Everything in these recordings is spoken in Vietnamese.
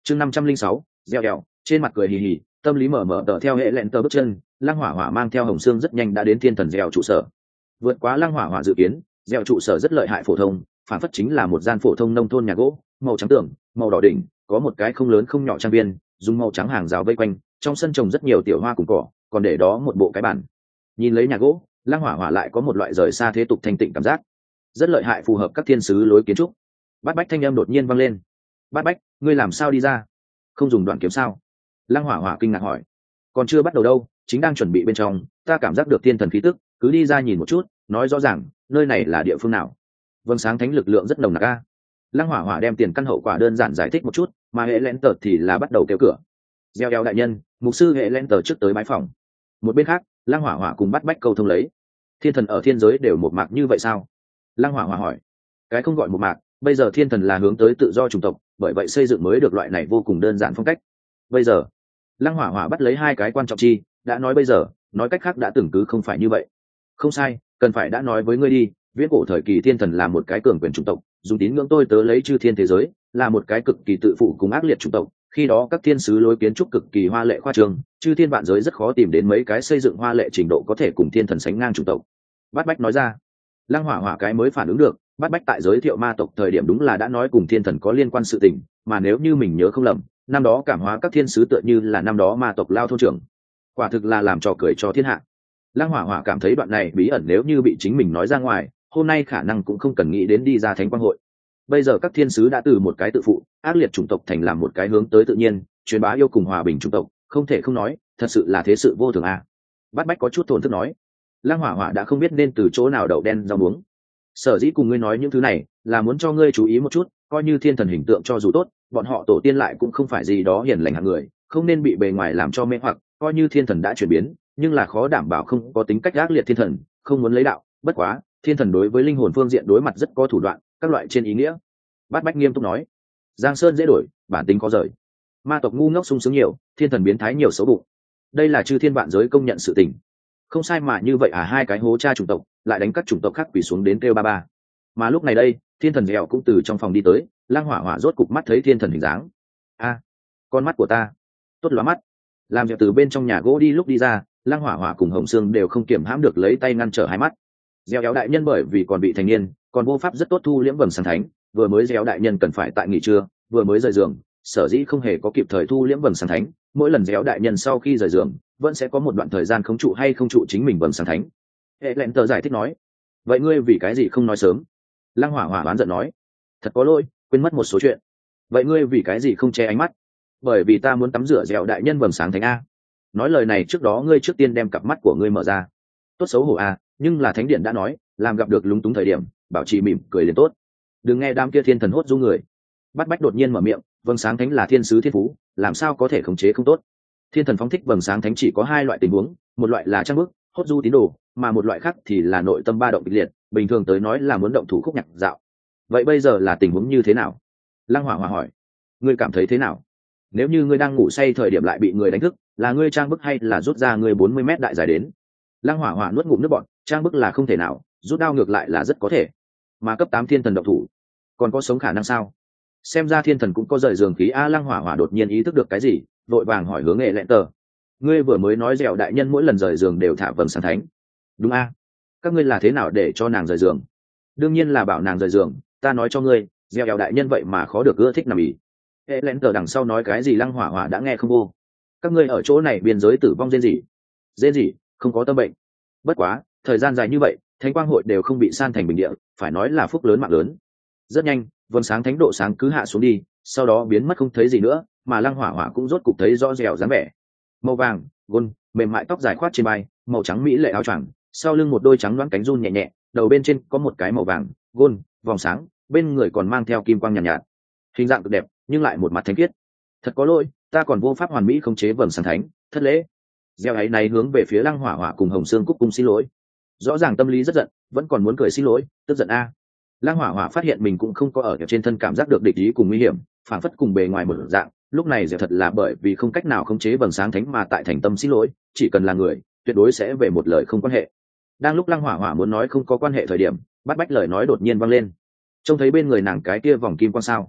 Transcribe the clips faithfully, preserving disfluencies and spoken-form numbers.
chương năm trăm linh sáu gieo đèo trên mặt cười hì hì, tâm lý mở mở tờ theo hệ lẹn tờ bước chân. Lăng hỏa hỏa mang theo Hồng Sương rất nhanh đã đến thiên thần gieo trụ sở. Vượt quá Lăng hỏa hỏa dự kiến, gieo trụ sở rất lợi hại phổ thông, phản phất chính là một gian phổ thông nông thôn nhà gỗ, màu trắng tường, màu đỏ đỉnh, có một cái không lớn không nhỏ trang viên, dùng màu trắng hàng rào vây quanh, trong sân trồng rất nhiều tiểu hoa cùng cỏ, còn để đó một bộ cái bàn. Nhìn lấy nhà gỗ, Lăng hỏa hỏa lại có một loại rời xa thế tục thanh tịnh cảm giác, rất lợi hại, phù hợp các thiên sứ lối kiến trúc. Bát Bách thanh âm đột nhiên vang lên. Bát Bách, ngươi làm sao đi ra? Không dùng đoạn kiếm sao? Lăng hỏa hỏa kinh ngạc hỏi. Còn chưa bắt đầu đâu, chính đang chuẩn bị bên trong, ta cảm giác được thiên thần khí tức, cứ đi ra nhìn một chút, nói rõ ràng nơi này là địa phương nào. Vâng, sáng thánh lực lượng rất nồng nặc a. Lăng hỏa hỏa đem tiền căn hậu quả đơn giản giải thích một chút, mà hệ lén tờ thì là bắt đầu kêu cửa. Gieo đeo đại nhân, mục sư hệ lén tờ trước tới bái phòng. Một bên khác, Lăng hỏa hỏa cùng Bát Bách câu thông lấy. Thiên thần ở thiên giới đều một mạc như vậy sao? Lăng hỏa hỏa hỏi. Cái không gọi một mạc, bây giờ thiên thần là hướng tới tự do chủng tộc, bởi vậy xây dựng mới được loại này vô cùng đơn giản phong cách. Bây giờ, Lăng hỏa hỏa bắt lấy hai cái quan trọng chi, đã nói bây giờ, nói cách khác đã từng cứ không phải như vậy. Không sai, cần phải đã nói với ngươi đi, viễn cổ thời kỳ thiên thần là một cái cường quyền chủng tộc, dùng tín ngưỡng tôi tớ lấy chư thiên thế giới, là một cái cực kỳ tự phụ cùng ác liệt chủng tộc. Khi đó các thiên sứ lối kiến trúc cực kỳ hoa lệ khoa trương, chư thiên vạn giới rất khó tìm đến mấy cái xây dựng hoa lệ trình độ có thể cùng thiên thần sánh ngang chủng tộc. Bát Bách nói ra. Lăng hỏa hỏa cái mới phản ứng được, Bát Bách tại giới thiệu ma tộc thời điểm đúng là đã nói cùng thiên thần có liên quan sự tình, mà nếu như mình nhớ không lầm, năm đó cảm hóa các thiên sứ tựa như là năm đó ma tộc lao thôn trưởng. Quả thực là làm trò cười cho thiên hạ. Lăng hỏa hỏa cảm thấy đoạn này bí ẩn nếu như bị chính mình nói ra ngoài, hôm nay khả năng cũng không cần nghĩ đến đi ra thánh quang hội. Bây giờ các thiên sứ đã từ một cái tự phụ ác liệt chủng tộc thành làm một cái hướng tới tự nhiên truyền bá yêu cùng hòa bình chủng tộc, không thể không nói thật sự là thế sự vô thường à. Bát Bách có chút thổn thức nói. Lăng hỏa hỏa đã không biết nên từ chỗ nào đậu đen rau muống. Sở dĩ cùng ngươi nói những thứ này là muốn cho ngươi chú ý một chút, coi như thiên thần hình tượng cho dù tốt, bọn họ tổ tiên lại cũng không phải gì đó hiền lành hạng người, không nên bị bề ngoài làm cho mê hoặc. Coi như thiên thần đã chuyển biến, nhưng là khó đảm bảo không có tính cách ác liệt thiên thần, không muốn lấy đạo. Bất quá thiên thần đối với linh hồn phương diện đối mặt rất có thủ đoạn, các loại trên ý nghĩa. Bát Bách nghiêm túc nói. Giang sơn dễ đổi, bản tính khó rời. Ma tộc ngu ngốc sung sướng nhiều, thiên thần biến thái nhiều xấu bụng. Đây là chư thiên vạn giới công nhận sự tình. Không sai mà như vậy à, hai cái hố cha chủng tộc lại đánh các chủng tộc khác quỳ xuống đến kêu ba ba. Mà lúc này đây, thiên thần dẻo cũng từ trong phòng đi tới. Lăng hỏa hỏa rốt cục mắt thấy thiên thần hình dáng. A, con mắt của ta, tốt lóa mắt. Làm dẻo từ bên trong nhà gỗ đi lúc đi ra, Lăng hỏa hỏa cùng Hồng Sương đều không kiểm hãm được lấy tay ngăn trở hai mắt. Dẻo éo đại nhân bởi vì còn bị thành niên, còn vô pháp rất tốt thu liễm vầng sáng thánh, vừa mới dẻo đại nhân cần phải tại nghỉ trưa, vừa mới rời giường, sở dĩ không hề có kịp thời thu liễm vầng sáng thánh. Mỗi lần dẻo đại nhân sau khi rời giường, vẫn sẽ có một đoạn thời gian không trụ hay không trụ chính mình vầng sáng thánh. Hệ lẹn tờ giải thích nói. Vậy ngươi vì cái gì không nói sớm? Lăng hỏa hỏa oán giận nói. Thật có lỗi, quên mất một số chuyện. Vậy ngươi vì cái gì không che ánh mắt? Bởi vì ta muốn tắm rửa dẻo đại nhân vầng sáng thánh a. Nói lời này trước đó ngươi trước tiên đem cặp mắt của ngươi mở ra. Tốt xấu hổ a, nhưng là thánh điện đã nói, làm gặp được lúng túng thời điểm, bảo trì mỉm cười liền tốt. Đừng nghe đám kia thiên thần hốt du người. Bát Bách đột nhiên mở miệng, vầng sáng thánh là thiên sứ thiên phú, làm sao có thể khống chế không tốt? Thiên thần phóng thích vầng sáng thánh chỉ có hai loại tình huống, một loại là trang bức, hốt du tín đồ, mà một loại khác thì là nội tâm ba động kịch liệt, bình thường tới nói là muốn động thủ khúc nhạc dạo. Vậy bây giờ là tình huống như thế nào? Lăng hỏa hỏa hỏi. Ngươi cảm thấy thế nào? Nếu như ngươi đang ngủ say thời điểm lại bị người đánh thức, là ngươi trang bức hay là rút ra ngươi bốn mươi mét đại dài đến? Lăng hỏa hỏa nuốt ngụm nước bọt, trang bức là không thể nào, rút đao ngược lại là rất có thể. Mà cấp tám thiên thần động thủ, còn có sống khả năng sao? Xem ra thiên thần cũng có rời giường khí a. Lăng hỏa hỏa đột nhiên ý thức được cái gì, vội vàng hỏi hướng Nghệ Lẹn Tờ. Ngươi vừa mới nói dẻo đại nhân mỗi lần rời giường đều thả vầng sáng thánh, đúng a? Các ngươi là thế nào để cho nàng rời giường? Đương nhiên là bảo nàng rời giường, ta nói cho ngươi, dẻo đại nhân vậy mà khó được ưa thích nằm ỉ. Nghệ Lẹn Tờ đằng sau nói cái gì Lăng hỏa hỏa đã nghe không vô. Các ngươi ở chỗ này biên giới tử vong rên gì? Rên gì? Không có tâm bệnh. Bất quá thời gian dài như vậy, thánh quang hội đều không bị san thành bình địa, phải nói là phúc lớn mạng lớn. Rất nhanh, vầng sáng thánh độ sáng cứ hạ xuống đi, sau đó biến mất không thấy gì nữa, mà Lăng hỏa hỏa cũng rốt cục thấy rõ dẻo dáng vẻ. Màu vàng gôn, mềm mại tóc dài khoát trên vai, màu trắng mỹ lệ áo choàng, sau lưng một đôi trắng loáng cánh run nhẹ nhẹ, đầu bên trên có một cái màu vàng gôn vòng sáng, bên người còn mang theo kim quang nhàn nhạt, nhạt hình dạng cực đẹp nhưng lại một mặt thánh khiết. Thật có lỗi, ta còn vô pháp hoàn mỹ khống chế vầng sáng thánh, thất lễ. Gieo ấy này hướng về phía Lăng hỏa hỏa cùng Hồng Sương cúc cung xin lỗi. Rõ ràng tâm lý rất giận, vẫn còn muốn cười xin lỗi, tức giận a. Lăng hỏa hỏa phát hiện mình cũng không có ở trên thân cảm giác được địch ý cùng nguy hiểm, phản phất cùng bề ngoài một dạng. Lúc này dẻo thật là bởi vì không cách nào khống chế vầng sáng thánh mà tại thành tâm xin lỗi, chỉ cần là người, tuyệt đối sẽ về một lời không quan hệ. Đang lúc Lăng hỏa hỏa muốn nói không có quan hệ thời điểm, Bát Bách lời nói đột nhiên vang lên. Trông thấy bên người nàng cái kia vòng kim quang sao?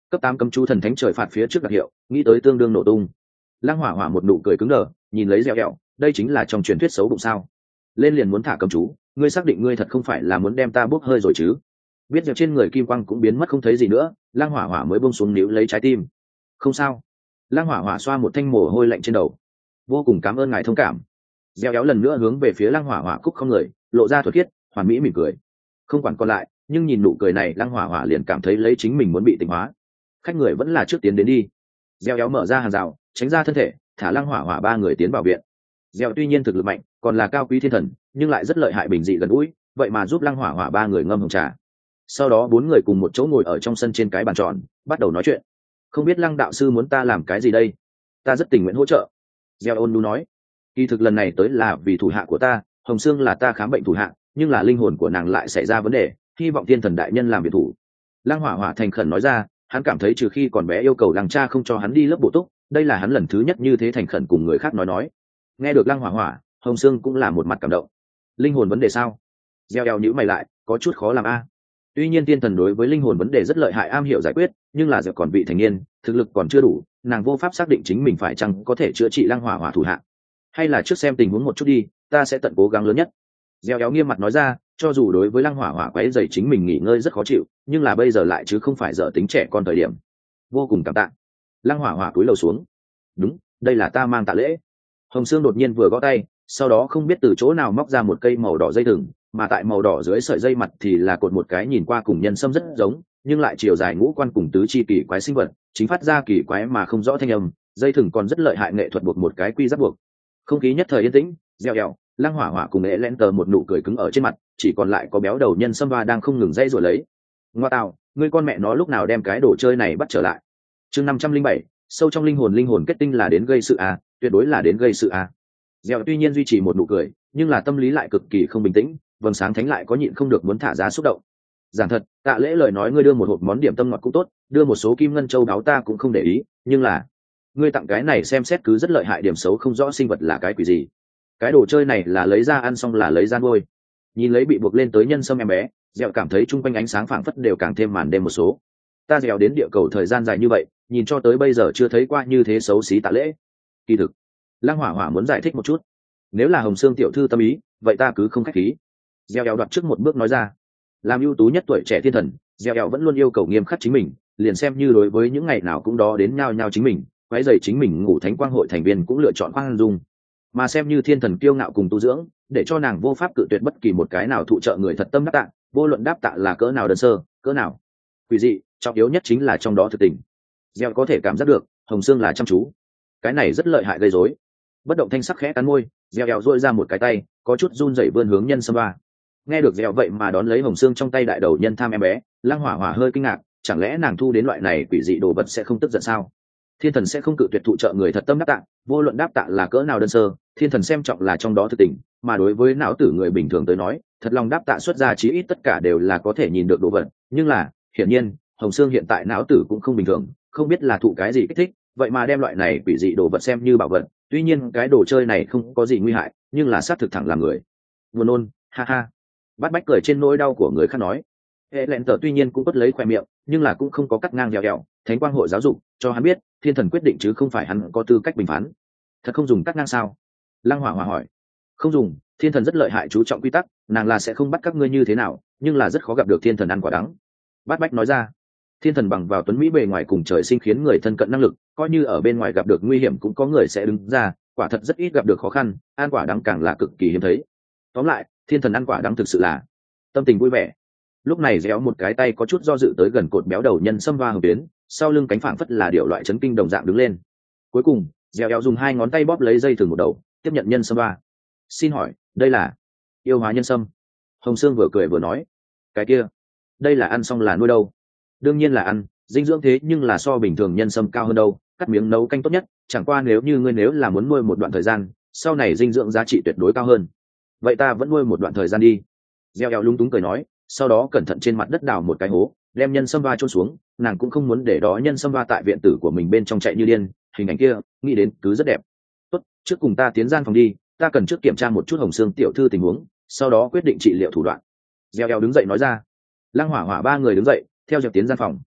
Cấp tám cấm chú thần thánh trời phạt phía trước đặc hiệu, nghĩ tới tương đương nổ tung. Lăng Hỏa Hỏa một nụ cười cứng đờ, nhìn lấy dẻo dẻo, đây chính là trong truyền thuyết xấu bụng sao? Lên liền muốn thả cấm chú, ngươi xác định ngươi thật không phải là muốn đem ta bốc hơi rồi chứ? Biết dẻo trên người kim quang cũng biến mất không thấy gì nữa, Lăng Hỏa Hỏa mới buông xuống níu lấy trái tim. Không sao. Lăng Hỏa Hỏa xoa một thanh mồ hôi lạnh trên đầu. Vô cùng cảm ơn ngài thông cảm. Dẻo dẻo lần nữa hướng về phía Lăng Hỏa Hỏa cúc không người, lộ ra thuật khiết, hoàn mỹ mỉm cười. Không quản còn lại, nhưng nhìn nụ cười này Lăng Hỏa Hỏa liền cảm thấy lấy chính mình muốn bị tỉnh hóa. Khách người vẫn là trước tiến đến đi. Dẻo dẻo mở ra hàng rào, tránh ra thân thể, thả Lăng Hỏa Hỏa ba người tiến vào viện. Dẻo tuy nhiên thực lực mạnh, còn là cao quý thiên thần, nhưng lại rất lợi hại bình dị gần gũi, vậy mà giúp Lăng Hỏa Hỏa ba người ngâm hồng trà. Sau đó bốn người cùng một chỗ ngồi ở trong sân trên cái bàn tròn, bắt đầu nói chuyện. Không biết Lăng đạo sư muốn ta làm cái gì đây? Ta rất tình nguyện hỗ trợ. Dẻo ôn nhu nói. Kỳ thực lần này tới là vì thủ hạ của ta, Hồng Sương là ta khám bệnh thủ hạ, nhưng là linh hồn của nàng lại xảy ra vấn đề, hy vọng thiên thần đại nhân làm việc thủ. Lăng Hỏa Hỏa thành khẩn nói ra, hắn cảm thấy trừ khi còn bé yêu cầu Lăng cha không cho hắn đi lớp bổ túc, đây là hắn lần thứ nhất như thế thành khẩn cùng người khác nói nói. Nghe được Lăng Hỏa Hỏa, Hồng Sương cũng là một mặt cảm động. Linh hồn vấn đề sao? Gieo eo nhữ mày lại, có chút khó làm a. Tuy nhiên thiên thần đối với linh hồn vấn đề rất lợi hại, am hiểu giải quyết, nhưng là giờ còn vị thành niên, thực lực còn chưa đủ, nàng vô pháp xác định chính mình phải chăng có thể chữa trị Lăng Hỏa Hỏa thủ hạ. Hay là trước xem tình huống một chút đi, ta sẽ tận cố gắng lớn nhất. Gieo éo nghiêm mặt nói ra, cho dù đối với Lăng Hỏa Hỏa quấy rầy chính mình nghỉ ngơi rất khó chịu, nhưng là bây giờ lại chứ không phải giờ tính trẻ con thời điểm. Vô cùng cảm tạ. Lăng Hỏa Hỏa cúi đầu xuống. Đúng, đây là ta mang tạ lễ. Hồng Sương đột nhiên vừa gõ tay, sau đó không biết từ chỗ nào móc ra một cây màu đỏ dây thừng, mà tại màu đỏ dưới sợi dây mặt thì là cột một cái nhìn qua cùng nhân sâm rất giống, nhưng lại chiều dài ngũ quan cùng tứ chi kỳ quái sinh vật, chính phát ra kỳ quái mà không rõ thanh âm. Dây thừng còn rất lợi hại nghệ thuật buộc một cái quy giáp buộc. Không khí nhất thời yên tĩnh, reo eo, Lăng Hỏa Hỏa cùng ế lén tờ một nụ cười cứng ở trên mặt, chỉ còn lại có béo đầu nhân sâm ba đang không ngừng dây rồi lấy. Ngoa tào, ngươi con mẹ nó lúc nào đem cái đồ chơi này bắt trở lại? Chương năm trăm linh bảy, sâu trong linh hồn linh hồn kết tinh là đến gây sự à, tuyệt đối là đến gây sự à. Dẻo tuy nhiên duy trì một nụ cười, nhưng là tâm lý lại cực kỳ không bình tĩnh, vầng sáng thánh lại có nhịn không được muốn thả ra xúc động. Giảng thật, tạ lễ lời nói ngươi đưa một hộp món điểm tâm ngọt cũng tốt, đưa một số kim ngân châu đáo ta cũng không để ý, nhưng là ngươi tặng cái này xem xét cứ rất lợi hại, điểm xấu không rõ sinh vật là cái quỷ gì? Cái đồ chơi này là lấy ra ăn xong là lấy ra nuôi. Nhìn lấy bị buộc lên tới nhân sâm em bé, Dẻo cảm thấy chung quanh ánh sáng phảng phất đều càng thêm màn đêm một số. Ta Dẻo đến địa cầu thời gian dài như vậy, nhìn cho tới bây giờ chưa thấy qua như thế xấu xí tạ lễ. Kỳ thực, Lăng Hỏa Hỏa muốn giải thích một chút. Nếu là Hồng Sương tiểu thư tâm ý, vậy ta cứ không khách khí. Dẻo Dẻo đoạt trước một bước nói ra. Làm ưu tú nhất tuổi trẻ thiên thần, Dẻo Dẻo vẫn luôn yêu cầu nghiêm khắc chính mình, liền xem như đối với những ngày nào cũng đó đến nhao nhao chính mình, quấy rầy chính mình ngủ thánh quang hội thành viên cũng lựa chọn khoan dung. Mà xem như thiên thần kiêu ngạo cùng tu dưỡng, để cho nàng vô pháp cự tuyệt bất kỳ một cái nào thụ trợ người thật tâm đáp tạ, vô luận đáp tạ là cỡ nào đơn sơ, cỡ nào quỷ dị, trọng yếu nhất chính là trong đó thực tình. Gieo có thể cảm giác được Hồng Sương là chăm chú, cái này rất lợi hại gây rối. Bất động thanh sắc khẽ cắn môi, Gieo eo duỗi ra một cái tay, có chút run rẩy vươn hướng nhân sâm ba. Nghe được Gieo vậy mà đón lấy Hồng Sương trong tay đại đầu nhân tham em bé, Lăng Hỏa Hỏa hơi kinh ngạc, chẳng lẽ nàng thu đến loại này quỷ dị đồ vật sẽ không tức giận sao? Thiên thần sẽ không cự tuyệt thụ trợ người thật tâm đáp tạ, vô luận đáp tạ là cỡ nào đơn sơ, thiên thần xem trọng là trong đó thực tình, mà đối với não tử người bình thường tới nói, thật lòng đáp tạ xuất ra chí ít tất cả đều là có thể nhìn được đồ vật, nhưng là hiển nhiên Hồng Sương hiện tại não tử cũng không bình thường, không biết là thụ cái gì kích thích, vậy mà đem loại này quỷ dị đồ vật xem như bảo vật. Tuy nhiên cái đồ chơi này không có gì nguy hại, nhưng là sát thực thẳng làm người buồn nôn. Ha ha. Bắt bách cười trên nỗi đau của người khác nói. Hệ lẹn tờ tuy nhiên cũng bất lấy khoe miệng, nhưng là cũng không có cắt ngang dẻo dẻo. Thánh quang hội giáo dục cho hắn biết, thiên thần quyết định chứ không phải hắn có tư cách bình phán. Thật không dùng cắt ngang sao? Lăng Hỏa Hỏa hỏi. Không dùng, thiên thần rất lợi hại, chú trọng quy tắc, nàng là sẽ không bắt các ngươi như thế nào, nhưng là rất khó gặp được thiên thần ăn quả đắng. Bát bách nói ra. Thiên thần bằng vào tuấn mỹ bề ngoài cùng trời sinh khiến người thân cận năng lực, coi như ở bên ngoài gặp được nguy hiểm cũng có người sẽ đứng ra, quả thật rất ít gặp được khó khăn, ăn quả đắng càng là cực kỳ hiếm thấy. Tóm lại, thiên thần ăn quả đắng thực sự là tâm tình vui vẻ. Lúc này Réo một cái tay có chút do dự tới gần cột béo đầu nhân sâm va hồng tuyến, sau lưng cánh phảng phất là điệu loại chấn kinh đồng dạng đứng lên. Cuối cùng, Réo dùng hai ngón tay bóp lấy dây thừng một đầu, tiếp nhận nhân sâm va. Xin hỏi, đây là yêu hóa nhân sâm? Hồng Sương vừa cười vừa nói. Cái kia, đây là ăn xong là nuôi đâu? Đương nhiên là ăn, dinh dưỡng thế nhưng là so bình thường nhân sâm cao hơn đâu, cắt miếng nấu canh tốt nhất, chẳng qua nếu như ngươi nếu là muốn nuôi một đoạn thời gian, sau này dinh dưỡng giá trị tuyệt đối cao hơn. Vậy ta vẫn nuôi một đoạn thời gian đi. Gieo eo lung túng cười nói, sau đó cẩn thận trên mặt đất đào một cái hố, đem nhân sâm va chôn xuống, nàng cũng không muốn để đó nhân sâm va tại viện tử của mình bên trong chạy như điên, hình ảnh kia, nghĩ đến cứ rất đẹp. Tốt, trước cùng ta tiến gian phòng đi, ta cần trước kiểm tra một chút Hồng Sương tiểu thư tình huống, sau đó quyết định trị liệu thủ đoạn. Gieo eo đứng dậy nói ra. Lăng Hỏa Hỏa ba người đứng dậy, theo Diệp tiến gian phòng.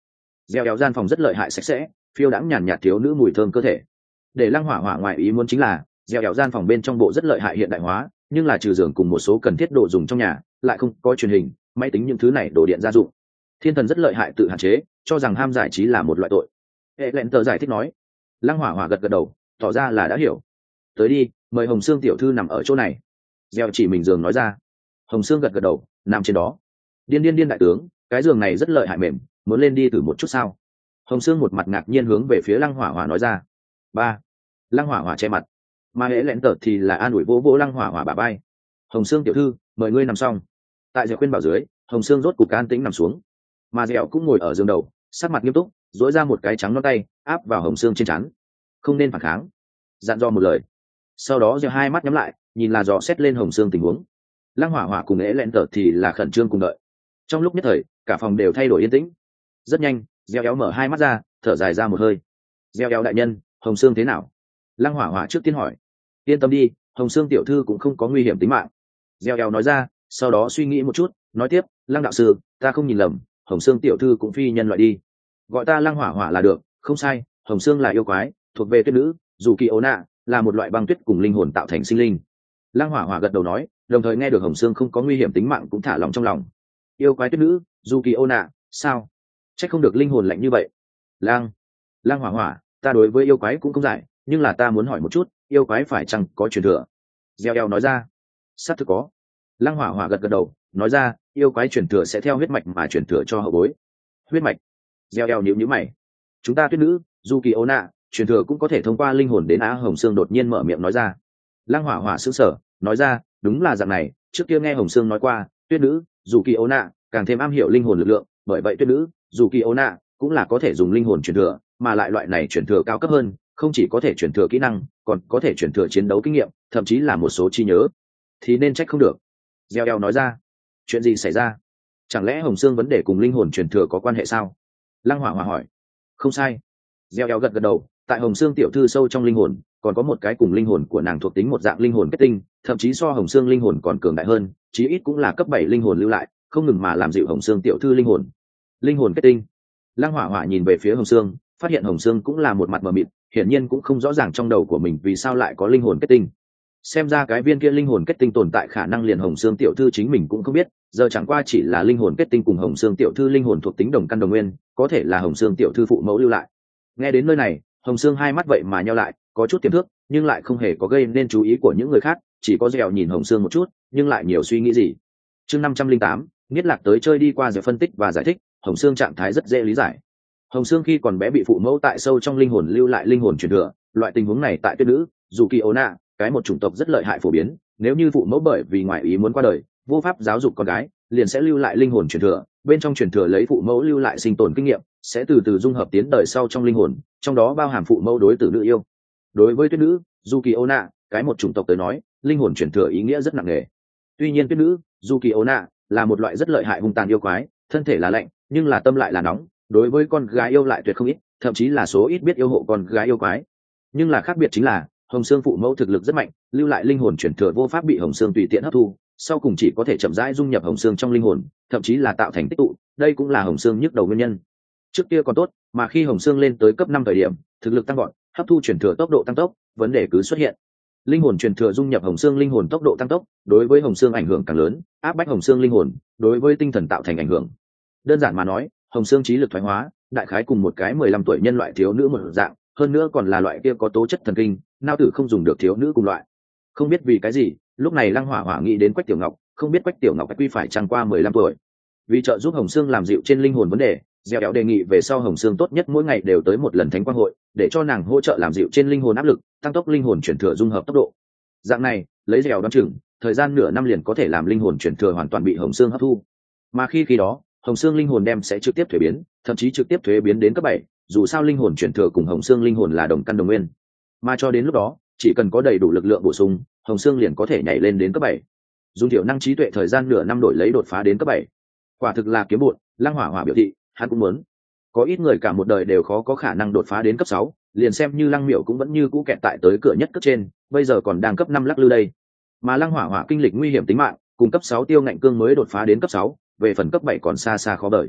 Gieo éo gian phòng rất lợi hại sạch sẽ, phiêu đãng nhàn nhạt thiếu nữ mùi thơm cơ thể. Để Lăng Hỏa Hỏa ngoại ý muốn chính là gieo éo gian phòng bên trong bộ rất lợi hại hiện đại hóa, nhưng là trừ giường cùng một số cần thiết đồ dùng trong nhà, lại không có truyền hình, máy tính những thứ này đồ điện gia dụng. Thiên thần rất lợi hại tự hạn chế, cho rằng ham giải trí là một loại tội. Hệ lẹn tờ giải thích nói. Lăng Hỏa Hỏa gật gật đầu, tỏ ra là đã hiểu. Tới đi, mời Hồng Sương tiểu thư nằm ở chỗ này. Gieo chỉ mình giường nói ra. Hồng Sương gật gật đầu, nằm trên đó. Điên điên điên đại tướng, cái giường này rất lợi hại mềm, muốn lên đi thử một chút sao? Hồng Sương một mặt ngạc nhiên hướng về phía Lăng Hỏa Hỏa nói ra. Ba. Lăng Hỏa Hỏa che mặt, mà hệ lẹn tờ thì là an ủi vỗ vỗ Lăng Hỏa Hỏa bả vai. Hồng Sương tiểu thư, mời ngươi nằm xong. Tại Dẻo khuyên bảo dưới, Hồng Sương rốt cục an tĩnh nằm xuống, mà Dẻo cũng ngồi ở giường đầu, sắc mặt nghiêm túc, duỗi ra một cái trắng non tay áp vào Hồng Sương trên trán. Không nên phản kháng, dặn dò một lời. Sau đó Dẻo hai mắt nhắm lại, nhìn là dò xét lên Hồng Sương tình huống. Lăng Hỏa Hỏa cùng hệ lẹn tờ thì là khẩn trương cùng đợi. Trong lúc nhất thời, cả phòng đều thay đổi yên tĩnh. Rất nhanh, Dẻo éo mở hai mắt ra, thở dài ra một hơi. Dẻo éo đại nhân, Hồng Sương thế nào? Lăng Hỏa Hỏa trước tiên hỏi. Yên tâm đi, Hồng Sương tiểu thư cũng không có nguy hiểm tính mạng. Dẻo éo nói ra, sau đó suy nghĩ một chút, nói tiếp, Lăng đạo sư, ta không nhìn lầm, Hồng Sương tiểu thư cũng phi nhân loại đi. Gọi ta Lăng Hỏa Hỏa là được, không sai, Hồng Sương là yêu quái, thuộc về tuyết nữ, dù kỳ ố nạ, là một loại băng tuyết cùng linh hồn tạo thành sinh linh. Lăng Hỏa Hỏa gật đầu nói, đồng thời nghe được Hồng Sương không có nguy hiểm tính mạng cũng thả lòng trong lòng. Yêu quái tuyết nữ, dù kỳ ố nạ, sao? Chắc không được linh hồn lạnh như vậy. Lang, Lăng Hỏa Hỏa, ta đối với yêu quái cũng không giải, nhưng là ta muốn hỏi một chút, yêu quái phải chăng có truyền thừa? Gieo eo nói ra. Xác thực có. Lăng Hỏa Hỏa gật gật đầu, nói ra, yêu quái truyền thừa sẽ theo huyết mạch mà truyền thừa cho hậu bối. Huyết mạch? Gieo eo nhíu nhíu mày. Chúng ta tuyết nữ, dù kỳ ố nạ, truyền thừa cũng có thể thông qua linh hồn đến Á. Hồng Sương đột nhiên mở miệng nói ra. Lăng Hỏa Hỏa sững sờ, nói ra, đúng là dạng này, trước kia nghe Hồng Sương nói qua, tuyết nữ, dù kỳ ố nạ, càng thêm am hiểu linh hồn lực lượng, bởi vậy tuyết nữ, dù kỳ ố nạ, cũng là có thể dùng linh hồn truyền thừa, mà lại loại này truyền thừa cao cấp hơn, không chỉ có thể truyền thừa kỹ năng, còn có thể truyền thừa chiến đấu kinh nghiệm, thậm chí là một số trí nhớ. Thì nên trách không được. Gieo eo nói ra. Chuyện gì xảy ra? Chẳng lẽ Hồng Sương vấn đề cùng linh hồn truyền thừa có quan hệ sao? Lăng Hỏa Hỏa hỏi. Không sai. Gieo eo gật gật đầu, tại Hồng Sương tiểu thư sâu trong linh hồn, còn có một cái cùng linh hồn của nàng thuộc tính một dạng linh hồn kết tinh, thậm chí so Hồng Sương linh hồn còn cường đại hơn, chí ít cũng là cấp bảy linh hồn lưu lại, không ngừng mà làm dịu Hồng Sương tiểu thư linh hồn. Linh hồn kết tinh. Lăng Hỏa Hỏa nhìn về phía Hồng Sương, phát hiện Hồng Sương cũng là một mặt mờ mịt, hiển nhiên cũng không rõ ràng trong đầu của mình vì sao lại có linh hồn kết tinh. Xem ra cái viên kia linh hồn kết tinh tồn tại khả năng liền Hồng Sương tiểu thư chính mình cũng không biết, giờ chẳng qua chỉ là linh hồn kết tinh cùng Hồng Sương tiểu thư linh hồn thuộc tính đồng căn đồng nguyên, có thể là Hồng Sương tiểu thư phụ mẫu lưu lại. Nghe đến nơi này, Hồng Sương hai mắt vậy mà nheo lại, có chút tiềm thức, nhưng lại không hề có gây nên chú ý của những người khác, chỉ có Dẻo nhìn Hồng Sương một chút, nhưng lại nhiều suy nghĩ gì. Chương năm trăm linh tám, Niết Lạc tới chơi đi qua Dẻo phân tích và giải thích, Hồng Sương trạng thái rất dễ lý giải. Hồng Sương khi còn bé bị phụ mẫu tại sâu trong linh hồn lưu lại linh hồn truyền thừa, loại tình huống này tại tuyết nữ, dù kỳ ố nạ, cái một chủng tộc rất lợi hại phổ biến, nếu như phụ mẫu bởi vì ngoại ý muốn qua đời, vô pháp giáo dục con gái, liền sẽ lưu lại linh hồn truyền thừa, bên trong truyền thừa lấy phụ mẫu lưu lại sinh tồn kinh nghiệm, sẽ từ từ dung hợp tiến đời sau trong linh hồn, trong đó bao hàm phụ mẫu đối tử nữ yêu. Đối với tuyết nữ, dù kỳ ố nạ, cái một chủng tộc tới nói, linh hồn truyền thừa ý nghĩa rất nặng nề. Tuy nhiên tuyết nữ, dù kỳ ố nạ, là một loại rất lợi hại hung tàn yêu quái, thân thể là lạnh, nhưng là tâm lại là nóng, đối với con gái yêu lại tuyệt không ít, thậm chí là số ít biết yêu hộ con gái yêu quái. Nhưng là khác biệt chính là, Hồng Sương phụ mẫu thực lực rất mạnh, lưu lại linh hồn truyền thừa vô pháp bị Hồng Sương tùy tiện hấp thu, sau cùng chỉ có thể chậm rãi dung nhập Hồng Sương trong linh hồn, thậm chí là tạo thành tích tụ, đây cũng là Hồng Sương nhức đầu nguyên nhân. Trước kia còn tốt, mà khi Hồng Sương lên tới cấp năm thời điểm, thực lực tăng vọt, hấp thu truyền thừa tốc độ tăng tốc, vấn đề cứ xuất hiện. Linh hồn truyền thừa dung nhập Hồng Sương linh hồn tốc độ tăng tốc, đối với Hồng Sương ảnh hưởng càng lớn, áp bách Hồng Sương linh hồn, đối với tinh thần tạo thành ảnh hưởng. Đơn giản mà nói, Hồng Sương trí lực thoái hóa, đại khái cùng một cái mười lăm tuổi nhân loại thiếu nữ một dạng, hơn nữa còn là loại kia có tố chất thần kinh, nao tử không dùng được thiếu nữ cùng loại. Không biết vì cái gì, lúc này Lăng Hỏa Hỏa nghĩ đến Quách Tiểu Ngọc, không biết Quách Tiểu Ngọc quy phải trăng qua mười lăm tuổi. Vì trợ giúp Hồng Sương làm dịu trên linh hồn vấn đề, Dẻo Éo đề nghị về sau Hồng Sương tốt nhất mỗi ngày đều tới một lần thánh quang hội, để cho nàng hỗ trợ làm dịu trên linh hồn áp lực, tăng tốc linh hồn chuyển thừa dung hợp tốc độ. Dạng này, lấy Dẻo đoán chừng, thời gian nửa năm liền có thể làm linh hồn chuyển thừa hoàn toàn bị Hồng Sương hấp thu. Mà khi khi đó, Hồng Sương linh hồn đem sẽ trực tiếp thuế biến, thậm chí trực tiếp thuế biến đến cấp bảy, dù sao linh hồn chuyển thừa cùng Hồng Sương linh hồn là đồng căn đồng nguyên. Mà cho đến lúc đó, chỉ cần có đầy đủ lực lượng bổ sung, Hồng Sương liền có thể nhảy lên đến cấp bảy. Dùng thiểu năng trí tuệ thời gian nửa năm đổi lấy đột phá đến cấp bảy. Quả thực là kiếm bộn, Lăng Hỏa Hỏa biểu thị, hắn cũng muốn. Có ít người cả một đời đều khó có khả năng đột phá đến cấp sáu, liền xem như Lăng Miểu cũng vẫn như cũ kẹt tại tới cửa nhất cấp trên, bây giờ còn đang cấp năm lắc lư đây. Mà Lăng Hỏa Hỏa kinh lịch nguy hiểm tính mạng, cùng cấp sáu Tiêu Ngạnh Cương mới đột phá đến cấp sáu, về phần cấp bảy còn xa xa khó đợi.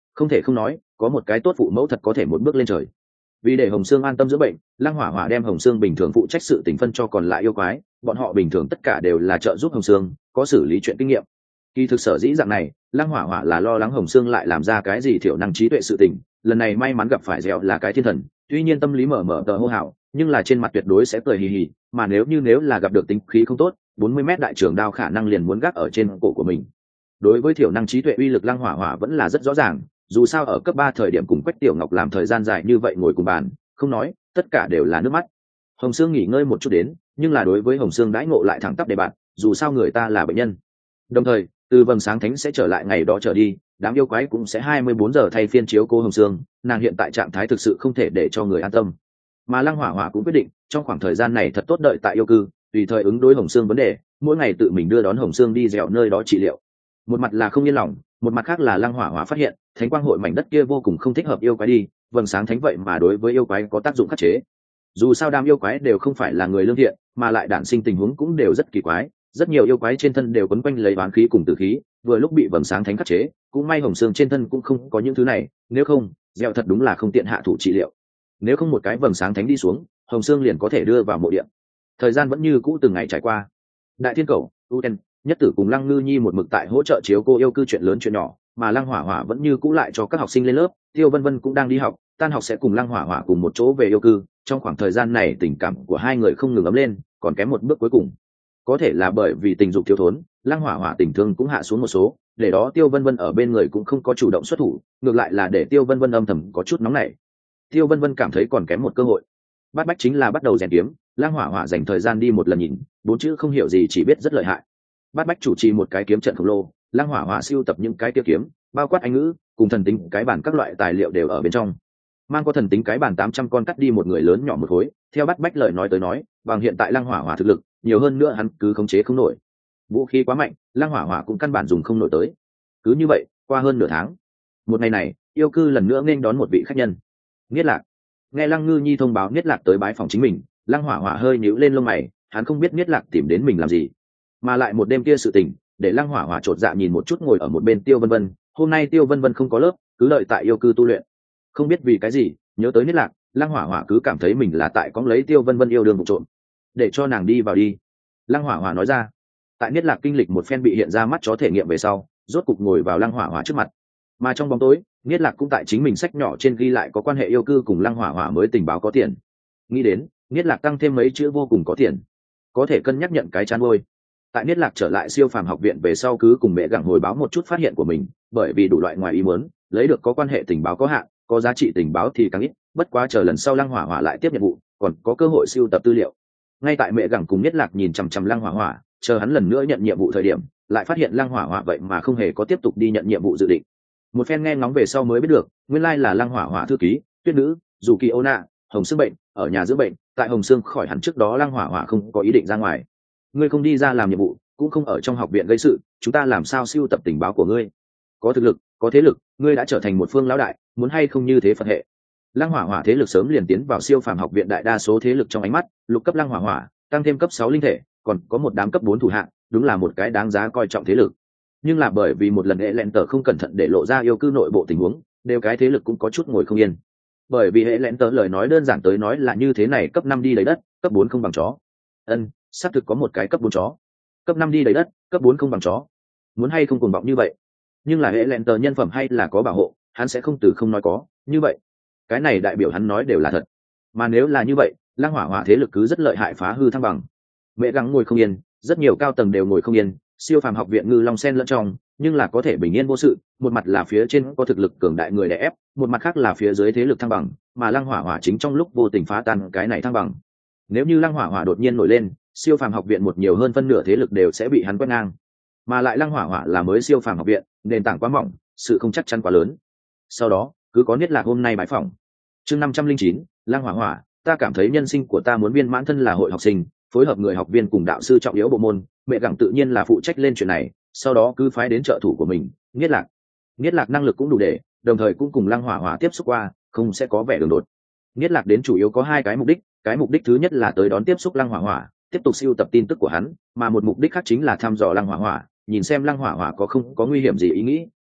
không thể không nói có một cái tốt phụ mẫu thật có thể một bước lên trời. Vì để Hồng Sương an tâm dưỡng bệnh, Lăng Hỏa Hỏa đem Hồng Sương bình thường phụ trách sự tình phân cho còn lại yêu quái, bọn họ bình thường tất cả đều là trợ giúp Hồng Sương, có xử lý chuyện kinh nghiệm. Kỳ thực sở dĩ dạng này, Lăng Hỏa Hỏa là lo lắng Hồng Sương lại làm ra cái gì thiểu năng trí tuệ sự tình, lần này may mắn gặp phải Dẻo là cái thiên thần, tuy nhiên tâm lý mở mở tờ hô hào, nhưng là trên mặt tuyệt đối sẽ cười hì hì, mà nếu như nếu là gặp được tính khí không tốt, bốn mươi mét đại trường đao khả năng liền muốn gác ở trên cổ của mình. Đối với thiểu năng trí tuệ uy lực Lăng Hỏa Hỏa vẫn là rất rõ ràng, dù sao ở cấp ba thời điểm cùng Quách Tiểu Ngọc làm thời gian dài như vậy ngồi cùng bàn, không nói, tất cả đều là nước mắt. Hồng Sương nghỉ ngơi một chút đến, nhưng là đối với Hồng Sương đãi ngộ lại thẳng tắp đề bạn, dù sao người ta là bệnh nhân. Đồng thời, từ vầng sáng thánh sẽ trở lại ngày đó trở đi, đám yêu quái cũng sẽ hai mươi bốn giờ thay phiên chiếu cô Hồng Sương, nàng hiện tại trạng thái thực sự không thể để cho người an tâm. Mà Lăng Hỏa Hỏa cũng quyết định, trong khoảng thời gian này thật tốt đợi tại yêu cư, tùy thời ứng đối Hồng Sương vấn đề, mỗi ngày tự mình đưa đón Hồng Sương đi dẻo nơi đó trị liệu. Một mặt là không yên lòng, một mặt khác là Lăng Hỏa Hỏa phát hiện, Thánh Quang hội mảnh đất kia vô cùng không thích hợp yêu quái đi, vầng sáng thánh vậy mà đối với yêu quái có tác dụng khắc chế. Dù sao đám yêu quái đều không phải là người lương thiện, mà lại đản sinh tình huống cũng đều rất kỳ quái, rất nhiều yêu quái trên thân đều quấn quanh lấy oán khí cùng tử khí, vừa lúc bị vầng sáng thánh khắc chế, cũng may Hồng Sương trên thân cũng không có những thứ này, nếu không, gieo thật đúng là không tiện hạ thủ trị liệu. Nếu không một cái vầng sáng thánh đi xuống, Hồng Sương liền có thể đưa vào mộ điện. Thời gian vẫn như cũ từng ngày trải qua. Đại Thiên Cầu, Uten, Nhất Tử cùng Lăng Ngư Nhi một mực tại hỗ trợ chiếu cô yêu cư chuyện lớn chuyện nhỏ, mà Lăng Hỏa Hỏa vẫn như cũ lại cho các học sinh lên lớp, Tiêu Vân Vân cũng đang đi học, tan học sẽ cùng Lăng Hỏa Hỏa cùng một chỗ về yêu cư. Trong khoảng thời gian này tình cảm của hai người không ngừng ấm lên, còn kém một bước cuối cùng. Có thể là bởi vì tình dục thiếu thốn, Lăng Hỏa Hỏa tình thương cũng hạ xuống một số, để đó Tiêu Vân Vân ở bên người cũng không có chủ động xuất thủ, ngược lại là để Tiêu Vân Vân âm thầm có chút nóng nảy. Tiêu Vân Vân cảm thấy còn kém một cơ hội. Bát Bách chính là bắt đầu rèn kiếm, Lăng Hỏa Hỏa dành thời gian đi một lần nhìn, bốn chữ không hiểu gì chỉ biết rất lợi hại. Bát Bách chủ trì một cái kiếm trận khổng lồ, Lăng Hỏa Hỏa siêu tập những cái tiêu kiếm, bao quát anh ngữ, cùng thần tính cái bản các loại tài liệu đều ở bên trong. Mang có thần tính cái bản tám trăm con cắt đi một người lớn nhỏ một khối, theo Bát Bách lời nói tới nói, bằng hiện tại Lăng Hỏa Hỏa thực lực, nhiều hơn nữa hắn cứ khống chế không nổi. Vũ khí quá mạnh, Lăng Hỏa Hỏa cũng căn bản dùng không nổi tới. Cứ như vậy, qua hơn nửa tháng, một ngày này, yêu cư lần nữa nghênh đón một vị khách nhân. Niết Lạc. Nghe Lăng Ngư Nhi thông báo Niết Lạc tới bái phòng chính mình, Lăng Hỏa Hỏa hơi nhíu lên lông mày, hắn không biết Niết Lạc tìm đến mình làm gì, mà lại một đêm kia sự tình, để Lăng Hỏa Hỏa chột dạ nhìn một chút ngồi ở một bên Tiêu Vân Vân, hôm nay Tiêu Vân Vân không có lớp, cứ đợi tại yêu cư tu luyện. Không biết vì cái gì, nhớ tới Niết Lạc, Lăng Hỏa Hỏa cứ cảm thấy mình là tại cóng lấy Tiêu Vân Vân yêu đương vụ trộm. Để cho nàng đi vào đi. Lăng Hỏa Hỏa nói ra. Tại Niết Lạc kinh lịch một phen bị hiện ra mắt chó thể nghiệm về sau, rốt cục ngồi vào Lăng Hỏa Hỏa trước mặt. Mà trong bóng tối, Niết Lạc cũng tại chính mình sách nhỏ trên ghi lại có quan hệ yêu cư cùng Lăng Hỏa Hỏa mới tình báo có tiền. Nghĩ đến, Niết Lạc tăng thêm mấy chữ vô cùng có tiền, có thể cân nhắc nhận cái chán ngôi. Tại Niết Lạc trở lại siêu phàm học viện về sau cứ cùng mẹ gặng hồi báo một chút phát hiện của mình, bởi vì đủ loại ngoài ý muốn, lấy được có quan hệ tình báo có hạn, có giá trị tình báo thì càng ít, bất quá chờ lần sau Lăng Hỏa Hỏa lại tiếp nhiệm vụ, còn có cơ hội siêu tập tư liệu. Ngay tại mẹ gặng cùng Niết Lạc nhìn chằm chằm Lăng Hỏa Hỏa, chờ hắn lần nữa nhận nhiệm vụ thời điểm, lại phát hiện Lăng Hỏa Hỏa vậy mà không hề có tiếp tục đi nhận nhiệm vụ dự định. Một phen nghe ngóng về sau mới biết được, nguyên lai là Lăng Hỏa Hỏa thư ký, Tuyết Nữ, Dù Kỳ Ona, Hồng Sương bệnh, ở nhà dưỡng bệnh, tại Hồng Sương khỏi hẳn trước đó Lăng Hỏa Hỏa không có ý định ra ngoài. Ngươi không đi ra làm nhiệm vụ, cũng không ở trong học viện gây sự, chúng ta làm sao siêu tập tình báo của ngươi? Có thực lực, có thế lực, ngươi đã trở thành một phương lão đại, muốn hay không như thế Phật hệ. Lăng Hỏa Hỏa thế lực sớm liền tiến vào siêu phàm học viện đại đa số thế lực trong ánh mắt, lục cấp Lăng Hỏa Hỏa, tăng thêm cấp sáu linh thể, còn có một đám cấp bốn thủ hạng, đúng là một cái đáng giá coi trọng thế lực. Nhưng là bởi vì một lần hệ lẹn tờ không cẩn thận để lộ ra yêu cư nội bộ tình huống, đều cái thế lực cũng có chút ngồi không yên. Bởi vì hệ lẹn tờ lời nói đơn giản tới nói là như thế này, cấp năm đi lấy đất, cấp bốn không bằng chó. Ân, xác thực có một cái cấp bốn chó. Cấp năm đi lấy đất, cấp bốn không bằng chó. Muốn hay không cuồng vọng như vậy. Nhưng là hệ lẹn tờ nhân phẩm hay là có bảo hộ, hắn sẽ không từ không nói có, như vậy. Cái này đại biểu hắn nói đều là thật. Mà nếu là như vậy, Lăng Hỏa Hỏa thế lực cứ rất lợi hại phá hư thăng bằng. Mẹ gắng ngồi không yên, rất nhiều cao tầng đều ngồi không yên, siêu phàm học viện ngư long sen lẫn trong, nhưng là có thể bình yên vô sự, một mặt là phía trên có thực lực cường đại người đè ép, một mặt khác là phía dưới thế lực thăng bằng, mà Lăng Hỏa Hỏa chính trong lúc vô tình phá tan cái này thăng bằng. Nếu như Lăng Hỏa Hỏa đột nhiên nổi lên, siêu phàm học viện một nhiều hơn phân nửa thế lực đều sẽ bị hắn quét ngang. Mà lại Lăng Hỏa Hỏa là mới siêu phàm học viện, nền tảng quá mỏng, sự không chắc chắn quá lớn. Sau đó, cứ có Niết Lạc hôm nay bái phỏng. Chương năm trăm linh chín, Lăng Hỏa Hỏa, ta cảm thấy nhân sinh của ta muốn viên mãn thân là hội học sinh, phối hợp người học viên cùng đạo sư trọng yếu bộ môn, mẹ gặng tự nhiên là phụ trách lên chuyện này, sau đó cứ phái đến trợ thủ của mình, Niết Lạc. Niết Lạc năng lực cũng đủ để, đồng thời cũng cùng Lăng Hỏa Hỏa tiếp xúc qua, không sẽ có vẻ đường đột. Niết Lạc đến chủ yếu có hai cái mục đích, cái mục đích thứ nhất là tới đón tiếp xúc Lăng Hỏa Hỏa, tiếp tục siêu tập tin tức của hắn, mà một mục đích khác chính là thăm dò Lăng Hỏa Hỏa, nhìn xem Lăng Hỏa Hỏa có không có nguy hiểm gì ý nghĩ,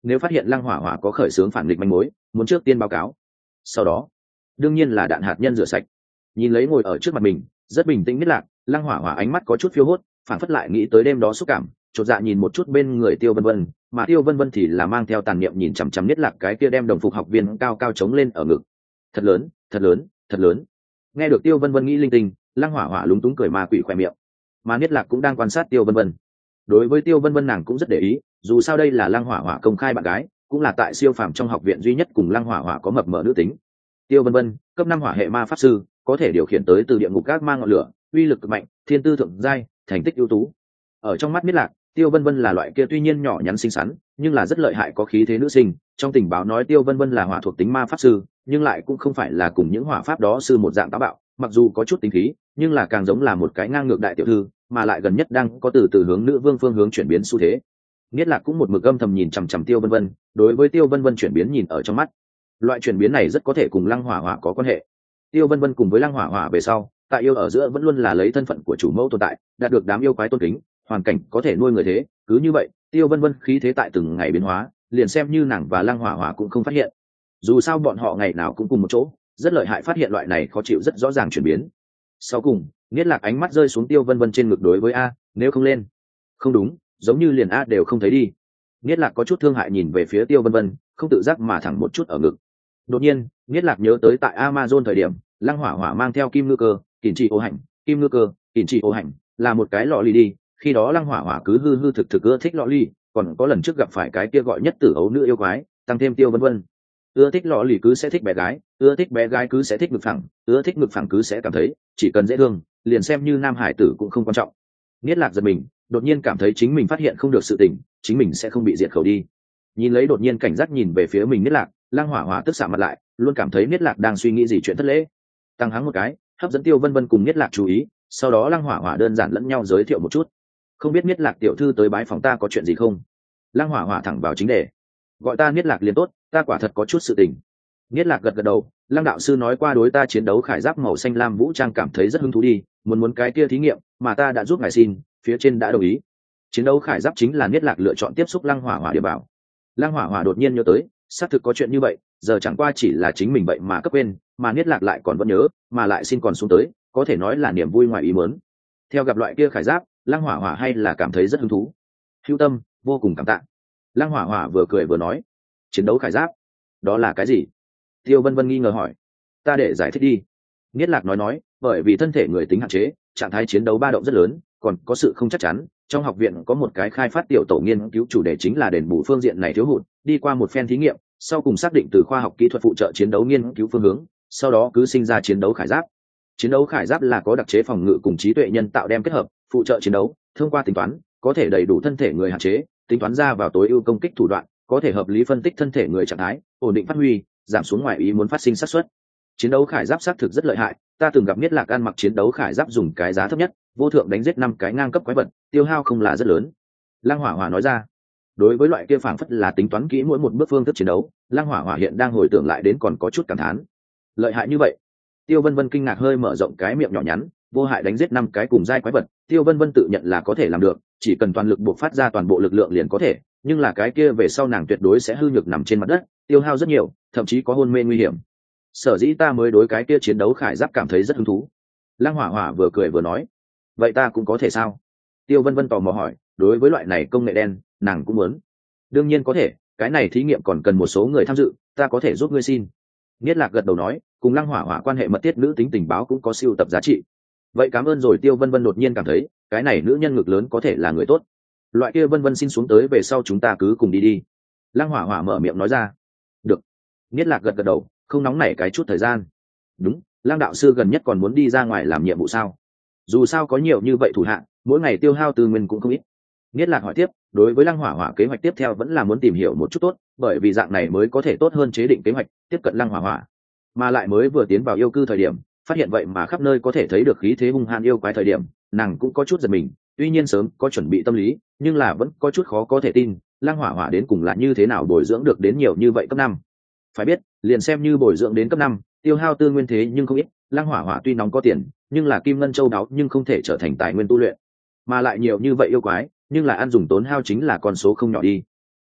nếu phát hiện lăng hỏa hỏa có khởi xướng phản nghịch manh mối muốn trước tiên báo cáo, sau đó đương nhiên là đạn hạt nhân rửa sạch. Nhìn lấy ngồi ở trước mặt mình rất bình tĩnh Niết Lạc, lăng hỏa hỏa ánh mắt có chút phiêu hốt, phản phất lại nghĩ tới đêm đó xúc cảm, chột dạ nhìn một chút bên người Tiêu Vân Vân, mà Tiêu Vân Vân thì là mang theo tàn niệm nhìn chằm chằm Niết Lạc cái kia đem đồng phục học viên cao cao chống lên ở ngực. Thật lớn, thật lớn, thật lớn. Nghe được Tiêu Vân Vân nghĩ linh tinh, lăng hỏa hỏa lúng túng cười ma quỷ khỏe miệng, mà Niết Lạc cũng đang quan sát Tiêu Vân Vân. Đối với Tiêu Vân Vân nàng cũng rất để ý, dù sao đây là lăng hỏa hỏa công khai bạn gái, cũng là tại siêu phàm trong học viện duy nhất cùng lăng hỏa hỏa có mập mờ nữ tính. Tiêu Vân Vân cấp năm hỏa hệ ma pháp sư, có thể điều khiển tới từ địa ngục các mang ngọn lửa, uy lực cực mạnh, thiên tư thượng giai, thành tích ưu tú. Ở trong mắt Niết Lạc, Tiêu Vân Vân là loại kia tuy nhiên nhỏ nhắn xinh xắn, nhưng là rất lợi hại có khí thế nữ sinh. Trong tình báo nói Tiêu Vân Vân là hỏa thuộc tính ma pháp sư, nhưng lại cũng không phải là cùng những hỏa pháp đó sư một dạng táo bạo, mặc dù có chút tính khí, nhưng là càng giống là một cái ngang ngược đại tiểu thư, mà lại gần nhất đang có từ từ hướng nữ vương phương hướng chuyển biến xu thế. Niết Lạc cũng một mực âm thầm nhìn chằm chằm Tiêu Vân Vân, đối với Tiêu Vân Vân chuyển biến nhìn ở trong mắt. Loại chuyển biến này rất có thể cùng lăng hỏa hỏa có quan hệ. Tiêu Vân Vân cùng với lăng hỏa hỏa về sau, tại yêu ở giữa vẫn luôn là lấy thân phận của chủ mẫu tồn tại, đạt được đám yêu quái tôn kính, hoàn cảnh có thể nuôi người thế. Cứ như vậy, Tiêu Vân Vân khí thế tại từng ngày biến hóa, liền xem như nàng và lăng hỏa hỏa cũng không phát hiện. Dù sao bọn họ ngày nào cũng cùng một chỗ, rất lợi hại phát hiện loại này khó chịu rất rõ ràng chuyển biến. Sau cùng, Niết Lạc ánh mắt rơi xuống Tiêu Vân Vân trên ngực đối với a, nếu không lên. Không đúng, giống như liền a đều không thấy đi. Niết Lạc có chút thương hại nhìn về phía Tiêu Vân Vân, không tự giác mà thẳng một chút ở ngực. Đột nhiên, Niết Lạc nhớ tới tại Amazon thời điểm, lăng hỏa hỏa mang theo kim ngư cơ, kỉn trị ô hành, kim ngư cơ, kỉn trị ô hành, là một cái lọ ly đi. Khi đó lăng hỏa hỏa cứ hư hư thực thực ưa thích lọ ly, còn có lần trước gặp phải cái kia gọi nhất tử ấu nữ yêu quái, tăng thêm Tiêu Vân Vân. Ưa thích lọ lì cứ sẽ thích bé gái, ưa thích bé gái cứ sẽ thích ngực phẳng, ưa thích ngực phẳng cứ sẽ cảm thấy chỉ cần dễ thương, liền xem như nam hải tử cũng không quan trọng. Niết Lạc giật mình, đột nhiên cảm thấy chính mình phát hiện không được sự tình, chính mình sẽ không bị diệt khẩu đi. Nhìn lấy đột nhiên cảnh giác nhìn về phía mình Niết Lạc, lăng hỏa hỏa tức xạ mặt lại, luôn cảm thấy Niết Lạc đang suy nghĩ gì chuyện thất lễ. Tăng hắng một cái, hấp dẫn Tiêu Vân Vân cùng Niết Lạc chú ý, sau đó lăng hỏa hỏa đơn giản lẫn nhau giới thiệu một chút. Không biết Niết Lạc tiểu thư tới bái phòng ta có chuyện gì không? Lăng hỏa hỏa thẳng vào chính đề. Gọi ta Niết Lạc liền tốt, ta quả thật có chút sự tình. Niết Lạc gật gật đầu, lăng đạo sư nói qua đối ta chiến đấu khải giáp màu xanh lam vũ trang cảm thấy rất hứng thú đi, muốn muốn cái kia thí nghiệm, mà ta đã giúp ngài xin, phía trên đã đồng ý. Chiến đấu khải giáp chính là Niết Lạc lựa chọn tiếp xúc lăng hỏa hỏa địa bảo. Lăng hỏa hỏa đột nhiên nhớ tới, xác thực có chuyện như vậy, giờ chẳng qua chỉ là chính mình vậy mà cấp quên, mà Niết Lạc lại còn vẫn nhớ, mà lại xin còn xuống tới, có thể nói là niềm vui ngoài ý muốn. Theo gặp loại kia khải giáp, lăng hỏa hỏa hay là cảm thấy rất hứng thú. Hữu tâm, vô cùng cảm tạ. Lăng hỏa hỏa vừa cười vừa nói, chiến đấu khải giáp, đó là cái gì? Tiêu Vân Vân nghi ngờ hỏi. Ta để giải thích đi. Niết Lạc nói nói, bởi vì thân thể người tính hạn chế, trạng thái chiến đấu ba động rất lớn, còn có sự không chắc chắn. Trong học viện có một cái khai phát tiểu tổ nghiên cứu chủ đề chính là đền bù phương diện này thiếu hụt, đi qua một phen thí nghiệm, sau cùng xác định từ khoa học kỹ thuật phụ trợ chiến đấu nghiên cứu phương hướng, sau đó cứ sinh ra chiến đấu khải giáp. Chiến đấu khải giáp là có đặc chế phòng ngự cùng trí tuệ nhân tạo đem kết hợp, phụ trợ chiến đấu, thông qua tính toán, có thể đầy đủ thân thể người hạn chế, tính toán ra vào tối ưu công kích thủ đoạn, có thể hợp lý phân tích thân thể người trạng thái, ổn định phát huy, giảm xuống ngoài ý muốn phát sinh xác suất. Chiến đấu khải giáp xác thực rất lợi hại, ta từng gặp Niết Lạc ăn mặc chiến đấu khải giáp dùng cái giá thấp nhất, vô thượng đánh giết năm cái ngang cấp quái vật, tiêu hao không là rất lớn. Lăng Hỏa Hỏa nói ra. Đối với loại kia phảng phất là tính toán kỹ mỗi một bước phương thức chiến đấu, Lăng Hỏa Hỏa hiện đang hồi tưởng lại đến còn có chút cảm thán. Lợi hại như vậy? Tiêu Vân Vân kinh ngạc hơi mở rộng cái miệng nhỏ nhắn, vô hại đánh giết năm cái cùng giai quái vật, Tiêu Vân Vân tự nhận là có thể làm được, chỉ cần toàn lực buộc phát ra toàn bộ lực lượng liền có thể, nhưng là cái kia về sau nàng tuyệt đối sẽ hư nhược nằm trên mặt đất, tiêu hao rất nhiều, thậm chí có hôn mê nguy hiểm. Sở dĩ ta mới đối cái kia chiến đấu khải giáp cảm thấy rất hứng thú. Lăng Hỏa Hỏa vừa cười vừa nói, vậy ta cũng có thể sao? Tiêu Vân Vân tò mò hỏi, đối với loại này công nghệ đen, nàng cũng muốn. Đương nhiên có thể, cái này thí nghiệm còn cần một số người tham dự, ta có thể giúp ngươi xin. Niết Lạc gật đầu nói, cùng Lăng Hỏa Hỏa quan hệ mật thiết nữ tính tình báo cũng có siêu tập giá trị. Vậy cảm ơn rồi. Tiêu Vân Vân đột nhiên cảm thấy, cái này nữ nhân ngực lớn có thể là người tốt. Loại kia Vân Vân xin xuống tới về sau chúng ta cứ cùng đi đi. Lăng Hỏa Hỏa mở miệng nói ra. Được. Niết Lạc gật gật đầu, không nóng nảy cái chút thời gian. Đúng, Lăng đạo sư gần nhất còn muốn đi ra ngoài làm nhiệm vụ sao? Dù sao có nhiều như vậy thủ hạ, mỗi ngày tiêu hao tư nguyên cũng không ít. Niết Lạc hỏi tiếp, đối với Lăng Hỏa Hỏa kế hoạch tiếp theo vẫn là muốn tìm hiểu một chút tốt, bởi vì dạng này mới có thể tốt hơn chế định kế hoạch tiếp cận Lăng Hỏa Hỏa. Mà lại mới vừa tiến vào yêu cư thời điểm, phát hiện vậy mà khắp nơi có thể thấy được khí thế hung hãn yêu quái thời điểm, nàng cũng có chút giật mình, tuy nhiên sớm có chuẩn bị tâm lý, nhưng là vẫn có chút khó có thể tin, Lăng Hỏa Hỏa đến cùng là như thế nào bồi dưỡng được đến nhiều như vậy cấp năm. Phải biết, liền xem như bồi dưỡng đến cấp năm, tiêu hao tư nguyên thế nhưng không ít, Lăng Hỏa Hỏa tuy nóng có tiền, nhưng là kim ngân châu đáo nhưng không thể trở thành tài nguyên tu luyện. Mà lại nhiều như vậy yêu quái, nhưng là ăn dùng tốn hao chính là con số không nhỏ đi.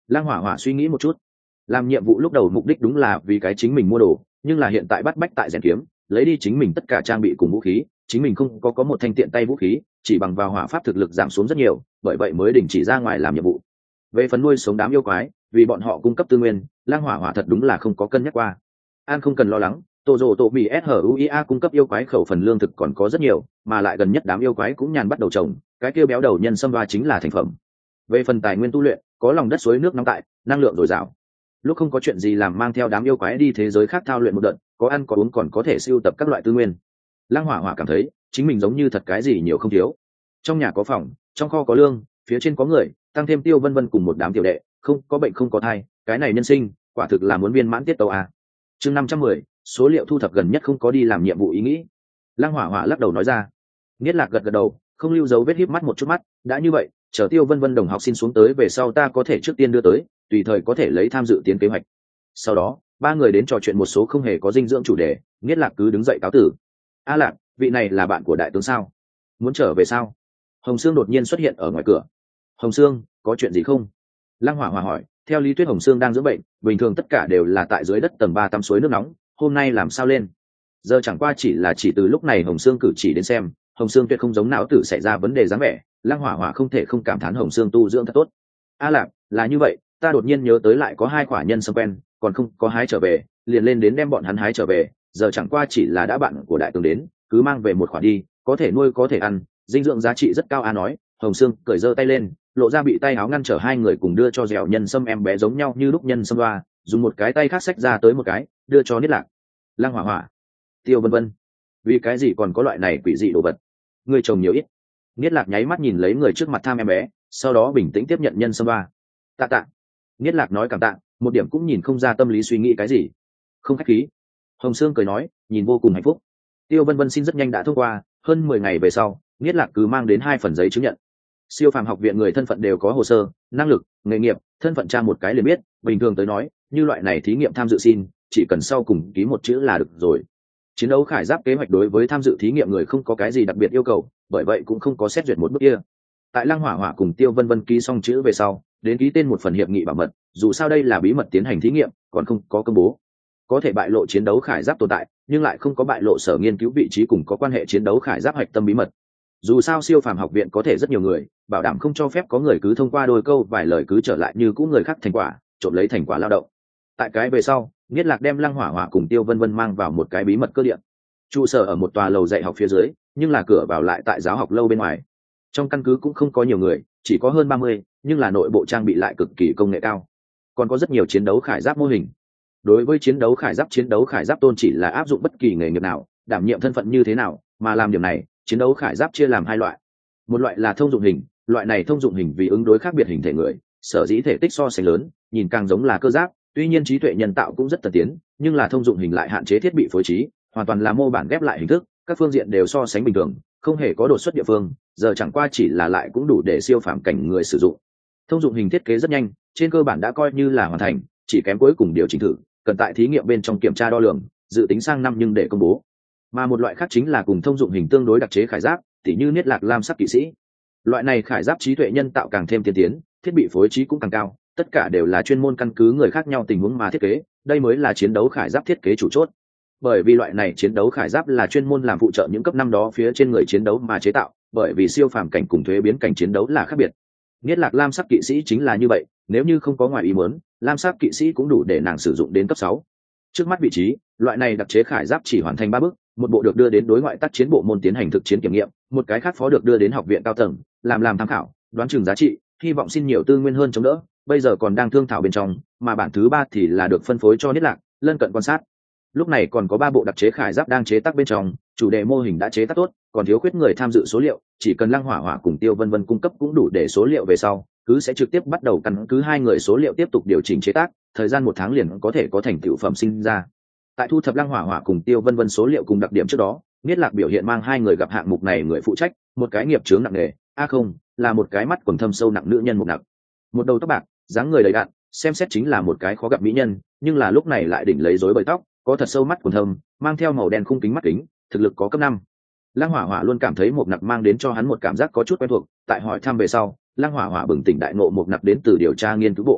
Lăng hỏa hỏa suy nghĩ một chút, làm nhiệm vụ lúc đầu mục đích đúng là vì cái chính mình mua đồ, nhưng là hiện tại bắt bách tại rèn kiếm, lấy đi chính mình tất cả trang bị cùng vũ khí, chính mình không có có một thanh tiện tay vũ khí, chỉ bằng vào hỏa pháp thực lực giảm xuống rất nhiều, bởi vậy mới đình chỉ ra ngoài làm nhiệm vụ. Về phần nuôi sống đám yêu quái, vì bọn họ cung cấp tư nguyên, Lăng hỏa hỏa thật đúng là không có cân nhắc qua. An không cần lo lắng, tổ rồ tổ bị shuia cung cấp yêu quái khẩu phần lương thực còn có rất nhiều, mà lại gần nhất đám yêu quái cũng nhàn bắt đầu trồng, cái kia béo đầu nhân sâm va chính là thành phẩm. Về phần tài nguyên tu luyện, có lòng đất suối nước nóng tại, năng lượng dồi dào. Lúc không có chuyện gì làm, mang theo đám yêu quái đi thế giới khác thao luyện một đợt, có ăn có uống còn có thể sưu tập các loại tư nguyên. Lăng hỏa hỏa cảm thấy chính mình giống như thật cái gì nhiều không thiếu. Trong nhà có phòng, trong kho có lương, phía trên có người, tăng thêm Tiêu Vân Vân cùng một đám tiểu đệ, không có bệnh không có thai, cái này nhân sinh quả thực là muốn viên mãn tiết tấu à. Chương năm trăm mười, số liệu thu thập gần nhất không có đi làm nhiệm vụ ý nghĩ. Lăng hỏa hỏa lắc đầu nói ra. Niết Lạc gật gật đầu, không lưu dấu vết híp mắt một chút mắt, đã như vậy, chờ Tiêu Vân Vân đồng học xin xuống tới về sau ta có thể trước tiên đưa tới, tùy thời có thể lấy tham dự tiến kế hoạch. Sau đó ba người đến trò chuyện một số không hề có dinh dưỡng chủ đề. Niết Lạc cứ đứng dậy cáo tử. A Lạc, vị này là bạn của đại tướng sao? Muốn trở về sao? Hồng Sương đột nhiên xuất hiện ở ngoài cửa. Hồng Sương, có chuyện gì không? Lăng hỏa hỏa hỏi. Theo lý thuyết Hồng Sương đang dưỡng bệnh, bình thường tất cả đều là tại dưới đất tầng ba tắm suối nước nóng, hôm nay làm sao lên? Giờ chẳng qua chỉ là chỉ từ lúc này Hồng Sương cử chỉ đến xem, Hồng Sương tuyệt không giống não tử xảy ra vấn đề dáng vẻ. Lăng hỏa hỏa không thể không cảm thán Hồng Sương tu dưỡng thật tốt. A Lạc, là như vậy, ta đột nhiên nhớ tới lại có hai quả nhân sâm quen, còn không có hái trở về, liền lên đến đem bọn hắn hái trở về. Giờ chẳng qua chỉ là đã bạn của đại tướng đến, cứ mang về một quả đi, có thể nuôi có thể ăn, dinh dưỡng giá trị rất cao. A nói. Hồng Sương cởi giơ tay lên, lộ ra bị tay áo ngăn trở hai người cùng đưa cho dẻo nhân sâm em bé giống nhau như lúc nhân sâm loa, dùng một cái tay khác xách ra tới một cái, đưa cho Niết Lạc. Lăng hỏa hỏa, Tiêu Vân Vân, vì cái gì còn có loại này quỷ dị đồ vật? Người chồng nhiều ít. Niết Lạc nháy mắt nhìn lấy người trước mặt tham em bé, sau đó bình tĩnh tiếp nhận nhân sâm loa. Tạ tạ. Niết Lạc nói cảm tạ, một điểm cũng nhìn không ra tâm lý suy nghĩ cái gì. Không khách khí. Hồng Sương cười nói, nhìn vô cùng hạnh phúc. Tiêu Vân Vân xin rất nhanh đã thông qua, hơn mười ngày về sau, Niết Lạc cứ mang đến hai phần giấy chứng nhận. Siêu phàm học viện người thân phận đều có hồ sơ, năng lực, nghề nghiệp, thân phận tra một cái liền biết, bình thường tới nói, như loại này thí nghiệm tham dự xin, chỉ cần sau cùng ký một chữ là được rồi. Chiến đấu khải giáp kế hoạch đối với tham dự thí nghiệm người không có cái gì đặc biệt yêu cầu, bởi vậy cũng không có xét duyệt một bước kia. Tại Lăng hỏa hỏa cùng Tiêu Vân Vân ký xong chữ về sau, đến ký tên một phần hiệp nghị bảo mật, dù sao đây là bí mật tiến hành thí nghiệm, còn không có công bố. Có thể bại lộ chiến đấu khải giáp tồn tại, nhưng lại không có bại lộ sở nghiên cứu vị trí cùng có quan hệ chiến đấu khải giáp hạch tâm bí mật. Dù sao siêu phàm học viện có thể rất nhiều người, bảo đảm không cho phép có người cứ thông qua đôi câu vài lời cứ trở lại như cũ người khác thành quả, trộm lấy thành quả lao động. Tại cái về sau, Niết Lạc đem Lăng hỏa hỏa cùng Tiêu Vân Vân mang vào một cái bí mật cơ điện. Trụ sở ở một tòa lầu dạy học phía dưới, nhưng là cửa vào lại tại giáo học lâu bên ngoài. Trong căn cứ cũng không có nhiều người, chỉ có hơn ba mươi, nhưng là nội bộ trang bị lại cực kỳ công nghệ cao. Còn có rất nhiều chiến đấu khải giáp mô hình. Đối với chiến đấu khải giáp, chiến đấu khải giáp tôn chỉ là áp dụng bất kỳ nghề nghiệp nào, đảm nhiệm thân phận như thế nào, mà làm điểm này, chiến đấu khải giáp chia làm hai loại. Một loại là thông dụng hình, loại này thông dụng hình vì ứng đối khác biệt hình thể người, sở dĩ thể tích so sánh lớn, nhìn càng giống là cơ giáp, tuy nhiên trí tuệ nhân tạo cũng rất tân tiến, nhưng là thông dụng hình lại hạn chế thiết bị phối trí, hoàn toàn là mô bản ghép lại hình thức, các phương diện đều so sánh bình thường, không hề có đột xuất địa phương, giờ chẳng qua chỉ là lại cũng đủ để siêu phàm cảnh người sử dụng. Thông dụng hình thiết kế rất nhanh, trên cơ bản đã coi như là hoàn thành, chỉ kém cuối cùng điều chỉnh thử, cần tại thí nghiệm bên trong kiểm tra đo lường, dự tính sang năm nhưng để công bố. Mà một loại khác chính là cùng thông dụng hình tương đối đặc chế khải giáp, tỉ như Niết Lạc lam sắc kỵ sĩ. Loại này khải giáp trí tuệ nhân tạo càng thêm tiên tiến, thiết bị phối trí cũng càng cao, tất cả đều là chuyên môn căn cứ người khác nhau tình huống mà thiết kế, đây mới là chiến đấu khải giáp thiết kế chủ chốt. Bởi vì loại này chiến đấu khải giáp là chuyên môn làm phụ trợ những cấp năm đó phía trên người chiến đấu mà chế tạo, bởi vì siêu phàm cảnh cùng thuế biến cảnh chiến đấu là khác biệt. Niết Lạc lam sắc kỵ sĩ chính là như vậy, nếu như không có ngoài ý muốn, lam sắc kỵ sĩ cũng đủ để nàng sử dụng đến cấp sáu. Trước mắt vị trí, loại này đặc chế khải giáp chỉ hoàn thành ba bước, một bộ được đưa đến đối ngoại tác chiến bộ môn tiến hành thực chiến kiểm nghiệm, một cái khác phó được đưa đến học viện cao tầng làm làm tham khảo, đoán chừng giá trị, hy vọng xin nhiều tư nguyên hơn chống đỡ, bây giờ còn đang thương thảo bên trong, mà bản thứ ba thì là được phân phối cho Niết Lạc, lân cận quan sát. Lúc này còn có ba bộ đặc chế khải giáp đang chế tác bên trong, chủ đề mô hình đã chế tác tốt, còn thiếu khuyết người tham dự số liệu, chỉ cần Lăng hỏa hỏa cùng Tiêu Vân Vân cung cấp cũng đủ để số liệu về sau, cứ sẽ trực tiếp bắt đầu căn cứ hai người số liệu tiếp tục điều chỉnh chế tác, thời gian một tháng liền có thể có thành tựu phẩm sinh ra. Tại thu thập Lăng hỏa hỏa cùng Tiêu Vân Vân số liệu cùng đặc điểm trước đó, Niết Lạc biểu hiện mang hai người gặp hạng mục này người phụ trách, một cái nghiệp chướng nặng nề, a không, là một cái mắt quầng thâm sâu nặng nữ nhân một nặng, một đầu tóc bạc, dáng người đầy đặn, xem xét chính là một cái khó gặp mỹ nhân, nhưng là lúc này lại đỉnh lấy rối bời tóc, có thật sâu mắt quầng thâm, mang theo màu đen khung kính mắt kính, thực lực có cấp năm. Lăng hỏa hỏa luôn cảm thấy một nặc mang đến cho hắn một cảm giác có chút quen thuộc, tại hỏi thăm về sau, Lăng hỏa hỏa bừng tỉnh đại ngộ một nặc đến từ điều tra nghiên cứu bộ.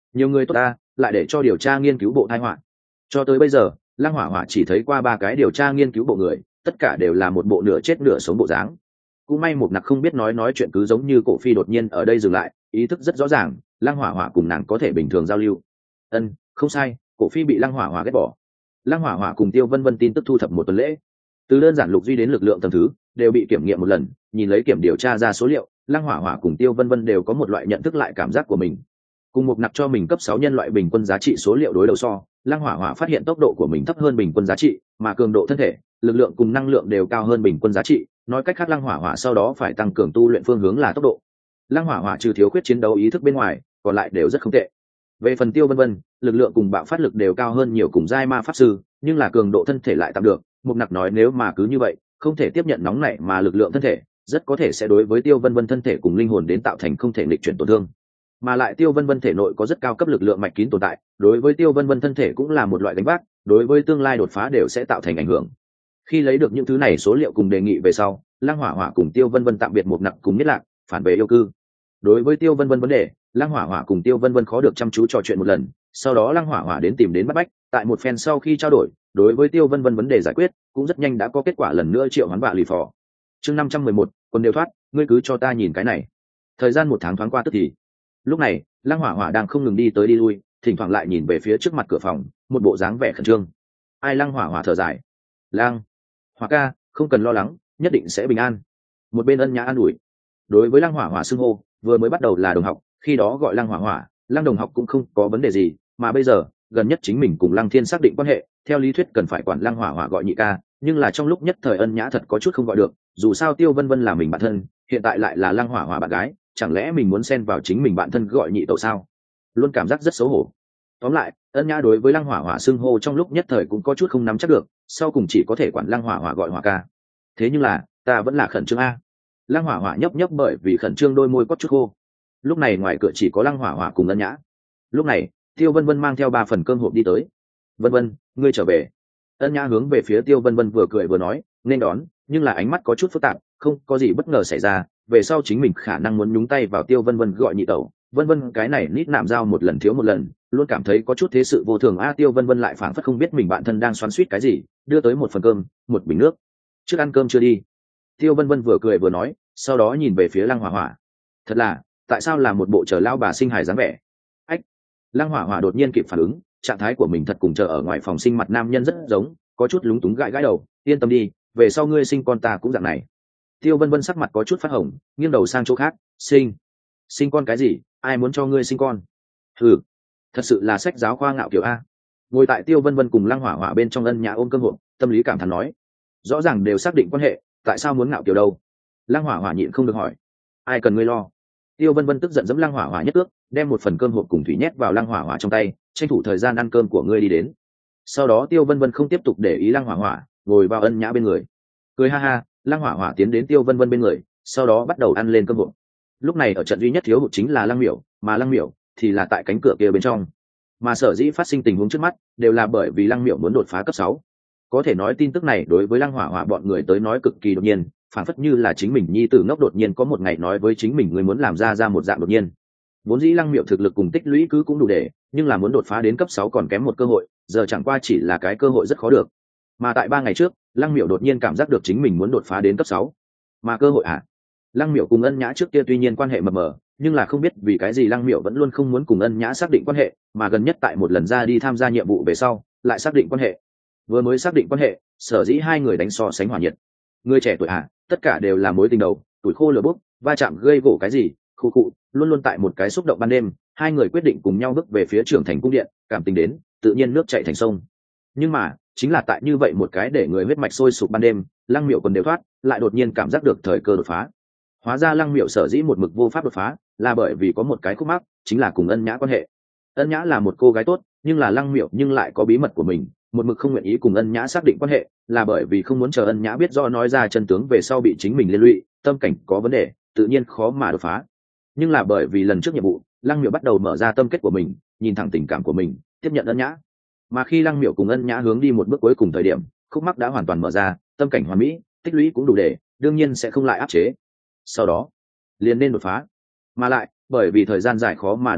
nhiều người tốt ta lại để cho điều tra nghiên cứu bộ thai họa. Cho tới bây giờ lăng hỏa hỏa chỉ thấy qua ba cái điều tra nghiên cứu bộ người, tất cả đều là một bộ nửa chết nửa sống bộ dáng. Cũng may một nặc không biết nói nói chuyện, cứ giống như cổ phi đột nhiên ở đây dừng lại, ý thức rất rõ ràng lăng hỏa hỏa cùng nàng có thể bình thường giao lưu. Ân, không sai, cổ phi bị lăng hỏa hỏa ghét bỏ. Lăng hỏa hỏa cùng tiêu vân vân tin tức thu thập một tuần lễ, từ đơn giản lục duy đến lực lượng tầng thứ đều bị kiểm nghiệm một lần, nhìn lấy kiểm điều tra ra số liệu, lăng hỏa hỏa cùng tiêu vân vân đều có một loại nhận thức lại cảm giác của mình. Cùng một nặc cho mình cấp sáu nhân loại bình quân giá trị số liệu đối đầu so, lăng hỏa hỏa phát hiện tốc độ của mình thấp hơn bình quân giá trị, mà cường độ thân thể, lực lượng cùng năng lượng đều cao hơn bình quân giá trị. Nói cách khác lăng hỏa hỏa sau đó phải tăng cường tu luyện phương hướng là tốc độ. Lăng hỏa hỏa trừ thiếu khuyết chiến đấu ý thức bên ngoài, còn lại đều rất không tệ. Về phần tiêu vân vân, lực lượng cùng bạo phát lực đều cao hơn nhiều cùng giai ma pháp sư, nhưng là cường độ thân thể lại tạm được. Mục nặc nói nếu mà cứ như vậy không thể tiếp nhận nóng nảy mà lực lượng thân thể rất có thể sẽ đối với tiêu vân vân thân thể cùng linh hồn đến tạo thành không thể nghịch chuyển tổn thương, mà lại tiêu vân vân thể nội có rất cao cấp lực lượng mạch kín tồn tại, đối với tiêu vân vân thân thể cũng là một loại đánh vác, đối với tương lai đột phá đều sẽ tạo thành ảnh hưởng. Khi lấy được những thứ này số liệu cùng đề nghị về sau, lăng hỏa hỏa cùng tiêu vân vân tạm biệt một nặc cùng nhất lạc phản về yêu cư. Đối với tiêu vân vân vấn đề, lăng hỏa hỏa cùng tiêu vân vân khó được chăm chú trò chuyện một lần, sau đó lăng hỏa hỏa đến tìm đến bắt bách, tại một phen sau khi trao đổi, đối với tiêu vân vân vấn đề giải quyết cũng rất nhanh đã có kết quả, lần nữa triệu hoán vạ lì phò. Chương năm trăm mười một, quân đều thoát, ngươi cứ cho ta nhìn cái này. Thời gian một tháng thoáng qua tức thì. Lúc này lăng hỏa hỏa đang không ngừng đi tới đi lui, thỉnh thoảng lại nhìn về phía trước mặt cửa phòng, một bộ dáng vẻ khẩn trương. Ai? Lăng hỏa hỏa thở dài. Lăng hỏa ca, không cần lo lắng, nhất định sẽ bình an. Một bên ân nhã an ủi. Đối với lăng hỏa hỏa xưng hô, vừa mới bắt đầu là đồng học, khi đó gọi lăng hỏa hỏa, lăng đồng học cũng không có vấn đề gì, mà bây giờ gần nhất chính mình cùng lăng thiên xác định quan hệ, theo lý thuyết cần phải quản lăng hỏa hỏa gọi nhị ca, nhưng là trong lúc nhất thời ân nhã thật có chút không gọi được, dù sao tiêu vân vân là mình bạn thân, hiện tại lại là lăng hỏa hỏa bạn gái, chẳng lẽ mình muốn xen vào chính mình bạn thân gọi nhị tẩu sao? Luôn cảm giác rất xấu hổ. Tóm lại ân nhã đối với lăng hỏa hỏa xưng hô trong lúc nhất thời cũng có chút không nắm chắc được, sau cùng chỉ có thể quản lăng hỏa hỏa gọi hỏa ca. Thế nhưng là ta vẫn là khẩn trương a. Lăng hỏa hỏa nhấp nhấp bởi vì khẩn trương đôi môi có chút khô. Lúc này ngoài cửa chỉ có lăng hỏa hỏa cùng ân nhã. Lúc này tiêu vân vân mang theo ba phần cơm hộp đi tới. Vân vân, ngươi trở về. Ân nhã hướng về phía tiêu vân vân vừa cười vừa nói, nên đón, nhưng là ánh mắt có chút phức tạp, không có gì bất ngờ xảy ra, về sau chính mình khả năng muốn nhúng tay vào tiêu vân vân gọi nhị tẩu. Vân vân cái này nít nạm dao một lần thiếu một lần, luôn cảm thấy có chút thế sự vô thường a. Tiêu vân vân lại phảng phất không biết mình bạn thân đang xoắn xuýt cái gì, đưa tới một phần cơm, một bình nước. Trước ăn cơm chưa đi? Tiêu vân vân vừa cười vừa nói, sau đó nhìn về phía lăng hỏa hỏa. Thật là, tại sao là một bộ chờ lao bà sinh hài dáng vẻ? Ách! Lăng hỏa hỏa đột nhiên kịp phản ứng, trạng thái của mình thật cùng chờ ở ngoài phòng sinh mặt nam nhân rất giống, có chút lúng túng gãi gãi đầu. Yên tâm đi, về sau ngươi sinh con ta cũng dạng này. Tiêu vân vân sắc mặt có chút phát hồng, nghiêng đầu sang chỗ khác. Sinh? Sinh con cái gì? Ai muốn cho ngươi sinh con? Ừ, thật sự là sách giáo khoa ngạo kiểu a. Ngồi tại tiêu vân vân cùng lăng hỏa hỏa bên trong ân nhã ôm cơm hộp, tâm lý cảm thán nói, rõ ràng đều xác định quan hệ, tại sao muốn ngạo kiểu đâu? Lăng hỏa hỏa nhịn không được hỏi. Ai cần ngươi lo? Tiêu vân vân tức giận giẫm lăng hỏa hỏa nhất ước, đem một phần cơm hộp cùng thủy nhét vào lăng hỏa hỏa trong tay, tranh thủ thời gian ăn cơm của ngươi đi đến. Sau đó tiêu vân vân không tiếp tục để ý lăng hỏa hỏa, ngồi vào ân nhã bên người, cười ha ha. Lăng hỏa hỏa tiến đến tiêu vân vân bên người, sau đó bắt đầu ăn lên cơm hộp. Lúc này ở trận duy nhất thiếu hụt chính là lăng miểu, mà lăng miểu thì là tại cánh cửa kia bên trong, mà sở dĩ phát sinh tình huống trước mắt đều là bởi vì lăng miểu muốn đột phá cấp sáu. Có thể nói tin tức này đối với lăng hỏa hỏa bọn người tới nói cực kỳ đột nhiên, phản phất như là chính mình nhi tử ngốc đột nhiên có một ngày nói với chính mình người muốn làm ra ra một dạng đột nhiên. Vốn dĩ lăng miểu thực lực cùng tích lũy cứ cũng đủ để, nhưng là muốn đột phá đến cấp sáu còn kém một cơ hội, giờ chẳng qua chỉ là cái cơ hội rất khó được. Mà tại ba ngày trước lăng miểu đột nhiên cảm giác được chính mình muốn đột phá đến cấp sáu, mà cơ hội à? Lăng miểu cùng ân nhã trước kia tuy nhiên quan hệ mập mờ, nhưng là không biết vì cái gì lăng miểu vẫn luôn không muốn cùng ân nhã xác định quan hệ, mà gần nhất tại một lần ra đi tham gia nhiệm vụ về sau lại xác định quan hệ. Vừa mới xác định quan hệ, sở dĩ hai người đánh so sánh hỏa nhiệt. Người trẻ tuổi à, tất cả đều là mối tình đầu, tuổi khô lửa bốc, va chạm gây gỗ cái gì, khu cụ, luôn luôn tại một cái xúc động ban đêm, hai người quyết định cùng nhau bước về phía trưởng thành cung điện, cảm tình đến, tự nhiên nước chảy thành sông. Nhưng mà chính là tại như vậy một cái để người huyết mạch sôi sục ban đêm, lăng miểu còn đều thoát, lại đột nhiên cảm giác được thời cơ đột phá. Hóa ra lăng miểu sở dĩ một mực vô pháp đột phá, là bởi vì có một cái khúc mắc, chính là cùng ân nhã quan hệ. Ân nhã là một cô gái tốt, nhưng là lăng miểu nhưng lại có bí mật của mình, một mực không nguyện ý cùng ân nhã xác định quan hệ, là bởi vì không muốn chờ ân nhã biết do nói ra chân tướng về sau bị chính mình liên lụy, tâm cảnh có vấn đề, tự nhiên khó mà đột phá. Nhưng là bởi vì lần trước nhiệm vụ, lăng miểu bắt đầu mở ra tâm kết của mình, nhìn thẳng tình cảm của mình, tiếp nhận ân nhã. Mà khi lăng miểu cùng ân nhã hướng đi một bước cuối cùng thời điểm, khúc mắc đã hoàn toàn mở ra, tâm cảnh hoàn mỹ, tích lũy cũng đủ để, đương nhiên sẽ không lại áp chế. Sau đó liền nên đột phá, mà lại bởi vì thời gian dài khó mà đột phá,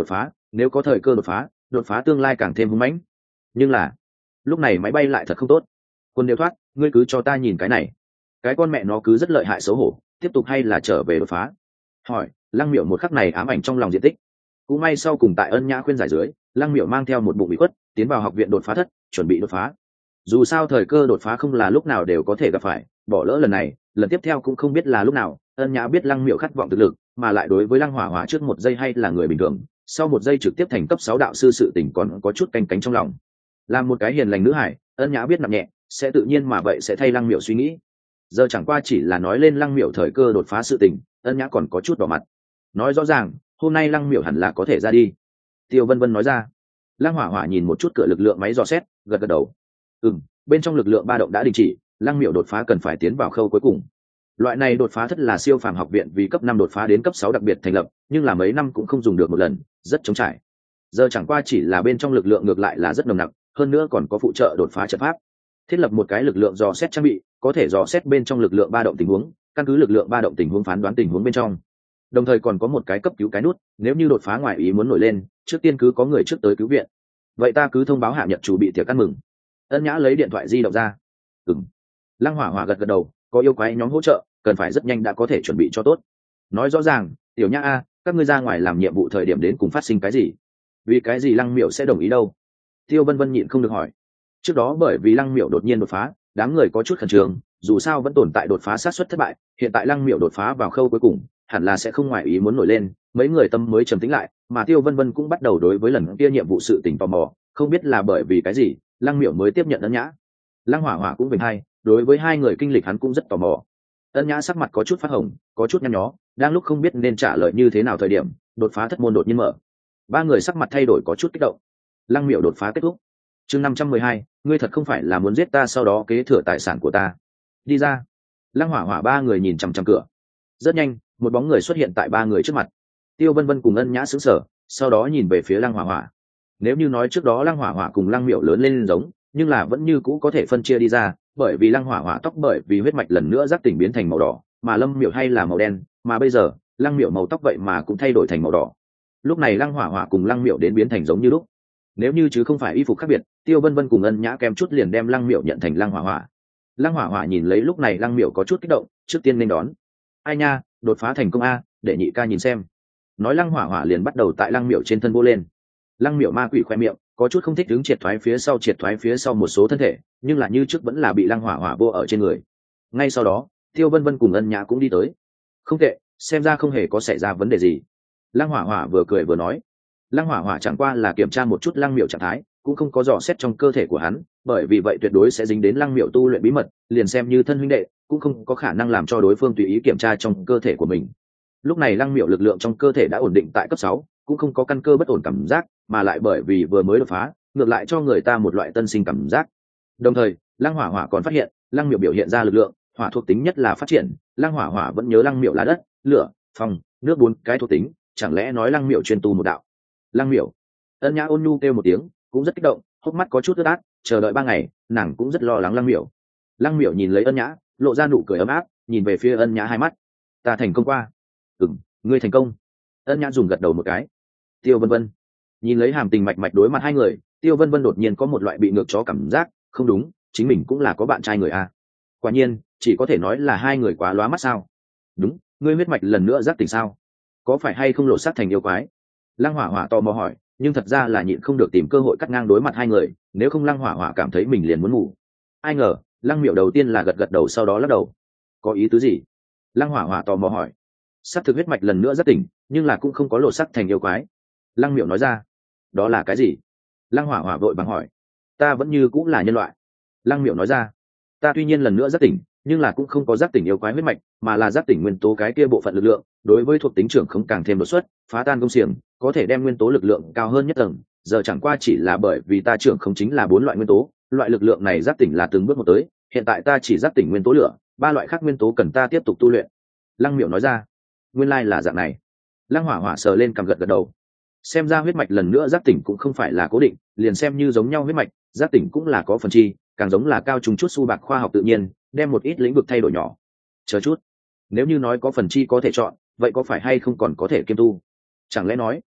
nếu có thời cơ đột phá đột phá tương lai càng thêm hung mãnh. Nhưng là lúc này máy bay lại thật không tốt. Quân đều thoát, ngươi cứ cho ta nhìn cái này, cái con mẹ nó cứ rất lợi hại xấu hổ, tiếp tục hay là trở về đột phá? Hỏi. Lăng Miểu một khắc này ám ảnh trong lòng diện tích. Cũng may sau cùng tại Ân Nhã khuyên giải dưới, Lăng Miểu mang theo một bụng bị khuất tiến vào học viện đột phá thất, chuẩn bị đột phá. Dù sao thời cơ đột phá không là lúc nào đều có thể gặp phải, bỏ lỡ lần này lần tiếp theo cũng không biết là lúc nào. Ân Nhã biết Lăng Miểu khát vọng thực lực, mà lại đối với Lăng Hỏa Hỏa trước một giây hay là người bình thường, sau một giây trực tiếp thành cấp sáu đạo sư sự tình còn có chút canh cánh trong lòng. Làm một cái hiền lành nữ hải, Ân Nhã biết nặng nhẹ sẽ tự nhiên mà vậy sẽ thay Lăng Miểu suy nghĩ. Giờ chẳng qua chỉ là nói lên Lăng Miểu thời cơ đột phá sự tình, Ân Nhã còn có chút đỏ mặt. Nói rõ ràng hôm nay Lăng Miểu hẳn là có thể ra đi. Tiêu Vân Vân nói ra. Lăng Hỏa Hỏa nhìn một chút cửa lực lượng máy dò xét, gật gật đầu. Ừm, bên trong lực lượng ba động đã đình chỉ, Lăng Miểu đột phá cần phải tiến vào khâu cuối cùng. Loại này đột phá thất là siêu phàm học viện vì cấp năm đột phá đến cấp sáu đặc biệt thành lập, nhưng là mấy năm cũng không dùng được một lần, rất trống trải. Giờ chẳng qua chỉ là bên trong lực lượng ngược lại là rất nồng nặc, hơn nữa còn có phụ trợ đột phá trận pháp. Thiết lập một cái lực lượng dò xét trang bị, có thể dò xét bên trong lực lượng ba động tình huống, căn cứ lực lượng ba động tình huống phán đoán tình huống bên trong. Đồng thời còn có một cái cấp cứu cái nút, nếu như đột phá ngoài ý muốn nổi lên, trước tiên cứ có người trước tới cứu viện. Vậy ta cứ thông báo hạ nhật chủ bị tiệc ăn mừng. Ân Nhã lấy điện thoại di động ra. Ừm. Lăng Hỏa Hỏa gật gật đầu, có yêu quái nhóm hỗ trợ, cần phải rất nhanh đã có thể chuẩn bị cho tốt. Nói rõ ràng, Tiểu Nhã a, các ngươi ra ngoài làm nhiệm vụ thời điểm đến cùng phát sinh cái gì? Vì cái gì Lăng Miểu sẽ đồng ý đâu? Tiêu Vân Vân nhịn không được hỏi. Trước đó bởi vì Lăng Miểu đột nhiên đột phá, đám người có chút khẩn trương, dù sao vẫn tồn tại đột phá sát suất thất bại, hiện tại Lăng Miểu đột phá vào khâu cuối cùng, hẳn là sẽ không ngoài ý muốn nổi lên, mấy người tâm mới trầm tĩnh lại, mà Tiêu Vân Vân cũng bắt đầu đối với lần kia nhiệm vụ sự tình tò mò, không biết là bởi vì cái gì, Lăng Miểu mới tiếp nhận Ân Nhã. Lăng Hỏa Hỏa cũng bình hay, đối với hai người kinh lịch hắn cũng rất tò mò. Ân Nhã sắc mặt có chút phát hồng, có chút nhăn nhó, đang lúc không biết nên trả lời như thế nào thời điểm, đột phá thất môn đột nhiên mở. Ba người sắc mặt thay đổi có chút kích động. Lăng Miểu đột phá kết thúc. Chương năm trăm mười hai, ngươi thật không phải là muốn giết ta sau đó kế thừa tài sản của ta. Đi ra. Lăng Hỏa Hỏa ba người nhìn chằm chằm cửa. Rất nhanh, một bóng người xuất hiện tại ba người trước mặt. Tiêu Vân Vân cùng Ân Nhã sững sờ, sau đó nhìn về phía Lăng Hỏa Hỏa. Nếu như nói trước đó Lăng Hỏa Hỏa cùng Lăng Miểu lớn lên giống, nhưng là vẫn như cũ có thể phân chia đi ra, bởi vì Lăng Hỏa Hỏa tóc bởi vì huyết mạch lần nữa giác tỉnh biến thành màu đỏ, mà Lâm Miểu hay là màu đen, mà bây giờ, Lăng Miểu màu tóc vậy mà cũng thay đổi thành màu đỏ. Lúc này Lăng Hỏa Hỏa cùng Lăng Miểu đến biến thành giống như lúc. Nếu như chứ không phải y phục khác biệt, Tiêu Vân Vân cùng Ân Nhã kém chút liền đem Lăng Miểu nhận thành Lăng Hỏa Hỏa. Lăng Hỏa Hỏa nhìn lấy lúc này Lăng Miểu có chút kích động, trước tiên nên đón. Ai nha, đột phá thành công a, để nhị ca nhìn xem. Nói Lăng Hỏa Hỏa liền bắt đầu tại Lăng Miểu trên thân vô lên. Lăng Miểu ma quỷ khoe miệng, có chút không thích đứng triệt thoái phía sau triệt thoái phía sau một số thân thể, nhưng là như trước vẫn là bị Lăng Hỏa Hỏa vô ở trên người. Ngay sau đó, Tiêu Vân Vân cùng Ân Nhã cũng đi tới. Không tệ, xem ra không hề có xảy ra vấn đề gì. Lăng Hỏa Hỏa vừa cười vừa nói. Lăng Hỏa Hỏa chẳng qua là kiểm tra một chút Lăng Miểu trạng thái, cũng không có dò xét trong cơ thể của hắn, bởi vì vậy tuyệt đối sẽ dính đến Lăng Miểu tu luyện bí mật, liền xem như thân huynh đệ, cũng không có khả năng làm cho đối phương tùy ý kiểm tra trong cơ thể của mình. Lúc này Lăng Miểu lực lượng trong cơ thể đã ổn định tại cấp sáu, cũng không có căn cơ bất ổn cảm giác, mà lại bởi vì vừa mới đột phá, ngược lại cho người ta một loại tân sinh cảm giác. Đồng thời, Lăng Hỏa Hỏa còn phát hiện, Lăng Miểu biểu hiện ra lực lượng, hỏa thuộc tính nhất là phát triển, Lăng Hỏa Hỏa vẫn nhớ Lăng Miểu là đất, lửa, phong, nước bốn cái thuộc tính, chẳng lẽ nói Lăng Miểu chuyên tu một đạo? Lăng Miểu. Ân Nhã ôn nhu kêu một tiếng, cũng rất kích động, hốc mắt có chút ướt át, chờ đợi ba ngày, nàng cũng rất lo lắng Lăng Miểu. Lăng Miểu nhìn lấy Ân Nhã, lộ ra nụ cười ấm áp, nhìn về phía Ân Nhã hai mắt. Ta thành công qua. Ừm, ngươi thành công. Ân Nhã dùng gật đầu một cái. Tiêu Vân Vân nhìn lấy hàm tình mạch mạch đối mặt hai người, Tiêu Vân Vân đột nhiên có một loại bị ngược chó cảm giác, không đúng, chính mình cũng là có bạn trai người a. Quả nhiên, chỉ có thể nói là hai người quá lóa mắt sao? Đúng, ngươi huyết mạch lần nữa giác tỉnh sao? Có phải hay không lộ sát thành yêu quái? Lăng Hỏa Hỏa tò mò hỏi, nhưng thật ra là nhịn không được tìm cơ hội cắt ngang đối mặt hai người, nếu không Lăng Hỏa Hỏa cảm thấy mình liền muốn ngủ. Ai ngờ, Lăng Miểu đầu tiên là gật gật đầu sau đó lắc đầu. Có ý tứ gì? Lăng Hỏa Hỏa tò mò hỏi. Sát thực huyết mạch lần nữa giác tỉnh, nhưng là cũng không có lộ sắc thành yêu quái. Lăng Miểu nói ra. Đó là cái gì? Lăng Hỏa Hỏa vội vàng hỏi. Ta vẫn như cũng là nhân loại. Lăng Miểu nói ra. Ta tuy nhiên lần nữa giác tỉnh, nhưng là cũng không có giác tỉnh yêu quái huyết mạch, mà là giác tỉnh nguyên tố cái kia bộ phận lực lượng, đối với thuộc tính trưởng không càng thêm đột xuất, phá tan công xiềng, có thể đem nguyên tố lực lượng cao hơn nhất tầng. Giờ chẳng qua chỉ là bởi vì ta trưởng không chính là bốn loại nguyên tố, loại lực lượng này giác tỉnh là từng bước một tới, hiện tại ta chỉ giác tỉnh nguyên tố lửa, ba loại khác nguyên tố cần ta tiếp tục tu luyện. Lăng Miểu nói ra. Nguyên lai là dạng này. Lăng Hỏa Hỏa sờ lên cằm gật gật đầu. Xem ra huyết mạch lần nữa giác tỉnh cũng không phải là cố định, liền xem như giống nhau huyết mạch, giác tỉnh cũng là có phần chi, càng giống là cao trùng chút su bạc khoa học tự nhiên, đem một ít lĩnh vực thay đổi nhỏ. Chờ chút, nếu như nói có phần chi có thể chọn, vậy có phải hay không còn có thể kiêm tu? Chẳng lẽ nói,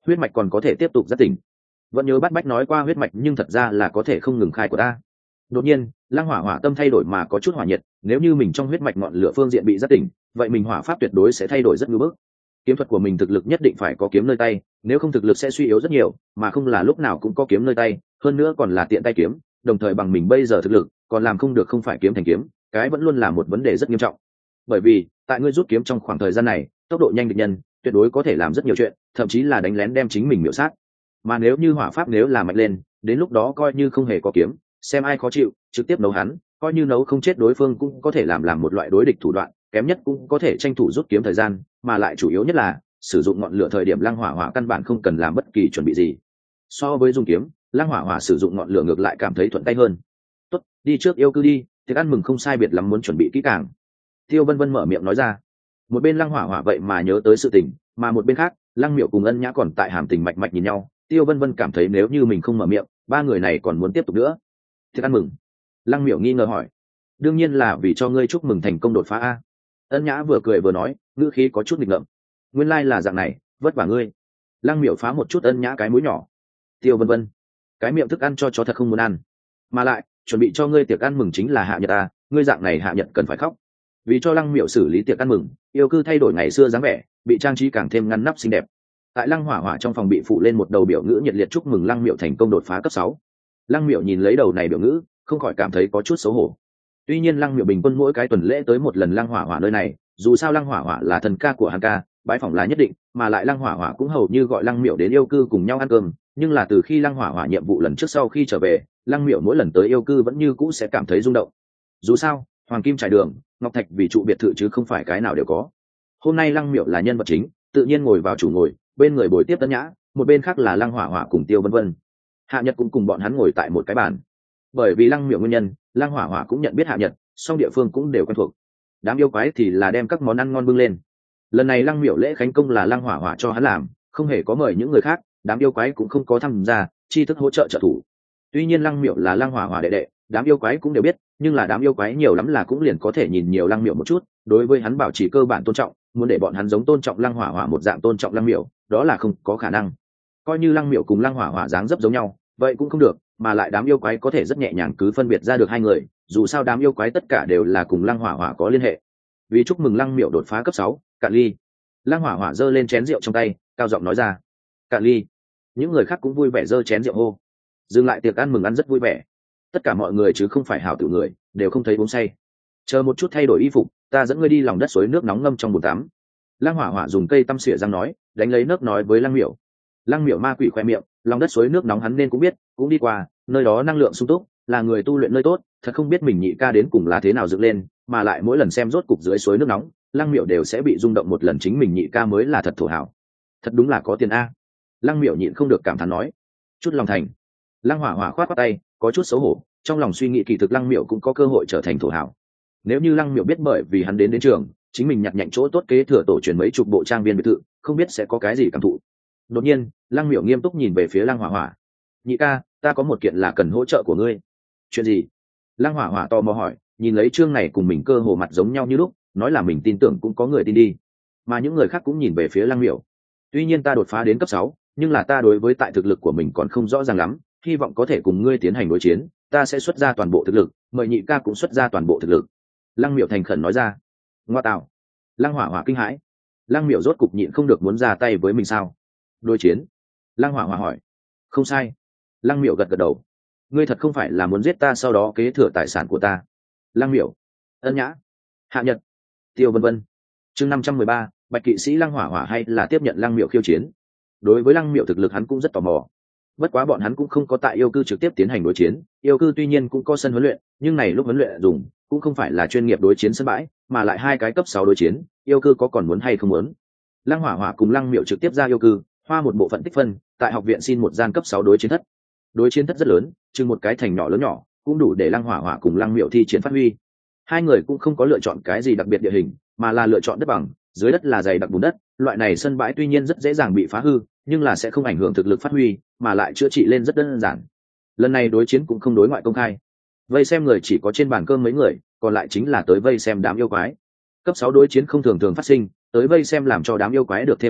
huyết mạch còn có thể tiếp tục giác tỉnh. Vẫn nhớ Bát Bách nói qua huyết mạch nhưng thật ra là có thể không ngừng khai của ta. Đột nhiên lăng hỏa hỏa tâm thay đổi mà có chút hỏa nhiệt, nếu như mình trong huyết mạch ngọn lửa phương diện bị giác tỉnh, vậy mình hỏa pháp tuyệt đối sẽ thay đổi rất ngưỡng bức. Kiếm thuật của mình thực lực nhất định phải có kiếm nơi tay, nếu không thực lực sẽ suy yếu rất nhiều, mà không là lúc nào cũng có kiếm nơi tay, hơn nữa còn là tiện tay kiếm, đồng thời bằng mình bây giờ thực lực còn làm không được không phải kiếm thành kiếm, cái vẫn luôn là một vấn đề rất nghiêm trọng. Bởi vì tại ngươi rút kiếm trong khoảng thời gian này, tốc độ nhanh địch nhân tuyệt đối có thể làm rất nhiều chuyện, thậm chí là đánh lén đem chính mình miểu sát. Mà nếu như hỏa pháp nếu là mạnh lên, đến lúc đó coi như không hề có kiếm, xem ai khó chịu trực tiếp nấu hắn, coi như nấu không chết đối phương cũng có thể làm làm một loại đối địch thủ đoạn, kém nhất cũng có thể tranh thủ rút kiếm thời gian, mà lại chủ yếu nhất là sử dụng ngọn lửa thời điểm lăng hỏa hỏa căn bản không cần làm bất kỳ chuẩn bị gì. So với dùng kiếm, lăng hỏa hỏa sử dụng ngọn lửa ngược lại cảm thấy thuận tay hơn. Tốt, đi trước yêu cư đi, tiệc ăn mừng không sai biệt lắm muốn chuẩn bị kỹ càng. Tiêu Vân Vân mở miệng nói ra. Một bên lăng hỏa hỏa vậy mà nhớ tới sự tình, mà một bên khác lăng miểu cùng Ân Nhã còn tại hàm tình mạch mạch nhìn nhau. Tiêu Vân Vân cảm thấy nếu như mình không mở miệng, ba người này còn muốn tiếp tục nữa. Tiệc ăn mừng? Lăng miểu nghi ngờ hỏi. Đương nhiên là vì cho ngươi chúc mừng thành công đột phá a. Ân Nhã vừa cười vừa nói, ngữ khí có chút nghịch ngợm. Nguyên lai là dạng này, vất vả ngươi. Lăng miểu phá một chút Ân Nhã cái mũi nhỏ. Tiêu Vân Vân, cái miệng thức ăn cho chó thật không muốn ăn, mà lại chuẩn bị cho ngươi tiệc ăn mừng chính là hạ nhật à, ngươi dạng này hạ nhật cần phải khóc. Vì cho lăng miểu xử lý tiệc ăn mừng, yêu cư thay đổi ngày xưa dáng vẻ, bị trang trí càng thêm ngăn nắp xinh đẹp. Tại lăng hỏa hỏa trong phòng bị phụ lên một đầu biểu ngữ nhiệt liệt chúc mừng lăng miểu thành công đột phá cấp sáu. Lăng miểu nhìn lấy đầu này biểu ngữ, không khỏi cảm thấy có chút xấu hổ. Tuy nhiên lăng miểu bình quân mỗi cái tuần lễ tới một lần lăng hỏa hỏa nơi này, dù sao lăng hỏa hỏa là thần ca của hắn ca, bái phỏng là nhất định, mà lại lăng hỏa hỏa cũng hầu như gọi lăng miểu đến yêu cư cùng nhau ăn cơm. Nhưng là từ khi lăng hỏa hỏa nhiệm vụ lần trước sau khi trở về, lăng miểu mỗi lần tới yêu cư vẫn như cũ sẽ cảm thấy rung động. Dù sao hoàng kim trải đường, ngọc thạch vì trụ biệt thự chứ không phải cái nào đều có. Hôm nay lăng miểu là nhân vật chính, tự nhiên ngồi vào chủ ngồi, bên người bồi tiếp Tân Nhã, một bên khác là lăng hỏa hỏa cùng Tiêu Vân Vân. Hạ Nhật cũng cùng bọn hắn ngồi tại một cái bàn. Bởi vì lăng miểu nguyên nhân, lăng hỏa hỏa cũng nhận biết Hạ Nhật, song địa phương cũng đều quen thuộc. Đám yêu quái thì là đem các món ăn ngon bưng lên. Lần này lăng miểu lễ khánh công là lăng hỏa hỏa cho hắn làm, không hề có mời những người khác, đám yêu quái cũng không có tham gia, chi thức hỗ trợ trợ thủ. Tuy nhiên lăng miểu là lăng hỏa hỏa đệ đệ, đám yêu quái cũng đều biết, nhưng là đám yêu quái nhiều lắm là cũng liền có thể nhìn nhiều lăng miểu một chút, đối với hắn bảo trì cơ bản tôn trọng, muốn để bọn hắn giống tôn trọng lăng hỏa hỏa một dạng tôn trọng lăng miểu, đó là không có khả năng. Coi như lăng miểu cùng lăng hỏa hỏa dáng dấp giống nhau, vậy cũng không được, mà lại đám yêu quái có thể rất nhẹ nhàng cứ phân biệt ra được hai người, dù sao đám yêu quái tất cả đều là cùng lăng hỏa hỏa có liên hệ. Vì chúc mừng lăng miểu đột phá cấp sáu, cạn ly. Lăng hỏa hỏa giơ lên chén rượu trong tay, cao giọng nói ra. Cạn ly. Những người khác cũng vui vẻ giơ chén rượu hô. Dừng lại tiệc ăn mừng ăn rất vui vẻ. Tất cả mọi người chứ không phải hảo tử người, đều không thấy uống say. Chờ một chút thay đổi y phục, ta dẫn ngươi đi lòng đất suối nước nóng ngâm trong bồn tắm. Lăng hỏa hỏa dùng cây tăm xỉa răng nói, đánh lấy nước nói với lăng miểu. Lăng miểu ma quỷ khoe miệng, lòng đất suối nước nóng hắn nên cũng biết, cũng đi qua, nơi đó năng lượng sung túc, là người tu luyện nơi tốt, thật không biết mình nhị ca đến cùng là thế nào dựng lên, mà lại mỗi lần xem rốt cục dưới suối nước nóng, lăng miểu đều sẽ bị rung động một lần, chính mình nhị ca mới là thật thổ hảo. Thật đúng là có tiền a. Lăng miểu nhịn không được cảm thán nói. Chút lòng thành. Lăng hỏa hỏa khoát khoát tay, có chút xấu hổ, trong lòng suy nghĩ kỳ thực lăng miểu cũng có cơ hội trở thành thổ hảo. Nếu như lăng miểu biết bởi vì hắn đến đến trường, chính mình nhặt nhạnh chỗ tốt kế thừa tổ truyền mấy chục bộ trang viên biệt thự, không biết sẽ có cái gì cảm thụ. Đột nhiên lăng miểu nghiêm túc nhìn về phía lăng hỏa hỏa. Nhị ca, ta có một kiện là cần hỗ trợ của ngươi. Chuyện gì? Lăng hỏa hỏa tò mò hỏi, nhìn lấy chương này cùng mình cơ hồ mặt giống nhau như lúc, nói là mình tin tưởng cũng có người tin đi, mà những người khác cũng nhìn về phía lăng miểu. Tuy nhiên ta đột phá đến cấp sáu, nhưng là ta đối với tại thực lực của mình còn không rõ ràng lắm, hy vọng có thể cùng ngươi tiến hành đối chiến, ta sẽ xuất ra toàn bộ thực lực, mời nhị ca cũng xuất ra toàn bộ thực lực. Lăng miểu thành khẩn nói ra. Ngoa tạo. Lăng hỏa hỏa kinh hãi. Lăng miểu rốt cục nhịn không được muốn ra tay với mình sao? Đối chiến? Lăng hỏa hỏa hỏi. Không sai. Lăng miểu gật gật đầu. Ngươi thật không phải là muốn giết ta sau đó kế thừa tài sản của ta? Lăng miểu. Ân Nhã. Hạ Nhật. Tiêu Vân Vân. Chương năm trăm mười ba, bạch kỵ sĩ lăng hỏa hỏa hay là tiếp nhận lăng miểu khiêu chiến. Đối với lăng miểu thực lực hắn cũng rất tò mò. Bất quá bọn hắn cũng không có tại yêu cư trực tiếp tiến hành đối chiến, yêu cư tuy nhiên cũng có sân huấn luyện, nhưng này lúc huấn luyện dùng cũng không phải là chuyên nghiệp đối chiến sân bãi, mà lại hai cái cấp sáu đối chiến, yêu cư có còn muốn hay không muốn. Lăng hỏa hỏa cùng lăng miểu trực tiếp ra yêu cư, hoa một bộ phận tích phân, tại học viện xin một gian cấp sáu đối chiến thất. Đối chiến thất rất lớn, chừng một cái thành nhỏ lớn nhỏ, cũng đủ để lăng hỏa hỏa cùng lăng miểu thi triển phát huy. Hai người cũng không có lựa chọn cái gì đặc biệt địa hình, mà là lựa chọn đất bằng, dưới đất là dày đặc bùn đất, loại này sân bãi tuy nhiên rất dễ dàng bị phá hư, nhưng là sẽ không ảnh hưởng thực lực phát huy, mà lại chữa trị lên rất đơn giản. Lần này đối chiến cũng không đối ngoại công khai, vây xem người chỉ có trên bàn cơm mấy người, còn lại chính là tới vây xem đám yêu quái. Cấp sáu đối chiến không thường thường phát sinh, tới vây xem làm cho đám yêu quái được thêm kiến thức,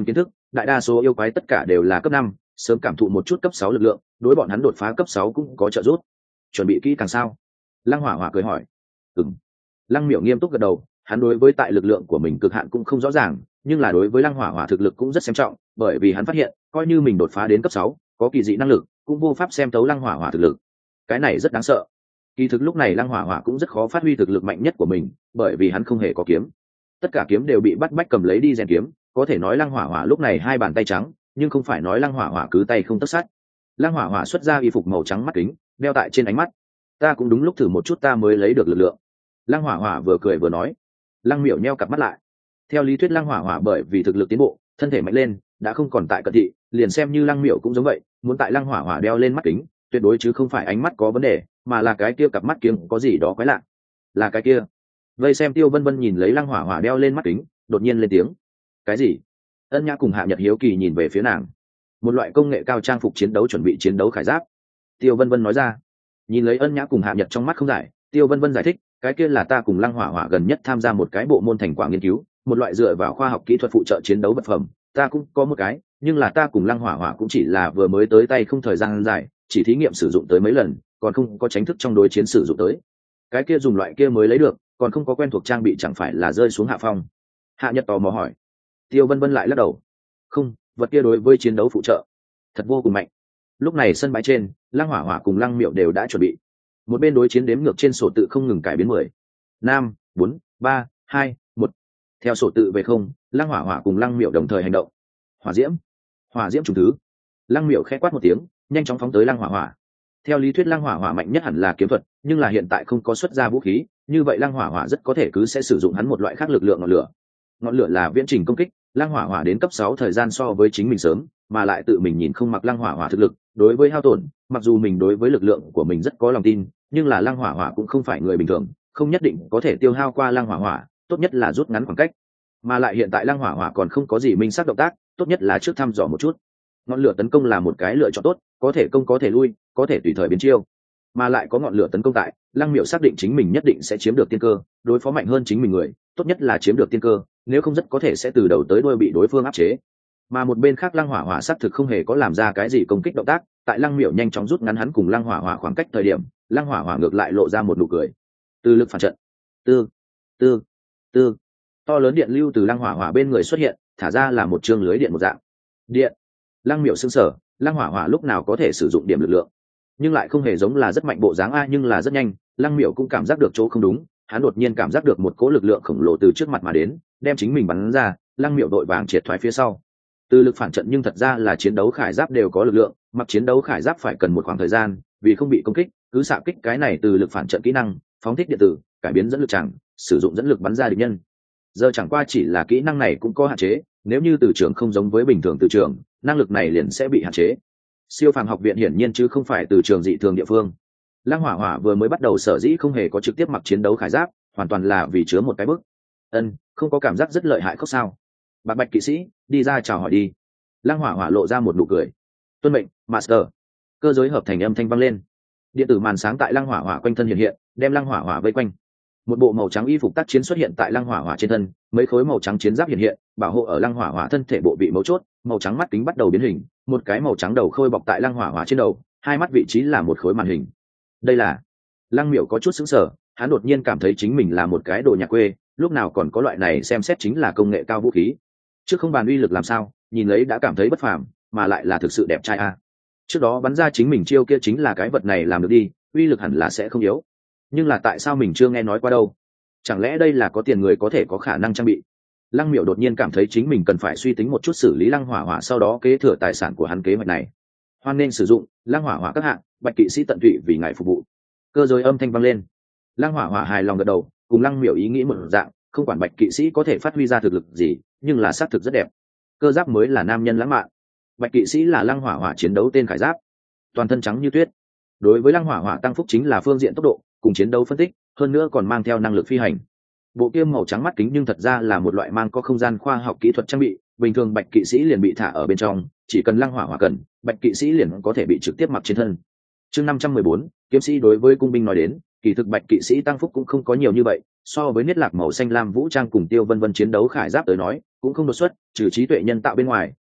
đại đa số yêu quái tất cả đều là cấp năm, sớm cảm thụ một chút cấp sáu lực lượng, đối bọn hắn đột phá cấp sáu cũng có trợ giúp. Chuẩn bị kỹ càng sao? Lăng Hỏa Hỏa cười hỏi. Ừm. Lăng Miểu nghiêm túc gật đầu, hắn đối với tại lực lượng của mình cực hạn cũng không rõ ràng, nhưng là đối với Lăng Hỏa Hỏa thực lực cũng rất xem trọng, bởi vì hắn phát hiện, coi như mình đột phá đến cấp sáu, có kỳ dị năng lực, cũng vô pháp xem thấu Lăng Hỏa Hỏa thực lực. Cái này rất đáng sợ. Kỳ thực lúc này Lăng Hỏa Hỏa cũng rất khó phát huy thực lực mạnh nhất của mình, bởi vì hắn không hề có kiếm. Tất cả kiếm đều bị bắt bách cầm lấy đi rèn kiếm, có thể nói Lăng Hỏa Hỏa lúc này hai bàn tay trắng, nhưng không phải nói Lăng Hỏa Hỏa cứ tay không tất sắt. Lăng Hỏa Hỏa xuất ra y phục màu trắng mắt kính, đeo tại trên ánh mắt. Ta cũng đúng lúc thử một chút ta mới lấy được lực lượng. Lăng Hỏa Hỏa vừa cười vừa nói. Lăng Miểu nheo cặp mắt lại. Theo lý thuyết Lăng Hỏa Hỏa bởi vì thực lực tiến bộ, thân thể mạnh lên, đã không còn tại cận thị, liền xem như Lăng Miểu cũng giống vậy, muốn tại Lăng Hỏa Hỏa đeo lên mắt kính, tuyệt đối chứ không phải ánh mắt có vấn đề, mà là cái kia cặp mắt kiếng có gì đó quái lạ. Là cái kia. Vây xem Tiêu Vân Vân nhìn lấy Lăng Hỏa Hỏa đeo lên mắt kính, đột nhiên lên tiếng. Cái gì? Ân Nhã cùng Hạ Nhật hiếu kỳ nhìn về phía nàng. Một loại công nghệ cao trang phục chiến đấu chuẩn bị chiến đấu khải giáp. Tiêu Vân Vân nói ra. Nhìn lấy Ân Nhã cùng Hạ Nhật trong mắt không giải, Tiêu Vân Vân giải thích, cái kia là ta cùng Lăng Hỏa Hỏa gần nhất tham gia một cái bộ môn thành quả nghiên cứu, một loại dựa vào khoa học kỹ thuật phụ trợ chiến đấu vật phẩm, ta cũng có một cái, nhưng là ta cùng Lăng Hỏa Hỏa cũng chỉ là vừa mới tới tay không thời gian dài, chỉ thí nghiệm sử dụng tới mấy lần, còn không có chính thức trong đối chiến sử dụng tới. Cái kia dùng loại kia mới lấy được, còn không có quen thuộc trang bị chẳng phải là rơi xuống hạ phong. Hạ Nhật tò mò hỏi. Tiêu Vân Vân lại lắc đầu. Không, vật kia đối với chiến đấu phụ trợ thật vô cùng mạnh. Lúc này sân bãi trên, Lăng Hỏa Hỏa cùng Lăng Miểu đều đã chuẩn bị. Một bên đối chiến đếm ngược trên sổ tự không ngừng cải biến mười, năm, bốn, ba, hai, một. Theo sổ tự về không, Lăng Hỏa Hỏa cùng Lăng Miểu đồng thời hành động. Hỏa diễm, hỏa diễm trùng thứ. Lăng Miểu khẽ quát một tiếng, nhanh chóng phóng tới Lăng Hỏa Hỏa. Theo lý thuyết Lăng Hỏa Hỏa mạnh nhất hẳn là kiếm thuật, nhưng là hiện tại không có xuất ra vũ khí, như vậy Lăng Hỏa Hỏa rất có thể cứ sẽ sử dụng hắn một loại khác lực lượng ngọn lửa. Ngọn lửa là viễn trình công kích, Lăng Hỏa Hỏa đến cấp sáu thời gian so với chính mình sớm, mà lại tự mình nhìn không mặc Lăng Hỏa Hỏa thực lực, đối với hao tổn, mặc dù mình đối với lực lượng của mình rất có lòng tin, nhưng là Lăng Hỏa Hỏa cũng không phải người bình thường, không nhất định có thể tiêu hao qua Lăng Hỏa Hỏa, tốt nhất là rút ngắn khoảng cách. Mà lại hiện tại Lăng Hỏa Hỏa còn không có gì minh xác động tác, tốt nhất là trước thăm dò một chút. Ngọn lửa tấn công là một cái lựa chọn tốt, có thể công có thể lui, có thể tùy thời biến chiêu. Mà lại có ngọn lửa tấn công tại, Lăng Miểu xác định chính mình nhất định sẽ chiếm được tiên cơ, đối phó mạnh hơn chính mình người, tốt nhất là chiếm được tiên cơ, nếu không rất có thể sẽ từ đầu tới đuôi bị đối phương áp chế. Mà một bên khác Lăng Hỏa Hỏa xác thực không hề có làm ra cái gì công kích động tác, tại Lăng Miểu nhanh chóng rút ngắn hắn cùng Lăng Hỏa Hỏa khoảng cách thời điểm, Lăng Hỏa Hỏa ngược lại lộ ra một nụ cười. Từ lực phản trận. Tư, tư, tư. To lớn điện lưu từ Lăng Hỏa Hỏa bên người xuất hiện, thả ra là một chương lưới điện một dạng. Điện. Lăng Miểu sững sờ, Lăng Hỏa Hỏa lúc nào có thể sử dụng điểm lực lượng, nhưng lại không hề giống là rất mạnh bộ dáng a, nhưng là rất nhanh, Lăng Miểu cũng cảm giác được chỗ không đúng, hắn đột nhiên cảm giác được một cỗ lực lượng khổng lồ từ trước mặt mà đến, đem chính mình bắn ra, Lăng Miểu đội vàng triệt thoái phía sau. Từ lực phản trận nhưng thật ra là chiến đấu khải giáp đều có lực lượng, mặc chiến đấu khải giáp phải cần một khoảng thời gian, vì không bị công kích, cứ xạ kích cái này từ lực phản trận kỹ năng, phóng thích điện tử, cải biến dẫn lực chẳng, sử dụng dẫn lực bắn ra địch nhân. Giờ chẳng qua chỉ là kỹ năng này cũng có hạn chế, nếu như từ trường không giống với bình thường từ trường, năng lực này liền sẽ bị hạn chế. Siêu phàm học viện hiển nhiên chứ không phải từ trường dị thường địa phương. Lăng Hỏa Hỏa vừa mới bắt đầu sở dĩ không hề có trực tiếp mặc chiến đấu khải giáp, hoàn toàn là vì chứa một cái bức. Ân, không có cảm giác rất lợi hại khóc sao? Bạc Bạch kỵ sĩ, đi ra chào hỏi đi. Lăng Hỏa Hỏa lộ ra một nụ cười. Tuân mệnh, Master. Cơ giới hợp thành âm thanh vang lên. Điện tử màn sáng tại Lăng Hỏa Hỏa quanh thân hiện hiện, đem Lăng Hỏa Hỏa vây quanh. Một bộ màu trắng y phục tác chiến xuất hiện tại Lăng Hỏa Hỏa trên thân, mấy khối màu trắng chiến giáp hiện hiện, bảo hộ ở Lăng Hỏa Hỏa thân thể bộ vị mấu chốt, màu trắng mắt kính bắt đầu biến hình, một cái màu trắng đầu khôi bọc tại Lăng Hỏa Hỏa trên đầu, hai mắt vị trí là một khối màn hình. Đây là... Lăng Miểu có chút sững sờ, hắn đột nhiên cảm thấy chính mình là một cái đồ nhà quê, lúc nào còn có loại này xem xét chính là công nghệ cao vũ khí. Trước không bàn uy lực làm sao, nhìn lấy đã cảm thấy bất phàm, mà lại là thực sự đẹp trai a. Trước đó bắn ra chính mình chiêu kia chính là cái vật này làm được đi, uy lực hẳn là sẽ không yếu. Nhưng là tại sao mình chưa nghe nói qua đâu? Chẳng lẽ đây là có tiền người có thể có khả năng trang bị? Lăng Miểu đột nhiên cảm thấy chính mình cần phải suy tính một chút xử lý Lăng Hỏa Hỏa sau đó kế thừa tài sản của hắn kế hoạch này. Hoan nên sử dụng Lăng Hỏa Hỏa các hạng, Bạch kỵ sĩ tận tụy vì ngài phục vụ. Cơ giới âm thanh vang lên. Lăng Hỏa Hỏa hài lòng gật đầu, cùng Lăng Miểu ý nghĩ một dạng, không quản Bạch kỵ sĩ có thể phát huy ra thực lực gì, nhưng là xác thực rất đẹp. Cơ giáp mới là nam nhân lãng mạn, Bạch kỵ sĩ là Lăng Hỏa Hỏa chiến đấu tên khải giáp, toàn thân trắng như tuyết. Đối với Lăng Hỏa Hỏa tăng phúc chính là phương diện tốc độ cùng chiến đấu phân tích, hơn nữa còn mang theo năng lực phi hành. Bộ kia màu trắng mắt kính nhưng thật ra là một loại mang có không gian khoa học kỹ thuật trang bị, bình thường Bạch kỵ sĩ liền bị thả ở bên trong, chỉ cần Lăng Hỏa Hỏa cần, Bạch kỵ sĩ liền có thể bị trực tiếp mặc trên thân. Chương năm trăm mười bốn, kiếm sĩ đối với cung binh nói đến, kỳ thực Bạch kỵ sĩ tăng phúc cũng không có nhiều như vậy, so với niết lạc màu xanh lam vũ trang cùng Tiêu Vân Vân chiến đấu khải giáp tới nói, cũng không đột xuất, trừ trí tuệ nhân tạo bên ngoài,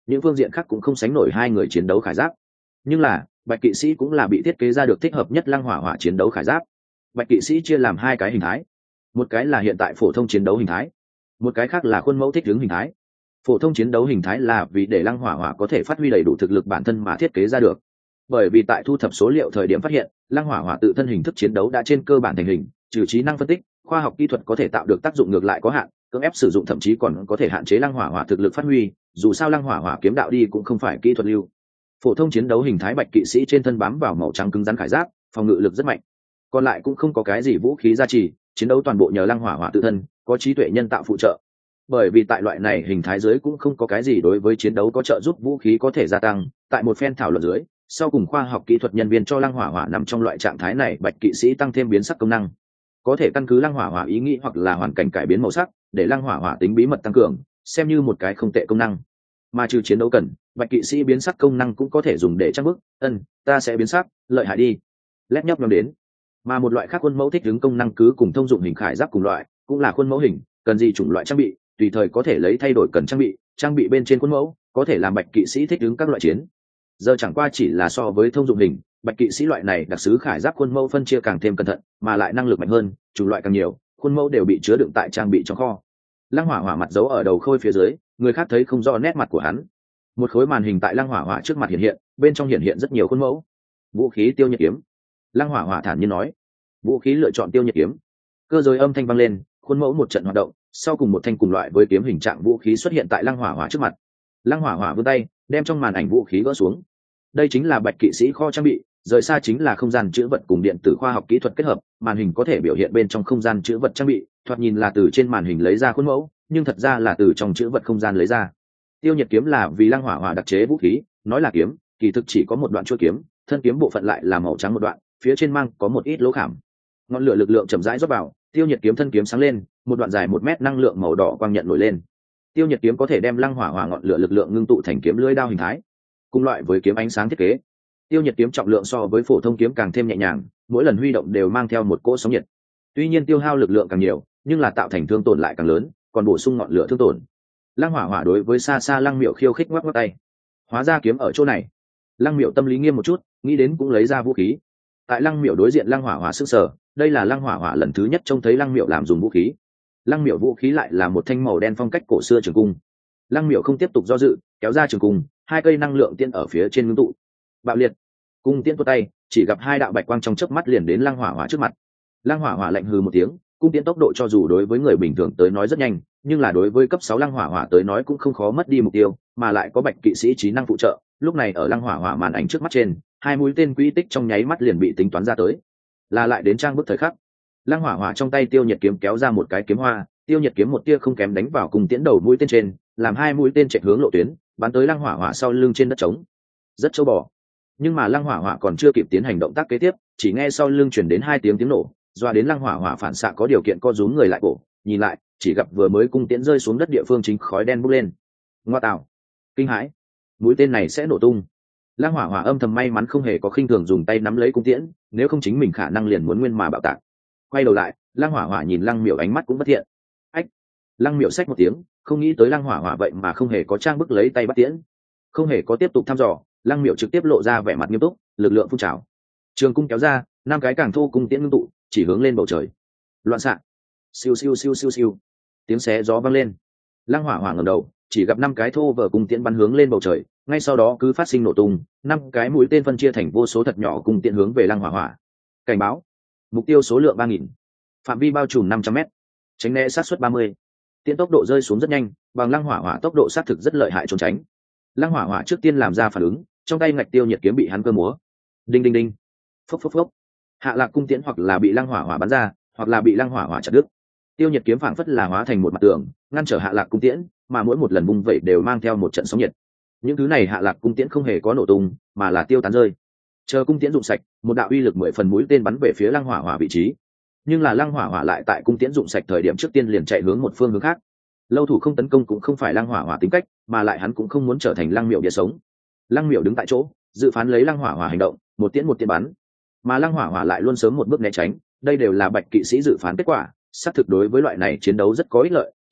những phương diện khác cũng không sánh nổi hai người chiến đấu khải giáp. Nhưng là bạch kỵ sĩ cũng là bị thiết kế ra được thích hợp nhất lăng hỏa hỏa chiến đấu khải giáp. Bạch kỵ sĩ chia làm hai cái hình thái, một cái là hiện tại phổ thông chiến đấu hình thái, một cái khác là khuôn mẫu thích ứng hình thái. Phổ thông chiến đấu hình thái là vì để lăng hỏa hỏa có thể phát huy đầy đủ thực lực bản thân mà thiết kế ra được, bởi vì tại thu thập số liệu thời điểm phát hiện lăng hỏa hỏa tự thân hình thức chiến đấu đã trên cơ bản thành hình, trừ trí năng phân tích, khoa học kỹ thuật có thể tạo được tác dụng ngược lại có hạn, cưỡng ép sử dụng thậm chí còn có thể hạn chế lăng hỏa hỏa thực lực phát huy, dù sao lăng hỏa hỏa kiếm đạo đi cũng không phải kỹ thuật lưu. Phổ thông chiến đấu hình thái bạch kỵ sĩ trên thân bám vào màu trắng cứng rắn khải giáp, phòng ngự lực rất mạnh, còn lại cũng không có cái gì vũ khí gia trì, chiến đấu toàn bộ nhờ lăng hỏa hỏa tự thân, có trí tuệ nhân tạo phụ trợ. Bởi vì tại loại này hình thái dưới cũng không có cái gì đối với chiến đấu có trợ giúp vũ khí có thể gia tăng, tại một phen thảo luận dưới, sau cùng khoa học kỹ thuật nhân viên cho lăng hỏa hỏa nằm trong loại trạng thái này bạch kỵ sĩ tăng thêm biến sắc công năng, có thể căn cứ lăng hỏa hỏa ý nghĩ hoặc là hoàn cảnh cải biến màu sắc để lăng hỏa hỏa tính bí mật tăng cường, xem như một cái không tệ công năng. Mà trừ chiến đấu cần, bạch kỵ sĩ biến sắc công năng cũng có thể dùng để trang bức, ân ta sẽ biến sắc, lợi hại đi, lét nhóc nhóm đến. Mà một loại khác khuôn mẫu thích ứng công năng cứ cùng thông dụng hình khải giáp cùng loại, cũng là khuôn mẫu hình, cần gì chủng loại trang bị tùy thời có thể lấy thay đổi cần trang bị, trang bị bên trên khuôn mẫu có thể làm bạch kỵ sĩ thích ứng các loại chiến. Giờ chẳng qua chỉ là so với thông dụng hình, bạch kỵ sĩ loại này đặc sứ khải giáp khuôn mẫu phân chia càng thêm cẩn thận, mà lại năng lực mạnh hơn, chủng loại càng nhiều, khuôn mẫu đều bị chứa đựng tại trang bị trong kho. Lăng hỏa hỏa mặt giấu ở đầu khôi phía dưới, người khác thấy không rõ nét mặt của hắn. Một khối màn hình tại lăng hỏa hỏa trước mặt hiện hiện, bên trong hiện hiện rất nhiều khuôn mẫu. Vũ khí tiêu nhiệt kiếm. Lăng hỏa hỏa thản nhiên nói. Vũ khí lựa chọn tiêu nhiệt kiếm. Cơ giới âm thanh vang lên, khuôn mẫu một trận hoạt động, sau cùng một thanh cùng loại với kiếm hình trạng vũ khí xuất hiện tại lăng hỏa hỏa trước mặt. Lăng hỏa hỏa vươn tay đem trong màn ảnh vũ khí gỡ xuống. Đây chính là bạch kỵ sĩ kho trang bị, rời xa chính là không gian chữ vật cùng điện tử khoa học kỹ thuật kết hợp, màn hình có thể biểu hiện bên trong không gian chữ vật trang bị, thoạt nhìn là từ trên màn hình lấy ra khuôn mẫu, nhưng thật ra là từ trong chữ vật không gian lấy ra. Tiêu nhiệt kiếm là vì lăng hỏa hỏa đặc chế vũ khí, nói là kiếm, kỳ thực chỉ có một đoạn chuôi kiếm, thân kiếm bộ phận lại là màu trắng một đoạn, phía trên mang có một ít lỗ khảm. Ngọn lửa lực lượng chậm rãi rót vào, tiêu nhiệt kiếm thân kiếm sáng lên, một đoạn dài một mét năng lượng màu đỏ quang nhận nổi lên. Tiêu nhiệt kiếm có thể đem lăng hỏa hỏa ngọn lửa lực lượng ngưng tụ thành kiếm lưỡi đao hình thái, cùng loại với kiếm ánh sáng thiết kế. Tiêu nhiệt kiếm trọng lượng so với phổ thông kiếm càng thêm nhẹ nhàng, mỗi lần huy động đều mang theo một cỗ sóng nhiệt. Tuy nhiên tiêu hao lực lượng càng nhiều, nhưng là tạo thành thương tổn lại càng lớn, còn bổ sung ngọn lửa thương tổn. Lăng hỏa hỏa đối với xa xa lăng miệu khiêu khích ngoắc ngoắc tay. Hóa ra kiếm ở chỗ này. Lăng miệu tâm lý nghiêm một chút, nghĩ đến cũng lấy ra vũ khí. Tại lăng miệu đối diện lăng hỏa hỏa sững sờ, đây là lăng hỏa hỏa lần thứ nhất trông thấy lăng miệu làm dùng vũ khí. Lăng miệu vũ khí lại là một thanh màu đen phong cách cổ xưa trường cung. Lăng miệu không tiếp tục do dự, kéo ra trường cung, hai cây năng lượng tiên ở phía trên ngưng tụ. Bạo liệt, cung tiên tuột tay, chỉ gặp hai đạo bạch quang trong chớp mắt liền đến lăng hỏa hỏa trước mặt. Lăng hỏa hỏa lạnh hừ một tiếng, cung tiễn tốc độ cho dù đối với người bình thường tới nói rất nhanh, nhưng là đối với cấp sáu lăng hỏa hỏa tới nói cũng không khó mất đi mục tiêu, mà lại có bạch kỵ sĩ trí năng phụ trợ. Lúc này ở lăng hỏa hỏa màn ảnh trước mắt trên, hai mũi tên quỹ tích trong nháy mắt liền bị tính toán ra tới. Là lại đến trang bức thời khắc. Lăng hỏa hỏa trong tay tiêu nhiệt kiếm kéo ra một cái kiếm hoa, tiêu nhiệt kiếm một tia không kém đánh vào cùng tiễn đầu mũi tên trên, làm hai mũi tên chạy hướng lộ tuyến, bắn tới lăng hỏa hỏa sau lưng trên đất trống. Rất châu bò. Nhưng mà lăng hỏa hỏa còn chưa kịp tiến hành động tác kế tiếp, chỉ nghe sau lưng truyền đến hai tiếng tiếng nổ, doa đến lăng hỏa hỏa phản xạ có điều kiện co rúm người lại cổ, nhìn lại, chỉ gặp vừa mới cung tiễn rơi xuống đất địa phương chính khói đen bốc lên. Ngoa tạo, kinh hãi, mũi tên này sẽ nổ tung. Lăng hỏa hỏa âm thầm may mắn không hề có khinh thường dùng tay nắm lấy cung tiễn, nếu không chính mình khả năng liền muốn nguyên mà bạo tạc. Quay đầu lại, lăng hỏa hỏa nhìn lăng miểu ánh mắt cũng bất thiện. Ách, lăng miểu xách một tiếng, không nghĩ tới lăng hỏa hỏa vậy mà không hề có trang bức lấy tay bắt tiễn, không hề có tiếp tục thăm dò, lăng miểu trực tiếp lộ ra vẻ mặt nghiêm túc, lực lượng phun trào, trường cung kéo ra, năm cái càng thô cung tiễn ngưng tụ, chỉ hướng lên bầu trời. Loạn xạ, siêu siêu siêu siêu siêu, tiếng xé gió vang lên. Lăng hỏa hỏa ngẩng đầu, chỉ gặp năm cái thô vở cung tiễn bắn hướng lên bầu trời, ngay sau đó cứ phát sinh nổ tung, năm cái mũi tên phân chia thành vô số thật nhỏ cung tiễn hướng về lăng hỏa hỏa. Cảnh báo, mục tiêu số lượng ba nghìn, phạm vi bao trùm năm trăm mét, tránh né sát suất ba mươi. Tiễn tốc độ rơi xuống rất nhanh, bằng lăng hỏa hỏa tốc độ sát thực rất lợi hại trốn tránh. Lăng hỏa hỏa trước tiên làm ra phản ứng, trong tay ngạch tiêu nhiệt kiếm bị hắn cơ múa. Đinh đinh đinh, phốc phốc phốc. Hạ lạc cung tiễn hoặc là bị lăng hỏa hỏa bắn ra, hoặc là bị lăng hỏa hỏa chặt đứt. Tiêu nhiệt kiếm phảng phất là hóa thành một mặt tường, ngăn trở hạ lạc cung tiễn, mà mỗi một lần vung vẩy đều mang theo một trận sóng nhiệt. Những thứ này hạ lạc cung tiễn không hề có nổ tung, mà là tiêu tán rơi. Chờ cung tiễn dụng sạch, một đạo uy lực mười phần mũi tên bắn về phía lăng hỏa hỏa vị trí. Nhưng là lăng hỏa hỏa lại tại cung tiễn dụng sạch thời điểm trước tiên liền chạy hướng một phương hướng khác. Lâu thủ không tấn công cũng không phải lăng hỏa hỏa tính cách, mà lại hắn cũng không muốn trở thành lăng miệu địa sống. Lăng miệu đứng tại chỗ, dự phán lấy lăng hỏa hỏa hành động, một tiễn một tiễn bắn, mà lăng hỏa hỏa lại luôn sớm một bước né tránh. Đây đều là bạch kỵ sĩ dự phán kết quả, xác thực đối với loại này chiến đấu rất có ích lợi,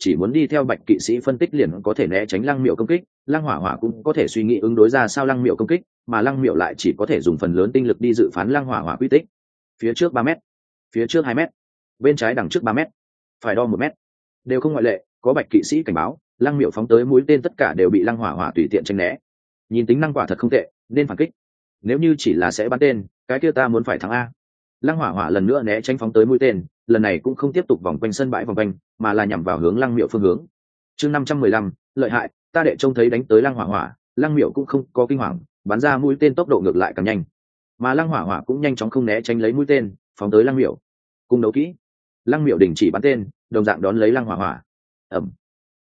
chỉ muốn đi theo bạch kỵ sĩ phân tích liền có thể né tránh lăng miệu công kích. Lăng hỏa hỏa cũng có thể suy nghĩ ứng đối ra sao lăng miệu công kích, mà lăng miệu lại chỉ có thể dùng phần lớn tinh lực đi dự phán lăng hỏa hỏa quy tích. Phía trước ba mét, phía trước hai mét, bên trái đằng trước ba mét, phải đo một mét, đều không ngoại lệ. Có bạch kỵ sĩ cảnh báo, lăng miệu phóng tới mũi tên tất cả đều bị lăng hỏa hỏa tùy tiện tránh né. Nhìn tính năng quả thật không tệ, nên phản kích. Nếu như chỉ là sẽ bắn tên, cái kia ta muốn phải thắng a. Lăng hỏa hỏa lần nữa né tránh phóng tới mũi tên, lần này cũng không tiếp tục vòng quanh sân bãi vòng quanh, mà là nhắm vào hướng lăng miệu phương hướng. Chương năm trăm mười lăm, lợi hại, ta đệ trông thấy đánh tới lăng hỏa hỏa, lăng miệu cũng không có kinh hoàng, bắn ra mũi tên tốc độ ngược lại càng nhanh, mà lăng hỏa hỏa cũng nhanh chóng không né tránh lấy mũi tên, phóng tới lăng miệu. Cùng đấu kỹ, lăng miệu đình chỉ bắn tên, đồng dạng đón lấy lăng hỏa hỏa. Ầm.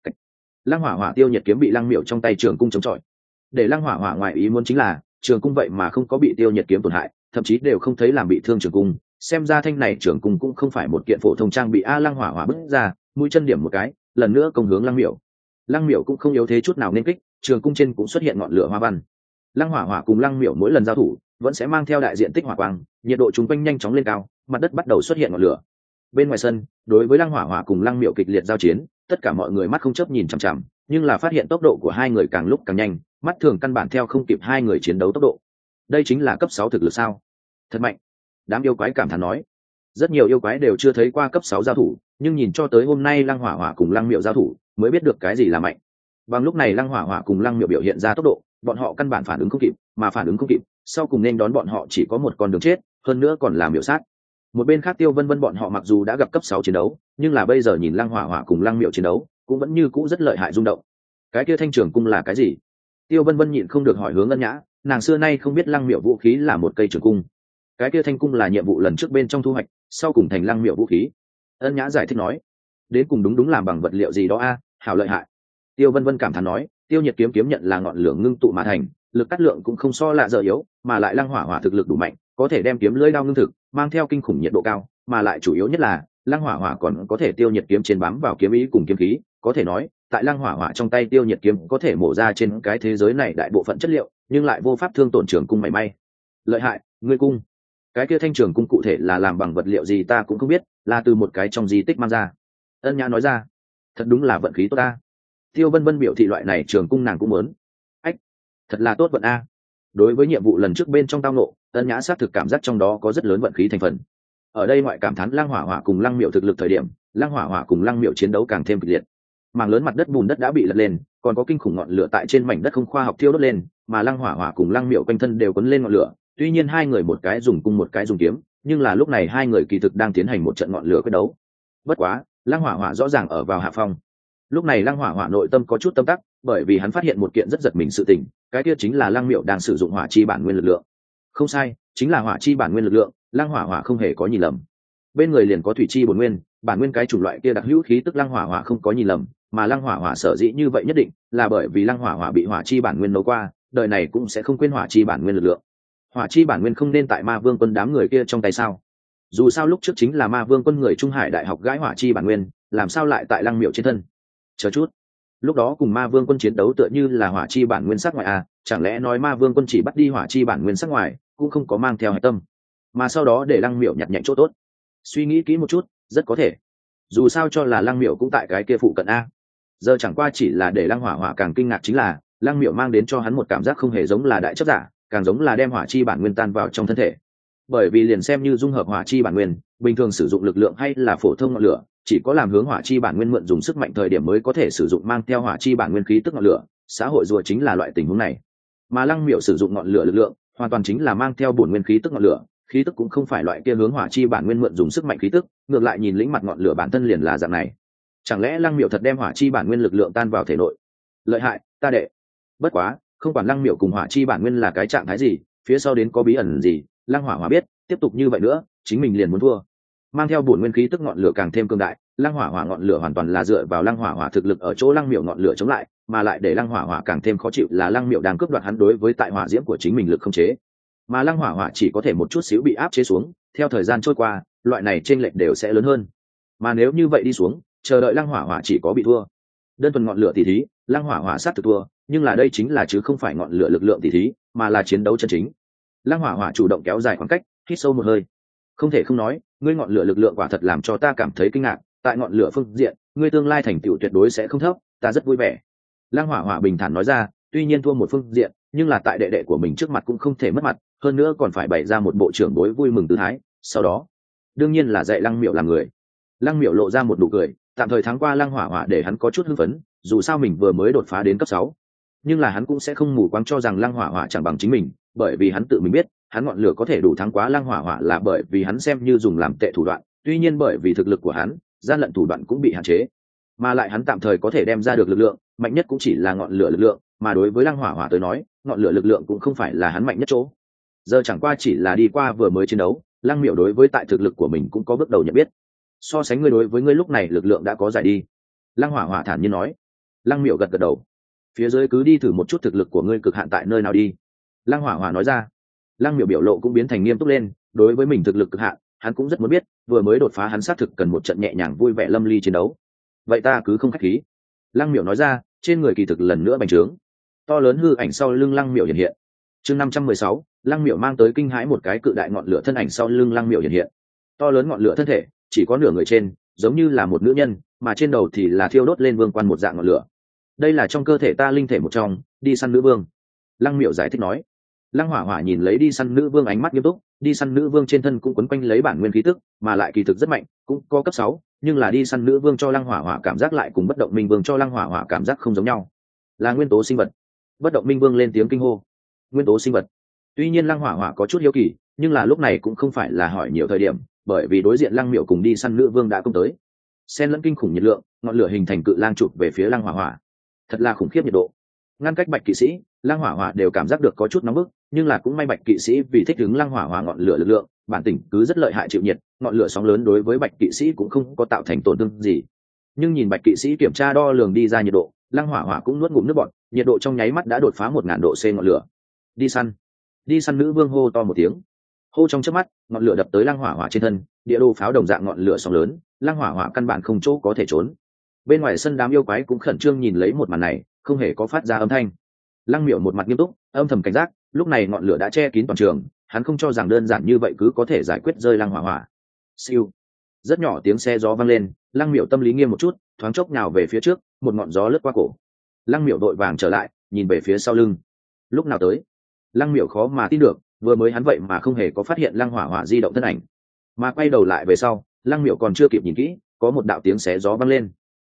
Lăng hỏa hỏa tiêu nhiệt kiếm bị lăng miệu trong tay trường cung chống chọi. Để lăng hỏa hỏa ngoại ý muốn chính là trường cung vậy mà không có bị tiêu nhiệt kiếm tổn hại, thậm chí đều không thấy làm bị thương trường cung. Xem ra thanh này trường cung cũng không phải một kiện phổ thông trang bị. A lăng hỏa hỏa bứt ra mũi chân điểm một cái, lần nữa công hướng lăng miệu. Lăng miệu cũng không yếu thế chút nào nên kích, trường cung trên cũng xuất hiện ngọn lửa hoa văn. Lăng hỏa hỏa cùng lăng miệu mỗi lần giao thủ vẫn sẽ mang theo đại diện tích hỏa quang, nhiệt độ chung quanh nhanh chóng lên cao, mặt đất bắt đầu xuất hiện ngọn lửa. Bên ngoài sân, đối với lăng hỏa hỏa cùng lăng miệu kịch liệt giao chiến, tất cả mọi người mắt không chớp nhìn chằm chằm, nhưng là phát hiện tốc độ của hai người càng lúc càng nhanh, mắt thường căn bản theo không kịp hai người chiến đấu tốc độ. Đây chính là cấp sáu thực lực sao? Thật mạnh. Đám yêu quái cảm thán nói. Rất nhiều yêu quái đều chưa thấy qua cấp sáu giao thủ, nhưng nhìn cho tới hôm nay lăng hỏa hỏa cùng lăng miệu giao thủ mới biết được cái gì là mạnh. Bằng lúc này lăng hỏa hỏa cùng lăng miệu biểu hiện ra tốc độ, bọn họ căn bản phản ứng không kịp, mà phản ứng không kịp, sau cùng nên đón bọn họ chỉ có một con đường chết, hơn nữa còn là miểu sát. Một bên khác Tiêu Vân Vân bọn họ mặc dù đã gặp cấp sáu chiến đấu, nhưng là bây giờ nhìn lăng hỏa hỏa cùng lăng miệu chiến đấu cũng vẫn như cũ rất lợi hại rung động. Cái kia thanh trường cung là cái gì? Tiêu Vân Vân nhịn không được hỏi hướng Ân Nhã, nàng xưa nay không biết lăng miệu vũ khí là một cây trường cung. Cái kia thanh cung là nhiệm vụ lần trước bên trong thu hoạch, sau cùng thành lăng miệu vũ khí. Ân Nhã giải thích nói, đến cùng đúng đúng làm bằng vật liệu gì đó a, hảo lợi hại. Tiêu Vân Vân cảm thán nói, tiêu nhiệt kiếm kiếm nhận là ngọn lửa ngưng tụ mà thành, lực cắt lượng cũng không so lạ dở yếu, mà lại lăng hỏa hỏa thực lực đủ mạnh, có thể đem kiếm lưỡi đao ngưng thực, mang theo kinh khủng nhiệt độ cao, mà lại chủ yếu nhất là lăng hỏa hỏa còn có thể tiêu nhiệt kiếm trên bám vào kiếm ý cùng kiếm khí, có thể nói, tại lăng hỏa hỏa trong tay tiêu nhiệt kiếm có thể mổ ra trên cái thế giới này đại bộ phận chất liệu, nhưng lại vô pháp thương tổn trường cung mảy may. Lợi hại, ngươi cung. Cái kia thanh trường cung cụ thể là làm bằng vật liệu gì ta cũng không biết, là từ một cái trong di tích mang ra. Ân Nhã nói ra, thật đúng là vận khí tốt ta. Tiêu Vân Vân biểu thị loại này trường cung nàng cũng muốn. Ách, thật là tốt vận a. Đối với nhiệm vụ lần trước bên trong tao nộ, Ân Nhã xác thực cảm giác trong đó có rất lớn vận khí thành phần. Ở đây ngoại cảm thán lăng hỏa hỏa cùng lăng miệu thực lực thời điểm, lăng hỏa hỏa cùng lăng miệu chiến đấu càng thêm kịch liệt. Mảng lớn mặt đất bùn đất đã bị lật lên, còn có kinh khủng ngọn lửa tại trên mảnh đất không khoa học thiêu đốt lên, mà lăng hỏa hỏa cùng lăng miệu quanh thân đều quấn lên ngọn lửa. Tuy nhiên hai người một cái dùng cung một cái dùng kiếm, nhưng là lúc này hai người kỳ thực đang tiến hành một trận ngọn lửa quyết đấu. Bất quá, lăng hỏa hỏa rõ ràng ở vào hạ phong. Lúc này lăng hỏa hỏa nội tâm có chút tâm tắc, bởi vì hắn phát hiện một kiện rất giật mình sự tình, cái kia chính là lăng miệu đang sử dụng hỏa chi bản nguyên lực lượng. Không sai, chính là hỏa chi bản nguyên lực lượng, lăng hỏa hỏa không hề có nhìn lầm. Bên người liền có thủy chi bổn nguyên, bản nguyên cái chủng loại kia đặc hữu khí tức lăng hỏa hỏa không có nhìn lầm, mà lăng hỏa hỏa sở dĩ như vậy nhất định là bởi vì lăng hỏa hỏa bị hỏa chi bản nguyên nấu qua, đời này cũng sẽ không quên hỏa chi bản nguyên lực lượng. Hỏa chi bản nguyên không nên tại ma vương quân đám người kia trong tay sao? Dù sao lúc trước chính là ma vương quân người Trung Hải đại học gãi hỏa chi bản nguyên, làm sao lại tại lăng miệu trên thân? Chờ chút, lúc đó cùng ma vương quân chiến đấu tựa như là hỏa chi bản nguyên sắc ngoài à? Chẳng lẽ nói ma vương quân chỉ bắt đi hỏa chi bản nguyên sắc ngoài, cũng không có mang theo hạch tâm, mà sau đó để lăng miệu nhặt nhạnh chỗ tốt? Suy nghĩ kỹ một chút, rất có thể. Dù sao cho là lăng miệu cũng tại cái kia phụ cận a. Giờ chẳng qua chỉ là để lăng hỏa hỏa càng kinh ngạc chính là lăng miệu mang đến cho hắn một cảm giác không hề giống là đại chấp giả, càng giống là đem hỏa chi bản nguyên tan vào trong thân thể. Bởi vì liền xem như dung hợp hỏa chi bản nguyên, bình thường sử dụng lực lượng hay là phổ thông ngọn lửa, chỉ có làm hướng hỏa chi bản nguyên mượn dùng sức mạnh thời điểm mới có thể sử dụng mang theo hỏa chi bản nguyên khí tức ngọn lửa, xã hội rùa chính là loại tình huống này. Mà lăng miệu sử dụng ngọn lửa lực lượng, hoàn toàn chính là mang theo bổn nguyên khí tức ngọn lửa, khí tức cũng không phải loại kia hướng hỏa chi bản nguyên mượn dùng sức mạnh khí tức, ngược lại nhìn lĩnh mặt ngọn lửa bản thân liền là dạng này. Chẳng lẽ lăng miệu thật đem hỏa chi bản nguyên lực lượng tan vào thể nội? Lợi hại, ta đệ. Bất quá, không quản lăng miệu cùng hỏa chi bản nguyên là cái trạng thái gì, phía sau đến có bí ẩn gì, lăng hỏa hỏa biết, tiếp tục như vậy nữa, chính mình liền muốn thua. Mang theo bổn nguyên khí tức ngọn lửa càng thêm cương đại, lăng hỏa hỏa ngọn lửa hoàn toàn là dựa vào lăng hỏa hỏa thực lực ở chỗ lăng miệu ngọn lửa chống lại, mà lại để lăng hỏa hỏa càng thêm khó chịu là lăng miệu đang cướp đoạt hắn đối với tại hỏa diễm của chính mình lực không chế, mà lăng hỏa hỏa chỉ có thể một chút xíu bị áp chế xuống, theo thời gian trôi qua loại này chênh lệch đều sẽ lớn hơn, mà nếu như vậy đi xuống, chờ đợi lăng hỏa hỏa chỉ có bị thua. Đơn thuần ngọn lửa tỷ thí, lăng hỏa hỏa sát thực thua, nhưng là đây chính là chứ không phải ngọn lửa lực lượng tỷ thí, mà là chiến đấu chân chính. Lăng hỏa hỏa chủ động kéo dài khoảng cách, hít sâu một hơi. Không thể không nói, ngươi ngọn lửa lực lượng quả thật làm cho ta cảm thấy kinh ngạc, tại ngọn lửa phương diện, ngươi tương lai thành tựu tuyệt đối sẽ không thấp, ta rất vui vẻ. Lăng hỏa hỏa bình thản nói ra, tuy nhiên thua một phương diện, nhưng là tại đệ đệ của mình trước mặt cũng không thể mất mặt, hơn nữa còn phải bày ra một bộ trưởng bối vui mừng tư thái. Sau đó đương nhiên là dạy Lăng Miểu làm người. Lăng Miểu lộ ra một nụ cười, tạm thời thắng qua Lăng hỏa hỏa để hắn có chút hưng phấn, dù sao mình vừa mới đột phá đến cấp sáu, nhưng là hắn cũng sẽ không mù quáng cho rằng Lăng hỏa hỏa chẳng bằng chính mình, bởi vì hắn tự mình biết hắn ngọn lửa có thể đủ thắng quá Lăng hỏa hỏa là bởi vì hắn xem như dùng làm tệ thủ đoạn, tuy nhiên bởi vì thực lực của hắn, gian lận thủ đoạn cũng bị hạn chế, mà lại hắn tạm thời có thể đem ra được lực lượng mạnh nhất cũng chỉ là ngọn lửa lực lượng, mà đối với Lăng hỏa hỏa tới nói ngọn lửa lực lượng cũng không phải là hắn mạnh nhất chỗ. Giờ chẳng qua chỉ là đi qua vừa mới chiến đấu, Lăng Miểu đối với tại thực lực của mình cũng có bước đầu nhận biết. So sánh ngươi đối với ngươi lúc này lực lượng đã có giải đi. Lăng hỏa hỏa thản nhiên nói. Lăng Miểu gật gật đầu. Phía dưới cứ đi thử một chút thực lực của ngươi cực hạn tại nơi nào đi. Lăng hỏa hỏa nói ra. Lăng Miểu biểu lộ cũng biến thành nghiêm túc lên, đối với mình thực lực cực hạn hắn cũng rất muốn biết, vừa mới đột phá hắn xác thực cần một trận nhẹ nhàng vui vẻ lâm ly chiến đấu. Vậy ta cứ không khách khí. Lăng Miểu nói ra, trên người kỳ thực lần nữa bành trướng. To lớn hư ảnh sau lưng Lăng Miểu hiện hiện. Chương năm trăm mười sáu, Lăng Miểu mang tới kinh hãi một cái cự đại ngọn lửa thân ảnh sau lưng Lăng Miểu hiện hiện. To lớn ngọn lửa thân thể, chỉ có nửa người trên, giống như là một nữ nhân, mà trên đầu thì là thiêu đốt lên vương quan một dạng ngọn lửa. Đây là trong cơ thể ta linh thể một trong, đi săn nữ vương. Lăng Miểu giải thích nói. Lăng hỏa hỏa nhìn lấy đi săn nữ vương ánh mắt nghiêm túc, đi săn nữ vương trên thân cũng quấn quanh lấy bản nguyên khí tức, mà lại kỳ thực rất mạnh, cũng có cấp sáu, nhưng là đi săn nữ vương cho Lăng hỏa hỏa cảm giác lại cùng bất động minh vương cho Lăng hỏa hỏa cảm giác không giống nhau. Là nguyên tố sinh vật. Bất động minh vương lên tiếng kinh hô. Nguyên tố sinh vật. Tuy nhiên Lăng hỏa hỏa có chút hiếu kỳ, nhưng là lúc này cũng không phải là hỏi nhiều thời điểm, bởi vì đối diện Lăng Miểu cùng đi săn nữ vương đã công tới. Xen lẫn kinh khủng nhiệt lượng, ngọn lửa hình thành cự lang chụp về phía Lăng hỏa hỏa. Thật là khủng khiếp nhiệt độ. Ngăn cách Bạch kỵ sĩ, Lăng hỏa hỏa đều cảm giác được có chút nóng bức, nhưng là cũng may Bạch kỵ sĩ vì thích ứng Lăng hỏa hỏa ngọn lửa lực lượng, bản tỉnh cứ rất lợi hại chịu nhiệt, ngọn lửa sóng lớn đối với Bạch kỵ sĩ cũng không có tạo thành tổn thương gì. Nhưng nhìn Bạch kỵ sĩ kiểm tra đo lường đi ra nhiệt độ, Lăng hỏa hỏa cũng nuốt ngụm nước bọt, nhiệt độ trong nháy mắt đã đột phá một ngàn độ C ngọn lửa. Đi săn. Đi săn nữ vương hô to một tiếng. Hô trong chớp mắt, ngọn lửa đập tới Lăng hỏa hỏa trên thân, địa đồ pháo đồng dạng ngọn lửa sóng lớn, Lăng hỏa hỏa căn bản không chỗ có thể trốn. Bên ngoài sân đám yêu quái cũng khẩn trương nhìn lấy một màn này, không hề có phát ra âm thanh. Lăng Miểu một mặt nghiêm túc, âm thầm cảnh giác, lúc này ngọn lửa đã che kín toàn trường, hắn không cho rằng đơn giản như vậy cứ có thể giải quyết rơi Lăng hỏa hỏa. Siêu. Rất nhỏ tiếng xe gió vang lên, Lăng Miểu tâm lý nghiêm một chút, thoáng chốc nhào về phía trước, một ngọn gió lướt qua cổ. Lăng Miểu đội vàng trở lại, nhìn về phía sau lưng. Lúc nào tới? Lăng Miểu khó mà tin được, vừa mới hắn vậy mà không hề có phát hiện Lăng hỏa hỏa di động thân ảnh, mà quay đầu lại về sau, Lăng Miểu còn chưa kịp nhìn kỹ, có một đạo tiếng xé gió vang lên.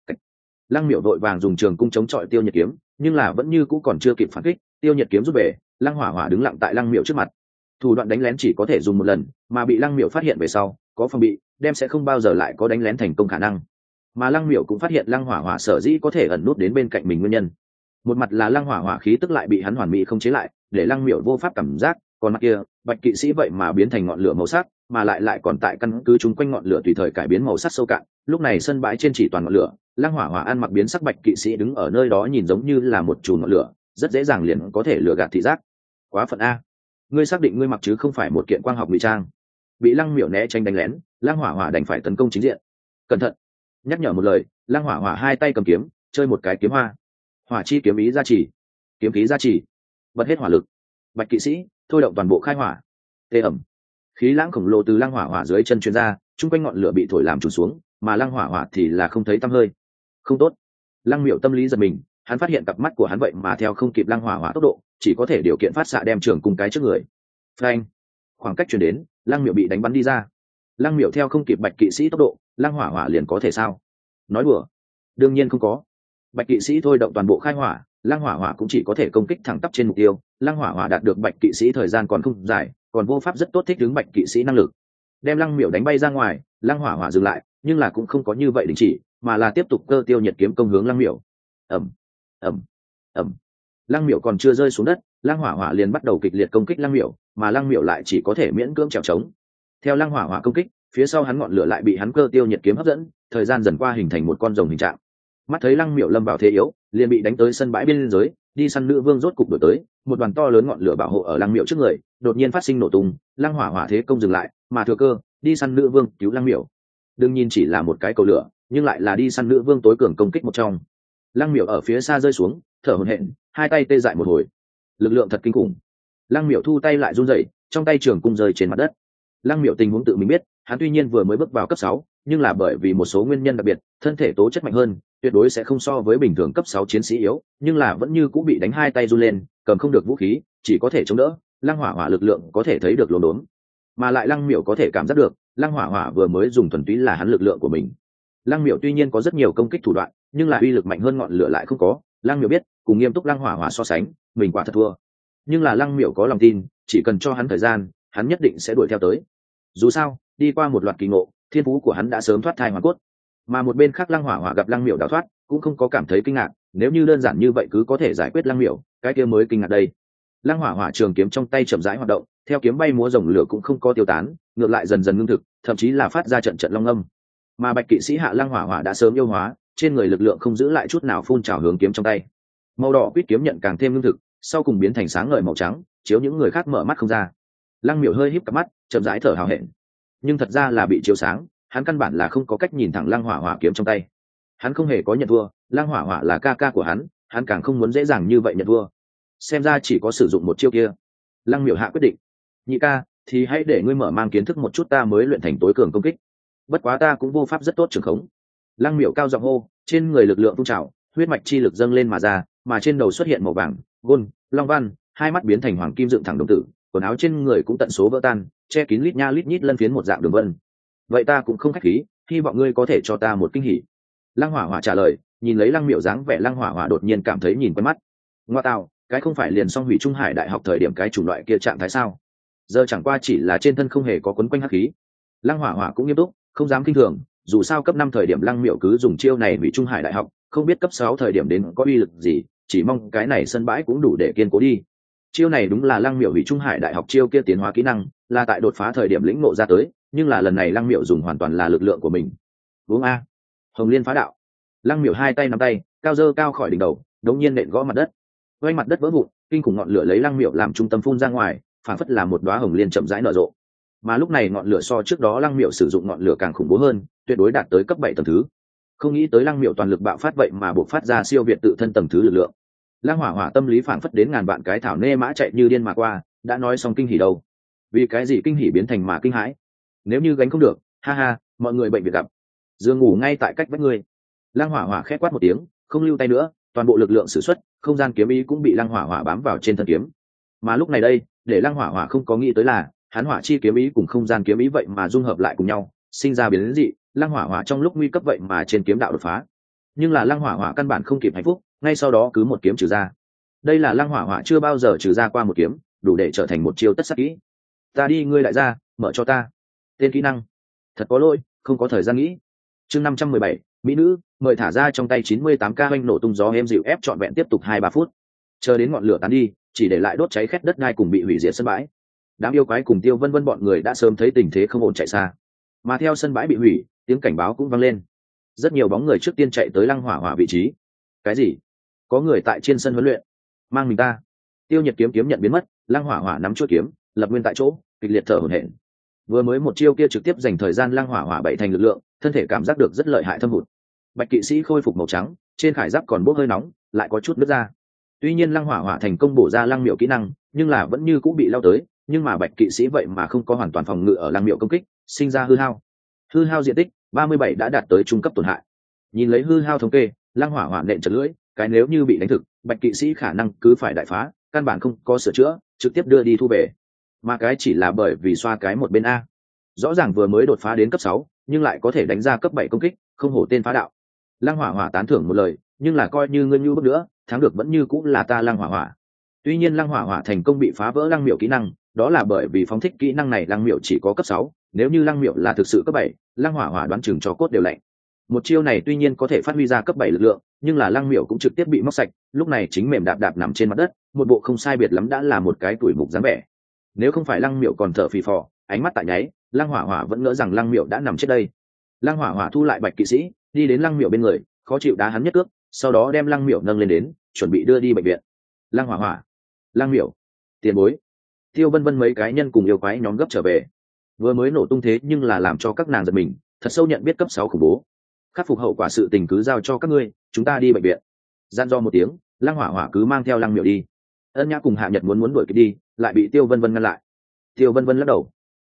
Lăng Miểu đội vàng dùng trường cung chống chọi Tiêu Nhiệt kiếm, nhưng là vẫn như cũ còn chưa kịp phản kích, Tiêu Nhiệt kiếm rút về, Lăng hỏa hỏa đứng lặng tại Lăng Miểu trước mặt. Thủ đoạn đánh lén chỉ có thể dùng một lần, mà bị Lăng Miểu phát hiện về sau, có phòng bị, đem sẽ không bao giờ lại có đánh lén thành công khả năng. Mà Lăng Miểu cũng phát hiện Lăng hỏa hỏa sở dĩ có thể ẩn nút đến bên cạnh mình nguyên nhân. Một mặt là Lăng hỏa hỏa khí tức lại bị hắn hoàn mỹ không chế lại, để Lăng Miểu vô pháp cảm giác, còn mặt kia, Bạch kỵ sĩ vậy mà biến thành ngọn lửa màu sắc, mà lại lại còn tại căn cứ chúng quanh ngọn lửa tùy thời cải biến màu sắc sâu cạn. Lúc này sân bãi trên chỉ toàn ngọn lửa, Lăng hỏa hỏa ăn mặc biến sắc Bạch kỵ sĩ đứng ở nơi đó nhìn giống như là một chùm ngọn lửa, rất dễ dàng liền có thể lừa gạt thị giác. Quá phận a, ngươi xác định ngươi mặc chứ không phải một kiện quang học ngụy trang? Bị Lăng Miểu né tránh đánh lén, Lăng hỏa hỏa đành phải tấn công chính diện. Cẩn thận, nhắc nhở một lời, Lăng hỏa hỏa hai tay cầm kiếm, chơi một cái kiếm hoa. Hỏa chi kiếm ý gia trì, kiếm khí gia trì, bật hết hỏa lực. Bạch kỵ sĩ thôi động toàn bộ khai hỏa. Tê ẩm, khí lãng khổng lồ từ Lăng hỏa hỏa dưới chân truyền ra, chung quanh ngọn lửa bị thổi làm trùn xuống, mà Lăng hỏa hỏa thì là không thấy tăm hơi. Không tốt. Lăng Miểu tâm lý giật mình, hắn phát hiện cặp mắt của hắn vậy mà theo không kịp Lăng hỏa hỏa tốc độ, chỉ có thể điều kiện phát xạ đem trường cung cái trước người. Phanh, khoảng cách truyền đến, Lăng Miểu bị đánh bắn đi ra. Lăng Miểu theo không kịp Bạch kỵ sĩ tốc độ, Lăng hỏa hỏa liền có thể sao? Nói đùa, đương nhiên không có. Bạch kỵ sĩ thôi động toàn bộ khai hỏa, Lăng hỏa hỏa cũng chỉ có thể công kích thẳng tắp trên mục tiêu. Lăng hỏa hỏa đạt được Bạch kỵ sĩ thời gian còn không dài, còn vô pháp rất tốt thích ứng Bạch kỵ sĩ năng lực, đem Lăng Miểu đánh bay ra ngoài. Lăng hỏa hỏa dừng lại, nhưng là cũng không có như vậy đình chỉ, mà là tiếp tục cơ Tiêu Nhiệt kiếm công hướng Lăng Miểu. Ầm, ầm, ầm. Lăng Miểu còn chưa rơi xuống đất, Lăng hỏa hỏa liền bắt đầu kịch liệt công kích Lăng Miểu, mà Lăng Miểu lại chỉ có thể miễn cưỡng trèo trống. Theo Lăng hỏa hỏa công kích, phía sau hắn ngọn lửa lại bị hắn cơ Tiêu Nhiệt kiếm hấp dẫn, thời gian dần qua hình thành một con rồng hình trạng. Mắt thấy Lăng Miểu lâm vào thế yếu, liền bị đánh tới sân bãi biên giới, đi săn nữ vương rốt cục đuổi tới, một đoàn to lớn ngọn lửa bảo hộ ở Lăng Miểu trước người, đột nhiên phát sinh nổ tung, Lăng hỏa hỏa thế công dừng lại, mà thừa cơ, đi săn nữ vương cứu Lăng Miểu. Đương nhiên chỉ là một cái cầu lửa, nhưng lại là đi săn nữ vương tối cường công kích một trong. Lăng Miểu ở phía xa rơi xuống, thở hổn hển, hai tay tê dại một hồi. Lực lượng thật kinh khủng. Lăng Miểu thu tay lại run rẩy, trong tay trường cung rơi trên mặt đất. Lăng Miểu tình huống tự mình biết, hắn tuy nhiên vừa mới bước vào cấp sáu, nhưng là bởi vì một số nguyên nhân đặc biệt thân thể tố chất mạnh hơn, tuyệt đối sẽ không so với bình thường cấp sáu chiến sĩ yếu, nhưng là vẫn như cũng bị đánh hai tay run lên, cầm không được vũ khí, chỉ có thể chống đỡ. Lăng hỏa hỏa lực lượng có thể thấy được lồn đốn, mà lại Lăng Miểu có thể cảm giác được Lăng hỏa hỏa vừa mới dùng thuần túy là hắn lực lượng của mình. Lăng Miểu tuy nhiên có rất nhiều công kích thủ đoạn, nhưng là uy lực mạnh hơn ngọn lửa lại không có. Lăng Miểu biết cùng nghiêm túc Lăng hỏa hỏa so sánh, mình quả thật thua, nhưng là Lăng Miểu có lòng tin, chỉ cần cho hắn thời gian, hắn nhất định sẽ đuổi theo tới. Dù sao đi qua một loạt kỳ ngộ, thiên phú của hắn đã sớm thoát thai hoàn cốt. Mà một bên khác Lăng hỏa hỏa gặp Lăng Miểu đào thoát, cũng không có cảm thấy kinh ngạc, nếu như đơn giản như vậy cứ có thể giải quyết Lăng Miểu, cái kia mới kinh ngạc đây. Lăng hỏa hỏa trường kiếm trong tay chậm rãi hoạt động, theo kiếm bay múa rồng lửa cũng không có tiêu tán, ngược lại dần dần ngưng thực, thậm chí là phát ra trận trận long âm. Mà bạch kỵ sĩ hạ Lăng hỏa hỏa đã sớm yêu hóa, trên người lực lượng không giữ lại chút nào phun trào hướng kiếm trong tay. Màu đỏ quýt kiếm nhận càng thêm ngưng thực, sau cùng biến thành sáng ngời màu trắng, chiếu những người khác mở mắt không ra. Lăng Miểu hơi híp cặp mắt, chậm rãi thở hào hẹn, nhưng thật ra là bị chiếu sáng, hắn căn bản là không có cách nhìn thẳng Lăng hỏa hỏa kiếm trong tay. Hắn không hề có nhận thua, Lăng hỏa hỏa là ca ca của hắn, hắn càng không muốn dễ dàng như vậy nhận thua. Xem ra chỉ có sử dụng một chiêu kia. Lăng Miểu hạ quyết định, nhị ca thì hãy để ngươi mở mang kiến thức một chút, ta mới luyện thành tối cường công kích, bất quá ta cũng vô pháp rất tốt trường khống. Lăng Miểu cao giọng hô, trên người lực lượng phun trào, huyết mạch chi lực dâng lên mà ra, mà trên đầu xuất hiện màu vàng gôn long văn, hai mắt biến thành hoàng kim dựng thẳng đồng tử, quần áo trên người cũng tận số vỡ tan, che kín lít nha lít nhít lân phiến một dạng đường vân. Vậy ta cũng không khách khí, hy vọng ngươi có thể cho ta một kinh hỉ. Lăng hỏa hỏa trả lời. Nhìn lấy Lăng Miểu dáng vẻ, Lăng hỏa hỏa đột nhiên cảm thấy nhìn quen mắt. Ngoa tạo, cái không phải liền xong hủy Trung Hải đại học thời điểm cái chủng loại kia trạng thái sao? Giờ chẳng qua chỉ là trên thân không hề có quấn quanh hắc khí. Lăng hỏa hỏa cũng nghiêm túc, không dám kinh thường, dù sao cấp năm thời điểm Lăng Miểu cứ dùng chiêu này hủy Trung Hải đại học, không biết cấp sáu thời điểm đến có uy lực gì, chỉ mong cái này sân bãi cũng đủ để kiên cố đi. Chiêu này đúng là Lăng Miểu hủy Trung Hải đại học chiêu kia tiến hóa kỹ năng, là tại đột phá thời điểm lĩnh ngộ ra tới, nhưng là lần này Lăng Miểu dùng hoàn toàn là lực lượng của mình. Uống a. Hồng Liên phá đạo. Lăng Miểu hai tay nắm tay, cao dơ cao khỏi đỉnh đầu, đống nhiên nện gõ mặt đất. Quanh mặt đất vỡ vụn, kinh khủng ngọn lửa lấy Lăng Miểu làm trung tâm phun ra ngoài, phản phất là một đóa hồng liên chậm rãi nở rộ. Mà lúc này ngọn lửa so trước đó Lăng Miểu sử dụng ngọn lửa càng khủng bố hơn, tuyệt đối đạt tới cấp bảy tầng thứ. Không nghĩ tới Lăng Miểu toàn lực bạo phát vậy mà buộc phát ra siêu việt tự thân tầng thứ lực lượng. Lăng hỏa hỏa tâm lý phản phất đến ngàn vạn cái thảo nê mã chạy như điên mà qua, đã nói xong kinh hỉ đâu, vì cái gì kinh hỉ biến thành mà kinh hãi? Nếu như gánh không được, ha ha, mọi người bệnh viện gặp, giường ngủ ngay tại cách vách ngươi. Lăng hỏa hỏa khét quát một tiếng, không lưu tay nữa, toàn bộ lực lượng sử xuất, không gian kiếm ý cũng bị Lăng hỏa hỏa bám vào trên thân kiếm. Mà lúc này đây, để Lăng hỏa hỏa không có nghĩ tới là, hắn hỏa chi kiếm ý cùng không gian kiếm ý vậy mà dung hợp lại cùng nhau, sinh ra biến dị. Lăng hỏa hỏa trong lúc nguy cấp vậy mà trên kiếm đạo đột phá, nhưng là Lăng hỏa hỏa căn bản không kịp hạnh phúc, ngay sau đó cứ một kiếm trừ ra. Đây là Lăng hỏa hỏa chưa bao giờ trừ ra qua một kiếm, đủ để trở thành một chiêu tất sát kỹ. Ta đi, ngươi lại ra, mở cho ta tên kỹ năng. Thật có lỗi, không có thời gian nghĩ. Chương năm trăm mười bảy, mỹ nữ mời thả ra trong tay chín mươi tám k oanh nổ tung gió êm dịu ép trọn vẹn tiếp tục hai ba phút, chờ đến ngọn lửa tán đi, chỉ để lại đốt cháy khét đất đai cùng bị hủy diệt sân bãi. Đám yêu quái cùng Tiêu Vân Vân bọn người đã sớm thấy tình thế không ổn chạy xa, mà theo sân bãi bị hủy, tiếng cảnh báo cũng vang lên. Rất nhiều bóng người trước tiên chạy tới Lăng hỏa hỏa vị trí. Cái gì? Có người tại trên sân huấn luyện? Mang mình ta. Tiêu Nhiệt kiếm kiếm nhận biến mất, Lăng hỏa hỏa nắm chuôi kiếm, lập nguyên tại chỗ, kịch liệt thở hổn hển. Vừa mới một chiêu kia trực tiếp dành thời gian Lăng hỏa hỏa bảy thành lực lượng, thân thể cảm giác được rất lợi hại thâm hụt. Bạch kỵ sĩ khôi phục màu trắng, trên khải giáp còn bốc hơi nóng, lại có chút nứt ra. Tuy nhiên Lăng hỏa hỏa thành công bổ ra Lăng Miểu kỹ năng, nhưng là vẫn như cũng bị lao tới, nhưng mà Bạch kỵ sĩ vậy mà không có hoàn toàn phòng ngự ở Lăng Miểu công kích, sinh ra hư hao. Hư hao diện tích ba mươi bảy đã đạt tới trung cấp tổn hại. Nhìn lấy hư hao thống kê, Lăng hỏa hỏa nện chật lưỡi, cái nếu như bị đánh thực, Bạch kỵ sĩ khả năng cứ phải đại phá, căn bản không có sửa chữa, trực tiếp đưa đi thu về. Mà cái chỉ là bởi vì xoa cái một bên a. Rõ ràng vừa mới đột phá đến cấp sáu, nhưng lại có thể đánh ra cấp bảy công kích, không hổ tên phá đạo. Lăng hỏa hỏa tán thưởng một lời, nhưng là coi như ngươi như bước nữa, thắng được vẫn như cũng là ta Lăng hỏa hỏa. Tuy nhiên Lăng hỏa hỏa thành công bị phá vỡ Lăng Miểu kỹ năng, đó là bởi vì phóng thích kỹ năng này Lăng Miểu chỉ có cấp sáu, nếu như Lăng Miểu là thực sự cấp bảy, Lăng hỏa hỏa đoán chừng cho cốt đều lạnh. Một chiêu này tuy nhiên có thể phát huy ra cấp bảy lực lượng, nhưng là Lăng Miểu cũng trực tiếp bị móc sạch, lúc này chính mềm đạp đạp nằm trên mặt đất, một bộ không sai biệt lắm đã là một cái tuổi mục dáng vẻ. Nếu không phải Lăng Miểu còn thở phì phò, ánh mắt tại nháy, Lăng hỏa hỏa vẫn ngỡ rằng Lăng Miểu đã nằm chết đây. Lăng hỏa hỏa thu lại Bạch kỵ sĩ, đi đến Lăng Miểu bên người, khó chịu đá hắn nhất cước, sau đó đem Lăng Miểu nâng lên đến, chuẩn bị đưa đi bệnh viện. Lăng hỏa hỏa, Lăng Miểu, tiền bối. Tiêu Vân Vân mấy cái nhân cùng yêu quái nhóm gấp trở về. Vừa mới nổ tung thế nhưng là làm cho các nàng giật mình, thật sâu nhận biết cấp sáu khủng bố. Khắc phục hậu quả sự tình cứ giao cho các ngươi, chúng ta đi bệnh viện. Gian do một tiếng, Lăng hỏa hỏa cứ mang theo Lăng Miểu đi. Ân Nhã cùng Hạ Nhật muốn muốn đuổi kịp đi, lại bị Tiêu Vân Vân ngăn lại. Tiêu Vân Vân lắc đầu.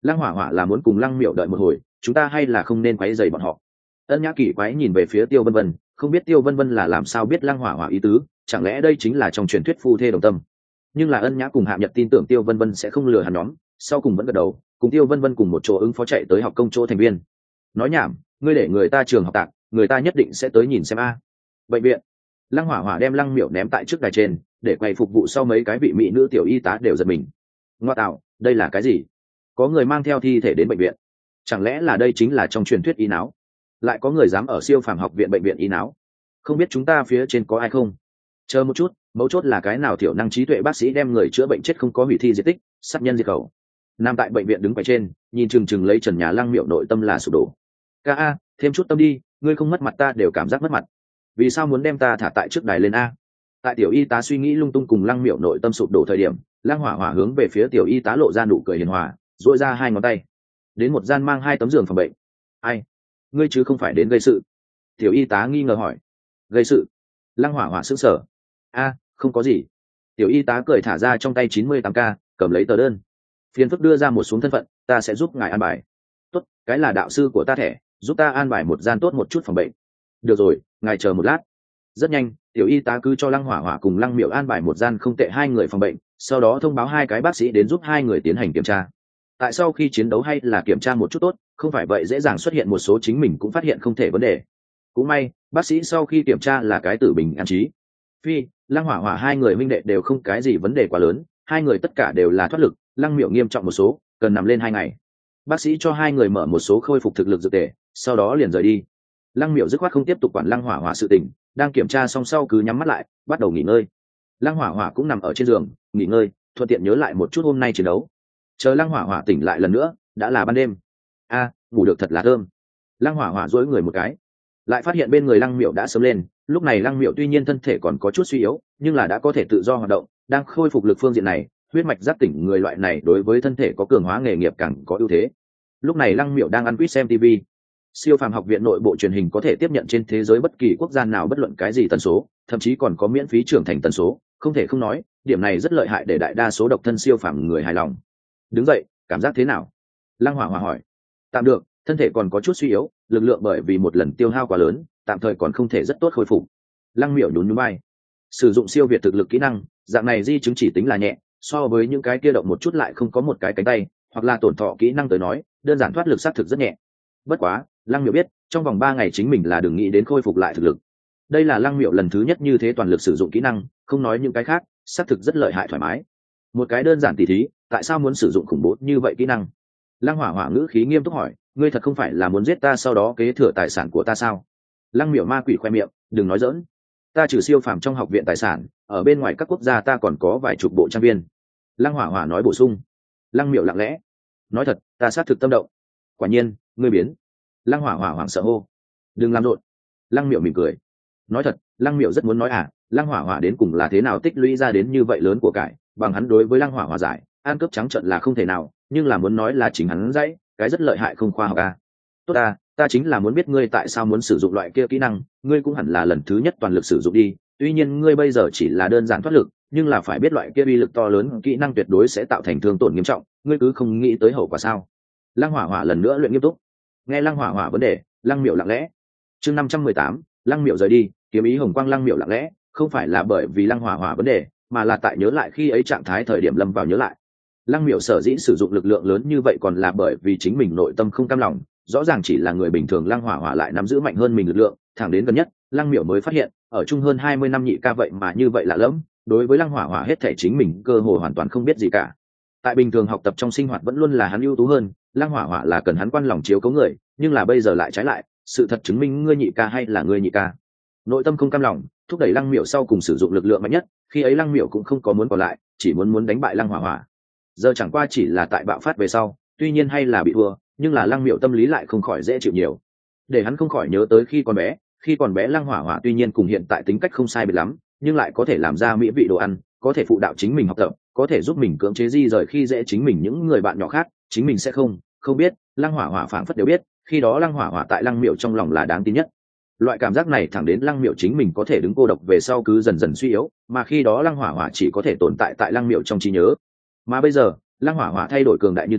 Lăng hỏa hỏa là muốn cùng lăng miểu đợi một hồi, chúng ta hay là không nên quấy rầy bọn họ? Ân Nhã kỳ quái nhìn về phía Tiêu Vân Vân, không biết Tiêu Vân Vân là làm sao biết lăng hỏa hỏa ý tứ, chẳng lẽ đây chính là trong truyền thuyết phu thê đồng tâm? Nhưng là Ân Nhã cùng Hạ Nhật tin tưởng Tiêu Vân Vân sẽ không lừa hắn nhóm, sau cùng vẫn gật đầu, cùng Tiêu Vân Vân cùng một chỗ ứng phó chạy tới học công chỗ thành viên. Nói nhảm, ngươi để người ta trường học tạc, người ta nhất định sẽ tới nhìn xem a. Bệnh viện. Lăng hỏa hỏa đem lăng miểu ném tại trước đài trên, để quầy phục vụ sau mấy cái vị mỹ nữ tiểu y tá đều giật mình. Ngoa tạo, đây là cái gì? Có người mang theo thi thể đến bệnh viện, chẳng lẽ là đây chính là trong truyền thuyết y não? Lại có người dám ở siêu phàm học viện bệnh viện y não? Không biết chúng ta phía trên có ai không? Chờ một chút, mấu chốt là cái nào thiểu năng trí tuệ bác sĩ đem người chữa bệnh chết không có hủy thi diệt tích, sát nhân diệt khẩu. Nam tại bệnh viện đứng quầy trên, nhìn chừng chừng lấy trần nhà lăng miểu nội tâm là sụp đổ. Ca a, thêm chút tâm đi, ngươi không mất mặt ta đều cảm giác mất mặt. Vì sao muốn đem ta thả tại trước đài lên a? Tại tiểu y tá suy nghĩ lung tung cùng lăng miểu nội tâm sụp đổ thời điểm, lăng hỏa hỏa hướng về phía tiểu y tá lộ ra nụ cười hiền hòa, duỗi ra hai ngón tay đến một gian mang hai tấm giường phòng bệnh. Ai? Ngươi chứ không phải đến gây sự? Tiểu y tá nghi ngờ hỏi. Gây sự? Lăng hỏa hỏa sững sờ. A, không có gì. Tiểu y tá cười thả ra trong tay chín mươi tám k, cầm lấy tờ đơn. Phiền phức đưa ra một xuống thân phận, ta sẽ giúp ngài an bài. Tốt, cái là đạo sư của ta thẻ, giúp ta an bài một gian tốt một chút phòng bệnh. Được rồi, ngài chờ một lát. Rất nhanh, tiểu y tá cứ cho lăng hỏa hỏa cùng lăng miểu an bài một gian không tệ hai người phòng bệnh, sau đó thông báo hai cái bác sĩ đến giúp hai người tiến hành kiểm tra. Tại sau khi chiến đấu hay là kiểm tra một chút tốt, không phải vậy dễ dàng xuất hiện một số chính mình cũng phát hiện không thể vấn đề. Cũng may, bác sĩ sau khi kiểm tra là cái tử bình an trí. Phi, lăng hỏa hỏa hai người huynh đệ đều không cái gì vấn đề quá lớn, hai người tất cả đều là thoát lực, lăng miểu nghiêm trọng một số, cần nằm lên hai ngày. Bác sĩ cho hai người mở một số khôi phục thực lực dược tề, sau đó liền rời đi. Lăng miểu dứt khoát không tiếp tục quản lăng hỏa hỏa sự tình, đang kiểm tra xong sau cứ nhắm mắt lại, bắt đầu nghỉ ngơi. Lăng hỏa hỏa cũng nằm ở trên giường nghỉ ngơi, thuận tiện nhớ lại một chút hôm nay chiến đấu. Chờ lăng hỏa hỏa tỉnh lại lần nữa, đã là ban đêm. A, ngủ được thật là thơm. Lăng hỏa hỏa duỗi người một cái, lại phát hiện bên người lăng miểu đã sớm lên. Lúc này lăng miểu tuy nhiên thân thể còn có chút suy yếu, nhưng là đã có thể tự do hoạt động, đang khôi phục lực phương diện này, huyết mạch giác tỉnh người loại này đối với thân thể có cường hóa nghề nghiệp càng có ưu thế. Lúc này lăng miểu đang ăn quýt xem tivi. Siêu phàm học viện nội bộ truyền hình có thể tiếp nhận trên thế giới bất kỳ quốc gia nào bất luận cái gì tần số, thậm chí còn có miễn phí trưởng thành tần số, không thể không nói, điểm này rất lợi hại để đại đa số độc thân siêu phàm người hài lòng. Đứng dậy, cảm giác thế nào? Lăng hỏa hỏa hỏi. Tạm được, thân thể còn có chút suy yếu, lực lượng bởi vì một lần tiêu hao quá lớn, tạm thời còn không thể rất tốt khôi phục. Lăng miểu nhún nhún vai. Sử dụng siêu việt thực lực kỹ năng, dạng này di chứng chỉ tính là nhẹ, so với những cái kia động một chút lại không có một cái cánh tay, hoặc là tổn thọ kỹ năng tới nói, đơn giản thoát lực xác thực rất nhẹ. Bất quá, Lăng miểu biết, trong vòng ba ngày chính mình là đừng nghĩ đến khôi phục lại thực lực. Đây là Lăng miểu lần thứ nhất như thế toàn lực sử dụng kỹ năng, không nói những cái khác, xác thực rất lợi hại thoải mái. Một cái đơn giản tỉ thí, tại sao muốn sử dụng khủng bố như vậy kỹ năng? Lăng hỏa hỏa ngữ khí nghiêm túc hỏi, ngươi thật không phải là muốn giết ta sau đó kế thừa tài sản của ta sao? Lăng miểu ma quỷ khoe miệng, đừng nói dỡn. Ta trừ siêu phàm trong học viện tài sản, ở bên ngoài các quốc gia ta còn có vài chục bộ trang viên. Lăng hỏa hỏa nói bổ sung. Lăng miểu lặng lẽ, nói thật, ta xác thực tâm động. Quả nhiên, ngươi biến. Lăng hỏa hỏa hoảng sợ hô, đừng làm rộn. Lăng miểu mỉm cười, nói thật, Lăng miểu rất muốn nói à, Lăng hỏa hỏa đến cùng là thế nào tích lũy ra đến như vậy lớn của cải, bằng hắn đối với Lăng hỏa hỏa giải, ăn cướp trắng trợn là không thể nào, nhưng là muốn nói là chính hắn dãy, cái rất lợi hại không khoa học à. Tốt à, ta chính là muốn biết ngươi tại sao muốn sử dụng loại kia kỹ năng, ngươi cũng hẳn là lần thứ nhất toàn lực sử dụng đi, tuy nhiên ngươi bây giờ chỉ là đơn giản thoát lực, nhưng là phải biết loại kia uy lực to lớn kỹ năng tuyệt đối sẽ tạo thành thương tổn nghiêm trọng, ngươi cứ không nghĩ tới hậu quả sao? Lăng hỏa hỏa lần nữa luyện nghiêm túc. Nghe Lăng hỏa hỏa vấn đề, Lăng miểu lặng lẽ. Chương năm trăm mười tám, Lăng miểu rời đi, kiếm ý hồng quang. Lăng miểu lặng lẽ, không phải là bởi vì Lăng hỏa hỏa vấn đề, mà là tại nhớ lại khi ấy trạng thái thời điểm lâm vào nhớ lại. Lăng miểu sở dĩ sử dụng lực lượng lớn như vậy còn là bởi vì chính mình nội tâm không cam lòng, rõ ràng chỉ là người bình thường Lăng hỏa hỏa lại nắm giữ mạnh hơn mình lực lượng, thẳng đến gần nhất, Lăng miểu mới phát hiện, ở chung hơn hai mươi năm nhị ca vậy mà như vậy lạ lẫm, đối với Lăng hỏa hỏa hết thể chính mình cơ hồ hoàn toàn không biết gì cả. Tại bình thường học tập trong sinh hoạt vẫn luôn là hắn ưu tú hơn, Lăng hỏa hỏa là cần hắn quan lòng chiếu cố người, nhưng là bây giờ lại trái lại, sự thật chứng minh ngươi nhị ca hay là ngươi nhị ca. Nội tâm không cam lòng, thúc đẩy Lăng miểu sau cùng sử dụng lực lượng mạnh nhất, khi ấy Lăng miểu cũng không có muốn còn lại, chỉ muốn muốn đánh bại Lăng hỏa hỏa. Giờ chẳng qua chỉ là tại bạo phát về sau, tuy nhiên hay là bị thua, nhưng là Lăng miểu tâm lý lại không khỏi dễ chịu nhiều. Để hắn không khỏi nhớ tới khi còn bé, khi còn bé Lăng hỏa hỏa tuy nhiên cùng hiện tại tính cách không sai biệt lắm, nhưng lại có thể làm ra mỹ vị đồ ăn, có thể phụ đạo chính mình học tập, có thể giúp mình cưỡng chế di rời khi dễ chính mình những người bạn nhỏ khác, chính mình sẽ không không biết. Lăng hỏa hỏa phảng phất đều biết, khi đó Lăng hỏa hỏa tại Lăng miểu trong lòng là đáng tin nhất. Loại cảm giác này thẳng đến Lăng miểu chính mình có thể đứng cô độc về sau cứ dần dần suy yếu, mà khi đó Lăng hỏa hỏa chỉ có thể tồn tại tại Lăng miểu trong trí nhớ. Mà bây giờ Lăng hỏa hỏa thay đổi cường đại như thế,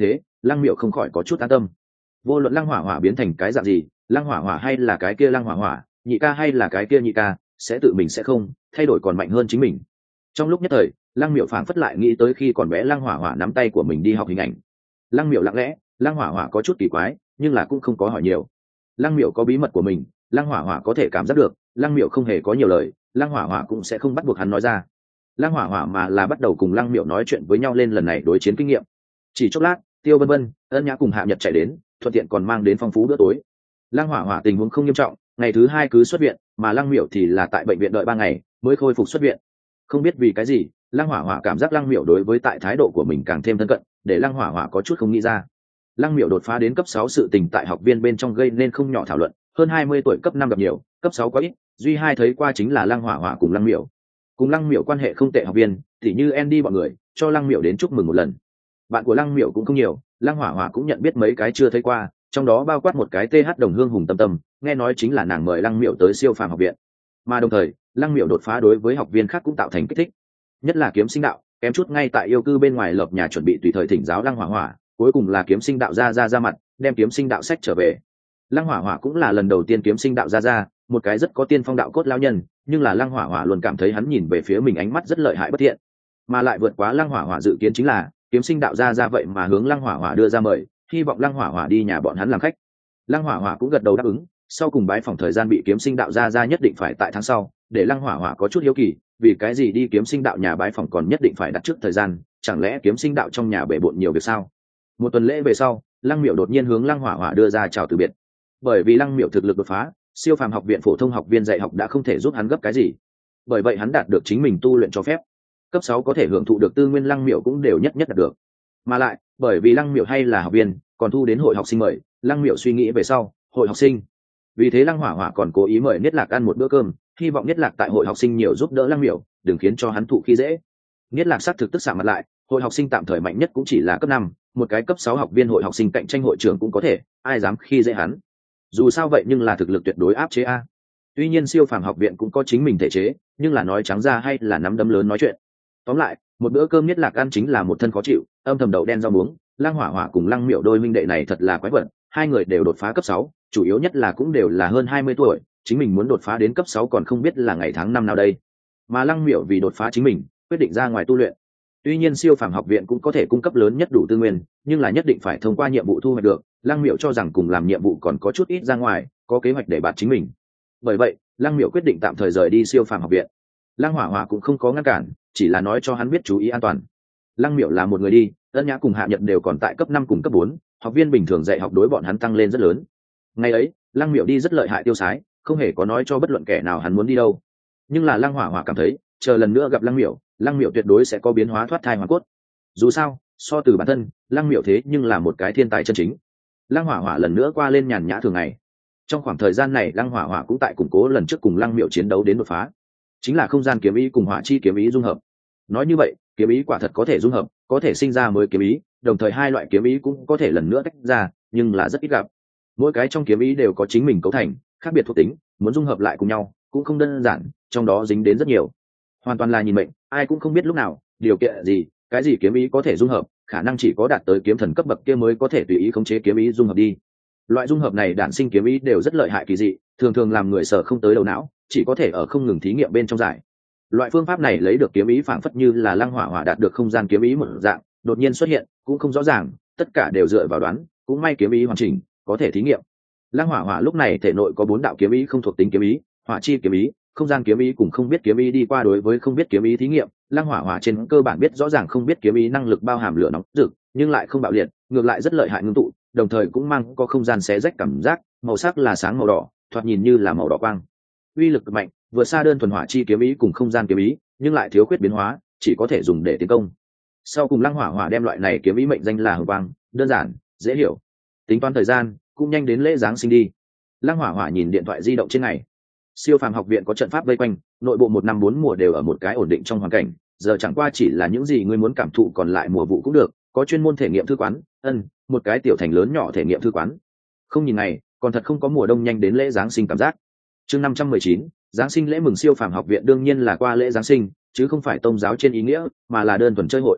Lăng Miểu không khỏi có chút an tâm. Vô luận Lăng Hỏa Hỏa biến thành cái dạng gì, Lăng Hỏa Hỏa hay là cái kia Lăng Hỏa Hỏa, nhị ca hay là cái kia nhị ca, sẽ tự mình sẽ không thay đổi, còn mạnh hơn chính mình. Trong lúc nhất thời, Lăng Miểu phảng phất lại nghĩ tới khi còn bé Lăng Hỏa Hỏa nắm tay của mình đi học hình ảnh. Lăng Miểu lặng lẽ, Lăng Hỏa Hỏa có chút kỳ quái, nhưng là cũng không có hỏi nhiều. Lăng Miểu có bí mật của mình, Lăng Hỏa Hỏa có thể cảm giác được, Lăng Miểu không hề có nhiều lời, Lăng Hỏa Hỏa cũng sẽ không bắt buộc hắn nói ra. Lăng Hỏa Hỏa mà là bắt đầu cùng Lăng Miểu nói chuyện với nhau lên lần này đối chiến kinh nghiệm. Chỉ chốc lát, Tiêu Vân Vân, Ân Nhã cùng Hạ Nhật chạy đến, thuận tiện còn mang đến phong phú bữa tối. Lăng Hỏa Hỏa tình huống không nghiêm trọng, ngày thứ hai cứ xuất viện, mà Lăng Miểu thì là tại bệnh viện đợi ba ngày mới khôi phục xuất viện. Không biết vì cái gì, Lăng Hỏa Hỏa cảm giác Lăng Miểu đối với tại thái độ của mình càng thêm thân cận, để Lăng Hỏa Hỏa có chút không nghĩ ra. Lăng Miểu đột phá đến cấp sáu sự tình tại học viên bên trong gây nên không nhỏ thảo luận, hơn hai mươi tuổi cấp năm gặp nhiều, cấp sáu có ít, duy hai thấy qua chính là Lăng Hỏa Hỏa cùng Lăng Miểu. Cùng Lăng Miểu quan hệ không tệ học viên, tỉ như Andy bọn người, cho Lăng Miểu đến chúc mừng một lần. Bạn của Lăng Miểu cũng không nhiều, Lăng Hỏa Hỏa cũng nhận biết mấy cái chưa thấy qua, trong đó bao quát một cái tê hát đồng hương Hùng Tâm Tâm, nghe nói chính là nàng mời Lăng Miểu tới siêu phàm học viện. Mà đồng thời, Lăng Miểu đột phá đối với học viên khác cũng tạo thành kích thích, nhất là kiếm sinh đạo, kém chút ngay tại yêu cư bên ngoài lợp nhà chuẩn bị tùy thời thỉnh giáo Lăng Hỏa Hỏa, cuối cùng là kiếm sinh đạo ra ra ra mặt, đem kiếm sinh đạo sách trở về. Lăng Hỏa Hỏa cũng là lần đầu tiên kiếm sinh đạo ra ra, một cái rất có tiên phong đạo cốt lão nhân, nhưng là Lăng Hỏa Hỏa luôn cảm thấy hắn nhìn về phía mình ánh mắt rất lợi hại bất thiện, mà lại vượt quá Lăng Hỏa Hỏa dự kiến chính là kiếm sinh đạo ra ra vậy mà hướng Lăng Hỏa Hỏa đưa ra mời, hy vọng Lăng Hỏa Hỏa đi nhà bọn hắn làm khách. Lăng Hỏa Hỏa cũng gật đầu đáp ứng, sau cùng bái phỏng thời gian bị kiếm sinh đạo ra ra nhất định phải tại tháng sau, để Lăng Hỏa Hỏa có chút hiếu kỳ, vì cái gì đi kiếm sinh đạo nhà bái phỏng còn nhất định phải đặt trước thời gian, chẳng lẽ kiếm sinh đạo trong nhà bể bộn nhiều việc sao? Một tuần lễ về sau, Lăng Miểu đột nhiên hướng Lăng Hỏa Hỏa đưa ra chào từ biệt. Bởi vì Lăng Miểu thực lực đột phá, siêu phàm học viện phổ thông học viên dạy học đã không thể giúp hắn gấp cái gì, bởi vậy hắn đạt được chính mình tu luyện cho phép, cấp sáu có thể hưởng thụ được tư nguyên Lăng Miểu cũng đều nhất nhất đạt được. Mà lại bởi vì Lăng Miểu hay là học viên, còn thu đến hội học sinh mời, Lăng Miểu suy nghĩ về sau hội học sinh, vì thế Lăng Hỏa Hỏa còn cố ý mời Niết Lạc ăn một bữa cơm, hy vọng Niết Lạc tại hội học sinh nhiều giúp đỡ Lăng Miểu, đừng khiến cho hắn thụ khi dễ. Niết Lạc xác thực tức xạ mặt lại, hội học sinh tạm thời mạnh nhất cũng chỉ là cấp năm, một cái cấp sáu học viên hội học sinh cạnh tranh hội trưởng cũng có thể, ai dám khi dễ hắn. Dù sao vậy nhưng là thực lực tuyệt đối áp chế a. Tuy nhiên siêu phàm học viện cũng có chính mình thể chế, nhưng là nói trắng ra hay là nắm đấm lớn nói chuyện. Tóm lại, một bữa cơm Niết Lạc ăn chính là một thân khó chịu, âm thầm đậu đen rau muống. Lăng Hỏa Hỏa cùng Lăng Miểu đôi minh đệ này thật là quái vật, hai người đều đột phá cấp sáu, chủ yếu nhất là cũng đều là hơn hai mươi tuổi, chính mình muốn đột phá đến cấp sáu còn không biết là ngày tháng năm nào đây. Mà Lăng Miểu vì đột phá chính mình, quyết định ra ngoài tu luyện. Tuy nhiên siêu phàm học viện cũng có thể cung cấp lớn nhất đủ tư nguyên, nhưng là nhất định phải thông qua nhiệm vụ thu hoạch được, Lăng Miểu cho rằng cùng làm nhiệm vụ còn có chút ít ra ngoài, có kế hoạch để bạt chính mình. Bởi vậy, Lăng Miểu quyết định tạm thời rời đi siêu phàm học viện. Lăng Hỏa Hỏa cũng không có ngăn cản, chỉ là nói cho hắn biết chú ý an toàn. Lăng Miểu là một người đi, Ân Nhã cùng Hạ Nhật đều còn tại cấp năm cùng cấp bốn, học viên bình thường dạy học đối bọn hắn tăng lên rất lớn. Ngày ấy, Lăng Miểu đi rất lợi hại tiêu sái, không hề có nói cho bất luận kẻ nào hắn muốn đi đâu. Nhưng là Lăng Hỏa Hỏa cảm thấy, chờ lần nữa gặp Lăng Miểu, Lăng Miểu tuyệt đối sẽ có biến hóa thoát thai hoàn cốt. Dù sao, so từ bản thân, Lăng Miểu thế nhưng là một cái thiên tài chân chính. Lăng Hỏa Hỏa lần nữa qua lên nhàn nhã thường ngày. Trong khoảng thời gian này, Lăng Hỏa Hỏa cũng tại củng cố lần trước cùng Lăng Miểu chiến đấu đến đột phá, chính là không gian kiếm ý cùng hỏa chi kiếm ý dung hợp. Nói như vậy, kiếm ý quả thật có thể dung hợp, có thể sinh ra mới kiếm ý, đồng thời hai loại kiếm ý cũng có thể lần nữa tách ra, nhưng là rất ít gặp. Mỗi cái trong kiếm ý đều có chính mình cấu thành, khác biệt thuộc tính, muốn dung hợp lại cùng nhau cũng không đơn giản, trong đó dính đến rất nhiều. Hoàn toàn là nhìn mệnh, ai cũng không biết lúc nào, điều kiện gì, cái gì kiếm ý có thể dung hợp, khả năng chỉ có đạt tới kiếm thần cấp bậc kia mới có thể tùy ý khống chế kiếm ý dung hợp đi. Loại dung hợp này đản sinh kiếm ý đều rất lợi hại kỳ dị, thường thường làm người sở không tới đầu não, chỉ có thể ở không ngừng thí nghiệm bên trong giải. Loại phương pháp này lấy được kiếm ý phảng phất như là Lăng Hỏa Hỏa đạt được không gian kiếm ý một dạng, đột nhiên xuất hiện, cũng không rõ ràng, tất cả đều dựa vào đoán, cũng may kiếm ý hoàn chỉnh, có thể thí nghiệm. Lăng Hỏa Hỏa lúc này thể nội có bốn đạo kiếm ý không thuộc tính kiếm ý, hỏa chi kiếm ý, không gian kiếm ý cùng không biết kiếm ý đi qua đối với không biết kiếm ý thí nghiệm, Lăng Hỏa Hỏa trên cơ bản biết rõ ràng không biết kiếm ý năng lực bao hàm lửa nóng rực, nhưng lại không bạo liệt, ngược lại rất lợi hại ngưng tụ, đồng thời cũng mang có không gian xé rách cảm giác, màu sắc là sáng màu đỏ, thoạt nhìn như là màu đỏ quang. Uy lực mạnh, vượt xa đơn thuần hỏa chi kiếm ý cùng không gian kiếm ý, nhưng lại thiếu khuyết biến hóa, chỉ có thể dùng để tiến công. Sau cùng Lăng Hỏa Hỏa đem loại này kiếm ý mệnh danh là hồng quang, đơn giản, dễ hiểu. Tính toán thời gian, cũng nhanh đến lễ giáng sinh đi. Lăng Hỏa Hỏa nhìn điện thoại di động trên ngày. Siêu phàm học viện có trận pháp vây quanh, nội bộ một năm bốn mùa đều ở một cái ổn định trong hoàn cảnh, giờ chẳng qua chỉ là những gì ngươi muốn cảm thụ, còn lại mùa vụ cũng được, có chuyên môn thể nghiệm thư quán, ân, một cái tiểu thành lớn nhỏ thể nghiệm thư quán. Không nhìn ngày, còn thật không có mùa đông nhanh đến lễ giáng sinh cảm giác. Chương năm trăm mười chín, giáng sinh lễ mừng siêu phàm học viện đương nhiên là qua lễ giáng sinh, chứ không phải tôn giáo trên ý nghĩa, mà là đơn thuần chơi hội.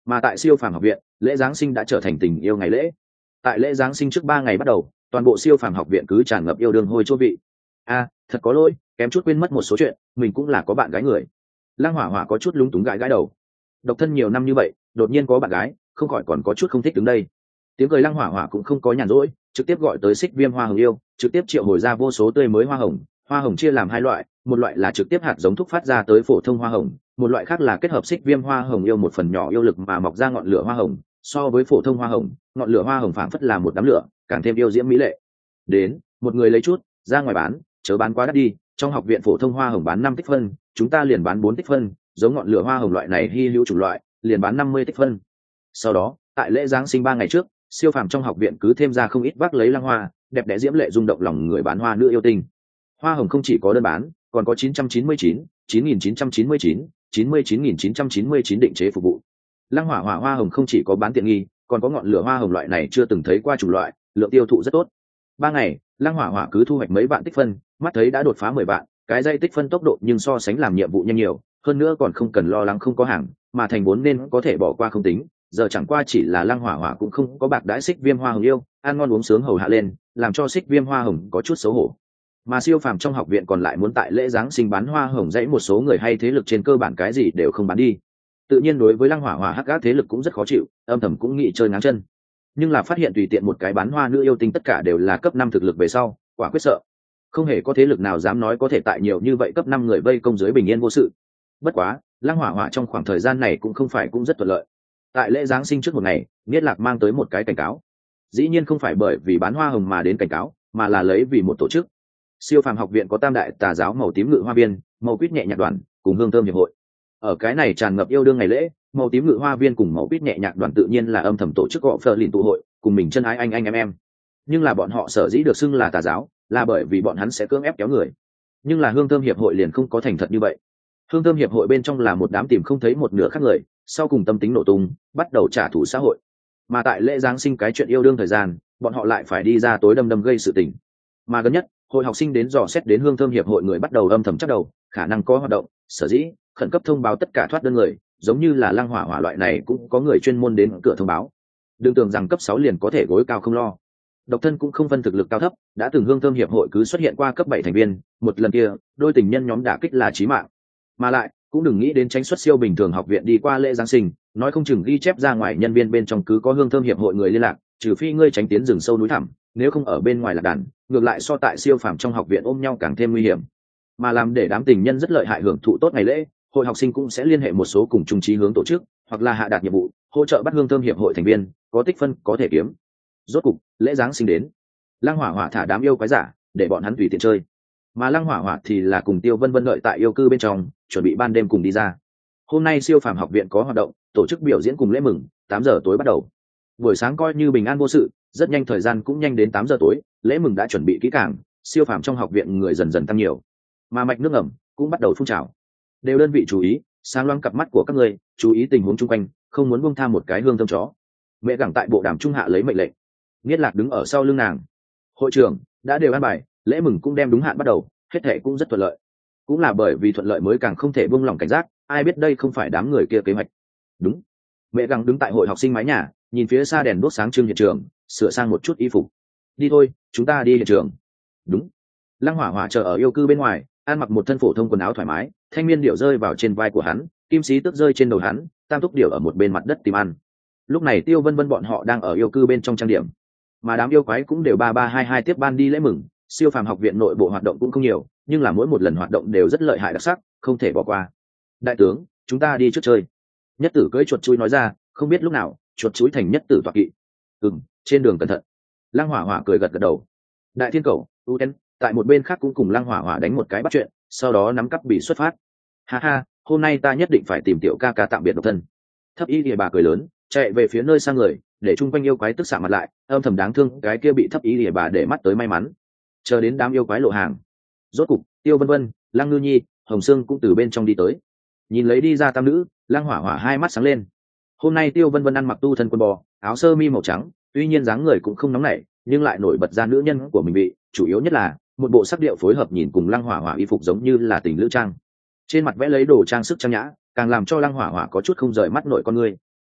Mà tại siêu phàm học viện, lễ giáng sinh đã trở thành tình yêu ngày lễ. Tại lễ giáng sinh trước ba ngày bắt đầu, toàn bộ siêu phàm học viện cứ tràn ngập yêu đương hôi chua vị. A, thật có lỗi, kém chút quên mất một số chuyện, mình cũng là có bạn gái người. Lăng Hỏa Hỏa có chút lúng túng gãi gãi đầu. Độc thân nhiều năm như vậy, đột nhiên có bạn gái, không khỏi còn có chút không thích đứng đây. Tiếng cười Lăng Hỏa Hỏa cũng không có nhàn rỗi, trực tiếp gọi tới Xích Viêm Hoa Hồng yêu, trực tiếp triệu hồi ra vô số tươi mới hoa hồng. Hoa hồng chia làm hai loại, một loại là trực tiếp hạt giống thúc phát ra tới phổ thông hoa hồng, một loại khác là kết hợp Xích Viêm Hoa Hồng yêu một phần nhỏ yêu lực mà mọc ra ngọn lửa hoa hồng. So với phổ thông hoa hồng, ngọn lửa hoa hồng phảng phất là một đám lửa, càng thêm yêu diễm mỹ lệ. Đến, một người lấy chút, ra ngoài bán, chớ bán quá đắt đi. Trong học viện phổ thông hoa hồng bán năm tích phân, chúng ta liền bán bốn tích phân, giống ngọn lửa hoa hồng loại này hy hữu chủng loại, liền bán năm mươi tích phân. Sau đó, tại lễ giáng sinh ba ngày trước, siêu phàm trong học viện cứ thêm ra không ít vác lấy lăng hoa, đẹp đẽ diễm lệ rung động lòng người bán hoa nữ yêu tinh. Hoa hồng không chỉ có đơn bán, còn có chín trăm chín mươi chín, chín nghìn chín trăm chín mươi chín, chín mươi chín nghìn chín trăm chín mươi chín định chế phục vụ. Lăng hỏa hỏa hoa hồng không chỉ có bán tiện nghi, còn có ngọn lửa hoa hồng loại này chưa từng thấy qua chủng loại, lượng tiêu thụ rất tốt. Ba ngày, Lăng hỏa hỏa cứ thu hoạch mấy vạn tích phân, mắt thấy đã đột phá mười vạn, cái dây tích phân tốc độ nhưng so sánh làm nhiệm vụ nhanh nhiều, hơn nữa còn không cần lo lắng không có hàng, mà thành vốn nên có thể bỏ qua không tính. Giờ chẳng qua chỉ là Lăng hỏa hỏa cũng không có bạc đãi Xích Viêm Hoa Hồng yêu, ăn ngon uống sướng hầu hạ lên, làm cho Xích Viêm Hoa Hồng có chút xấu hổ. Mà siêu phàm trong học viện còn lại muốn tại lễ giáng sinh bán hoa hồng dãy một số người hay thế lực trên cơ bản cái gì đều không bán đi. Tự nhiên đối với Lăng hỏa hỏa hắc ác thế lực cũng rất khó chịu, âm thầm cũng nghĩ chơi ngáng chân. Nhưng là phát hiện tùy tiện một cái bán hoa nữ yêu tinh tất cả đều là cấp năm thực lực về sau, quả quyết sợ. Không hề có thế lực nào dám nói có thể tại nhiều như vậy cấp năm người vây công dưới bình yên vô sự. Bất quá, Lăng hỏa hỏa trong khoảng thời gian này cũng không phải cũng rất thuận lợi. Tại lễ giáng sinh trước một ngày, Niết Lạc mang tới một cái cảnh cáo. Dĩ nhiên không phải bởi vì bán hoa hồng mà đến cảnh cáo, mà là lấy vì một tổ chức. Siêu phàm học viện có tam đại tà giáo màu tím ngự hoa viên, màu quýt nhẹ nhạc đoàn, cùng hương thơm hiệp hội. Ở cái này tràn ngập yêu đương ngày lễ, màu tím ngự hoa viên cùng màu quýt nhẹ nhạc đoàn tự nhiên là âm thầm tổ chức gọi phờ lìn tụ hội, cùng mình chân ái anh anh em em. Nhưng là bọn họ sở dĩ được xưng là tà giáo, là bởi vì bọn hắn sẽ cưỡng ép kéo người. Nhưng là hương thơm hiệp hội liền không có thành thật như vậy. Hương thơm hiệp hội bên trong là một đám tìm không thấy một nửa khác người, sau cùng tâm tính nổ tung, bắt đầu trả thù xã hội. Mà tại lễ giáng sinh cái chuyện yêu đương thời gian, bọn họ lại phải đi ra tối đâm đâm gây sự tình. Mà gần nhất, hội học sinh đến dò xét đến hương thơm hiệp hội người bắt đầu âm thầm chắc đầu, khả năng có hoạt động, sở dĩ khẩn cấp thông báo tất cả thoát đơn người, giống như là Lăng hỏa hỏa loại này cũng có người chuyên môn đến cửa thông báo. Đừng tưởng rằng cấp sáu liền có thể gối cao không lo. Độc thân cũng không phân thực lực cao thấp, đã từng hương thơm hiệp hội cứ xuất hiện qua cấp bảy thành viên, một lần kia, đôi tình nhân nhóm đả kích là chí mạng. Mà lại, cũng đừng nghĩ đến tránh xuất siêu bình thường học viện đi qua lễ giáng sinh, nói không chừng ghi chép ra ngoài nhân viên bên trong cứ có hương thơm hiệp hội người liên lạc, trừ phi ngươi tránh tiến rừng sâu núi thẳm, nếu không ở bên ngoài là đàn, ngược lại so tại siêu phàm trong học viện ôm nhau càng thêm nguy hiểm. Mà làm để đám tình nhân rất lợi hại hưởng thụ tốt ngày lễ, hội học sinh cũng sẽ liên hệ một số cùng chung chí hướng tổ chức, hoặc là hạ đạt nhiệm vụ, hỗ trợ bắt hương thơm hiệp hội thành viên, có tích phân có thể kiếm. Rốt cục, lễ giáng sinh đến. Lăng hỏa hỏa thả đám yêu quái giả, để bọn hắn tùy tiện chơi. Mà Lăng hỏa hỏa thì là cùng Tiêu Vân Vân đợi tại yêu cư bên trong, chuẩn bị ban đêm cùng đi ra. Hôm nay siêu phàm học viện có hoạt động, tổ chức biểu diễn cùng lễ mừng, tám giờ tối bắt đầu. Buổi sáng coi như bình an vô sự, rất nhanh thời gian cũng nhanh đến tám giờ tối, lễ mừng đã chuẩn bị kỹ càng, siêu phàm trong học viện người dần dần tăng nhiều. Mà mạch nước ẩm cũng bắt đầu phun trào. Đều đơn vị chú ý, sáng loáng cặp mắt của các người, chú ý tình huống chung quanh, không muốn buông tha một cái hương thơm chó. Mẹ gẳng tại bộ đàm trung hạ lấy mệnh lệnh. Niết Lạc đứng ở sau lưng nàng. Hội trưởng đã đều an bài, lễ mừng cũng đem đúng hạn bắt đầu, hết thảy cũng rất thuận lợi. Cũng là bởi vì thuận lợi mới càng không thể buông lỏng cảnh giác, ai biết đây không phải đám người kia kế hoạch. Đúng. Mẹ gẳng đứng tại hội học sinh mái nhà, nhìn phía xa đèn đuốc sáng trưng hiện trường, sửa sang một chút y phục. Đi thôi, chúng ta đi hiện trường. Đúng. Lăng hỏa hỏa chờ ở yêu cư bên ngoài, ăn mặc một thân phổ thông quần áo thoải mái, thanh miên điệu rơi vào trên vai của hắn, kim sĩ tước rơi trên đầu hắn, tam túc điệu ở một bên mặt đất tìm ăn. Lúc này Tiêu Vân Vân bọn họ đang ở yêu cư bên trong trang điểm, mà đám yêu quái cũng đều ba ba hai hai tiếp ban đi lễ mừng. Siêu phàm học viện nội bộ hoạt động cũng không nhiều, nhưng là mỗi một lần hoạt động đều rất lợi hại đặc sắc, không thể bỏ qua. Đại tướng, chúng ta đi trước chơi. Nhất Tử cưỡi chuột chui nói ra, không biết lúc nào chuột chuối thành Nhất Tử tọa kỵ. Ừm, trên đường cẩn thận. Lăng hỏa hỏa cười gật gật đầu. Đại thiên cầu uten tại một bên khác cũng cùng Lăng hỏa hỏa đánh một cái bắt chuyện, sau đó nắm cắp bị xuất phát. Ha ha, hôm nay ta nhất định phải tìm tiểu ca ca tạm biệt độc thân. Thấp y lìa bà cười lớn, chạy về phía nơi xa người, để chung quanh yêu quái tức xạ mặt lại, âm thầm đáng thương cái kia bị thấp y lìa bà để mắt tới may mắn. Chờ đến đám yêu quái lộ hàng, rốt cục Tiêu Vân Vân, Lăng Ngư Nhi, Hồng Sương cũng từ bên trong đi tới. Nhìn lấy đi ra tam nữ, Lăng hỏa hỏa hai mắt sáng lên. Hôm nay Tiêu Vân Vân ăn mặc tu thân quần bò, áo sơ mi màu trắng, tuy nhiên dáng người cũng không nóng nảy, nhưng lại nổi bật ra nữ nhân của mình bị, chủ yếu nhất là một bộ sắc điệu phối hợp nhìn cùng Lăng hỏa hỏa y phục giống như là tình lữ trang. Trên mặt vẽ lấy đồ trang sức trang nhã, càng làm cho Lăng hỏa hỏa có chút không rời mắt nổi con người.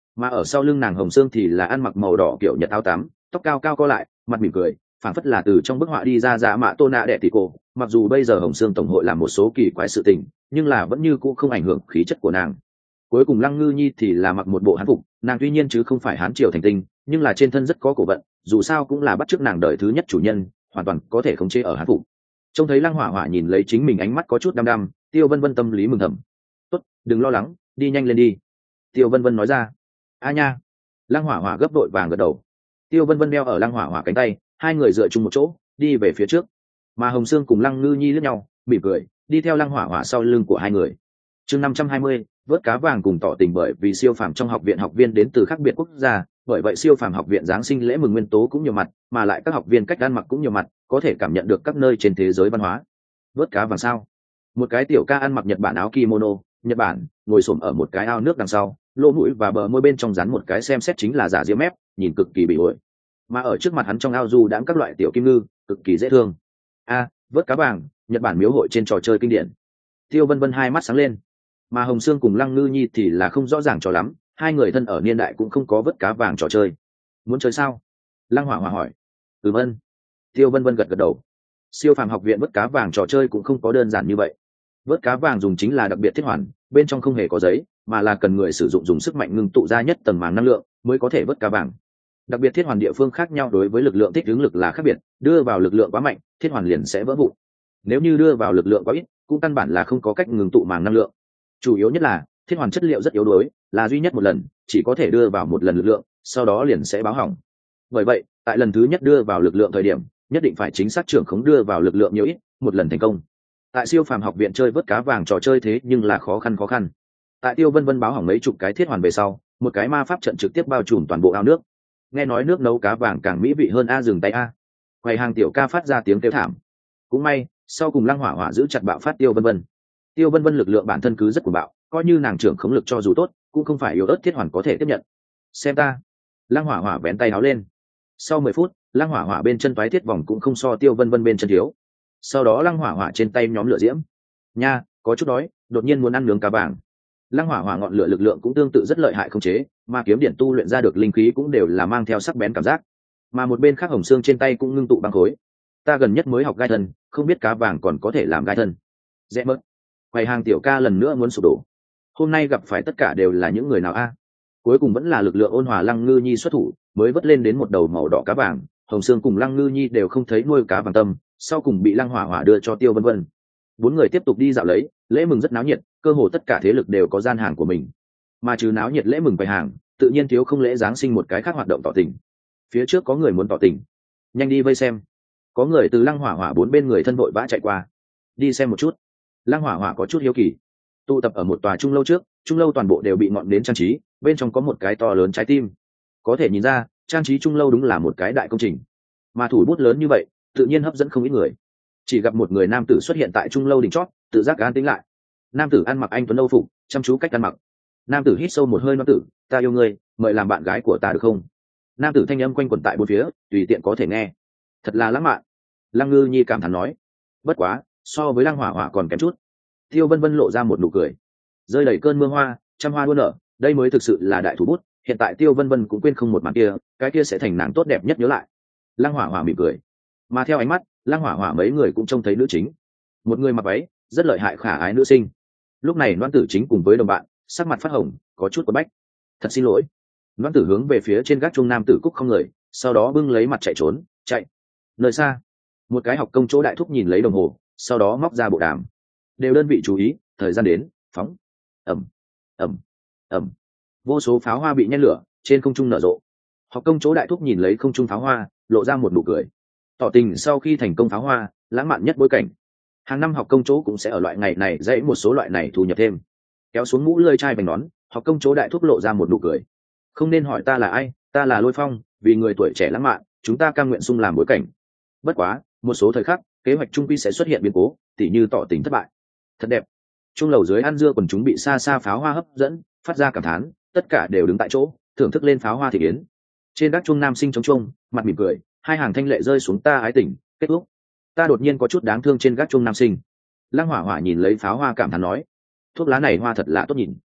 mà ở sau lưng nàng Hồng Sương thì là ăn mặc màu đỏ kiểu nhật áo tắm, tóc cao cao co lại, mặt mỉm cười, phảng phất là từ trong bức họa đi ra dạ mạ Tô nạ đệ tỷ cô. Mặc dù bây giờ Hồng Sương tổng hội làm một số kỳ quái sự tình, nhưng là vẫn như cũ không ảnh hưởng khí chất của nàng. Cuối cùng Lăng Ngư Nhi thì là mặc một bộ hán phục, nàng tuy nhiên chứ không phải hán triều thành tinh, nhưng là trên thân rất có cổ vận, dù sao cũng là bắt chước nàng đời thứ nhất chủ nhân, hoàn toàn có thể khống chế ở hán phục. Trông thấy Lăng Hỏa Hỏa nhìn lấy chính mình ánh mắt có chút đăm đăm, Tiêu Vân Vân tâm lý mừng thầm. "Tốt, đừng lo lắng, đi nhanh lên đi." Tiêu Vân Vân nói ra. "A nha." Lăng Hỏa Hỏa gấp đội vàng gật đầu. Tiêu Vân Vân đeo ở Lăng Hỏa Hỏa cánh tay, hai người dựa chung một chỗ, đi về phía trước. Mà Hồng Sương cùng Lăng Ngư Nhi liếc nhau, mỉm cười, đi theo Lăng Hỏa Hỏa sau lưng của hai người. Chương năm trăm hai mươi, vớt cá vàng cùng tỏ tình. Bởi vì siêu phàm trong học viện học viên đến từ khác biệt quốc gia, bởi vậy siêu phàm học viện giáng sinh lễ mừng nguyên tố cũng nhiều mặt, mà lại các học viên cách ăn mặc cũng nhiều mặt, có thể cảm nhận được các nơi trên thế giới văn hóa. Vớt cá vàng sao? Một cái tiểu ca ăn mặc Nhật Bản áo kimono, Nhật Bản, ngồi xổm ở một cái ao nước đằng sau, lỗ mũi và bờ môi bên trong rắn một cái xem xét chính là giả diễm mép, nhìn cực kỳ bị ổi. Mà ở trước mặt hắn trong ao du đãng các loại tiểu kim ngư, cực kỳ dễ thương. A, vớt cá vàng, Nhật Bản miếu hội trên trò chơi kinh điển. Tiêu Vân Vân hai mắt sáng lên. Mà Hồng Sương cùng Lăng Ngư Nhi thì là không rõ ràng cho lắm, hai người thân ở niên đại cũng không có vớt cá vàng trò chơi. Muốn chơi sao? Lăng Hỏa Hỏa hỏi. Ừ vân. Tiêu Vân Vân gật gật đầu. Siêu phàm học viện vớt cá vàng trò chơi cũng không có đơn giản như vậy. Vớt cá vàng dùng chính là đặc biệt thiết hoàn, bên trong không hề có giấy, mà là cần người sử dụng dùng sức mạnh ngưng tụ ra nhất tầng màng năng lượng mới có thể vớt cá vàng. Đặc biệt thiết hoàn địa phương khác nhau đối với lực lượng thích ứng lực là khác biệt, đưa vào lực lượng quá mạnh, thiết hoàn liền sẽ vỡ vụn. Nếu như đưa vào lực lượng quá ít, cũng căn bản là không có cách ngưng tụ màng năng lượng. Chủ yếu nhất là thiết hoàn chất liệu rất yếu đuối, là duy nhất một lần, chỉ có thể đưa vào một lần lực lượng, sau đó liền sẽ báo hỏng. Bởi vậy, tại lần thứ nhất đưa vào lực lượng thời điểm, nhất định phải chính xác trưởng khống đưa vào lực lượng nhiều ít, một lần thành công. Tại siêu phàm học viện chơi vớt cá vàng trò chơi thế nhưng là khó khăn khó khăn. Tại Tiêu Vân Vân báo hỏng mấy chục cái thiết hoàn về sau, một cái ma pháp trận trực tiếp bao trùm toàn bộ ao nước. Nghe nói nước nấu cá vàng càng mỹ vị hơn a, dừng tay a. Quầy hàng tiểu ca phát ra tiếng kêu thảm. Cũng may, sau cùng Lăng Hỏa Hỏa giữ chặt bạo phát Tiêu Vân Vân. Tiêu Vân Vân lực lượng bản thân cứ rất cuồng bạo, coi như nàng trưởng khống lực cho dù tốt, cũng không phải yếu ớt thiết hoàn có thể tiếp nhận. Xem ta. Lăng Hỏa Hỏa vén tay áo lên. Sau mười phút, Lăng Hỏa Hỏa bên chân toái thiết vòng cũng không so Tiêu Vân Vân bên chân thiếu. Sau đó Lăng Hỏa Hỏa trên tay nhóm lửa diễm. Nha, có chút đói, đột nhiên muốn ăn nướng cá vàng. Lăng Hỏa Hỏa ngọn lửa lực lượng cũng tương tự rất lợi hại không chế, mà kiếm điện tu luyện ra được linh khí cũng đều là mang theo sắc bén cảm giác. Mà một bên khác Hồng Sương trên tay cũng ngưng tụ băng khối. Ta gần nhất mới học gai thân, không biết cá vàng còn có thể làm gai thân. Dễ mất. Quầy hàng tiểu ca lần nữa muốn sụp đổ. Hôm nay gặp phải tất cả đều là những người nào a? Cuối cùng vẫn là lực lượng ôn hòa Lăng Ngư Nhi xuất thủ, mới vớt lên đến một đầu màu đỏ cá vàng. Hồng Sương cùng Lăng Ngư Nhi đều không thấy nuôi cá vàng tâm, sau cùng bị Lăng Hỏa Hỏa đưa cho Tiêu Vân Vân. Bốn người tiếp tục đi dạo lấy, lễ mừng rất náo nhiệt, cơ hồ tất cả thế lực đều có gian hàng của mình. Mà trừ náo nhiệt lễ mừng quầy hàng, tự nhiên thiếu không lễ giáng sinh một cái khác hoạt động tỏ tình. Phía trước có người muốn tỏ tình, nhanh đi vây xem. Có người từ Lăng Hỏa Hỏa bốn bên người thân vội vã chạy qua, đi xem một chút. Lăng Hỏa Hỏa có chút hiếu kỳ, tụ tập ở một tòa trung lâu trước, trung lâu toàn bộ đều bị ngọn nến trang trí, bên trong có một cái to lớn trái tim. Có thể nhìn ra, trang trí trung lâu đúng là một cái đại công trình. Mà thủ bút lớn như vậy, tự nhiên hấp dẫn không ít người. Chỉ gặp một người nam tử xuất hiện tại trung lâu đỉnh chót, tự giác an tĩnh lại. Nam tử ăn mặc anh tuấn âu phục, chăm chú cách ăn mặc. Nam tử hít sâu một hơi, nam tử, ta yêu ngươi, mời làm bạn gái của ta được không? Nam tử thanh âm quanh quẩn tại bốn phía, tùy tiện có thể nghe. Thật là lãng mạn. Lăng Ngư Nhi cảm thán nói. Bất quá, so với Lăng Hỏa Hỏa còn kém chút. Tiêu Vân Vân lộ ra một nụ cười, rơi đầy cơn mưa hoa, trăm hoa đua nở, đây mới thực sự là đại thủ bút. Hiện tại Tiêu Vân Vân cũng quên không một màn kia, cái kia sẽ thành nàng tốt đẹp nhất nhớ lại. Lăng Hỏa Hỏa mỉm cười, mà theo ánh mắt, Lăng Hỏa Hỏa mấy người cũng trông thấy nữ chính, một người mặc váy rất lợi hại khả ái nữ sinh. Lúc này Loan Tử Chính cùng với đồng bạn, sắc mặt phát hồng, có chút quất bách. Thật xin lỗi. Loan Tử hướng về phía trên gác trung nam tử cúc không người, sau đó bưng lấy mặt chạy trốn. Chạy. Nơi xa, một cái học công chỗ đại thúc nhìn lấy đồng hồ, sau đó móc ra bộ đàm. Đều đơn vị chú ý, thời gian đến, phóng. Ẩm, ẩm, ẩm. Vô số pháo hoa bị nhen lửa, trên không trung nở rộ. Học công chỗ đại thúc nhìn lấy không trung pháo hoa, lộ ra một nụ cười. Tỏ tình sau khi thành công pháo hoa, lãng mạn nhất bối cảnh. Hàng năm học công chỗ cũng sẽ ở loại ngày này dãy một số loại này thu nhập thêm. Kéo xuống mũ lơi chai vành nón, học công chỗ đại thúc lộ ra một nụ cười. Không nên hỏi ta là ai, ta là Lôi Phong, vì người tuổi trẻ lãng mạn, chúng ta cam nguyện sung làm bối cảnh. Bất quá, một số thời khắc, kế hoạch trung quy sẽ xuất hiện biến cố, tỉ như tỏ tình thất bại. Thật đẹp. Trung lầu dưới ăn dưa quần chúng bị xa xa pháo hoa hấp dẫn, phát ra cảm thán, tất cả đều đứng tại chỗ, thưởng thức lên pháo hoa thị yến. Trên gác chuông nam sinh trống chuông, mặt mỉm cười, hai hàng thanh lệ rơi xuống, ta ái tình, kết thúc. Ta đột nhiên có chút đáng thương trên gác chuông nam sinh. Lăng Hỏa Hỏa nhìn lấy pháo hoa cảm thán nói, thuốc lá này hoa thật là tốt nhìn.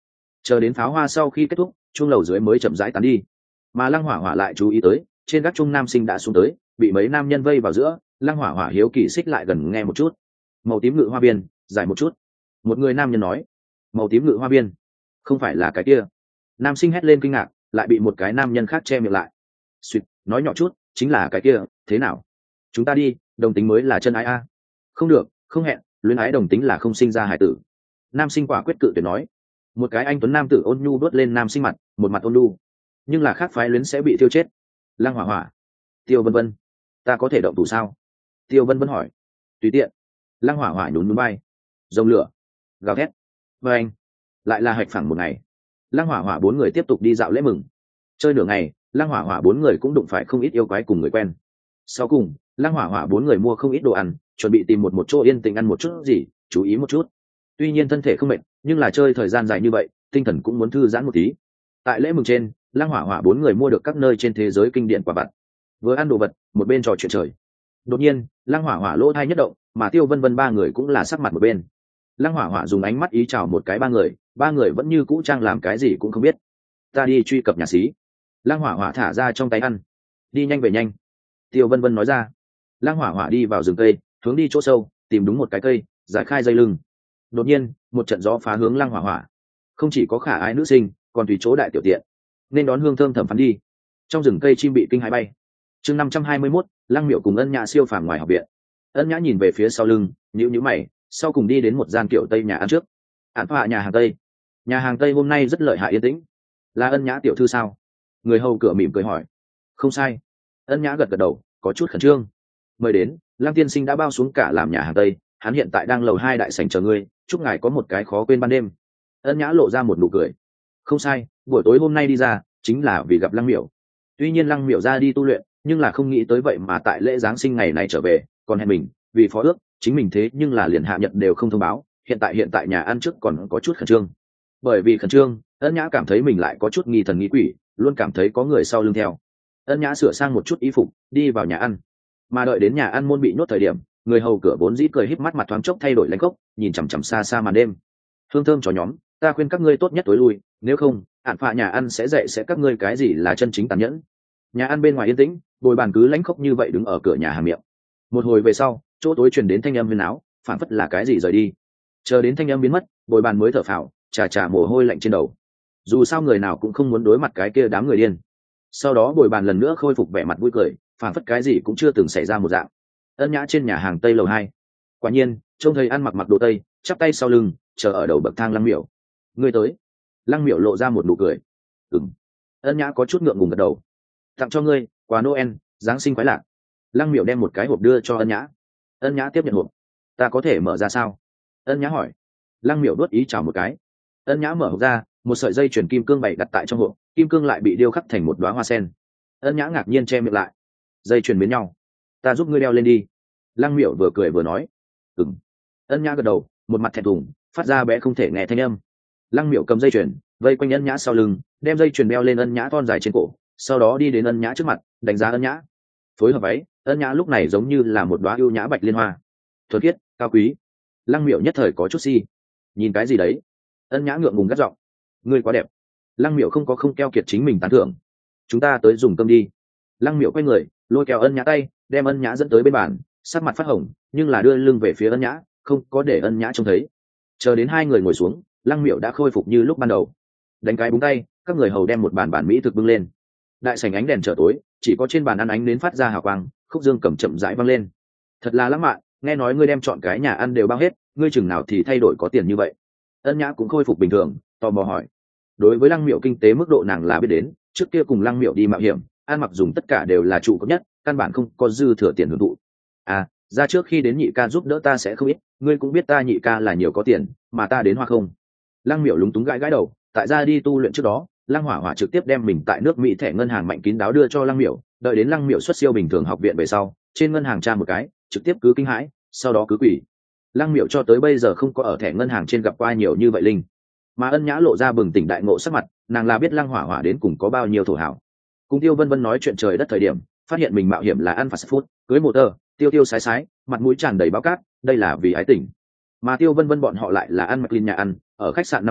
chờ đến pháo hoa sau khi kết thúc chuông lầu dưới mới chậm rãi tán đi, mà lăng hỏa hỏa lại chú ý tới trên gác trung nam sinh đã xuống tới, bị mấy nam nhân vây vào giữa. Lăng hỏa hỏa hiếu kỳ xích lại gần nghe một chút. Màu tím ngự hoa biên, dài một chút. Một người nam nhân nói. Màu tím ngự hoa biên, không phải là cái kia. Nam sinh hét lên kinh ngạc, lại bị một cái nam nhân khác che miệng lại. Suýt, nói nhỏ chút, chính là cái kia. Thế nào, chúng ta đi, đồng tính mới là chân ái a. Không được, không hẹn, luyến ái đồng tính là không sinh ra hải tử. Nam sinh quả quyết cự tuyệt nói. Một cái anh tuấn nam tử ôn nhu đốt lên nam sinh mặt, một mặt ôn nhu, nhưng là khác phái luyến sẽ bị tiêu chết. Lăng hỏa hỏa, Tiêu Vân Vân, ta có thể động thủ sao? Tiêu Vân Vân hỏi. Tùy tiện. Lăng hỏa hỏa nhún núi bay. Rồng lửa, gào thét, và anh lại là hạch phẳng một ngày. Lăng hỏa hỏa bốn người tiếp tục đi dạo lễ mừng. Chơi nửa ngày, lăng hỏa hỏa bốn người cũng đụng phải không ít yêu quái cùng người quen. Sau cùng lăng hỏa hỏa bốn người mua không ít đồ ăn, chuẩn bị tìm một một chỗ yên tĩnh ăn một chút gì, chú ý một chút. Tuy nhiên thân thể không mệt, nhưng là chơi thời gian dài như vậy, tinh thần cũng muốn thư giãn một tí. Tại lễ mừng trên, lăng hỏa hỏa bốn người mua được các nơi trên thế giới kinh điển quả vặt, vừa ăn đồ vật một bên trò chuyện trời. Đột nhiên lăng hỏa hỏa lỗ thai nhất động, mà Tiêu Vân Vân ba người cũng là sắc mặt một bên. Lăng hỏa hỏa dùng ánh mắt ý chào một cái ba người, ba người vẫn như cũ trang làm cái gì cũng không biết. Ta đi truy cập nhà xí. Lăng hỏa hỏa thả ra trong tay ăn. Đi nhanh về nhanh, Tiêu Vân Vân nói ra. Lăng hỏa hỏa đi vào rừng cây, hướng đi chỗ sâu, tìm đúng một cái cây, giải khai dây lưng. Đột nhiên một trận gió phá hướng lăng hỏa hỏa. Không chỉ có khả ái nữ sinh, còn tùy chỗ đại tiểu tiện nên đón hương thơm thẩm phán đi. Trong rừng cây chim bị kinh hãi bay. Chương năm trăm hai mươi mốt, Lăng Miểu cùng Ân Nhã siêu phàm ngoài học viện. Ân Nhã nhìn về phía sau lưng, nhíu nhíu mày, sau cùng đi đến một gian kiểu tây nhà ăn trước. Án phạ nhà hàng tây. Nhà hàng tây hôm nay rất lợi hại yên tĩnh. Là Ân Nhã tiểu thư sao? Người hầu cửa mỉm cười hỏi. Không sai. Ân Nhã gật gật đầu, có chút khẩn trương. Mời đến, Lăng tiên sinh đã bao xuống cả làm nhà hàng tây, hắn hiện tại đang lầu hai đại sảnh chờ ngươi, chúc ngài có một cái khó quên ban đêm. Ân Nhã lộ ra một nụ cười. Không sai, buổi tối hôm nay đi ra chính là vì gặp Lăng Miểu. Tuy nhiên Lăng Miểu ra đi tu luyện, nhưng là không nghĩ tới vậy mà tại lễ giáng sinh ngày này trở về, còn hẹn mình, vì phó ước, chính mình thế nhưng là liền hạ nhận đều không thông báo, hiện tại hiện tại nhà ăn trước còn có chút khẩn trương. Bởi vì khẩn trương, Ân Nhã cảm thấy mình lại có chút nghi thần nghi quỷ, luôn cảm thấy có người sau lưng theo. Ân Nhã sửa sang một chút y phục, đi vào nhà ăn. Mà đợi đến nhà ăn môn bị nhốt thời điểm, người hầu cửa vốn dĩ cười híp mắt mặt thoáng chốc thay đổi lãnh gốc, nhìn chằm chằm xa xa màn đêm. Hương thơm chó nhóm, ta khuyên các ngươi tốt nhất tối lui, nếu không ạn phạ nhà ăn sẽ dạy sẽ các ngươi cái gì là chân chính tàn nhẫn. Nhà ăn bên ngoài yên tĩnh, bồi bàn cứ lãnh khốc như vậy đứng ở cửa nhà hàng miệng. Một hồi về sau, chỗ tối truyền đến thanh âm huyên áo, phản phất là cái gì rời đi. Chờ đến thanh âm biến mất, bồi bàn mới thở phào, chà chà mồ hôi lạnh trên đầu. Dù sao người nào cũng không muốn đối mặt cái kia đám người điên. Sau đó bồi bàn lần nữa khôi phục vẻ mặt vui cười, phản phất cái gì cũng chưa từng xảy ra một dạng. Ân Nhã trên nhà hàng tây lầu hai. Quả nhiên trông thấy ăn mặc mặc đồ tây, chắp tay sau lưng, chờ ở đầu bậc thang Lăng Miểu. Ngươi tới. Lăng Miểu lộ ra một nụ cười. Ừm. Ân Nhã có chút ngượng ngùng gật đầu. Tặng cho ngươi quà Noel, giáng sinh khoái lạc. Lăng Miểu đem một cái hộp đưa cho Ân Nhã. Ân Nhã tiếp nhận hộp. Ta có thể mở ra sao? Ân Nhã hỏi. Lăng Miểu đốt ý chào một cái. Ân Nhã mở hộp ra, một sợi dây chuyền kim cương bày đặt tại trong hộp, kim cương lại bị điêu khắc thành một đóa hoa sen. Ân Nhã ngạc nhiên che miệng lại. Dây chuyền biến nhau. Ta giúp ngươi đeo lên đi. Lăng Miểu vừa cười vừa nói. Ừm. Ân Nhã gật đầu, một mặt thẹn thùng, phát ra bé không thể nghe thanh âm. Lăng Miểu cầm dây chuyền, vây quanh Ân Nhã sau lưng, đem dây chuyền đeo lên Ân Nhã thon dài trên cổ, sau đó đi đến Ân Nhã trước mặt, đánh giá Ân Nhã. Phối hợp váy, Ân Nhã lúc này giống như là một đóa ưu nhã bạch liên hoa, thuần khiết, cao quý. Lăng Miểu nhất thời có chút si. Nhìn cái gì đấy? Ân Nhã ngượng ngùng gắt giọng. Ngươi quá đẹp. Lăng Miểu không có không keo kiệt chính mình tán thưởng. Chúng ta tới dùng cơm đi. Lăng Miểu quay người, lôi kéo Ân Nhã tay, đem Ân Nhã dẫn tới bên bàn, sắc mặt phát hồng, nhưng là đưa lưng về phía Ân Nhã, không có để Ân Nhã trông thấy. Chờ đến hai người ngồi xuống, Lăng Miểu đã khôi phục như lúc ban đầu. Đánh cái búng tay, các người hầu đem một bàn bản mỹ thực bưng lên. Đại sảnh ánh đèn trở tối, chỉ có trên bàn ăn ánh nến phát ra hào quang, khúc dương cầm chậm rãi vang lên. Thật là lãng mạn, nghe nói ngươi đem chọn cái nhà ăn đều bao hết, ngươi chừng nào thì thay đổi có tiền như vậy? Ân Nhã cũng khôi phục bình thường, tò mò hỏi. Đối với Lăng Miểu kinh tế mức độ nàng là biết đến, trước kia cùng Lăng Miểu đi mạo hiểm, ăn mặc dùng tất cả đều là trụ cấp nhất, căn bản không có dư thừa tiền hưởng thụ. À, ra trước khi đến nhị ca giúp đỡ ta sẽ không ít, ngươi cũng biết ta nhị ca là nhiều có tiền, mà ta đến hoa không. Lăng Miểu lúng túng gãi gãi đầu, tại ra đi tu luyện trước đó, Lăng Hỏa Hỏa trực tiếp đem mình tại nước Mỹ thẻ ngân hàng mạnh kín đáo đưa cho Lăng Miểu, đợi đến Lăng Miểu xuất siêu bình thường học viện về sau, trên ngân hàng tra một cái, trực tiếp cứ kinh hãi, sau đó cứ quỷ. Lăng Miểu cho tới bây giờ không có ở thẻ ngân hàng trên gặp qua nhiều như vậy linh. Mà Ân Nhã lộ ra bừng tỉnh đại ngộ sắc mặt, nàng là biết Lăng Hỏa Hỏa đến cùng có bao nhiêu thổ hảo. Cùng Tiêu Vân Vân nói chuyện trời đất thời điểm, phát hiện mình mạo hiểm là ăn fast food, cưới mô tơ, tiêu tiêu sái sái, mặt mũi tràn đầy báo cát, đây là vì ái tình. Mà Tiêu Vân Vân bọn họ lại là ăn McLean nhà ăn, ở khách sạn năm sao,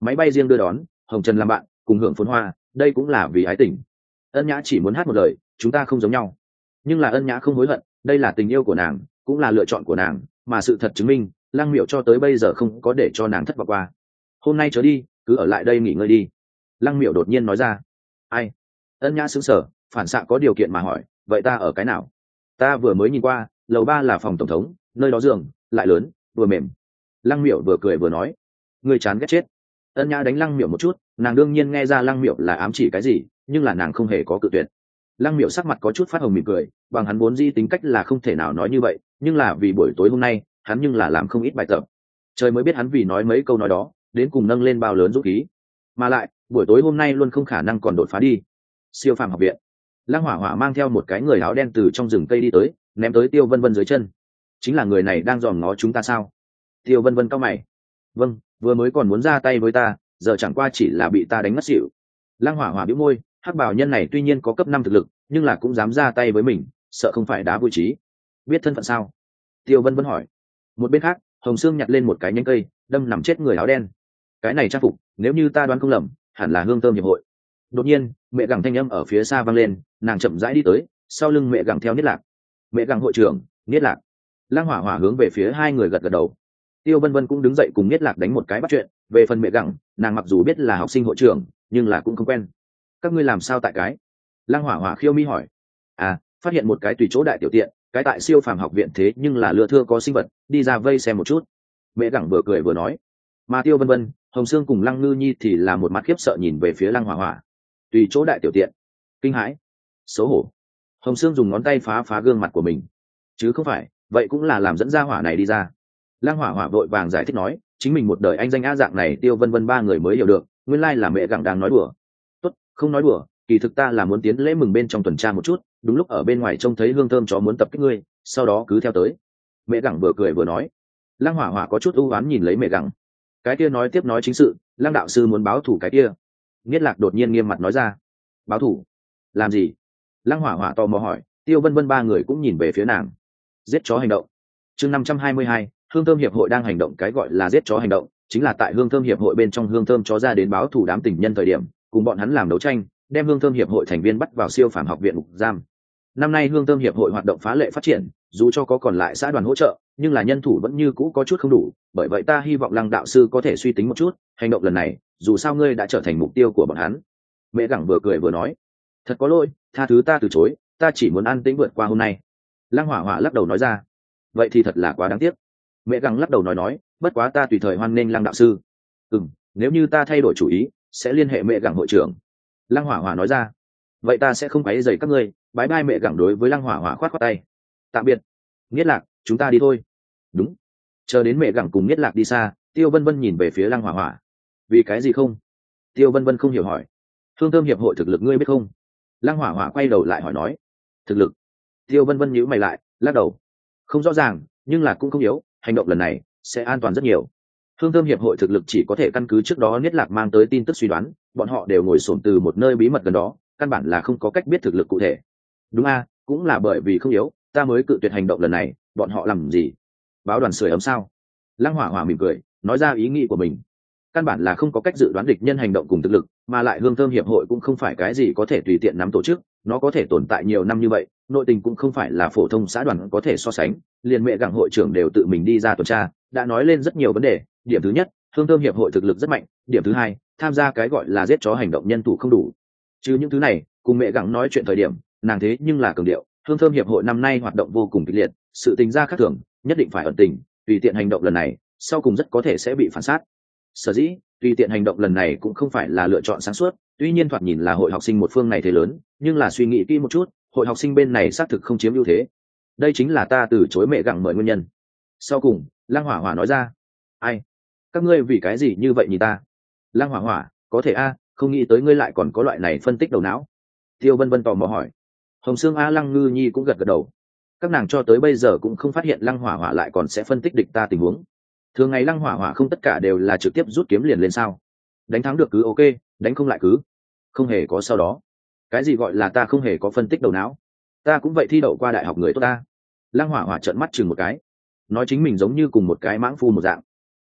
máy bay riêng đưa đón, hồng trần làm bạn, cùng hưởng phồn hoa, đây cũng là vì ái tình. Ân Nhã chỉ muốn hát một lời, chúng ta không giống nhau, nhưng là Ân Nhã không hối hận, đây là tình yêu của nàng, cũng là lựa chọn của nàng, mà sự thật chứng minh Lăng Miểu cho tới bây giờ không có để cho nàng thất vọng qua. Hôm nay trở đi, cứ ở lại đây nghỉ ngơi đi. Lăng Miểu đột nhiên nói ra. Ai? Ân Nhã sững sờ, phản xạ có điều kiện mà hỏi, vậy ta ở cái nào? Ta vừa mới nhìn qua, lầu ba là phòng tổng thống, nơi đó giường lại lớn vừa mềm. Lăng Miểu vừa cười vừa nói, người chán ghét chết. Ân Nhã đánh Lăng Miểu một chút, nàng đương nhiên nghe ra Lăng Miểu là ám chỉ cái gì, nhưng là nàng không hề có cự tuyệt. Lăng Miểu sắc mặt có chút phát hồng mỉm cười, bằng hắn vốn di tính cách là không thể nào nói như vậy, nhưng là vì buổi tối hôm nay hắn nhưng là làm không ít bài tập. Trời mới biết hắn vì nói mấy câu nói đó đến cùng nâng lên bao lớn dũng khí, mà lại buổi tối hôm nay luôn không khả năng còn đột phá đi. Siêu phàm học viện. Lăng Hỏa Hỏa mang theo một cái người áo đen từ trong rừng cây đi tới, ném tới Tiêu Vân Vân dưới chân. Chính là người này đang dòm ngó chúng ta sao? Tiêu Vân Vân cau mày. Vâng, vừa mới còn muốn ra tay với ta, giờ chẳng qua chỉ là bị ta đánh ngất xỉu. Lăng Hỏa Hỏa bĩu môi, hắc bảo nhân này tuy nhiên có cấp năm thực lực, nhưng là cũng dám ra tay với mình, sợ không phải đá vui trí. Biết thân phận sao? Tiêu Vân Vân hỏi. Một bên khác, Hồng Sương nhặt lên một cái nhánh cây, đâm nằm chết người áo đen. Cái này trang phục, nếu như ta đoán không lầm, hẳn là Hương Thơm hiệp hội. Đột nhiên, mẹ gẳng thanh âm ở phía xa vang lên, nàng chậm rãi đi tới, sau lưng mẹ gẳng theo Niết Lạc. Mẹ gẳng hội trưởng, Niết Lạc. Lăng Hỏa Hỏa hướng về phía hai người gật gật đầu. Tiêu Vân Vân cũng đứng dậy cùng Niết Lạc đánh một cái bắt chuyện. Về phần mẹ gẳng, nàng mặc dù biết là học sinh hội trưởng, nhưng là cũng không quen. Các ngươi làm sao tại cái? Lăng Hỏa Hỏa khiêu mi hỏi. À, phát hiện một cái tùy chỗ đại tiểu tiện, cái tại siêu phàm học viện thế nhưng là lừa thưa có sinh vật, đi ra vây xem một chút. Mẹ gẳng vừa cười vừa nói. Mà Tiêu Vân Vân, Hồng Sương cùng Lăng Ngư Nhi thì là một mặt khiếp sợ nhìn về phía Lăng Hỏa Hỏa. Tùy chỗ đại tiểu tiện, kinh hãi, xấu hổ. Hồng Sương dùng ngón tay phá phá gương mặt của mình. Chứ không phải, vậy cũng là làm dẫn ra hỏa này đi ra. Lăng Hỏa Hỏa vội vàng giải thích nói, chính mình một đời anh danh á dạng này Tiêu Vân Vân ba người mới hiểu được, nguyên lai là mẹ gẳng đang nói đùa. Tốt, không nói đùa, kỳ thực ta là muốn tiến lễ mừng bên trong tuần tra một chút, đúng lúc ở bên ngoài trông thấy Hương Thơm chó muốn tập kích ngươi, sau đó cứ theo tới. Mẹ gẳng vừa cười vừa nói. Lăng Hỏa Hỏa có chút ưu ám nhìn lấy mẹ gẳng. Cái kia nói tiếp nói chính sự, Lăng đạo sư muốn báo thủ cái kia. Niết Lạc đột nhiên nghiêm mặt nói ra. Báo thủ? Làm gì? Lăng Hỏa Hỏa tò mò hỏi. Tiêu Vân Vân ba người cũng nhìn về phía nàng. Giết chó hành động. Chương năm trăm hai mươi hai, Hương Thơm hiệp hội đang hành động. Cái gọi là giết chó hành động chính là tại Hương Thơm hiệp hội bên trong Hương Thơm chó ra đến báo thủ đám tình nhân thời điểm, cùng bọn hắn làm đấu tranh, đem Hương Thơm hiệp hội thành viên bắt vào siêu phàm học viện ngục giam. Năm nay Hương Thơm hiệp hội hoạt động phá lệ phát triển, dù cho có còn lại xã đoàn hỗ trợ, nhưng là nhân thủ vẫn như cũ có chút không đủ, bởi vậy ta hy vọng Lăng đạo sư có thể suy tính một chút, hành động lần này, dù sao ngươi đã trở thành mục tiêu của bọn hắn. Mẹ gẳng vừa cười vừa nói. Thật có lỗi, tha thứ ta từ chối, ta chỉ muốn an tĩnh vượt qua hôm nay. Lăng Hỏa Hỏa lắc đầu nói ra. Vậy thì thật là quá đáng tiếc. Mẹ gẳng lắc đầu nói nói, bất quá ta tùy thời hoan nghênh Lăng đạo sư. Ừm, nếu như ta thay đổi chủ ý, sẽ liên hệ mẹ gẳng hội trưởng. Lăng Hỏa Hỏa nói ra. Vậy ta sẽ không quấy rầy các ngươi, bái bai. Mẹ gẳng đối với Lăng Hỏa Hỏa khoát khoát tay. Tạm biệt. Niết Lạc, chúng ta đi thôi. Đúng. Chờ đến mẹ gẳng cùng Niết Lạc đi xa, Tiêu Vân Vân nhìn về phía Lăng Hỏa Hỏa. Vì cái gì không? Tiêu Vân Vân không hiểu hỏi. Hương Thơm hiệp hội thực lực ngươi biết không? Lăng Hỏa Hỏa quay đầu lại hỏi nói. Thực lực? Tiêu Vân Vân nhíu mày lại, lắc đầu. Không rõ ràng, nhưng là cũng không yếu, hành động lần này sẽ an toàn rất nhiều. Hương Thơm hiệp hội thực lực chỉ có thể căn cứ trước đó Niết Lạc mang tới tin tức suy đoán, bọn họ đều ngồi xổm từ một nơi bí mật gần đó, căn bản là không có cách biết thực lực cụ thể. Đúng a, cũng là bởi vì không yếu, ta mới cự tuyệt hành động lần này. Bọn họ làm gì? Báo đoàn sưởi ấm sao? Lăng Hỏa Hỏa mỉm cười, nói ra ý nghĩ của mình. Căn bản là không có cách dự đoán địch nhân hành động cùng thực lực, mà lại Hương Thơm hiệp hội cũng không phải cái gì có thể tùy tiện nắm tổ chức, nó có thể tồn tại nhiều năm như vậy, nội tình cũng không phải là phổ thông xã đoàn có thể so sánh, liền mẹ gặng hội trưởng đều tự mình đi ra tuần tra, đã nói lên rất nhiều vấn đề. Điểm thứ nhất, Hương Thơm hiệp hội thực lực rất mạnh. Điểm thứ hai, tham gia cái gọi là giết chó hành động nhân thủ không đủ. Chứ những thứ này, cùng mẹ gặng nói chuyện thời điểm, nàng thế nhưng là cường điệu, Hương Thơm hiệp hội năm nay hoạt động vô cùng kịch liệt, sự tình ra khác thường, nhất định phải ẩn tình, tùy tiện hành động lần này, sau cùng rất có thể sẽ bị phản sát. Sở dĩ, tùy tiện hành động lần này cũng không phải là lựa chọn sáng suốt, tuy nhiên thoạt nhìn là hội học sinh một phương này thế lớn, nhưng là suy nghĩ kỹ một chút, hội học sinh bên này xác thực không chiếm ưu thế. Đây chính là ta từ chối mẹ gặng mời nguyên nhân. Sau cùng, Lăng Hỏa Hỏa nói ra. Ai? Các ngươi vì cái gì như vậy nhìn ta? Lăng Hỏa Hỏa, có thể a, không nghĩ tới ngươi lại còn có loại này phân tích đầu não. Tiêu Vân Vân tò mò hỏi. Hồng Sương A Lăng Ngư Nhi cũng gật gật đầu. Các nàng cho tới bây giờ cũng không phát hiện Lăng Hỏa Hỏa lại còn sẽ phân tích địch ta tình huống. Thường ngày Lăng Hỏa Hỏa không tất cả đều là trực tiếp rút kiếm liền lên sao? Đánh thắng được cứ ok, đánh không lại cứ không hề có sau đó. Cái gì gọi là ta không hề có phân tích đầu não? Ta cũng vậy, thi đậu qua đại học người tốt ta. Lăng Hỏa Hỏa trợn mắt chừng một cái, nói chính mình giống như cùng một cái mãng phu một dạng. Nha,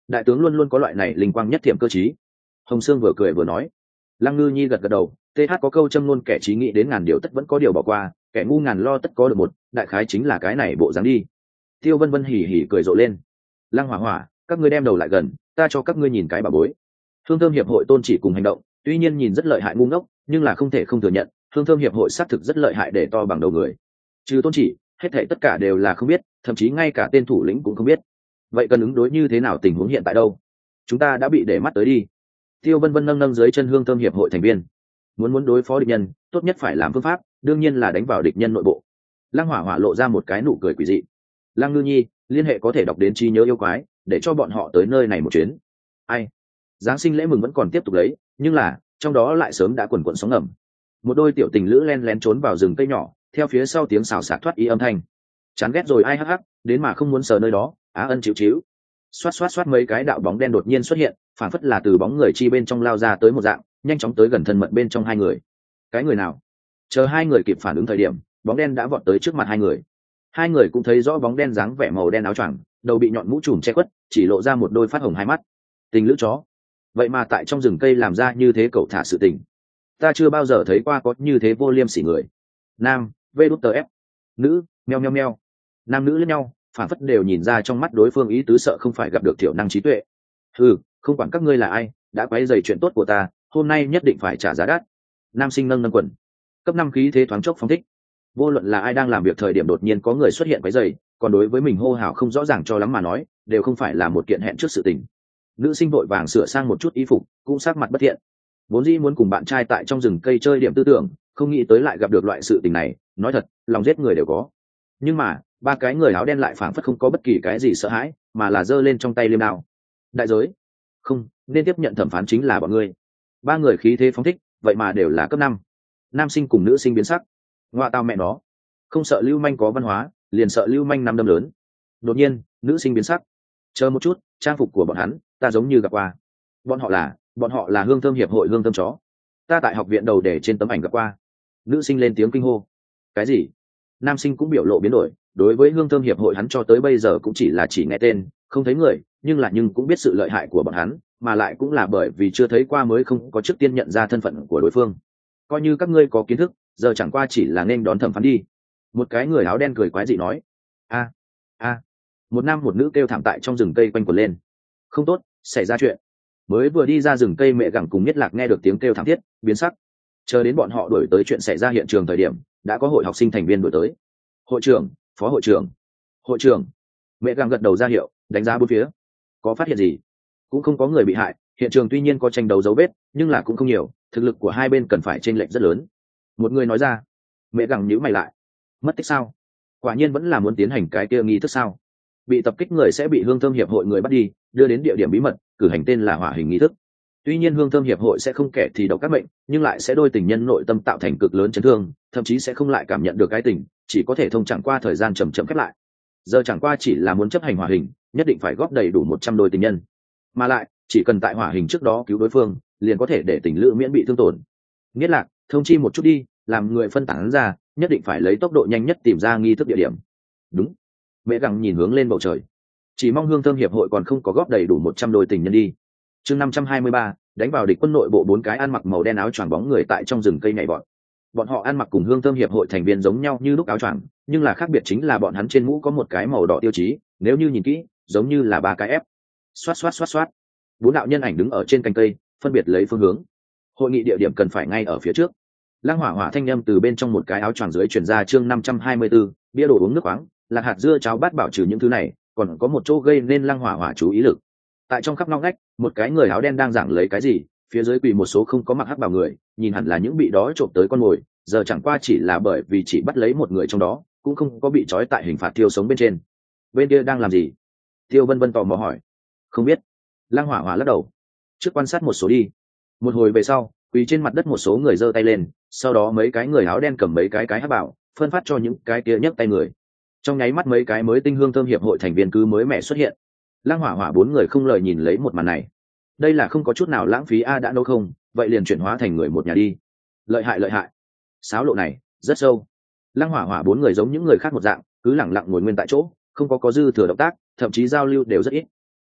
đại tướng luôn luôn có loại này linh quang nhất thiểm cơ chí. Hồng Sương vừa cười vừa nói. Lăng Ngư Nhi gật gật đầu, th có câu châm luôn kẻ trí nghĩ đến ngàn điều tất vẫn có điều bỏ qua, kẻ ngu ngàn lo tất có được một, đại khái chính là cái này bộ dáng đi. Tiêu Vân Vân hỉ hỉ cười rộ lên. Lăng Hỏa Hỏa, các ngươi đem đầu lại gần, ta cho các ngươi nhìn cái bà bối. Hương Thơm hiệp hội tôn chỉ cùng hành động, tuy nhiên nhìn rất lợi hại ngu ngốc, nhưng là không thể không thừa nhận, Hương Thơm hiệp hội xác thực rất lợi hại để to bằng đầu người. Trừ tôn chỉ, hết thảy tất cả đều là không biết, thậm chí ngay cả tên thủ lĩnh cũng không biết. Vậy cần ứng đối như thế nào tình huống hiện tại đâu? Chúng ta đã bị để mắt tới đi. Tiêu Vân Vân nâng nâng dưới chân Hương Thơm hiệp hội thành viên. Muốn muốn đối phó địch nhân, tốt nhất phải làm phương pháp, đương nhiên là đánh vào địch nhân nội bộ. Lăng Hỏa Hỏa lộ ra một cái nụ cười quỷ dị. Lăng Ngư Nhi, liên hệ có thể đọc đến trí nhớ yêu quái, để cho bọn họ tới nơi này một chuyến. Ai? Giáng sinh lễ mừng vẫn còn tiếp tục lấy, nhưng là trong đó lại sớm đã quần quần sóng ngầm. Một đôi tiểu tình lữ len lén trốn vào rừng cây nhỏ, theo phía sau tiếng xào xạc thoát y âm thanh. Chán ghét rồi ai hắc hắc, đến mà không muốn sờ nơi đó, Á Ân chịu chịu. Xoát xoát xoát mấy cái đạo bóng đen đột nhiên xuất hiện, phản phất là từ bóng người chi bên trong lao ra tới một dạng, nhanh chóng tới gần thân mật bên trong hai người. Cái người nào? Chờ hai người kịp phản ứng thời điểm, bóng đen đã vọt tới trước mặt hai người. Hai người cũng thấy rõ bóng đen dáng vẻ màu đen áo choàng, đầu bị nhọn mũ trùm che khuất, chỉ lộ ra một đôi phát hồng hai mắt. Tình lữ chó. Vậy mà tại trong rừng cây làm ra như thế cậu thả sự tình. Ta chưa bao giờ thấy qua có như thế vô liêm sỉ người. Nam, vê đút tờ ép. Nữ, meo meo meo. Nam nữ lẫn nhau, phản phất đều nhìn ra trong mắt đối phương ý tứ sợ không phải gặp được thiểu năng trí tuệ. Ừ, không quản các ngươi là ai, đã quấy rầy chuyện tốt của ta, hôm nay nhất định phải trả giá đắt. Nam sinh nâng nâng quần. Cấp năm khí thế thoáng chốc phóng thích. Vô luận là ai đang làm việc thời điểm đột nhiên có người xuất hiện quấy rầy, còn đối với mình hô hào không rõ ràng cho lắm mà nói, đều không phải là một kiện hẹn trước sự tình. Nữ sinh vội vàng sửa sang một chút y phục, cũng sắc mặt bất thiện. Vốn dĩ muốn cùng bạn trai tại trong rừng cây chơi điểm tư tưởng, không nghĩ tới lại gặp được loại sự tình này, nói thật, lòng giết người đều có. Nhưng mà, ba cái người áo đen lại phảng phất không có bất kỳ cái gì sợ hãi, mà là giơ lên trong tay liêm đao. Đại giới? Không, nên tiếp nhận thẩm phán chính là bọn ngươi. Ba người khí thế phóng thích, vậy mà đều là cấp năm. Nam sinh cùng nữ sinh biến sắc. Ngoa tao mẹ nó, không sợ lưu manh có văn hóa, liền sợ lưu manh nắm đâm lớn. Đột nhiên, nữ sinh biến sắc. Chờ một chút, trang phục của bọn hắn, ta giống như gặp qua. Bọn họ là, bọn họ là Hương Thơm hiệp hội Hương Thơm chó. Ta tại học viện đầu để trên tấm ảnh gặp qua. Nữ sinh lên tiếng kinh hô. Cái gì? Nam sinh cũng biểu lộ biến đổi, đối với Hương Thơm hiệp hội hắn cho tới bây giờ cũng chỉ là chỉ nghe tên, không thấy người, nhưng là nhưng cũng biết sự lợi hại của bọn hắn, mà lại cũng là bởi vì chưa thấy qua mới không có trước tiên nhận ra thân phận của đối phương. Coi như các ngươi có kiến thức, giờ chẳng qua chỉ là nên đón thẩm phán đi. Một cái người áo đen cười quái dị nói. A, a. Một nam một nữ kêu thảm tại trong rừng cây quanh quẩn lên. Không tốt, xảy ra chuyện. Mới vừa đi ra rừng cây mẹ gẳng cùng Nhất Lạc nghe được tiếng kêu thảm thiết, biến sắc. Chờ đến bọn họ đuổi tới chuyện xảy ra hiện trường thời điểm, đã có hội học sinh thành viên đuổi tới. Hội trưởng, phó hội trưởng, hội trưởng. Mẹ gẳng gật đầu ra hiệu, đánh giá bốn phía. Có phát hiện gì? Cũng không có người bị hại, hiện trường tuy nhiên có tranh đấu dấu vết, nhưng là cũng không nhiều, thực lực của hai bên cần phải chênh lệch rất lớn. Một người nói ra. Mẹ gẳng nhíu mày lại. Mất tích sao? Quả nhiên vẫn là muốn tiến hành cái kia nghi thức sao? Bị tập kích người sẽ bị Hương Thơm hiệp hội người bắt đi, đưa đến địa điểm bí mật, cử hành tên là hỏa hình nghi thức. Tuy nhiên Hương Thơm hiệp hội sẽ không kẻ thì độc các bệnh, nhưng lại sẽ đôi tình nhân nội tâm tạo thành cực lớn chấn thương, thậm chí sẽ không lại cảm nhận được cái tình, chỉ có thể thông chẳng qua thời gian chậm chậm khép lại. Giờ chẳng qua chỉ là muốn chấp hành hỏa hình, nhất định phải góp đầy đủ một trăm đôi tình nhân, mà lại chỉ cần tại hỏa hình trước đó cứu đối phương, liền có thể để tình lữ miễn bị thương tổn. Nghĩa là thông chi một chút đi, làm người phân tán ra, nhất định phải lấy tốc độ nhanh nhất tìm ra nghi thức địa điểm. Đúng. Mẹ gặng nhìn hướng lên bầu trời, chỉ mong Hương Thơm hiệp hội còn không có góp đầy đủ một trăm đôi tình nhân đi. Chương năm trăm hai mươi ba, đánh vào địch quân nội bộ. Bốn cái ăn mặc màu đen áo choàng bóng người tại trong rừng cây nhảy vọt. Bọn họ ăn mặc cùng Hương Thơm hiệp hội thành viên giống nhau như lúc áo choàng, nhưng là khác biệt chính là bọn hắn trên mũ có một cái màu đỏ tiêu chí, nếu như nhìn kỹ, giống như là ba cái ép. Xoát xoát xoát xoát. Bốn đạo nhân ảnh đứng ở trên cành cây, phân biệt lấy phương hướng. Hội nghị địa điểm cần phải ngay ở phía trước. Lăng Hỏa Hỏa thanh âm từ bên trong một cái áo choàng dưới truyền ra. Chương năm trăm hai mươi bốn, bia đồ uống nước khoáng, lạc hạt dưa cháo bát bảo trừ những thứ này, còn có một chỗ gây nên Lăng Hỏa Hỏa chú ý lực. Tại trong khắp ngóc ngách, một cái người áo đen đang giảng lấy cái gì, phía dưới quỳ một số không có mặc hắc bào người, nhìn hẳn là những bị đó trộm tới con mồi, giờ chẳng qua chỉ là bởi vì chỉ bắt lấy một người trong đó, cũng không có bị trói tại hình phạt thiêu sống bên trên. Bên kia đang làm gì? Tiêu Vân Vân tò mò hỏi. Không biết. Lăng Hỏa Hỏa lắc đầu. Trước quan sát một số đi. Một hồi về sau, quỳ trên mặt đất một số người giơ tay lên, sau đó mấy cái người áo đen cầm mấy cái cái hắc bảo, phân phát cho những cái kia nhấc tay người. Trong nháy mắt mấy cái mới tinh Hương Thơm hiệp hội thành viên cứ mới mẻ xuất hiện. Lăng Hỏa Hỏa bốn người không lời nhìn lấy một màn này. Đây là không có chút nào lãng phí a, đã nấu không, vậy liền chuyển hóa thành người một nhà đi. Lợi hại lợi hại. Sáo lộ này rất sâu. Lăng Hỏa Hỏa bốn người giống những người khác một dạng, cứ lẳng lặng ngồi nguyên tại chỗ, không có có dư thừa động tác, thậm chí giao lưu đều rất ít.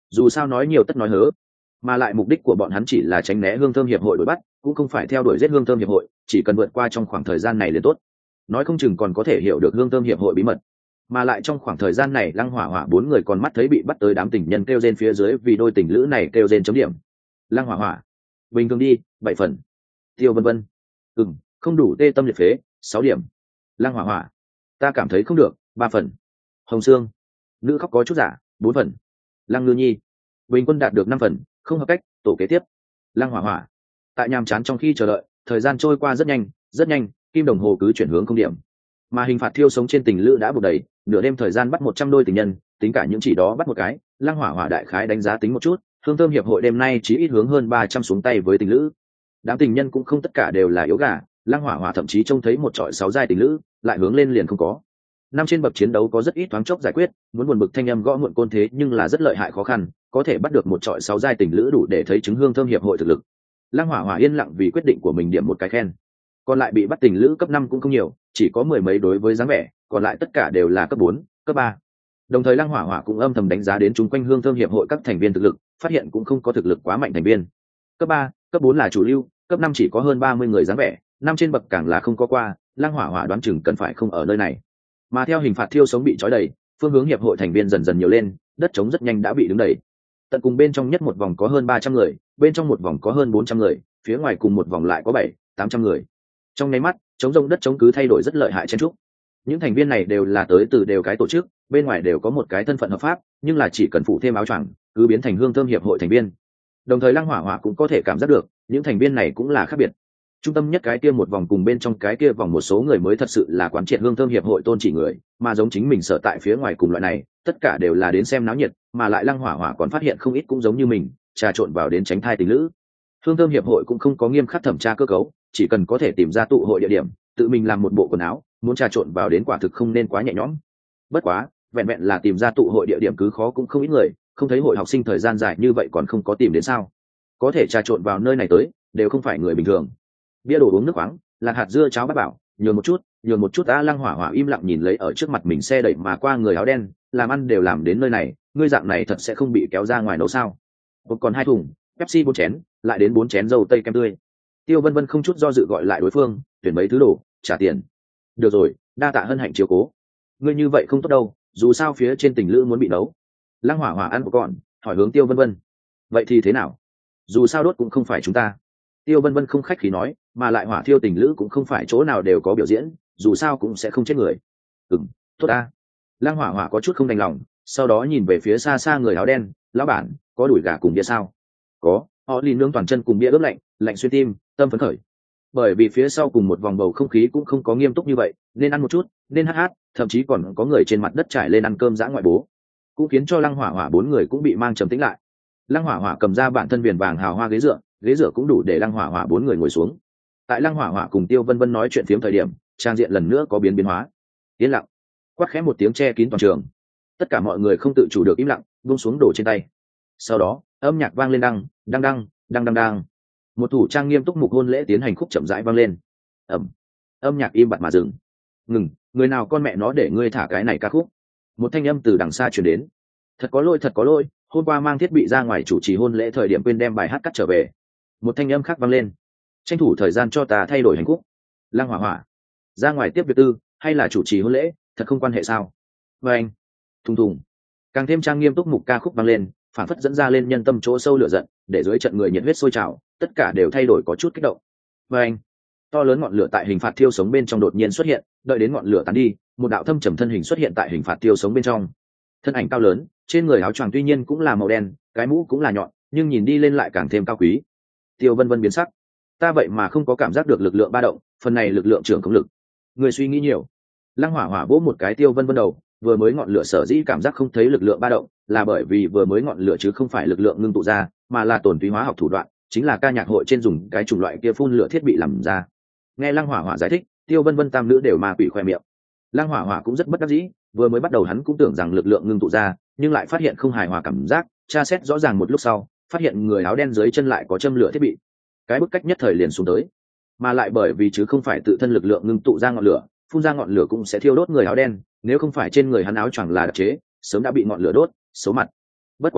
dù sao nói nhiều tất nói hớ, mà lại mục đích của bọn hắn chỉ là tránh né hương thơm hiệp hội đuổi bắt, cũng không phải theo đuổi giết hương thơm hiệp hội, chỉ cần vượt qua trong khoảng thời gian này liền tốt. Nói không chừng còn có thể hiểu được hương thơm hiệp hội bí mật. Mà lại trong khoảng thời gian này Lăng Hỏa Hỏa bốn người còn mắt thấy bị bắt tới đám tình nhân kêu rên phía dưới, vì đôi tình lữ này kêu rên chấm điểm. Lăng Hỏa Hỏa bình thường đi bảy phần. Tiêu Vân Vân ừm không đủ tê tâm liệt phế sáu điểm. Lăng Hỏa Hỏa ta cảm thấy không được ba phần. Hồng Sương nữ khóc có chút giả bốn phần. Lăng Ngư Nhi bình quân đạt được năm phần, không hợp cách tổ kế tiếp. Lăng Hỏa Hỏa tại nhàm chán trong khi chờ đợi, thời gian trôi qua rất nhanh rất nhanh, kim đồng hồ cứ chuyển hướng không điểm, mà hình phạt thiêu sống trên tình lữ đã buộc đầy. Nửa đêm thời gian bắt một trăm đôi tình nhân, tính cả những chỉ đó bắt một cái. Lăng Hỏa Hỏa đại khái đánh giá tính một chút, hương thơm hiệp hội đêm nay chỉ ít hướng hơn ba trăm xuống tay với tình lữ. Đám tình nhân cũng không tất cả đều là yếu gà, Lăng Hỏa Hỏa thậm chí trông thấy một trọi sáu giai tình lữ, lại hướng lên liền không có. Năm trên bậc chiến đấu có rất ít thoáng chốc giải quyết, muốn buồn bực thanh âm gõ muộn côn thế nhưng là rất lợi hại khó khăn, có thể bắt được một trọi sáu giai tình lữ đủ để thấy chứng hương thơm hiệp hội thực lực. Lăng Hỏa Hỏa yên lặng vì quyết định của mình điểm một cái khen. Còn lại bị bắt tình lữ cấp năm cũng không nhiều, chỉ có mười mấy đối với dáng vẻ, còn lại tất cả đều là cấp bốn, cấp ba. Đồng thời Lăng Hỏa Hỏa cũng âm thầm đánh giá đến chúng quanh hương thơm hiệp hội các thành viên thực lực, phát hiện cũng không có thực lực quá mạnh thành viên. Cấp ba, cấp bốn là chủ lưu, cấp năm chỉ có hơn ba mươi người dáng vẻ, năm trên bậc càng là không có qua, Lăng Hỏa Hỏa đoán chừng cần phải không ở nơi này. Mà theo hình phạt thiêu sống bị trói đầy, phương hướng hiệp hội thành viên dần dần nhiều lên, đất trống rất nhanh đã bị đứng đầy. Tận cùng bên trong nhất một vòng có hơn ba trăm người, bên trong một vòng có hơn bốn trăm người, phía ngoài cùng một vòng lại có bảy, tám trăm người. Trong nháy mắt, trống rông đất trống cứ thay đổi rất lợi hại chen trúc. Những thành viên này đều là tới từ đều cái tổ chức, bên ngoài đều có một cái thân phận hợp pháp, nhưng là chỉ cần phụ thêm áo choàng, cứ biến thành hương thơm hiệp hội thành viên. Đồng thời Lăng Hỏa Hỏa cũng có thể cảm giác được, những thành viên này cũng là khác biệt. Trung tâm nhất cái kia một vòng cùng bên trong cái kia vòng một số người mới thật sự là quán triệt hương thơm hiệp hội tôn chỉ người, mà giống chính mình sở tại phía ngoài cùng loại này, tất cả đều là đến xem náo nhiệt, mà lại Lăng Hỏa Hỏa còn phát hiện không ít cũng giống như mình, trà trộn vào đến tránh thai tình lữ. Hương thơm hiệp hội cũng không có nghiêm khắc thẩm tra cơ cấu, chỉ cần có thể tìm ra tụ hội địa điểm, tự mình làm một bộ quần áo, muốn trà trộn vào đến quả thực không nên quá nhẹ nhõm. Bất quá, vẹn vẹn là tìm ra tụ hội địa điểm cứ khó cũng không ít người, không thấy hội học sinh thời gian dài như vậy còn không có tìm đến sao? Có thể trà trộn vào nơi này tới, đều không phải người bình thường. Bia đồ uống nước khoáng, lạc hạt dưa cháo bát bảo, nhường một chút, nhường một chút. A Lăng Hỏa Hỏa im lặng nhìn lấy ở trước mặt mình xe đẩy mà qua người áo đen, làm ăn đều làm đến nơi này, ngươi dạng này thật sẽ không bị kéo ra ngoài nấu sao? Một còn hai thùng, Pepsi bốn chén, lại đến bốn chén dầu tây kem tươi. Tiêu Vân Vân không chút do dự gọi lại đối phương, tuyển mấy thứ đồ, trả tiền. Được rồi, đa tạ hân hạnh chiếu cố. Ngươi như vậy không tốt đâu, dù sao phía trên tình lữ muốn bị nấu. Lăng Hỏa Hỏa ăn một con, hỏi hướng Tiêu Vân Vân. Vậy thì thế nào? Dù sao đốt cũng không phải chúng ta. Tiêu Vân Vân không khách khí nói, mà lại hỏa thiêu tình lữ cũng không phải chỗ nào đều có biểu diễn, dù sao cũng sẽ không chết người. Ừm, tốt a. Lăng Hỏa Hỏa có chút không đành lòng, sau đó nhìn về phía xa xa người áo đen, lão bản, có đuổi gà cùng bia sao? Có, họ lì nướng toàn chân cùng bia ướp lạnh, lạnh xuyên tim, tâm phấn khởi. Bởi vì phía sau cùng một vòng bầu không khí cũng không có nghiêm túc như vậy, nên ăn một chút, nên hát hát, thậm chí còn có người trên mặt đất trải lên ăn cơm dã ngoại bố, cũng khiến cho Lăng Hỏa Hỏa bốn người cũng bị mang trầm tĩnh lại. Lăng Hỏa Hỏa cầm ra bản thân viền vàng hào hoa ghế dựa, ghế dựa cũng đủ để Lăng Hỏa Hỏa bốn người ngồi xuống. Tại Lăng Hỏa Hỏa cùng Tiêu Vân Vân nói chuyện phiếm thời điểm, trang diện lần nữa có biến biến hóa. Yên lặng, quát khẽ một tiếng che kín toàn trường. Tất cả mọi người không tự chủ được im lặng, buông xuống đồ trên tay. Sau đó, âm nhạc vang lên, đăng, đăng đăng, đăng đăng đăng. Một thủ trang nghiêm túc mục hôn lễ tiến hành khúc chậm rãi vang lên. Ầm, âm nhạc im bặt mà dừng. Ngừng, người nào con mẹ nó để ngươi thả cái này ca khúc? Một thanh âm từ đằng xa truyền đến. Thật có lỗi, thật có lỗi, hôm qua mang thiết bị ra ngoài chủ trì hôn lễ thời điểm quên đem bài hát cắt trở về. Một thanh âm khác vang lên. Tranh thủ thời gian cho ta thay đổi hành khúc. Lăng Hỏa Hỏa, ra ngoài tiếp việc tư hay là chủ trì hôn lễ, thật không quan hệ sao? Và anh, thùng thùng, càng thêm trang nghiêm túc mục ca khúc vang lên, phản phất dẫn ra lên nhân tâm chỗ sâu lửa giận, để dưới trận người nhiệt huyết sôi trào, tất cả đều thay đổi có chút kích động. Và anh, to lớn ngọn lửa tại hình phạt thiêu sống bên trong đột nhiên xuất hiện, đợi đến ngọn lửa tán đi, một đạo thâm trầm thân hình xuất hiện tại hình phạt thiêu sống bên trong. Thân ảnh cao lớn, trên người áo choàng tuy nhiên cũng là màu đen, cái mũ cũng là nhọn, nhưng nhìn đi lên lại càng thêm cao quý. Tiêu Vân Vân biến sắc. Ta vậy mà không có cảm giác được lực lượng ba động, phần này lực lượng trưởng không lực. Người suy nghĩ nhiều. Lăng Hỏa Hỏa vỗ một cái Tiêu Vân Vân đầu, vừa mới ngọn lửa sở dĩ cảm giác không thấy lực lượng ba động, là bởi vì vừa mới ngọn lửa chứ không phải lực lượng ngưng tụ ra, mà là tổn túy hóa học thủ đoạn, chính là ca nhạc hội trên dùng cái chủng loại kia phun lửa thiết bị làm ra. Nghe Lăng Hỏa Hỏa giải thích, Tiêu Vân Vân tam nữ đều ma quỷ khoe miệng. Lăng Hỏa Hỏa cũng rất bất đắc dĩ, vừa mới bắt đầu hắn cũng tưởng rằng lực lượng ngưng tụ ra, nhưng lại phát hiện không hài hòa cảm giác, tra xét rõ ràng một lúc sau, phát hiện người áo đen dưới chân lại có châm lửa thiết bị. Cái bức cách nhất thời liền xuống tới, mà lại bởi vì chứ không phải tự thân lực lượng ngưng tụ ra ngọn lửa, phun ra ngọn lửa cũng sẽ thiêu đốt người áo đen, nếu không phải trên người hắn áo choàng là đặc chế, sớm đã bị ngọn lửa đốt, xấu mặt. Bất quá,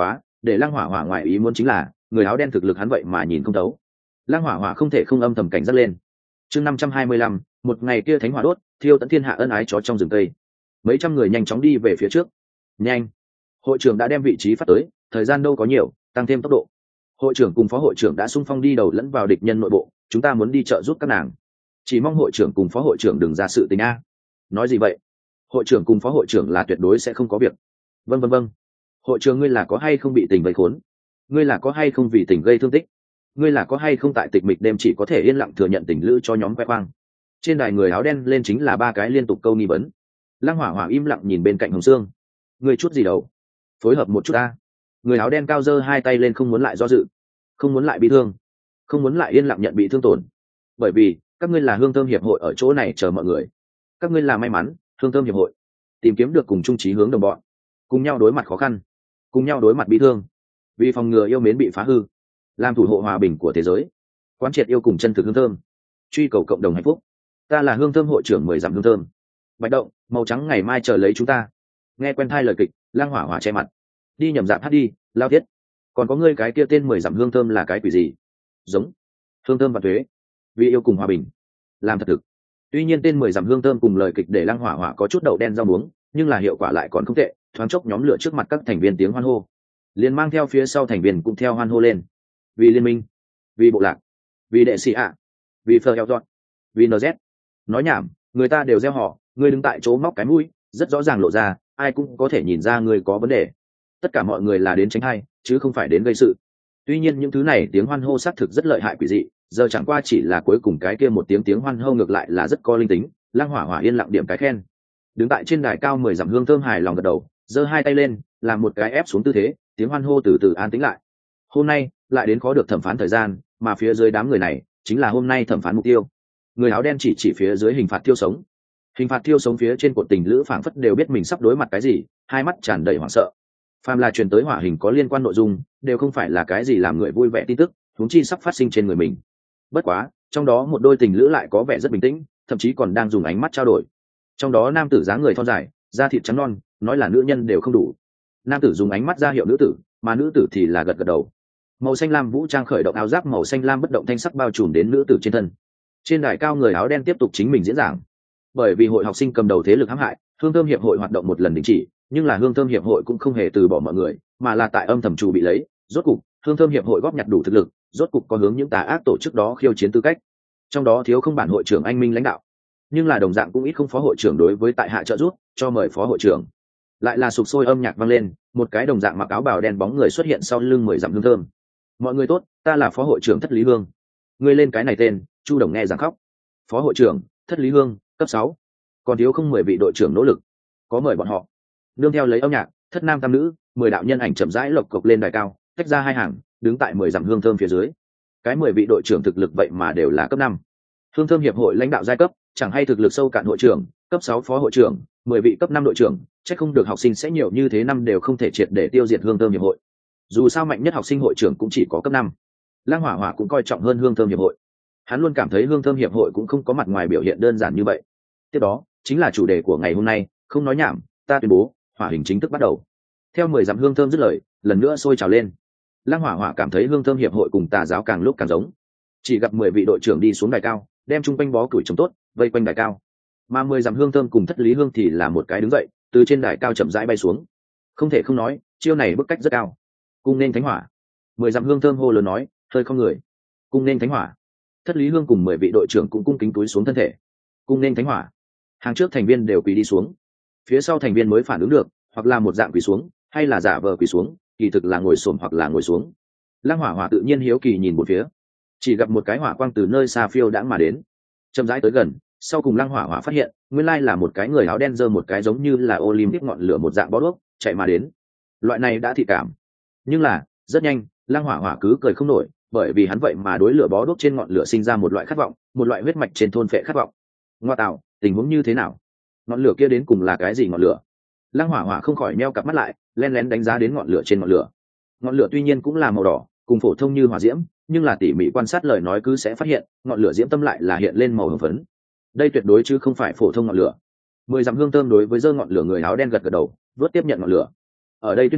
để lăng hỏa hỏa ngoài ý muốn chính là người áo đen thực lực hắn vậy mà nhìn không thấu. Lăng hỏa hỏa không thể không âm thầm cảnh giác lên. Chương năm trăm hai mươi lăm, một ngày kia thánh hỏa đốt, thiêu tận thiên hạ ân ái chó trong rừng cây. Mấy trăm người nhanh chóng đi về phía trước. Nhanh! Hội trưởng đã đem vị trí phát tới, thời gian đâu có nhiều, tăng thêm tốc độ. Hội trưởng cùng phó hội trưởng đã xung phong đi đầu lẫn vào địch nhân nội bộ, chúng ta muốn đi trợ giúp các nàng. Chỉ mong hội trưởng cùng phó hội trưởng đừng ra sự tình a. Nói gì vậy? Hội trưởng cùng phó hội trưởng là tuyệt đối sẽ không có việc. Vâng vâng vâng. Hội trưởng ngươi là có hay không bị tình vây khốn? Ngươi là có hay không vì tình gây thương tích? Ngươi là có hay không tại tịch mịch đêm chỉ có thể yên lặng thừa nhận tình lữ cho nhóm khoe khoang? Trên đài người áo đen lên chính là ba cái liên tục câu nghi vấn. Lăng hỏa hỏa im lặng nhìn bên cạnh Hồng Sương. Ngươi chút gì đâu? Phối hợp một chút ta. Người áo đen cao giơ hai tay lên, không muốn lại do dự, không muốn lại bị thương, không muốn lại yên lặng nhận bị thương tổn. Bởi vì các ngươi là Hương Thơm hiệp hội ở chỗ này chờ mọi người. Các ngươi là may mắn, Hương Thơm hiệp hội tìm kiếm được cùng chung chí hướng đồng bọn, cùng nhau đối mặt khó khăn, cùng nhau đối mặt bị thương, vì phòng ngừa yêu mến bị phá hư, làm thủ hộ hòa bình của thế giới, quán triệt yêu cùng chân thực Hương Thơm, truy cầu cộng đồng hạnh phúc. Ta là Hương Thơm hội trưởng mười dặm Hương Thơm. Bạch động màu trắng ngày mai chờ lấy chúng ta. Nghe quen thai lời kịch, Lăng hỏa hỏa che mặt. Đi nhầm dạp hát đi, lao thiết. Còn có ngươi cái kia tên mười dặm Hương Thơm là cái quỷ gì? Giống Hương Thơm và thuế, vì yêu cùng hòa bình, làm thật thực. Tuy nhiên tên mười dặm Hương Thơm cùng lời kịch để Lăng hỏa hỏa có chút đậu đen rau muống, nhưng là hiệu quả lại còn không tệ. Thoáng chốc nhóm lửa trước mặt các thành viên tiếng hoan hô, liền mang theo phía sau thành viên cũng theo hoan hô lên. Vì liên minh, vì bộ lạc, vì đệ sĩ ạ, vì phờ eo dọn, vì nz. Nói nhảm, người ta đều gieo họ, ngươi đứng tại chỗ móc cái mũi, rất rõ ràng lộ ra, ai cũng có thể nhìn ra ngươi có vấn đề. Tất cả mọi người là đến tránh hay, chứ không phải đến gây sự. Tuy nhiên những thứ này tiếng hoan hô xác thực rất lợi hại quỷ dị, giờ chẳng qua chỉ là cuối cùng cái kia một tiếng tiếng hoan hô ngược lại là rất có linh tính. Lăng hỏa hỏa yên lặng điểm cái khen. Đứng tại trên đài cao mười dặm Hương Thơm hài lòng gật đầu, giơ hai tay lên, làm một cái ép xuống tư thế, tiếng hoan hô từ từ an tĩnh lại. Hôm nay lại đến khó được thẩm phán thời gian, mà phía dưới đám người này chính là hôm nay thẩm phán mục tiêu. Người áo đen chỉ chỉ phía dưới hình phạt thiêu sống. Hình phạt thiêu sống phía trên cột tình lữ phảng phất đều biết mình sắp đối mặt cái gì, hai mắt tràn đầy hoảng sợ. Phàm là truyền tới hỏa hình có liên quan nội dung, đều không phải là cái gì làm người vui vẻ tin tức, huống chi sắp phát sinh trên người mình. Bất quá, trong đó một đôi tình lữ lại có vẻ rất bình tĩnh, thậm chí còn đang dùng ánh mắt trao đổi. Trong đó nam tử dáng người thon dài, da thịt trắng non, nói là nữ nhân đều không đủ. Nam tử dùng ánh mắt ra hiệu nữ tử, mà nữ tử thì là gật gật đầu. Màu xanh lam vũ trang khởi động áo giáp màu xanh lam bất động thanh sắc bao trùm đến nữ tử trên thân. Trên đài cao người áo đen tiếp tục chính mình diễn giảng. Bởi vì hội học sinh cầm đầu thế lực hãm hại, Hương Thơm hiệp hội hoạt động một lần đình chỉ, nhưng là Hương Thơm hiệp hội cũng không hề từ bỏ mọi người, mà là tại âm thầm chủ bị lấy. Rốt cục, Hương Thơm hiệp hội góp nhặt đủ thực lực, rốt cục có hướng những tà ác tổ chức đó khiêu chiến tư cách. Trong đó thiếu không bản hội trưởng anh minh lãnh đạo, nhưng là đồng dạng cũng ít không phó hội trưởng đối với tại hạ trợ giúp, cho mời phó hội trưởng. Lại là sục sôi âm nhạc vang lên, một cái đồng dạng mặc áo bào đen bóng người xuất hiện sau lưng mười dặm Hương Thơm. Mọi người tốt, ta là phó hội trưởng Thất Lý Hương. Ngươi lên cái này tên, Chu Đồng nghe giảng khóc. Phó hội trưởng Thất Lý Hương, cấp sáu. Còn thiếu không mười vị đội trưởng nỗ lực, có mời bọn họ. Nương theo lấy âm nhạc, thất nam tam nữ, mười đạo nhân ảnh chậm rãi lộc cộc lên đài cao, tách ra hai hàng, đứng tại mười dặm Hương Thơm phía dưới. Cái mười vị đội trưởng thực lực vậy mà đều là cấp năm. Hương Thơm hiệp hội lãnh đạo giai cấp, chẳng hay thực lực sâu cạn hội trưởng, cấp sáu phó hội trưởng, mười vị cấp năm đội trưởng, chắc không được học sinh sẽ nhiều như thế năm đều không thể triệt để tiêu diệt Hương Thơm hiệp hội. Dù sao mạnh nhất học sinh hội trưởng cũng chỉ có cấp năm. Lăng hỏa hỏa cũng coi trọng hơn Hương Thơm hiệp hội. Hắn luôn cảm thấy Hương Thơm hiệp hội cũng không có mặt ngoài biểu hiện đơn giản như vậy. Tiếp đó chính là chủ đề của ngày hôm nay, không nói nhảm, ta tuyên bố hỏa hình chính thức bắt đầu. Theo mười dặm Hương Thơm dứt lời, lần nữa sôi trào lên. Lăng hỏa hỏa cảm thấy Hương Thơm hiệp hội cùng tà giáo càng lúc càng giống. Chỉ gặp mười vị đội trưởng đi xuống đài cao, đem chung quanh bó củi trồng tốt, vây quanh đài cao. Mà mười dặm Hương Thơm cùng Thất Lý Hương thì là một cái đứng dậy, từ trên đài cao chậm rãi bay xuống. Không thể không nói, chiêu này bức cách rất cao. Cung nên thánh hỏa. Mười dặm Hương Thơm hô lớn nói, hơi không người. Cung nên thánh hỏa. Thất Lý Hương cùng mười vị đội trưởng cũng cung kính túi xuống thân thể. Cung nên thánh hỏa. Hàng trước thành viên đều quỳ đi xuống, phía sau thành viên mới phản ứng được, hoặc là một dạng quỳ xuống, hay là giả vờ quỳ xuống, kỳ thực là ngồi xổm hoặc là ngồi xuống. Lăng hỏa hỏa tự nhiên hiếu kỳ nhìn một phía, chỉ gặp một cái hỏa quang từ nơi xa phiêu đãng mà đến, chậm rãi tới gần. Sau cùng Lăng hỏa hỏa phát hiện, nguyên lai là một cái người áo đen giơ một cái giống như là Olympic ngọn lửa một dạng bó đuốc chạy mà đến. Loại này đã thị cảm, nhưng là rất nhanh, Lăng hỏa hỏa cứ cười không nổi, bởi vì hắn vậy mà đối lửa bó đuốc trên ngọn lửa sinh ra một loại khát vọng, một loại huyết mạch trên thôn phệ khát vọng. Ngoa tạo, tình huống như thế nào? Ngọn lửa kia đến cùng là cái gì ngọn lửa? Lăng hỏa hỏa không khỏi meo cặp mắt lại, lén lén đánh giá đến ngọn lửa trên ngọn lửa. Ngọn lửa tuy nhiên cũng là màu đỏ, cùng phổ thông như hỏa diễm, nhưng là tỉ mỉ quan sát lời nói cứ sẽ phát hiện, ngọn lửa diễm tâm lại là hiện lên màu hồng phấn. Đây tuyệt đối chứ không phải phổ thông ngọn lửa. Mười dặm Hương Thơm đối với giơ ngọn lửa người áo đen gật gật đầu, vớt tiếp nhận ngọn lửa. Ở đây tuyên thệ,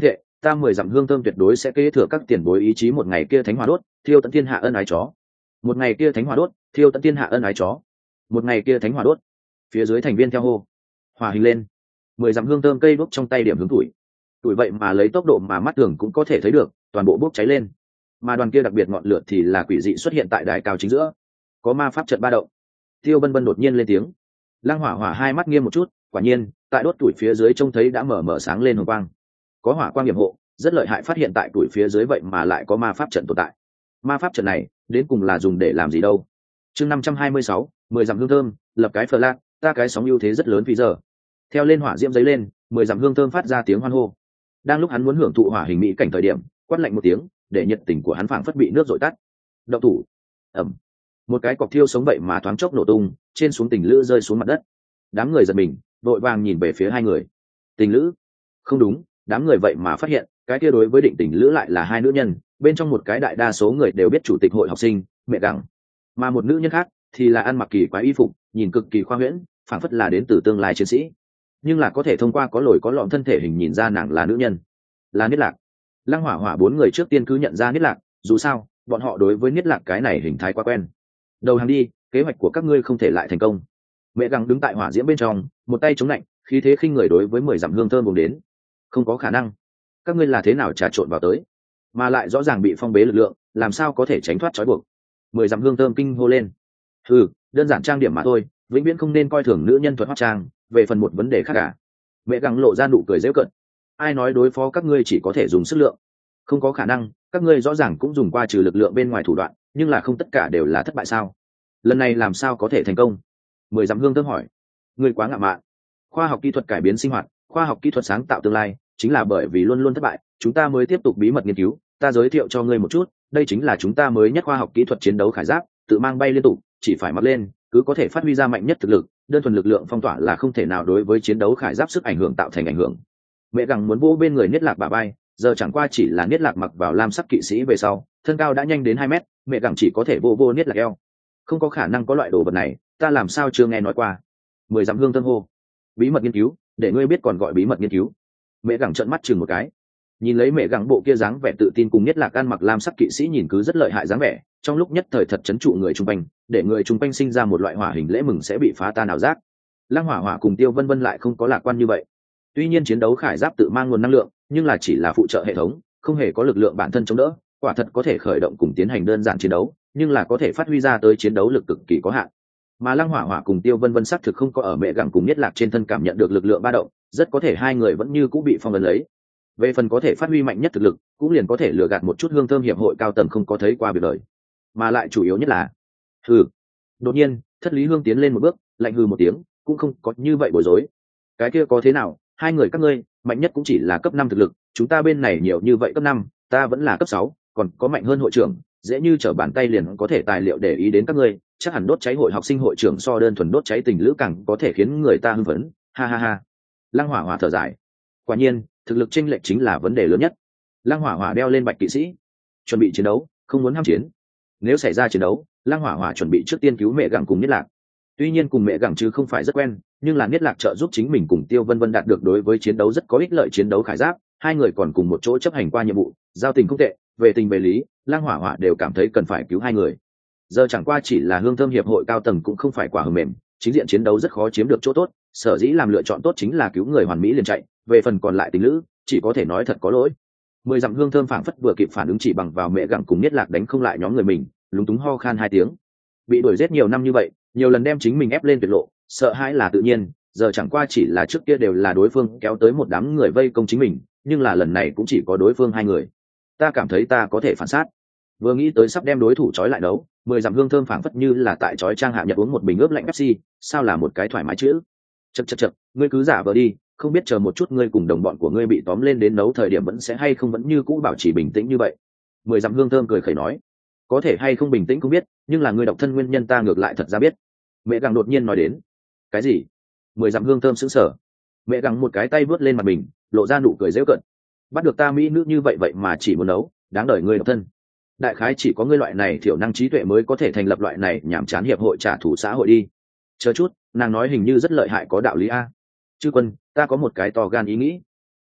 ta mười dặm hương thơm tuyệt đối sẽ kế thừa các tiền bối ý chí, một ngày kia thánh hỏa đốt thiêu tận thiên hạ ân ái chó, một ngày kia thánh hỏa đốt thiêu tận thiên hạ ân ái chó, một ngày kia thánh hỏa đốt. Phía dưới thành viên theo hô, hòa hình lên. Mười dặm hương thơm cây đốt trong tay điểm hướng tuổi, tuổi vậy mà lấy tốc độ mà mắt thường cũng có thể thấy được toàn bộ bốc cháy lên, mà đoàn kia đặc biệt ngọn lửa thì là quỷ dị xuất hiện tại đài cao chính giữa, có ma pháp trận ba động. Tiêu Bân Bân đột nhiên lên tiếng. Lăng Hỏa Hỏa hai mắt nghiêm một chút, quả nhiên tại đốt tuổi phía dưới trông thấy đã mở mở sáng lên hồng quang, có hỏa quang hiểm hộ, rất lợi hại. Phát hiện tại tuổi phía dưới vậy mà lại có ma pháp trận tồn tại. Ma pháp trận này đến cùng là dùng để làm gì đâu? Chương năm trăm hai mươi sáu, mười dặm hương thơm, lập cái phờ lát, ta cái sóng ưu thế rất lớn vì giờ. Theo lên hỏa diễm giấy lên, mười dặm hương thơm phát ra tiếng hoan hô. Đang lúc hắn muốn hưởng thụ hỏa hình mỹ cảnh thời điểm, quát lạnh một tiếng, để nhiệt tình của hắn phảng phất bị nước dội tắt. Động thủ. Ầm. Một cái cọc thiêu sống vậy mà thoáng chốc nổ tung, trên xuống tình lữ rơi xuống mặt đất. Đám người giật mình, vội vàng nhìn về phía hai người. Tình lữ? Không đúng, đám người vậy mà phát hiện cái kia đối với định tình lữ lại là hai nữ nhân, bên trong một cái đại đa số người đều biết chủ tịch hội học sinh mẹ gặng, mà một nữ nhân khác thì là ăn mặc kỳ quái y phục, nhìn cực kỳ khoa huyễn, phảng phất là đến từ tương lai chiến sĩ, nhưng là có thể thông qua có lồi có lõm thân thể hình nhìn ra nàng là nữ nhân, là Niết Lạc. Lăng Hỏa Hỏa bốn người trước tiên cứ nhận ra Niết Lạc, dù sao bọn họ đối với Niết Lạc cái này hình thái quá quen. Đầu hàng đi, kế hoạch của các ngươi không thể lại thành công. Mẹ gặng đứng tại hỏa diễm bên trong, một tay chống lạnh, khí thế khinh người đối với mười dặm hương thơm vùng đến. Không có khả năng, các ngươi là thế nào trà trộn vào tới, mà lại rõ ràng bị phong bế lực lượng, làm sao có thể tránh thoát trói buộc? Mười dặm hương thơm kinh hô lên. Ừ, đơn giản trang điểm mà thôi, vĩnh viễn không nên coi thường nữ nhân thuật hóa trang. Về phần một vấn đề khác cả. Mẹ gặng lộ ra nụ cười giễu cợt. Ai nói đối phó các ngươi chỉ có thể dùng sức lượng? Không có khả năng, các ngươi rõ ràng cũng dùng qua trừ lực lượng bên ngoài thủ đoạn, nhưng là không tất cả đều là thất bại sao? Lần này làm sao có thể thành công? Mười dặm hương thơm hỏi. Ngươi quá ngạo mạn. Khoa học kỹ thuật cải biến sinh hoạt, khoa học kỹ thuật sáng tạo tương lai, chính là bởi vì luôn luôn thất bại, chúng ta mới tiếp tục bí mật nghiên cứu. Ta giới thiệu cho ngươi một chút, đây chính là chúng ta mới nhất khoa học kỹ thuật chiến đấu khải giáp, tự mang bay liên tục, chỉ phải mặc lên, cứ có thể phát huy ra mạnh nhất thực lực. Đơn thuần lực lượng phong tỏa là không thể nào đối với chiến đấu khải giáp sức ảnh hưởng tạo thành ảnh hưởng. Mẹ gặng muốn vỗ bên người Niết Lạc bả vai, giờ chẳng qua chỉ là Niết Lạc mặc vào lam sắc kỵ sĩ về sau, thân cao đã nhanh đến hai mét, mẹ gặng chỉ có thể vô vô Niết Lạc eo. Không có khả năng có loại đồ vật này, ta làm sao chưa nghe nói qua? Mười dặm hương thơm hô. Bí mật nghiên cứu, để ngươi biết còn gọi bí mật nghiên cứu. Mẹ gặng trợn mắt chừng một cái, nhìn lấy mẹ gặng bộ kia dáng vẻ tự tin cùng Niết Lạc ăn mặc lam sắc kỵ sĩ nhìn cứ rất lợi hại dáng vẻ, trong lúc nhất thời thật chấn trụ người chung quanh, để người chung quanh sinh ra một loại hỏa hình lễ mừng sẽ bị phá tan ảo giác. Lăng Hỏa Hỏa cùng Tiêu Vân Vân lại không có lạc quan như vậy. Tuy nhiên chiến đấu khải giáp tự mang nguồn năng lượng, nhưng là chỉ là phụ trợ hệ thống, không hề có lực lượng bản thân chống đỡ, quả thật có thể khởi động cùng tiến hành đơn giản chiến đấu, nhưng là có thể phát huy ra tới chiến đấu lực cực kỳ có hạn. Mà Lăng Hỏa Hỏa cùng Tiêu Vân Vân xác thực không có ở mẹ gặng cùng Niết Lạc trên thân cảm nhận được lực lượng ba động, rất có thể hai người vẫn như cũng bị phong ấn lấy. Về phần có thể phát huy mạnh nhất thực lực, cũng liền có thể lừa gạt một chút hương thơm hiệp hội cao tầng không có thấy qua việc đời. Mà lại chủ yếu nhất là, hừ. Đột nhiên, Thất Lý Hương tiến lên một bước, lạnh hừ một tiếng, cũng không có như vậy bối rối. Cái kia có thế nào, hai người các ngươi, mạnh nhất cũng chỉ là cấp năm thực lực, chúng ta bên này nhiều như vậy cấp năm, ta vẫn là cấp sáu, còn có mạnh hơn hội trưởng, dễ như trở bàn tay liền có thể tài liệu để ý đến các ngươi, chắc hẳn đốt cháy hội học sinh hội trưởng so đơn thuần đốt cháy tình lữ càng có thể khiến người ta hưng phấn, ha ha ha. Lăng Hỏa Hỏa thở dài. Quả nhiên, thực lực chênh lệch chính là vấn đề lớn nhất. Lăng Hỏa Hỏa đeo lên bạch kỵ sĩ, chuẩn bị chiến đấu, không muốn ham chiến. Nếu xảy ra chiến đấu, Lăng Hỏa Hỏa chuẩn bị trước tiên cứu mẹ gặng cùng Niết Lạc. Tuy nhiên cùng mẹ gặng chứ không phải rất quen, nhưng là Niết Lạc trợ giúp chính mình cùng Tiêu Vân Vân đạt được đối với chiến đấu rất có ích lợi chiến đấu khải giáp, hai người còn cùng một chỗ chấp hành qua nhiệm vụ, giao tình không tệ, về tình về lý, Lăng Hỏa Hỏa đều cảm thấy cần phải cứu hai người. Giờ chẳng qua chỉ là hương thơm hiệp hội cao tầng cũng không phải quả hờ mềm, chính diện chiến đấu rất khó chiếm được chỗ tốt, sở dĩ làm lựa chọn tốt chính là cứu người hoàn mỹ liền chạy, về phần còn lại tình lữ, chỉ có thể nói thật có lỗi. Mười dặm hương thơm phảng phất vừa kịp phản ứng chỉ bằng vào mẹ gặng cùng Niết Lạc đánh không lại nhóm người mình, lúng túng ho khan hai tiếng. Bị đuổi giết nhiều năm như vậy, nhiều lần đem chính mình ép lên tuyệt lộ, sợ hãi là tự nhiên, giờ chẳng qua chỉ là trước kia đều là đối phương kéo tới một đám người vây công chính mình, nhưng là lần này cũng chỉ có đối phương hai người. Ta cảm thấy ta có thể phản sát. Vừa nghĩ tới sắp đem đối thủ trói lại đấu, mười dặm hương thơm phảng phất như là tại trói trang hạ nhật uống một bình ướp lạnh Pepsi, sao là một cái thoải mái chữ. Chậc chậc chậc, ngươi cứ giả vờ đi, không biết chờ một chút ngươi cùng đồng bọn của ngươi bị tóm lên đến nấu thời điểm vẫn sẽ hay không vẫn như cũ bảo trì bình tĩnh như vậy. Mười dặm hương thơm cười khẩy nói, có thể hay không bình tĩnh không biết, nhưng là ngươi độc thân nguyên nhân ta ngược lại thật ra biết. Mẹ gặng đột nhiên nói đến. Cái gì? Mười dặm hương thơm sững sờ. Mẹ gặng một cái tay vớt lên mặt mình, lộ ra nụ cười giễu cợt. Bắt được ta mỹ nữ như vậy vậy mà chỉ muốn nấu, đáng đời ngươi độc thân. Đại khái chỉ có ngươi loại này thiểu năng trí tuệ mới có thể thành lập loại này nhảm chán hiệp hội trả thù xã hội đi. Chờ chút, nàng nói hình như rất lợi hại có đạo lý a. Chư quân, ta có một cái to gan ý nghĩ.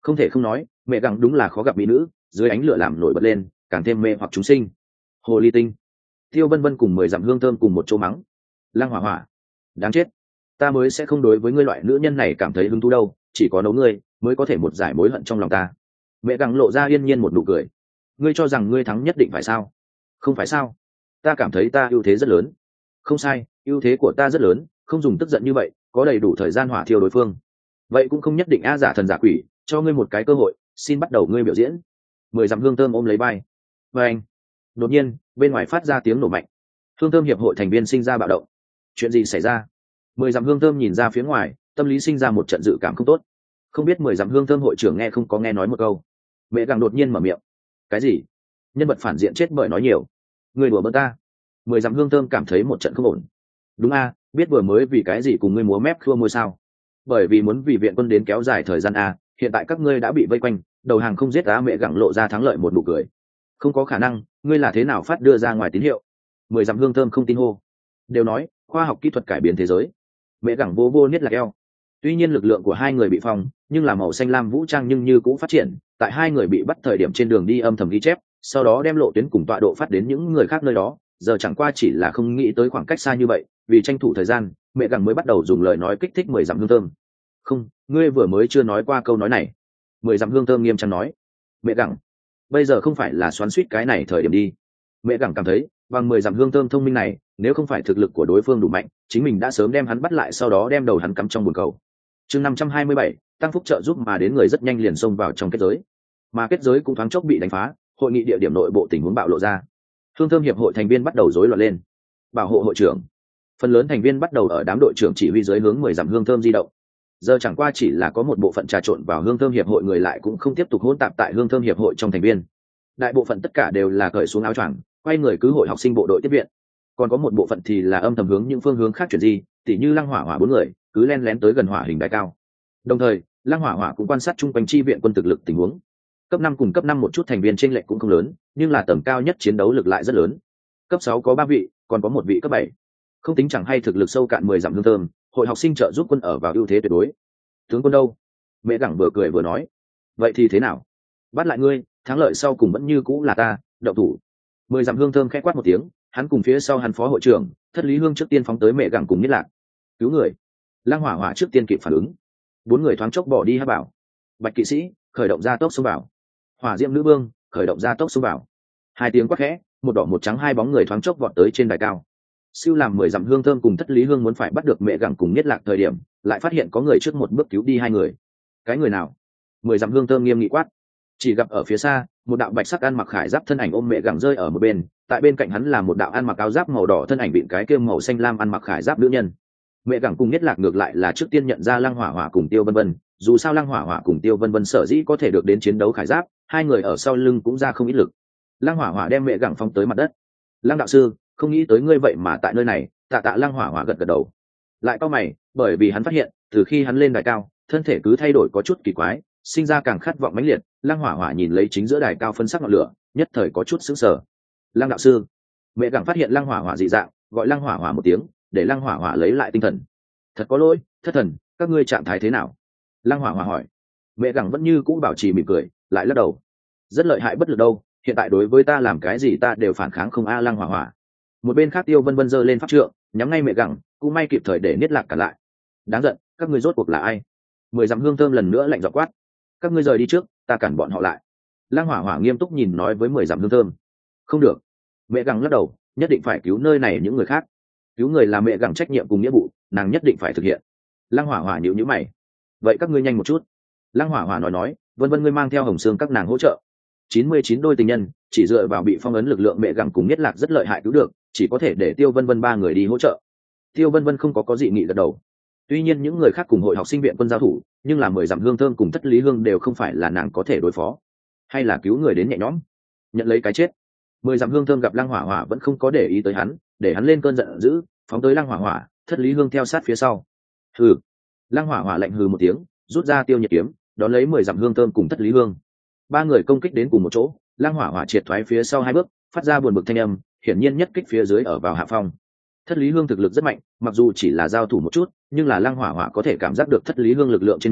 Không thể không nói, mẹ gặng đúng là khó gặp mỹ nữ, dưới ánh lửa làm nổi bật lên, càng thêm mê hoặc chúng sinh. Hồ ly tinh. Tiêu Vân Vân cùng mười dặm hương thơm cùng một chỗ mắng. Lăng Hỏa Hỏa, đáng chết, ta mới sẽ không đối với ngươi loại nữ nhân này cảm thấy hứng thú đâu, chỉ có nấu ngươi mới có thể một giải mối hận trong lòng ta. Mẹ gặng lộ ra yên nhiên một nụ cười. Ngươi cho rằng ngươi thắng nhất định phải sao? Không phải sao? Ta cảm thấy ta ưu thế rất lớn. Không sai, ưu thế của ta rất lớn, không dùng tức giận như vậy, có đầy đủ thời gian hỏa thiêu đối phương. Vậy cũng không nhất định a, giả thần giả quỷ, cho ngươi một cái cơ hội, xin bắt đầu ngươi biểu diễn. Mười dặm hương thơm ôm lấy vai. Và anh. Đột nhiên, bên ngoài phát ra tiếng nổ mạnh. Hương thơm hiệp hội thành viên sinh ra bạo động. Chuyện gì xảy ra? Mười dặm hương thơm nhìn ra phía ngoài, tâm lý sinh ra một trận dự cảm không tốt. Không biết mười dặm hương thơm hội trưởng nghe không có nghe nói một câu. Mẹ gặng đột nhiên mở miệng. Cái gì? Nhân vật phản diện chết bởi nói nhiều. Người đùa bỡn ta. Mười dặm hương thơm cảm thấy một trận không ổn. Đúng a, biết vừa mới vì cái gì cùng ngươi múa mép khua môi sao? Bởi vì muốn vì viện quân đến kéo dài thời gian a, hiện tại các ngươi đã bị vây quanh, đầu hàng không giết á. Mẹ gặng lộ ra thắng lợi một nụ cười. Không có khả năng, ngươi là thế nào phát đưa ra ngoài tín hiệu? Mười dặm hương thơm không tin hô. Đều nói khoa học kỹ thuật cải biến thế giới. Mẹ gặng vô vô niết lạc eo. Tuy nhiên lực lượng của hai người bị phong, nhưng là màu xanh lam vũ trang nhưng như cũ phát triển. Tại hai người bị bắt thời điểm trên đường đi âm thầm ghi chép, sau đó đem lộ tuyến cùng tọa độ phát đến những người khác nơi đó. Giờ chẳng qua chỉ là không nghĩ tới khoảng cách xa như vậy, vì tranh thủ thời gian, mẹ gặng mới bắt đầu dùng lời nói kích thích mười dặm hương thơm. Không, ngươi vừa mới chưa nói qua câu nói này. Mười dặm hương thơm nghiêm trang nói. Mẹ gặng, bây giờ không phải là xoắn suýt cái này thời điểm đi. Mẹ gặng cảm thấy bằng mười dặm hương thơm thông minh này, nếu không phải thực lực của đối phương đủ mạnh, chính mình đã sớm đem hắn bắt lại, sau đó đem đầu hắn cắm trong bồn cầu. Chương năm trăm hai mươi bảy, tăng phúc trợ giúp mà đến người rất nhanh liền xông vào trong kết giới, mà kết giới cũng thoáng chốc bị đánh phá. Hội nghị địa điểm nội bộ tình huống bạo lộ ra. Hương thơm hiệp hội thành viên bắt đầu rối loạn lên. Bảo hộ hội trưởng, phần lớn thành viên bắt đầu ở đám đội trưởng chỉ huy dưới hướng mười dặm hương thơm di động. Giờ chẳng qua chỉ là có một bộ phận trà trộn vào hương thơm hiệp hội người lại cũng không tiếp tục hỗn tạp tại hương thơm hiệp hội trong thành viên. Đại bộ phận tất cả đều là cởi xuống áo choàng, quay người cứ hội học sinh bộ đội tiếp viện. Còn có một bộ phận thì là âm thầm hướng những phương hướng khác chuyển di, tỉ như Lăng Hỏa Hỏa bốn người cứ len lén tới gần hỏa hình đài cao. Đồng thời, Lăng Hỏa Hỏa cũng quan sát chung quanh chi viện quân thực lực tình huống. Cấp năm cùng cấp năm một chút thành viên chênh lệch cũng không lớn, nhưng là tầm cao nhất chiến đấu lực lại rất lớn. Cấp sáu có ba vị, còn có một vị cấp bảy. Không tính chẳng hay thực lực sâu cạn mười dặm hương thơm, hội học sinh trợ giúp quân ở vào ưu thế tuyệt đối. Tướng quân đâu? Mẹ gặng vừa cười vừa nói. Vậy thì thế nào? Bắt lại ngươi, thắng lợi sau cùng vẫn như cũ là ta, đậu thủ. Mười dặm hương thơm khẽ quát một tiếng, hắn cùng phía sau hắn phó hội trưởng, Thất Lý Hương trước tiên phóng tới mẹ gặng cùng Nhất Lạc. Cứu người. Lăng Hỏa Hỏa trước tiên kịp phản ứng. Bốn người thoáng chốc bỏ đi hắc bảo. Bạch kỵ sĩ khởi động gia tốc xông vào. Hỏa diễm nữ vương khởi động gia tốc xông vào. Hai tiếng quát khẽ, một đỏ một trắng hai bóng người thoáng chốc vọt tới trên đài cao. Siêu làm mười dặm hương thơm cùng Thất Lý Hương muốn phải bắt được mẹ gặng cùng Nhất Lạc thời điểm, lại phát hiện có người trước một bước cứu đi hai người. Cái người nào? Mười dặm hương thơm nghiêm nghị quát. Chỉ gặp ở phía xa, một đạo bạch sắc ăn mặc khải giáp thân ảnh ôm mẹ gặng rơi ở một bên, tại bên cạnh hắn là một đạo ăn mặc áo giáp màu đỏ thân ảnh bịn cái kiêm màu xanh lam ăn mặc khải giáp nữ nhân. Mẹ gặng cùng Nhất Lạc ngược lại là trước tiên nhận ra Lăng Hỏa Hỏa cùng Tiêu Vân Vân, dù sao Lăng Hỏa Hỏa cùng Tiêu Vân Vân sở dĩ có thể được đến chiến đấu khải giáp, hai người ở sau lưng cũng ra không ít lực. Lăng Hỏa Hỏa đem mẹ gặng phóng tới mặt đất. Lăng đạo sư, không nghĩ tới ngươi vậy mà tại nơi này. Tạ tạ Lăng Hỏa Hỏa gật gật đầu, lại cau mày, bởi vì hắn phát hiện từ khi hắn lên đài cao, thân thể cứ thay đổi có chút kỳ quái, sinh ra càng khát vọng mãnh liệt. Lăng Hỏa Hỏa nhìn lấy chính giữa đài cao phân sắc ngọn lửa, nhất thời có chút sững sờ. Lăng đạo sư. Mẹ gặng phát hiện Lăng Hỏa Hỏa dị dạng, gọi Lăng Hỏa Hỏa một tiếng, để Lăng Hỏa Hỏa lấy lại tinh thần. Thật có lỗi, thất thần, các ngươi trạng thái thế nào? Lăng Hỏa Hỏa hỏi. Mẹ gặng vẫn như cũ bảo trì mỉm cười, lại lắc đầu. Rất lợi hại bất lực đâu, hiện tại đối với ta làm cái gì ta đều phản kháng không a. Lăng Hỏa Hỏa. Một bên khác Tiêu Vân Vân giơ lên pháp trượng, nhắm ngay mẹ gặng, cũng may kịp thời để Niết Lạc cả lại. Đáng giận, các ngươi rốt cuộc là ai? Mười dặm hương thơm lần nữa lạnh giọng quát. Các ngươi rời đi trước, ta cản bọn họ lại. Lăng Hỏa Hỏa nghiêm túc nhìn nói với mười dặm hương thơm. Không được. Mẹ gặng lắc đầu, nhất định phải cứu nơi này những người khác. Cứu người là mẹ gặng trách nhiệm cùng nghĩa vụ, nàng nhất định phải thực hiện. Lăng Hỏa Hỏa nhíu nhíu mày. Vậy các ngươi nhanh một chút. Lăng Hỏa Hỏa nói nói, Vân Vân ngươi mang theo Hồng Sương các nàng hỗ trợ. Chín mươi chín đôi tình nhân, chỉ dựa vào bị phong ấn lực lượng mẹ gặng cùng Niết Lạc rất lợi hại cứu được, chỉ có thể để Tiêu Vân Vân ba người đi hỗ trợ. Tiêu Vân Vân không có có dị nghị gật đầu. Tuy nhiên những người khác cùng hội học sinh viện quân giao thủ, nhưng là mười dặm hương thơm cùng Thất Lý Hương đều không phải là nàng có thể đối phó. Hay là cứu người đến nhẹ nhõm, nhận lấy cái chết. Mười dặm hương thơm gặp Lăng Hỏa Hỏa vẫn không có để ý tới hắn, để hắn lên cơn giận dữ, phóng tới Lăng Hỏa Hỏa. Thất Lý Hương theo sát phía sau. Hừ. Lăng Hỏa Hỏa lạnh hừ một tiếng, rút ra tiêu nhiệt kiếm, đón lấy mười dặm hương thơm cùng Thất Lý Hương. Ba người công kích đến cùng một chỗ, Lăng Hỏa Hỏa triệt thoái phía sau hai bước, phát ra buồn bực thanh âm, hiển nhiên nhất kích phía dưới ở vào hạ phong. Thất Lý Hương thực lực rất mạnh, mặc dù chỉ là giao thủ một chút, nhưng là Lăng Hỏa Hỏa có thể cảm giác được Thất Lý Hương lực lượng trên mình,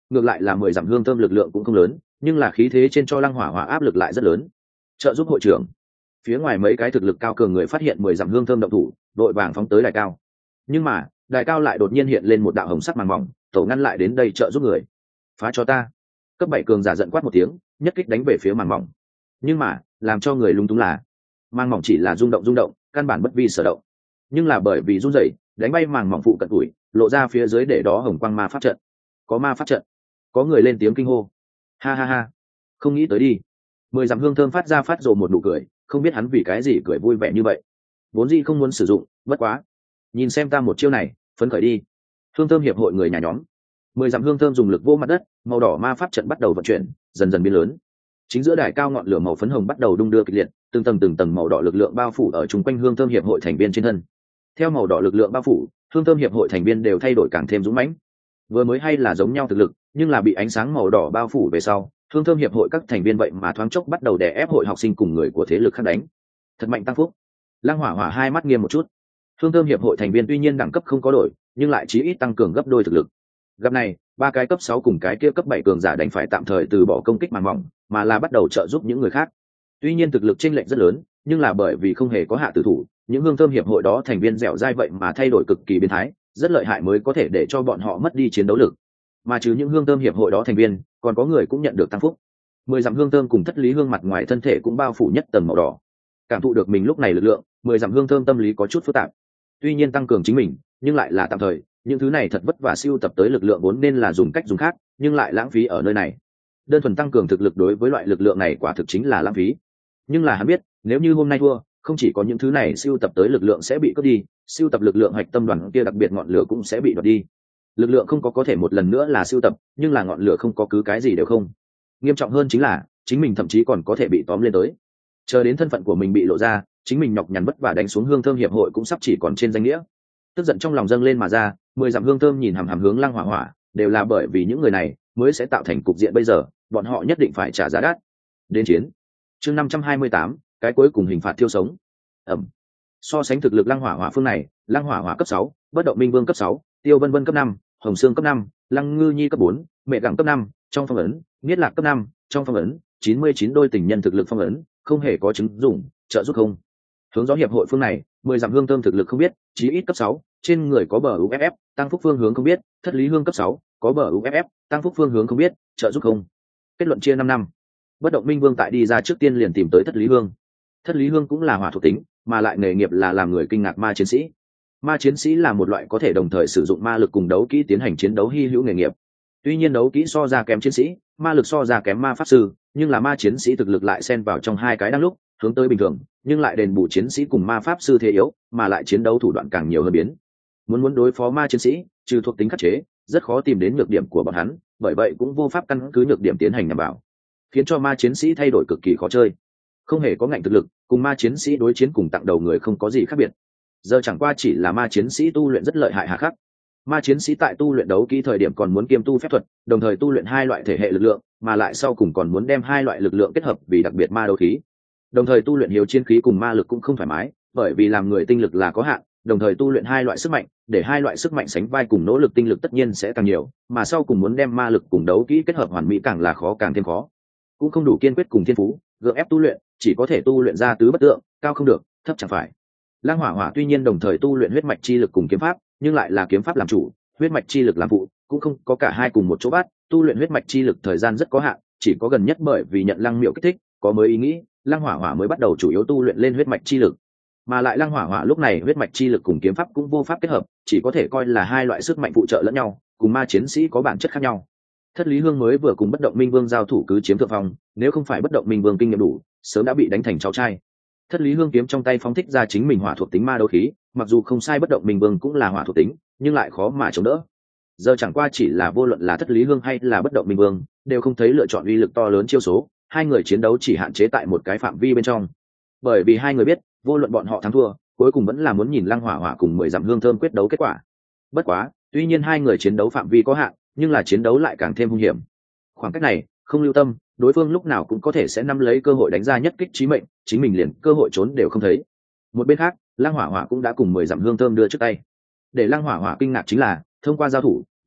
ngược lại là mười dặm hương thơm lực lượng cũng không lớn, nhưng là khí thế trên cho lăng hỏa hỏa áp lực lại rất lớn. Trợ giúp hội trưởng. Phía ngoài mấy cái thực lực cao cường người phát hiện mười dặm hương thơm động thủ, đội vàng phóng tới đài cao. Nhưng mà đài cao lại đột nhiên hiện lên một đạo hồng sắc màng mỏng, tổ ngăn lại đến đây trợ giúp người. Phá cho ta. Cấp bảy cường giả giận quát một tiếng, nhất kích đánh về phía màng mỏng. Nhưng mà làm cho người lung túng là màng mỏng chỉ là rung động rung động, căn bản bất vi sở động. Nhưng là bởi vì run rẩy, đánh bay màng mỏng phụ cận tuổi, lộ ra phía dưới để đó hồng quang ma pháp trận. Có ma pháp trận. Có người lên tiếng kinh hô. Ha ha ha, không nghĩ tới đi. Mười dặm hương thơm phát ra phát rồ một nụ cười, không biết hắn vì cái gì cười vui vẻ như vậy. Vốn dĩ không muốn sử dụng, bất quá nhìn xem ta một chiêu này, phấn khởi đi. Hương thơm hiệp hội người nhà nhóm. Mười dặm hương thơm dùng lực vô mặt đất, màu đỏ ma pháp trận bắt đầu vận chuyển, dần dần biến lớn. Chính giữa đài cao ngọn lửa màu phấn hồng bắt đầu đung đưa kịch liệt, từng tầng từng tầng màu đỏ lực lượng bao phủ ở chung quanh hương thơm hiệp hội thành viên trên thân. Theo màu đỏ lực lượng bao phủ, hương thơm hiệp hội thành viên đều thay đổi càng thêm dũng mãnh. Vừa mới hay là giống nhau thực lực, nhưng là bị ánh sáng màu đỏ bao phủ về sau, hương thơm hiệp hội các thành viên vậy mà thoáng chốc bắt đầu đè ép hội học sinh cùng người của thế lực khác đánh. Thật mạnh tăng phúc. Lăng hỏa hỏa hai mắt nghiêm một chút. Hương thơm hiệp hội thành viên tuy nhiên đẳng cấp không có đổi, nhưng lại chí ít tăng cường gấp đôi thực lực. Gặp này, ba cái cấp sáu cùng cái kia cấp bảy cường giả đành phải tạm thời từ bỏ công kích màn mỏng, mà là bắt đầu trợ giúp những người khác. Tuy nhiên thực lực chênh lệch rất lớn, nhưng là bởi vì không hề có hạ tử thủ, những hương thơm hiệp hội đó thành viên dẻo dai vậy mà thay đổi cực kỳ biến thái, rất lợi hại mới có thể để cho bọn họ mất đi chiến đấu lực. Mà trừ những hương thơm hiệp hội đó thành viên, còn có người cũng nhận được tăng phúc. Mười dặm hương thơm cùng thất lý hương mặt ngoài thân thể cũng bao phủ nhất tầng màu đỏ. Cảm thụ được mình lúc này lực lượng, mười dặm hương thơm tâm lý có chút phức tạp. Tuy nhiên tăng cường chính mình, nhưng lại là tạm thời, những thứ này thật vất vả siêu tập tới lực lượng vốn nên là dùng cách dùng khác, nhưng lại lãng phí ở nơi này. Đơn thuần tăng cường thực lực đối với loại lực lượng này quả thực chính là lãng phí. Nhưng là hắn biết, nếu như hôm nay thua, không chỉ có những thứ này siêu tập tới lực lượng sẽ bị cướp đi, siêu tập lực lượng hạch tâm đoàn kia đặc biệt ngọn lửa cũng sẽ bị đoạt đi. Lực lượng không có có thể một lần nữa là siêu tập, nhưng là ngọn lửa không có cứ cái gì đều không. Nghiêm trọng hơn chính là chính mình thậm chí còn có thể bị tóm lên tới. Chờ đến thân phận của mình bị lộ ra, chính mình nhọc nhằn vất vả đánh xuống hương thơm hiệp hội cũng sắp chỉ còn trên danh nghĩa. Tức giận trong lòng dâng lên mà ra, mười dặm hương thơm nhìn hằm hằm hướng lăng hỏa hỏa, đều là bởi vì những người này mới sẽ tạo thành cục diện bây giờ, bọn họ nhất định phải trả giá đắt. Đến chiến. Chương năm trăm hai mươi tám, cái cuối cùng hình phạt thiêu sống. Ẩm. So sánh thực lực lăng hỏa hỏa phương này, lăng hỏa hỏa cấp sáu, bất động minh vương cấp sáu, tiêu vân vân cấp năm, hồng xương cấp năm, lăng ngư nhi cấp bốn, mẹ gặng cấp năm, trong phong ấn, niết lạc cấp năm, trong phong ấn, chín mươi chín đôi tình nhân thực lực phong ấn, không hề có chứng dụng, trợ giúp không. Hướng gió hiệp hội phương này, mười dặm hương thơm thực lực không biết, chí ít cấp sáu, trên người có bờ u ép ép, tăng phúc phương hướng không biết, thất lý hương cấp sáu, có bờ u ép ép, tăng phúc phương hướng không biết, trợ giúp không. Kết luận chia năm năm. Bất động minh vương tại đi ra trước tiên liền tìm tới thất lý hương. Thất lý hương cũng là hỏa thuộc tính, mà lại nghề nghiệp là làm người kinh ngạc ma chiến sĩ. Ma chiến sĩ là một loại có thể đồng thời sử dụng ma lực cùng đấu kỹ tiến hành chiến đấu hy hữu nghề nghiệp. Tuy nhiên đấu kỹ so ra kém chiến sĩ, ma lực so ra kém ma pháp sư, nhưng là ma chiến sĩ thực lực lại xen vào trong hai cái đang lúc, hướng tới bình thường, nhưng lại đền bù chiến sĩ cùng ma pháp sư thế yếu, mà lại chiến đấu thủ đoạn càng nhiều hơn biến. Muốn muốn đối phó ma chiến sĩ, trừ thuộc tính khắc chế, rất khó tìm đến nhược điểm của bọn hắn, bởi vậy cũng vô pháp căn cứ nhược điểm tiến hành nhằm vào, khiến cho ma chiến sĩ thay đổi cực kỳ khó chơi. Không hề có ngạnh thực lực, cùng ma chiến sĩ đối chiến cùng tặng đầu người không có gì khác biệt. Giờ chẳng qua chỉ là ma chiến sĩ tu luyện rất lợi hại hà khắc. Ma chiến sĩ tại tu luyện đấu kỹ thời điểm còn muốn kiêm tu phép thuật, đồng thời tu luyện hai loại thể hệ lực lượng, mà lại sau cùng còn muốn đem hai loại lực lượng kết hợp vì đặc biệt ma đấu khí. Đồng thời tu luyện hiếu chiến khí cùng ma lực cũng không thoải mái, bởi vì làm người tinh lực là có hạn, đồng thời tu luyện hai loại sức mạnh, để hai loại sức mạnh sánh vai cùng nỗ lực tinh lực tất nhiên sẽ càng nhiều, mà sau cùng muốn đem ma lực cùng đấu kỹ kết hợp hoàn mỹ càng là khó càng thêm khó. Cũng không đủ kiên quyết cùng thiên phú, gượng ép tu luyện, chỉ có thể tu luyện ra tứ bất tượng, cao không được, thấp chẳng phải. Lăng hỏa hỏa tuy nhiên đồng thời tu luyện huyết mạch chi lực cùng kiếm pháp, nhưng lại là kiếm pháp làm chủ, huyết mạch chi lực làm phụ, cũng không có cả hai cùng một chỗ bắt, tu luyện huyết mạch chi lực thời gian rất có hạn, chỉ có gần nhất bởi vì nhận lăng miệu kích thích, có mới ý nghĩ, lăng hỏa hỏa mới bắt đầu chủ yếu tu luyện lên huyết mạch chi lực. Mà lại lăng hỏa hỏa lúc này huyết mạch chi lực cùng kiếm pháp cũng vô pháp kết hợp, chỉ có thể coi là hai loại sức mạnh phụ trợ lẫn nhau, cùng ma chiến sĩ có bản chất khác nhau. Thất lý hương mới vừa cùng bất động minh vương giao thủ cứ chiếm thượng phong, nếu không phải bất động minh vương kinh nghiệm đủ, sớm đã bị đánh thành cháu trai. Thất lý hương kiếm trong tay phóng thích ra chính mình hỏa thuộc tính ma đấu khí, mặc dù không sai bất động minh vương cũng là hỏa thuộc tính, nhưng lại khó mà chống đỡ. Giờ chẳng qua chỉ là vô luận là thất lý hương hay là bất động minh vương, đều không thấy lựa chọn uy lực to lớn chiêu số, hai người chiến đấu chỉ hạn chế tại một cái phạm vi bên trong. Bởi vì hai người biết, vô luận bọn họ thắng thua, cuối cùng vẫn là muốn nhìn lăng hỏa hỏa cùng mười dặm hương thơm quyết đấu kết quả. Bất quá, tuy nhiên hai người chiến đấu phạm vi có hạn, nhưng là chiến đấu lại càng thêm hung hiểm. Khoảng cách này, không lưu tâm, đối phương lúc nào cũng có thể sẽ nắm lấy cơ hội đánh ra nhất kích chí mệnh, chính mình liền cơ hội trốn đều không thấy. Một bên khác, lăng hỏa hỏa cũng đã cùng mười dặm hương thơm đưa trước tay. Để lăng hỏa hỏa kinh ngạc chính là, thông qua giao thủ,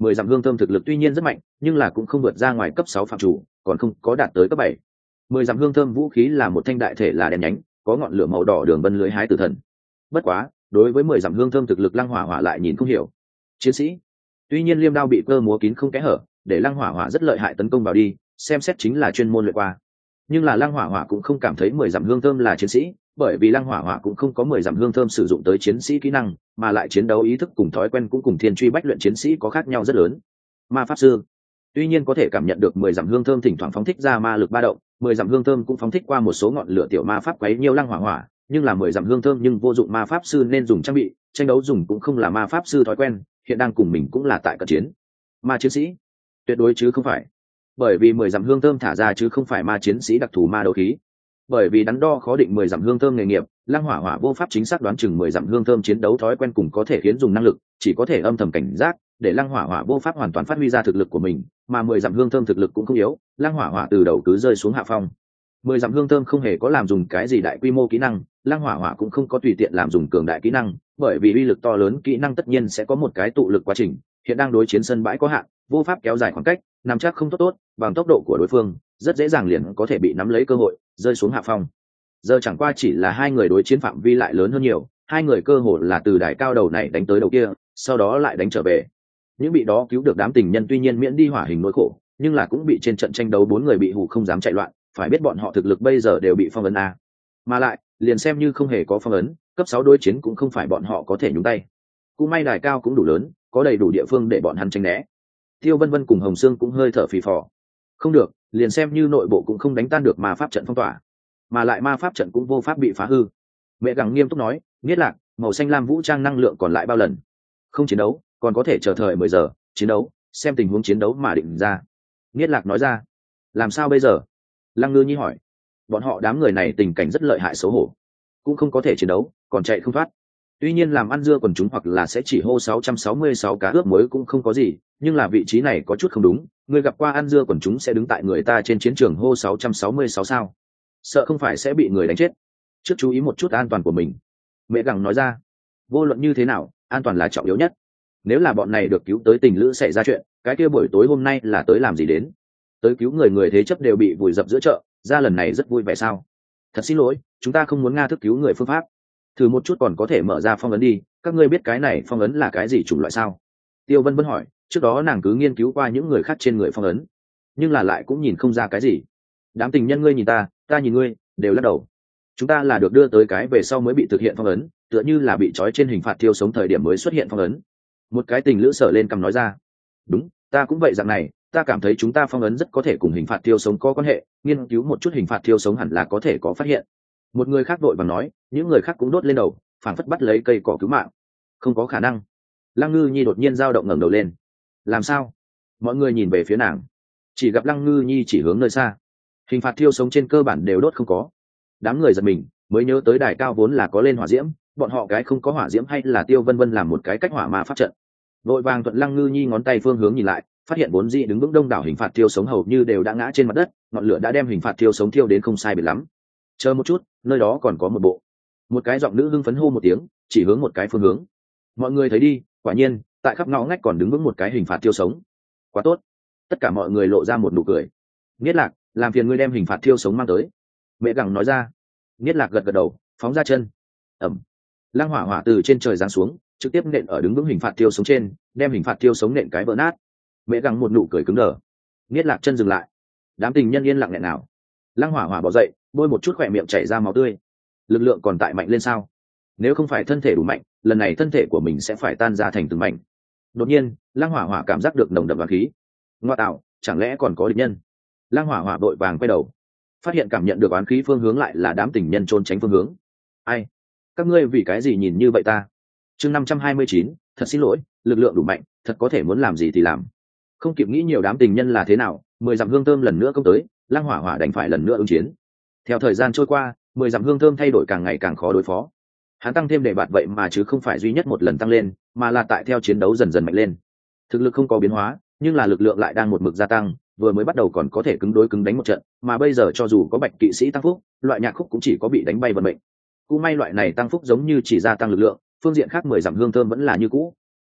mười dặm hương thơm thực lực tuy nhiên rất mạnh, nhưng là cũng không vượt ra ngoài cấp sáu phạm chủ, còn không có đạt tới cấp bảy. Mười dặm hương thơm vũ khí là một thanh đại thể là đen nhánh, có ngọn lửa màu đỏ đường vân lưới hái tử thần. Bất quá, đối với mười dặm hương thơm thực lực Lăng Hỏa Hỏa lại nhìn không hiểu. Chiến sĩ. Tuy nhiên liêm đao bị cơ múa kín không kẽ hở, để Lăng Hỏa Hỏa rất lợi hại tấn công vào đi, xem xét chính là chuyên môn luyện qua. Nhưng là Lăng Hỏa Hỏa cũng không cảm thấy mười dặm hương thơm là chiến sĩ, bởi vì Lăng Hỏa Hỏa cũng không có mười dặm hương thơm sử dụng tới chiến sĩ kỹ năng, mà lại chiến đấu ý thức cùng thói quen cũng cùng thiên truy bách luyện chiến sĩ có khác nhau rất lớn. Ma pháp sư. Tuy nhiên có thể cảm nhận được mười dặm hương thơm thỉnh thoảng phóng thích ra ma lực ba động, mười dặm hương thơm cũng phóng thích qua một số ngọn lửa tiểu ma pháp quấy nhiều Lăng Hỏa Hỏa, nhưng là mười dặm hương thơm nhưng vô dụng ma pháp sư nên dùng trang bị, tranh đấu dùng cũng không là ma pháp sư thói quen, hiện đang cùng mình cũng là tại cận chiến. Ma chiến sĩ. Tuyệt đối chứ không phải. Bởi vì mười dặm hương thơm thả ra chứ không phải ma chiến sĩ đặc thù ma đấu khí. Bởi vì đắn đo khó định mười dặm hương thơm nghề nghiệp, Lăng Hỏa Hỏa vô pháp chính xác đoán chừng mười dặm hương thơm chiến đấu thói quen cùng có thể khiến dùng năng lực, chỉ có thể âm thầm cảnh giác, để Lăng Hỏa Hỏa vô pháp hoàn toàn phát huy ra thực lực của mình, mà mười dặm hương thơm thực lực cũng không yếu, Lăng Hỏa Hỏa từ đầu cứ rơi xuống hạ phong. Mười dặm hương thơm không hề có làm dùng cái gì đại quy mô kỹ năng, Lăng Hỏa Hỏa cũng không có tùy tiện làm dùng cường đại kỹ năng, bởi vì uy lực to lớn kỹ năng tất nhiên sẽ có một cái tụ lực quá trình, hiện đang đối chiến sân bãi có hạn, vô pháp kéo dài khoảng cách, nắm chắc không tốt tốt, bằng tốc độ của đối phương, rất dễ dàng liền có thể bị nắm lấy cơ hội, rơi xuống hạ phong. Giờ chẳng qua chỉ là hai người đối chiến phạm vi lại lớn hơn nhiều, hai người cơ hội là từ đài cao đầu này đánh tới đầu kia, sau đó lại đánh trở về. Những bị đó cứu được đám tình nhân tuy nhiên miễn đi hỏa hình nỗi khổ, nhưng là cũng bị trên trận tranh đấu bốn người bị hù không dám chạy loạn, phải biết bọn họ thực lực bây giờ đều bị phong ấn a. Mà lại, liền xem như không hề có phong ấn, cấp sáu đối chiến cũng không phải bọn họ có thể nhúng tay. Cũng may đài cao cũng đủ lớn, có đầy đủ địa phương để bọn hắn tránh né. Tiêu Vân Vân cùng Hồng Sương cũng hơi thở phì phò. Không được, liền xem như nội bộ cũng không đánh tan được ma pháp trận phong tỏa, mà lại ma pháp trận cũng vô pháp bị phá hư. Mẹ Gẳng nghiêm túc nói, Niết Lạc, màu xanh lam vũ trang năng lượng còn lại bao lần? Không chiến đấu, còn có thể chờ thời mười giờ, chiến đấu, xem tình huống chiến đấu mà định ra. Niết Lạc nói ra. Làm sao bây giờ? Lăng Ngư Nhi hỏi. Bọn họ đám người này tình cảnh rất lợi hại xấu hổ, cũng không có thể chiến đấu, còn chạy không thoát. Tuy nhiên làm ăn dưa quần chúng hoặc là sẽ chỉ hô sáu trăm sáu mươi sáu cá ướp muối cũng không có gì, nhưng là vị trí này có chút không đúng, người gặp qua ăn dưa quần chúng sẽ đứng tại người ta trên chiến trường hô sáu trăm sáu mươi sáu sao? Sợ không phải sẽ bị người đánh chết. Trước chú ý một chút an toàn của mình. Mẹ Gẳng nói ra. Vô luận như thế nào, an toàn là trọng yếu nhất. Nếu là bọn này được cứu tới tình lữ xảy ra chuyện, cái kia buổi tối hôm nay là tới làm gì đến? Tới cứu người người thế chấp đều bị vùi dập giữa chợ, ra lần này rất vui vẻ sao? Thật xin lỗi, chúng ta không muốn Nga thức cứu người phương pháp. Thử một chút còn có thể mở ra phong ấn đi, các ngươi biết cái này phong ấn là cái gì chủng loại sao? Tiêu Vân Vân hỏi, trước đó nàng cứ nghiên cứu qua những người khác trên người phong ấn, nhưng là lại cũng nhìn không ra cái gì. Đám tình nhân ngươi nhìn ta, ta nhìn ngươi, đều lắc đầu. Chúng ta là được đưa tới cái về sau mới bị thực hiện phong ấn, tựa như là bị trói trên hình phạt thiêu sống thời điểm mới xuất hiện phong ấn. Một cái tình lữ sở lên cầm nói ra. Đúng, ta cũng vậy dạng này, ta cảm thấy chúng ta phong ấn rất có thể cùng hình phạt thiêu sống có quan hệ, nghiên cứu một chút hình phạt thiêu sống hẳn là có thể có phát hiện. Một người khác đội và nói, những người khác cũng đốt lên đầu, phảng phất bắt lấy cây cỏ cứu mạng. Không có khả năng. Lăng Ngư Nhi đột nhiên dao động ngẩng đầu lên. Làm sao? Mọi người nhìn về phía nàng, chỉ gặp Lăng Ngư Nhi chỉ hướng nơi xa. Hình phạt thiêu sống trên cơ bản đều đốt không có. Đám người giật mình, mới nhớ tới đài cao vốn là có lên hỏa diễm, bọn họ cái không có hỏa diễm hay là Tiêu Vân Vân làm một cái cách hỏa ma pháp trận. Vội vàng thuận Lăng Ngư Nhi ngón tay phương hướng nhìn lại, phát hiện vốn dĩ đứng vững đông đảo hình phạt thiêu sống hầu như đều đã ngã trên mặt đất, ngọn lửa đã đem hình phạt thiêu sống thiêu đến không sai biệt lắm. Chờ một chút, nơi đó còn có một bộ. Một cái giọng nữ hưng phấn hô một tiếng, chỉ hướng một cái phương hướng. Mọi người thấy đi, quả nhiên, tại khắp ngõ ngách còn đứng vững một cái hình phạt thiêu sống. Quá tốt. Tất cả mọi người lộ ra một nụ cười. Niết Lạc, làm phiền ngươi đem hình phạt thiêu sống mang tới. Mẹ Gẳng nói ra. Niết Lạc gật gật đầu, phóng ra chân. Ẩm. Lăng Hỏa Hỏa từ trên trời giáng xuống, trực tiếp nện ở đứng vững hình phạt thiêu sống trên, đem hình phạt thiêu sống nện cái vỡ nát. Mẹ Gẳng một nụ cười cứng đờ. Niết Lạc chân dừng lại. Đám tình nhân yên lặng nghẹn nào. Lăng Hỏa Hỏa bò dậy, bôi một chút khỏe miệng chảy ra máu tươi. Lực lượng còn tại mạnh lên sao? Nếu không phải thân thể đủ mạnh, lần này thân thể của mình sẽ phải tan ra thành từng mảnh. Đột nhiên, Lăng Hỏa Hỏa cảm giác được nồng đậm oán khí. Ngoa tạo, chẳng lẽ còn có địch nhân? Lăng Hỏa Hỏa vội vàng quay đầu, phát hiện cảm nhận được oán khí phương hướng lại là đám tình nhân trốn tránh phương hướng. Ai? Các ngươi vì cái gì nhìn như vậy ta? Chương năm trăm hai mươi chín, thật xin lỗi, lực lượng đủ mạnh, thật có thể muốn làm gì thì làm. Không kịp nghĩ nhiều đám tình nhân là thế nào, mười dặm hương thơm lần nữa công tới, Lăng Hỏa Hỏa đành phải lần nữa ứng chiến. Theo thời gian trôi qua, mười dặm hương thơm thay đổi càng ngày càng khó đối phó. Hắn tăng thêm đề bạt vậy mà chứ không phải duy nhất một lần tăng lên, mà là tại theo chiến đấu dần dần mạnh lên. Thực lực không có biến hóa, nhưng là lực lượng lại đang một mực gia tăng, vừa mới bắt đầu còn có thể cứng đối cứng đánh một trận, mà bây giờ cho dù có bạch kỵ sĩ tăng phúc, loại nhạc khúc cũng chỉ có bị đánh bay vận mệnh. Cũng may loại này tăng phúc giống như chỉ gia tăng lực lượng, phương diện khác mười dặm hương thơm vẫn là như cũ.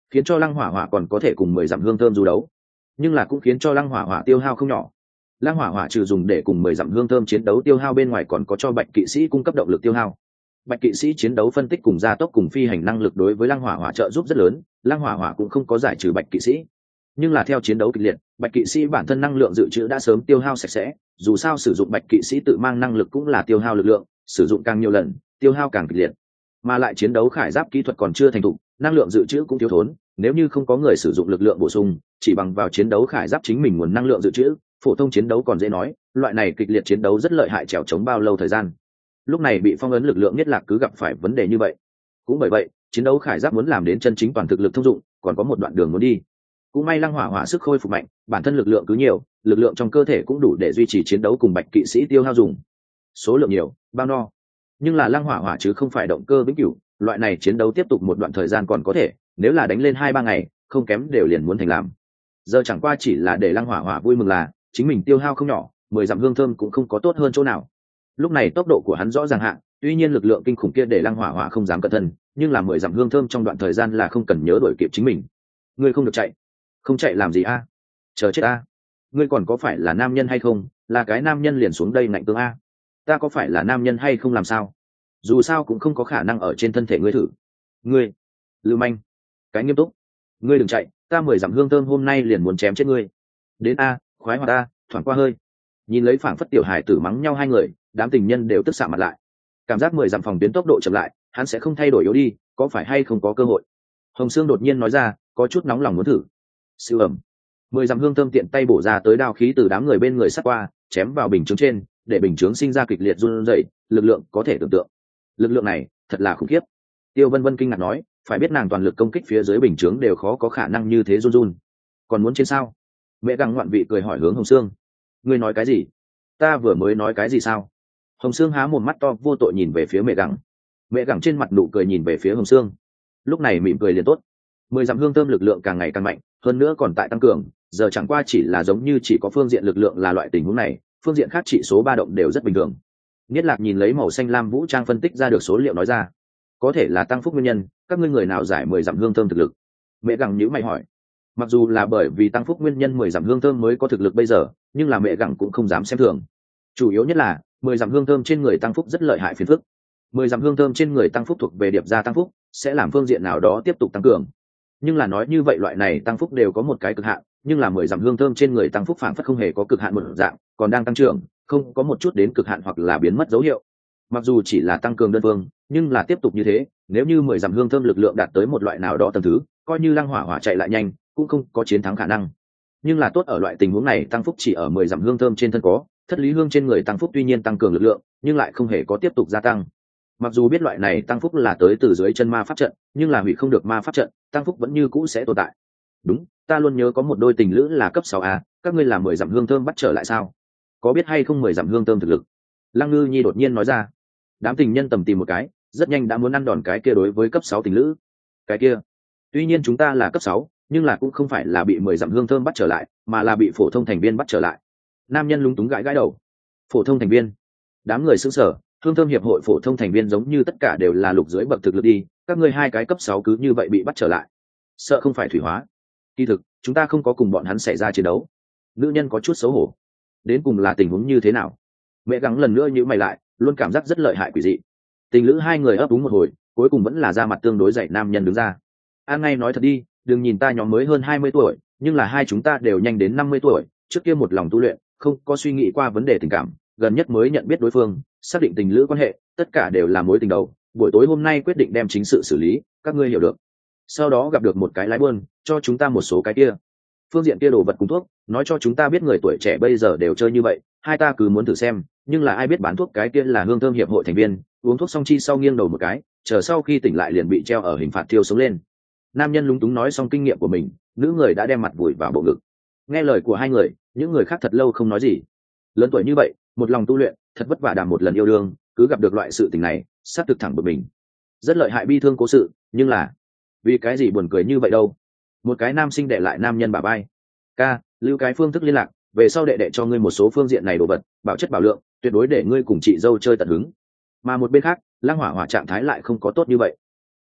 khiến cho lăng hỏa hỏa còn có thể cùng mười dặm hương thơm du đấu, nhưng là cũng khiến cho lăng hỏa hỏa tiêu hao không nhỏ. Lăng hỏa hỏa trừ dùng để cùng mười dặm hương thơm chiến đấu tiêu hao bên ngoài, còn có cho bạch kỵ sĩ cung cấp động lực tiêu hao. Bạch kỵ sĩ chiến đấu phân tích cùng gia tốc cùng phi hành năng lực đối với lăng hỏa hỏa trợ giúp rất lớn, lăng hỏa hỏa cũng không có giải trừ bạch kỵ sĩ, nhưng là theo chiến đấu kịch liệt, bạch kỵ sĩ bản thân năng lượng dự trữ đã sớm tiêu hao sạch sẽ. Dù sao sử dụng bạch kỵ sĩ tự mang năng lực cũng là tiêu hao lực lượng, sử dụng càng nhiều lần tiêu hao càng kịch liệt, mà lại chiến đấu khải giáp kỹ thuật còn chưa thành thục, năng lượng dự trữ cũng thiếu thốn. Nếu như không có người sử dụng lực lượng bổ sung, chỉ bằng vào chiến đấu khải giáp chính mình nguồn năng lượng dự trữ, phổ thông chiến đấu còn dễ nói, loại này kịch liệt chiến đấu rất lợi hại, trèo chống bao lâu thời gian. Lúc này bị phong ấn lực lượng nhất lạc cứ gặp phải vấn đề như vậy. Cũng bởi vậy, chiến đấu khải giáp muốn làm đến chân chính toàn thực lực thông dụng, còn có một đoạn đường muốn đi. Cũng may lăng hỏa hỏa sức khôi phục mạnh, bản thân lực lượng cứ nhiều, lực lượng trong cơ thể cũng đủ để duy trì chiến đấu cùng bạch kỵ sĩ tiêu hao dùng. Số lượng nhiều, bao no. Nhưng là lăng hỏa hỏa chứ không phải động cơ vĩnh cửu, loại này chiến đấu tiếp tục một đoạn thời gian còn có thể, nếu là đánh lên hai ba ngày, không kém đều liền muốn thành làm. Giờ chẳng qua chỉ là để lăng hỏa hỏa vui mừng là chính mình tiêu hao không nhỏ, mười dặm hương thơm cũng không có tốt hơn chỗ nào. Lúc này tốc độ của hắn rõ ràng hạ, tuy nhiên lực lượng kinh khủng kia để lăng hỏa hỏa không dám cẩn thân, nhưng là mười dặm hương thơm trong đoạn thời gian là không cần nhớ đuổi kịp chính mình. Ngươi không được chạy. Không chạy làm gì a? Chờ chết a. Ngươi còn có phải là nam nhân hay không? Là cái nam nhân liền xuống đây ngạnh tương a. Ta có phải là nam nhân hay không làm sao? Dù sao cũng không có khả năng ở trên thân thể ngươi thử. Ngươi, lưu manh, cái nghiêm túc. Ngươi đừng chạy, ta mười dặm hương thơm hôm nay liền muốn chém chết ngươi. Đến a, khoái hoạt ta, thoảng qua hơi. Nhìn lấy phảng phất tiểu hải tử mắng nhau hai người, đám tình nhân đều tức xạ mặt lại. Cảm giác mười dặm phòng tuyến tốc độ chậm lại, hắn sẽ không thay đổi yếu đi, có phải hay không có cơ hội? Hồng Sương đột nhiên nói ra, có chút nóng lòng muốn thử. Siêu ẩm, mười dặm hương thơm tiện tay bổ ra tới đao khí từ đám người bên người sát qua, chém vào bình chướng trên, để bình chướng sinh ra kịch liệt run rẩy, lực lượng có thể tưởng tượng. Lực lượng này thật là khủng khiếp. Tiêu Vân Vân kinh ngạc nói, phải biết nàng toàn lực công kích phía dưới bình chướng đều khó có khả năng như thế run run. Còn muốn trên sao? Mẹ gặng ngoạn vị cười hỏi hướng Hồng Sương. Ngươi nói cái gì? Ta vừa mới nói cái gì sao? Hồng Sương há một mắt to vô tội nhìn về phía mẹ gặng. Mẹ gặng trên mặt nụ cười nhìn về phía Hồng Sương. Lúc này mỉm cười liền tốt. Mười dặm hương thơm lực lượng càng ngày càng mạnh, hơn nữa còn tại tăng cường, giờ chẳng qua chỉ là giống như chỉ có phương diện lực lượng là loại tình huống này, phương diện khác chỉ số ba động đều rất bình thường. Niết Lạc nhìn lấy màu xanh lam vũ trang phân tích ra được số liệu nói ra, có thể là tăng phúc nguyên nhân, các ngươi người nào giải mười dặm hương thơm thực lực? Mẹ gặng nhíu mày hỏi. Mặc dù là bởi vì tăng phúc nguyên nhân mười dặm hương thơm mới có thực lực bây giờ, nhưng là mẹ gặng cũng không dám xem thường. Chủ yếu nhất là mười dặm hương thơm trên người tăng phúc rất lợi hại phiền phức. Mười dặm hương thơm trên người tăng phúc thuộc về điệp gia tăng phúc, sẽ làm phương diện nào đó tiếp tục tăng cường. Nhưng là nói như vậy loại này tăng phúc đều có một cái cực hạn, nhưng là mười dặm hương thơm trên người tăng phúc phản phất không hề có cực hạn một dạng, còn đang tăng trưởng, không có một chút đến cực hạn hoặc là biến mất dấu hiệu. Mặc dù chỉ là tăng cường đơn phương, nhưng là tiếp tục như thế, nếu như mười dặm hương thơm lực lượng đạt tới một loại nào đó tầng thứ, coi như lăng hỏa hỏa chạy lại nhanh, cũng không có chiến thắng khả năng. Nhưng là tốt ở loại tình huống này tăng phúc chỉ ở mười dặm hương thơm trên thân có, thất lý hương trên người tăng phúc tuy nhiên tăng cường lực lượng, nhưng lại không hề có tiếp tục gia tăng. Mặc dù biết loại này tăng phúc là tới từ dưới chân ma pháp trận, nhưng là hủy không được ma pháp trận, tăng phúc vẫn như cũ sẽ tồn tại. Đúng, ta luôn nhớ có một đôi tình lữ là cấp sáu a, các ngươi làm mười dặm hương thơm bắt trở lại sao? Có biết hay không mười dặm hương thơm thực lực? Lăng Ngư Nhi đột nhiên nói ra. Đám tình nhân tầm tìm một cái, rất nhanh đã muốn ăn đòn cái kia đối với cấp sáu tình lữ. Cái kia, tuy nhiên chúng ta là cấp sáu, nhưng là cũng không phải là bị mười dặm hương thơm bắt trở lại, mà là bị phổ thông thành viên bắt trở lại. Nam nhân lúng túng gãi gãi đầu. Phổ thông thành viên? Đám người sững sờ, hương thơm hiệp hội phổ thông thành viên giống như tất cả đều là lục dưới bậc thực lực đi, các ngươi hai cái cấp sáu cứ như vậy bị bắt trở lại. Sợ không phải thủy hóa? Kỳ thực, chúng ta không có cùng bọn hắn xảy ra chiến đấu. Nữ nhân có chút xấu hổ. Đến cùng là tình huống như thế nào? Mẹ gắng lần nữa nhíu mày lại, luôn cảm giác rất lợi hại quỷ dị. Tình lữ hai người ấp úng một hồi, cuối cùng vẫn là ra mặt tương đối dậy nam nhân đứng ra. An ngay nói thật đi, đừng nhìn ta nhóm mới hơn hai mươi tuổi, nhưng là hai chúng ta đều nhanh đến năm mươi tuổi, trước kia một lòng tu luyện, không có suy nghĩ qua vấn đề tình cảm, gần nhất mới nhận biết đối phương, xác định tình lữ quan hệ, tất cả đều là mối tình đầu. Buổi tối hôm nay quyết định đem chính sự xử lý, các ngươi hiểu được. Sau đó gặp được một cái lái buôn, cho chúng ta một số cái kia phương diện kia đồ vật cùng thuốc, nói cho chúng ta biết người tuổi trẻ bây giờ đều chơi như vậy, hai ta cứ muốn thử xem, nhưng là ai biết bán thuốc cái kia là hương thơm hiệp hội thành viên, uống thuốc xong chi sau nghiêng đầu một cái, chờ sau khi tỉnh lại liền bị treo ở hình phạt thiêu sống lên. Nam nhân lúng túng nói xong kinh nghiệm của mình, nữ người đã đem mặt vùi vào bộ ngực. Nghe lời của hai người, những người khác thật lâu không nói gì. Lớn tuổi như vậy, một lòng tu luyện, thật vất vả đàm một lần yêu đương, cứ gặp được loại sự tình này, sát thực thẳng bực mình. Rất lợi hại bi thương cố sự, nhưng là vì cái gì buồn cười như vậy đâu? Một cái nam sinh đệ lại nam nhân bả vai. Ca, lưu cái phương thức liên lạc, về sau đệ đệ cho ngươi một số phương diện này đồ vật, bảo chất bảo lượng, tuyệt đối để ngươi cùng chị dâu chơi tận hứng. Mà một bên khác, Lăng Hỏa Hỏa trạng thái lại không có tốt như vậy.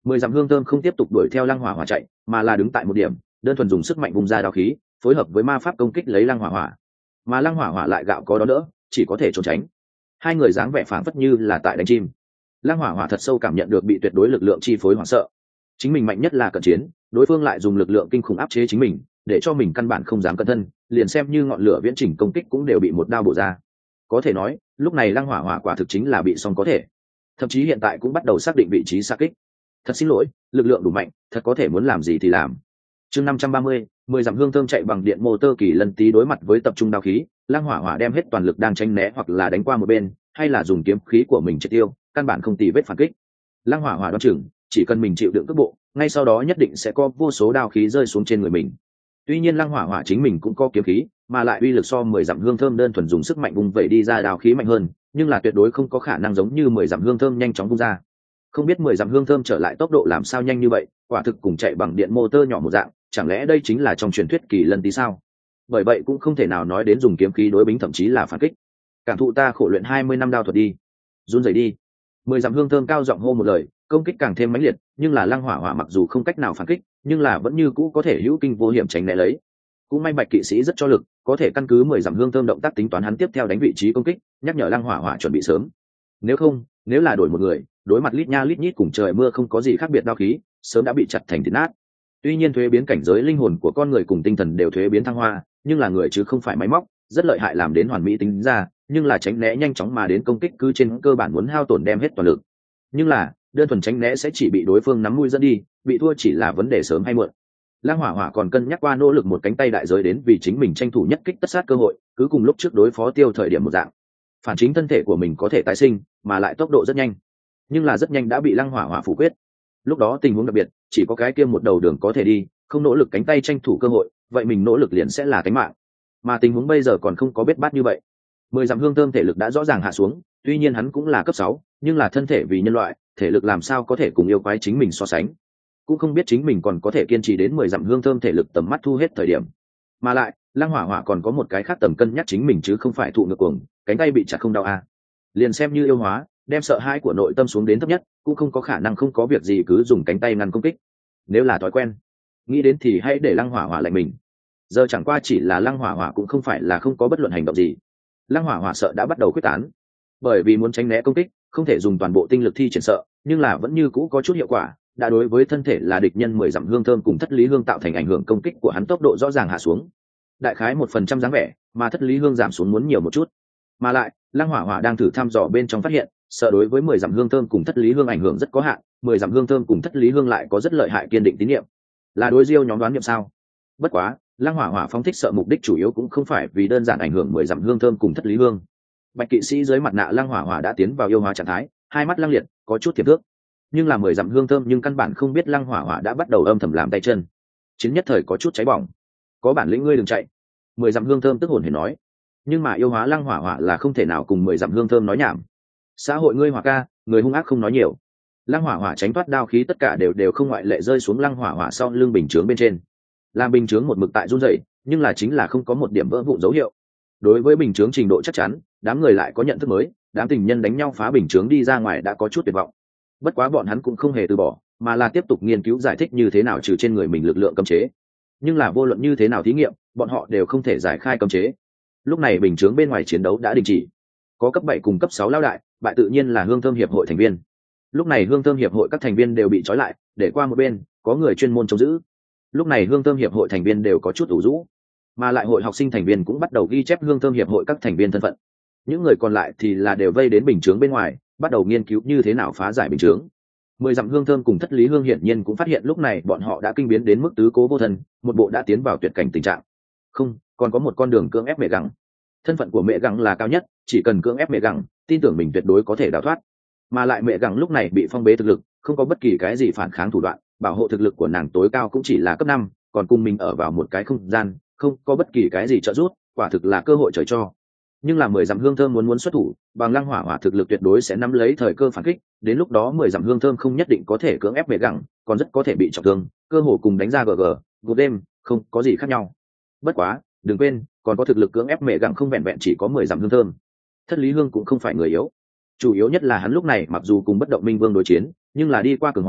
Mười dặm hương thơm không tiếp tục đuổi theo lăng hỏa hỏa chạy, mà là đứng tại một điểm, đơn thuần dùng sức mạnh vùng ra đao khí phối hợp với ma pháp công kích lấy lăng hỏa hỏa, mà lăng hỏa hỏa lại gạo có đó đỡ, chỉ có thể trốn tránh. Hai người dáng vẻ phảng phất như là tại đánh chim. Lăng hỏa hỏa thật sâu cảm nhận được bị tuyệt đối lực lượng chi phối hoảng sợ. Chính mình mạnh nhất là cận chiến, đối phương lại dùng lực lượng kinh khủng áp chế chính mình, để cho mình căn bản không dám cẩn thân, liền xem như ngọn lửa viễn chỉnh công kích cũng đều bị một đao bổ ra. Có thể nói, lúc này lăng hỏa hỏa quả thực chính là bị xong có thể. Thậm chí hiện tại cũng bắt đầu xác định vị trí xa kích. Thật xin lỗi, lực lượng đủ mạnh, thật có thể muốn làm gì thì làm. Chương năm trăm ba mươi, mười dặm hương thơm chạy bằng điện motor kỳ lân tí đối mặt với tập trung đao khí, lăng hỏa hỏa đem hết toàn lực đang tránh né hoặc là đánh qua một bên, hay là dùng kiếm khí của mình triệt tiêu, căn bản không tì vết phản kích. Lăng hỏa hỏa đoán chừng, chỉ cần mình chịu đựng cước bộ, ngay sau đó nhất định sẽ có vô số đao khí rơi xuống trên người mình. Tuy nhiên lăng hỏa hỏa chính mình cũng có kiếm khí, mà lại uy lực so mười dặm hương thơm đơn thuần dùng sức mạnh vung vẩy đi ra đao khí mạnh hơn, nhưng là tuyệt đối không có khả năng giống như mười dặm hương thơm nhanh chóng vung ra. Không biết mười dặm hương thơm trở lại tốc độ làm sao nhanh như vậy, quả thực cùng chạy bằng điện motor nhỏ một dạng, chẳng lẽ đây chính là trong truyền thuyết kỳ lân tí sao? Bởi vậy cũng không thể nào nói đến dùng kiếm khí đối bính thậm chí là phản kích. Cảm thụ ta khổ luyện hai mươi năm đao thuật đi, run rẩy đi. Mười dặm hương thơm cao giọng hô một lời, công kích càng thêm mãnh liệt, nhưng là lăng hỏa hỏa mặc dù không cách nào phản kích, nhưng là vẫn như cũ có thể hữu kinh vô hiểm tránh né lấy. Cũng may bạch kỵ sĩ rất cho lực, có thể căn cứ mười dặm hương thơm động tác tính toán hắn tiếp theo đánh vị trí công kích, nhắc nhở lăng hỏa hỏa chuẩn bị sớm. Nếu không, nếu là đổi một người, đối mặt lít nha lít nhít cùng trời mưa không có gì khác biệt đao khí, sớm đã bị chặt thành thịt nát. Tuy nhiên thuế biến cảnh giới linh hồn của con người cùng tinh thần đều thuế biến thăng hoa, nhưng là người chứ không phải máy móc, rất lợi hại làm đến hoàn mỹ tính ra, nhưng là tránh né nhanh chóng mà đến công kích cứ trên cơ bản muốn hao tổn đem hết toàn lực. Nhưng là đơn thuần tránh né sẽ chỉ bị đối phương nắm mũi dẫn đi, bị thua chỉ là vấn đề sớm hay muộn. Lăng hỏa hỏa còn cân nhắc qua nỗ lực một cánh tay đại giới đến vì chính mình tranh thủ nhất kích tất sát cơ hội, cứ cùng lúc trước đối phó tiêu thời điểm một dạng. Phản chính thân thể của mình có thể tái sinh, mà lại tốc độ rất nhanh, nhưng là rất nhanh đã bị lăng hỏa hỏa phủ quyết. Lúc đó tình huống đặc biệt, chỉ có cái kia một đầu đường có thể đi, không nỗ lực cánh tay tranh thủ cơ hội, vậy mình nỗ lực liền sẽ là tính mạng. Mà tình huống bây giờ còn không có biết bát như vậy. Mười dặm hương thơm thể lực đã rõ ràng hạ xuống, tuy nhiên hắn cũng là cấp sáu, nhưng là thân thể vì nhân loại, thể lực làm sao có thể cùng yêu quái chính mình so sánh. Cũng không biết chính mình còn có thể kiên trì đến mười dặm hương thơm thể lực tầm mắt thu hết thời điểm. Mà lại, lăng hỏa hỏa còn có một cái khác tầm cân nhắc chính mình chứ không phải thụ ngược cuồng, cánh tay bị chặt không đau à. Liền xem như yêu hóa, đem sợ hãi của nội tâm xuống đến thấp nhất, cũng không có khả năng không có việc gì cứ dùng cánh tay ngăn công kích. Nếu là thói quen, nghĩ đến thì hãy để lăng hỏa hỏa lạnh mình. Giờ chẳng qua chỉ là lăng hỏa hỏa cũng không phải là không có bất luận hành động gì. Lăng hỏa hỏa sợ đã bắt đầu quyết tán, bởi vì muốn tránh né công kích, không thể dùng toàn bộ tinh lực thi triển sợ, nhưng là vẫn như cũ có chút hiệu quả. Đã đối với thân thể là địch nhân mười dặm hương thơm cùng thất lý hương tạo thành ảnh hưởng công kích của hắn tốc độ rõ ràng hạ xuống, đại khái một phần trăm dáng vẻ, mà thất lý hương giảm xuống muốn nhiều một chút. Mà lại, lăng hỏa hỏa đang thử thăm dò bên trong phát hiện, sợ đối với mười dặm hương thơm cùng thất lý hương ảnh hưởng rất có hạn, mười dặm hương thơm cùng thất lý hương lại có rất lợi hại kiên định tín nhiệm. Là đối diêu nhóm đoán niệm sao? Bất quá, lăng hỏa hỏa phóng thích sợ mục đích chủ yếu cũng không phải vì đơn giản ảnh hưởng mười dặm hương thơm cùng thất lý hương. Bạch kỵ sĩ dưới mặt nạ lăng hỏa hỏa đã tiến vào yêu hóa trạng thái, hai mắt lăng liệt, có chút thiệp thước. Nhưng là mười dặm hương thơm nhưng căn bản không biết lăng hỏa hỏa đã bắt đầu âm thầm làm tay chân. Chiến nhất thời có chút cháy bỏng. Có bản lĩnh ngươi đừng chạy. Mười dặm hương thơm tức hồn hển nói. Nhưng mà yêu hóa lăng hỏa hỏa là không thể nào cùng mười dặm hương thơm nói nhảm. Xã hội ngươi hỏa ca, người hung ác không nói nhiều. Lăng hỏa hỏa tránh thoát đao khí tất cả đều đều không ngoại lệ rơi xuống lăng hỏa hỏa sau lưng bình chướng bên trên. Làm bình chướng một mực tại run rẩy, nhưng là chính là không có một điểm vỡ vụn dấu hiệu. Đối với bình chướng trình độ chắc chắn, đám người lại có nhận thức mới, đám tình nhân đánh nhau phá bình chướng đi ra ngoài đã có chút tuyệt vọng. Bất quá bọn hắn cũng không hề từ bỏ, mà là tiếp tục nghiên cứu giải thích như thế nào trừ trên người mình lực lượng cấm chế. Nhưng là vô luận như thế nào thí nghiệm, bọn họ đều không thể giải khai cấm chế. Lúc này bình chướng bên ngoài chiến đấu đã đình chỉ. Có cấp bảy cùng cấp sáu lao đại, bại tự nhiên là hương thơm hiệp hội thành viên. Lúc này hương thơm hiệp hội các thành viên đều bị trói lại, để qua một bên, có người chuyên môn trông giữ. Lúc này hương thơm hiệp hội thành viên đều có chút ủ rũ, mà lại hội học sinh thành viên cũng bắt đầu ghi chép hương thơm hiệp hội các thành viên thân phận. Những người còn lại thì là đều vây đến bình chướng bên ngoài, bắt đầu nghiên cứu như thế nào phá giải bình chướng. Mười dặm hương thơm cùng thất lý hương hiển nhiên cũng phát hiện lúc này bọn họ đã kinh biến đến mức tứ cố vô thân, một bộ đã tiến vào tuyệt cảnh tình trạng. Không, còn có một con đường cưỡng ép mẹ gặng. Thân phận của mẹ gặng là cao nhất, chỉ cần cưỡng ép mẹ gặng, tin tưởng mình tuyệt đối có thể đào thoát. Mà lại mẹ gặng lúc này bị phong bế thực lực, không có bất kỳ cái gì phản kháng thủ đoạn, bảo hộ thực lực của nàng tối cao cũng chỉ là cấp năm, còn cùng mình ở vào một cái không gian, không có bất kỳ cái gì trợ giúp, quả thực là cơ hội trời cho. Nhưng là mười dặm hương thơm muốn muốn xuất thủ, bằng lăng hỏa hỏa thực lực tuyệt đối sẽ nắm lấy thời cơ phản kích, đến lúc đó mười dặm hương thơm không nhất định có thể cưỡng ép mẹ gặng, còn rất có thể bị trọng thương, cơ hồ cùng đánh ra gg gục đêm không có gì khác nhau. Bất quá đừng quên, còn có thực lực cưỡng ép mẹ gặng không vẹn vẹn chỉ có mười dặm hương thơm. Thất lý hương cũng không phải người yếu, chủ yếu nhất là hắn lúc này mặc dù cùng bất động minh vương đối chiến, nhưng là đi qua cường hóa,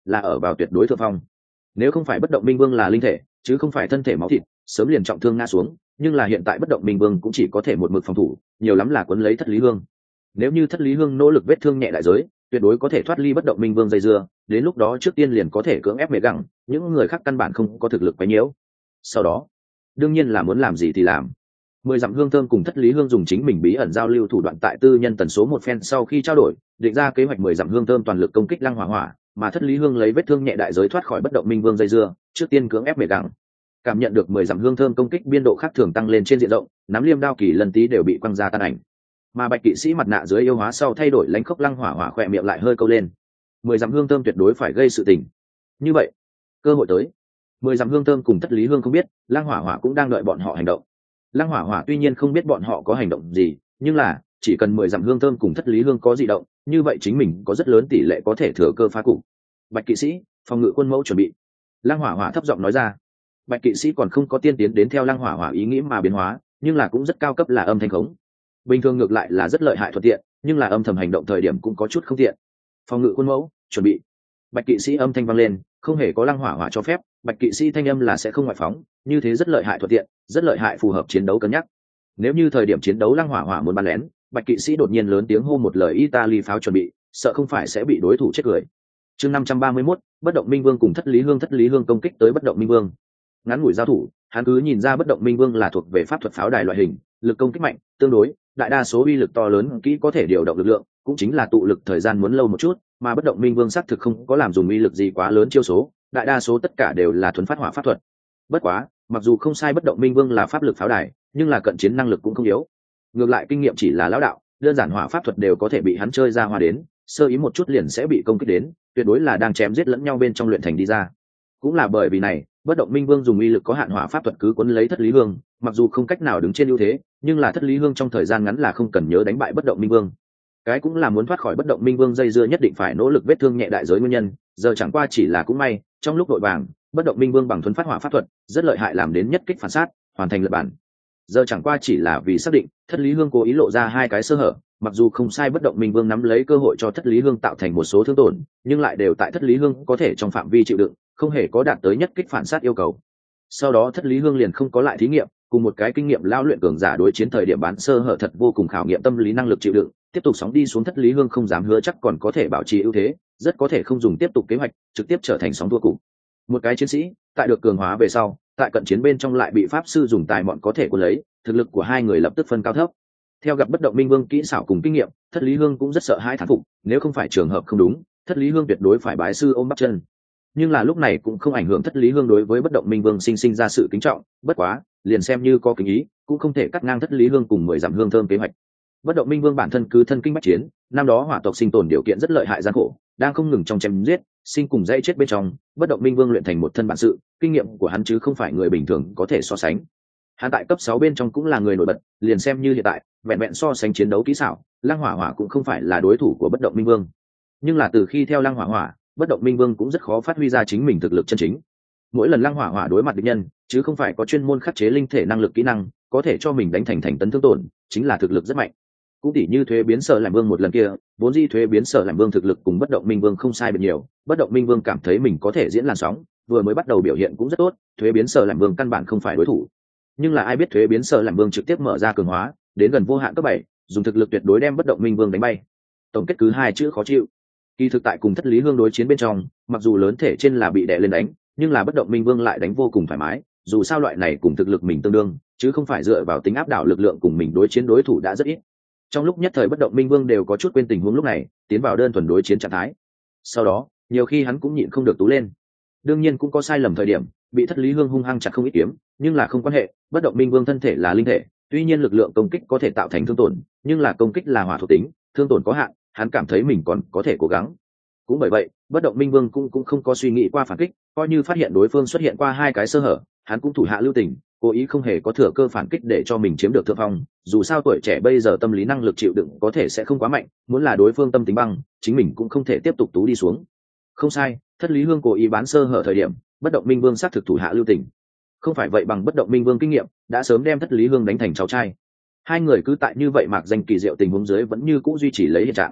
là ở vào tuyệt đối thượng phong. Nếu không phải bất động minh vương là linh thể chứ không phải thân thể máu thịt, sớm liền trọng thương ngã xuống, nhưng là hiện tại bất động minh vương cũng chỉ có thể một mực phòng thủ, nhiều lắm là cuốn lấy thất lý hương. Nếu như thất lý hương nỗ lực vết thương nhẹ đại giới, tuyệt đối có thể thoát ly bất động minh vương dây dưa, đến lúc đó trước tiên liền có thể cưỡng ép mẹ gặng, những người khác căn bản không có thực lực quấy nhiễu. Sau đó đương nhiên là muốn làm gì thì làm. Mười dặm hương thơm cùng thất lý hương dùng chính mình bí ẩn giao lưu thủ đoạn tại tư nhân tần số một phen sau khi trao đổi, định ra kế hoạch mười dặm hương thơm toàn lực công kích lăng hỏa hỏa, mà thất lý hương lấy vết thương nhẹ đại giới thoát khỏi bất động minh vương dây dưa, trước tiên cưỡng ép mẹ gặng. Cảm nhận được mười dặm hương thơm công kích biên độ khác thường tăng lên trên diện rộng, nắm liêm đao kỳ lần tí đều bị quăng ra tan ảnh. Mà bạch kỵ sĩ mặt nạ dưới yêu hóa sau thay đổi lãnh khốc lăng hỏa hỏa khỏe miệng lại hơi câu lên. Mười dặm hương thơm tuyệt đối phải gây sự tình. Như vậy cơ hội tới. Mười dặm hương thơm cùng thất lý hương không biết lăng hỏa hỏa cũng đang đợi bọn họ hành động. Lăng hỏa hỏa tuy nhiên không biết bọn họ có hành động gì, nhưng là chỉ cần mười dặm hương thơm cùng thất lý hương có dị động, như vậy chính mình có rất lớn tỷ lệ có thể thừa cơ phá cục. Bạch kỵ sĩ, phòng ngự quân mẫu chuẩn bị. Lăng hỏa hỏa thấp giọng nói ra. Bạch kỵ sĩ còn không có tiên tiến đến theo lăng hỏa hỏa ý nghĩ mà biến hóa, nhưng là cũng rất cao cấp là âm thanh khống. Bình thường ngược lại là rất lợi hại thuận tiện, nhưng là âm thầm hành động thời điểm cũng có chút không tiện. Phòng ngự quân mẫu chuẩn bị. Bạch kỵ sĩ âm thanh vang lên, không hề có lăng hỏa hỏa cho phép, bạch kỵ sĩ thanh âm là sẽ không ngoại phóng, như thế rất lợi hại thuận tiện, rất lợi hại phù hợp chiến đấu cân nhắc. Nếu như thời điểm chiến đấu lăng hỏa hỏa muốn bắn lén, bạch kỵ sĩ đột nhiên lớn tiếng hô một lời Italy pháo chuẩn bị, sợ không phải sẽ bị đối thủ chết cười. Chương năm trăm ba mươi mốt, bất động minh vương cùng thất lý hương thất lý hương công kích tới bất động minh vương. Ngắn ngủi giao thủ, hắn cứ nhìn ra bất động minh vương là thuộc về pháp thuật pháo đài loại hình, lực công kích mạnh, tương đối, đại đa số uy lực to lớn kỹ có thể điều động lực lượng, cũng chính là tụ lực thời gian muốn lâu một chút, mà bất động minh vương xác thực không có làm dùng uy lực gì quá lớn chiêu số, đại đa số tất cả đều là thuần phát hỏa pháp thuật. Bất quá, mặc dù không sai bất động minh vương là pháp lực pháo đài, nhưng là cận chiến năng lực cũng không yếu. Ngược lại kinh nghiệm chỉ là lão đạo, đơn giản hỏa pháp thuật đều có thể bị hắn chơi ra hoa đến, sơ ý một chút liền sẽ bị công kích đến, tuyệt đối là đang chém giết lẫn nhau bên trong luyện thành đi ra. Cũng là bởi vì này, bất động minh vương dùng uy lực có hạn hỏa pháp thuật cứ cuốn lấy thất lý hương, mặc dù không cách nào đứng trên ưu thế, nhưng là thất lý hương trong thời gian ngắn là không cần nhớ đánh bại bất động minh vương. Cái cũng là muốn thoát khỏi bất động minh vương dây dưa nhất định phải nỗ lực vết thương nhẹ đại giới nguyên nhân, giờ chẳng qua chỉ là cũng may, trong lúc đội vàng, bất động minh vương bằng thuần phát hỏa pháp thuật, rất lợi hại làm đến nhất kích phản sát, hoàn thành lật bản. Giờ chẳng qua chỉ là vì xác định, thất lý hương cố ý lộ ra hai cái sơ hở, mặc dù không sai bất động minh vương nắm lấy cơ hội cho thất lý hương tạo thành một số thương tổn, nhưng lại đều tại thất lý hương có thể trong phạm vi chịu đựng, không hề có đạt tới nhất kích phản sát yêu cầu. Sau đó thất lý hương liền không có lại thí nghiệm, cùng một cái kinh nghiệm lao luyện cường giả đối chiến thời điểm bán sơ hở thật vô cùng khảo nghiệm tâm lý năng lực chịu đựng, tiếp tục sóng đi xuống thất lý hương không dám hứa chắc còn có thể bảo trì ưu thế, rất có thể không dùng tiếp tục kế hoạch, trực tiếp trở thành sóng thua cục. Một cái chiến sĩ tại được cường hóa về sau, tại cận chiến bên trong lại bị pháp sư dùng tài mọn có thể cuốn lấy, thực lực của hai người lập tức phân cao thấp. Theo gặp bất động minh vương kỹ xảo cùng kinh nghiệm, thất lý hương cũng rất sợ hai thán phục, nếu không phải trường hợp không đúng, thất lý hương tuyệt đối phải bái sư ôm bắp chân. Nhưng là lúc này cũng không ảnh hưởng thất lý hương đối với bất động minh vương sinh sinh ra sự kính trọng, bất quá liền xem như có kính ý cũng không thể cắt ngang thất lý hương cùng mười dặm hương thơm kế hoạch. Bất động minh vương bản thân cứ thân kinh bách chiến, năm đó hỏa tộc sinh tồn điều kiện rất lợi hại gian khổ, đang không ngừng trong chém giết sinh cùng dãy chết bên trong, bất động minh vương luyện thành một thân bản sự, kinh nghiệm của hắn chứ không phải người bình thường có thể so sánh. Hắn tại cấp sáu bên trong cũng là người nổi bật, liền xem như hiện tại vẹn vẹn so sánh chiến đấu kỹ xảo, lăng hỏa hỏa cũng không phải là đối thủ của bất động minh vương. Nhưng là từ khi theo lăng hỏa hỏa, bất động minh vương cũng rất khó phát huy ra chính mình thực lực chân chính. Mỗi lần lăng hỏa hỏa đối mặt địch nhân, chứ không phải có chuyên môn khắc chế linh thể năng lực kỹ năng, có thể cho mình đánh thành thành tấn thương tổn, chính là thực lực rất mạnh. Cũng tỉ như thuế biến sở làm vương một lần kia, vốn di thuế biến sở làm vương thực lực cùng bất động minh vương không sai biệt nhiều, bất động minh vương cảm thấy mình có thể diễn làn sóng, vừa mới bắt đầu biểu hiện cũng rất tốt, thuế biến sở làm vương căn bản không phải đối thủ. Nhưng là ai biết thuế biến sở làm vương trực tiếp mở ra cường hóa, đến gần vô hạn cấp bảy, dùng thực lực tuyệt đối đem bất động minh vương đánh bay. Tổng kết cứ hai chữ khó chịu. Kỳ thực tại cùng thất lý hương đối chiến bên trong, mặc dù lớn thể trên là bị đè lên đánh, nhưng là bất động minh vương lại đánh vô cùng thoải mái, dù sao loại này cùng thực lực mình tương đương, chứ không phải dựa vào tính áp đảo lực lượng cùng mình đối chiến đối thủ đã rất ít. Trong lúc nhất thời bất động minh vương đều có chút quên tình huống lúc này, tiến vào đơn thuần đối chiến trạng thái. Sau đó nhiều khi hắn cũng nhịn không được tú lên. Đương nhiên cũng có sai lầm thời điểm, bị thất lý hương hung hăng chặt không ít kiếm, nhưng là không quan hệ, bất động minh vương thân thể là linh thể, tuy nhiên lực lượng công kích có thể tạo thành thương tổn, nhưng là công kích là hỏa thuộc tính, thương tổn có hạn, hắn cảm thấy mình còn có thể cố gắng. Cũng bởi vậy bất động minh vương cũng cũng không có suy nghĩ qua phản kích, coi như phát hiện đối phương xuất hiện qua hai cái sơ hở, hắn cũng thủ hạ lưu tình, cố ý không hề có thừa cơ phản kích để cho mình chiếm được thượng phong. Dù sao tuổi trẻ bây giờ tâm lý năng lực chịu đựng có thể sẽ không quá mạnh, muốn là đối phương tâm tính băng, chính mình cũng không thể tiếp tục tú đi xuống. Không sai, thất lý hương cố ý bán sơ hở thời điểm, bất động minh vương xác thực thủ hạ lưu tình. Không phải vậy bằng bất động minh vương kinh nghiệm, đã sớm đem thất lý hương đánh thành cháu trai. Hai người cứ tại như vậy mạc danh kỳ diệu tình huống dưới vẫn như cũ duy trì lấy hiện trạng.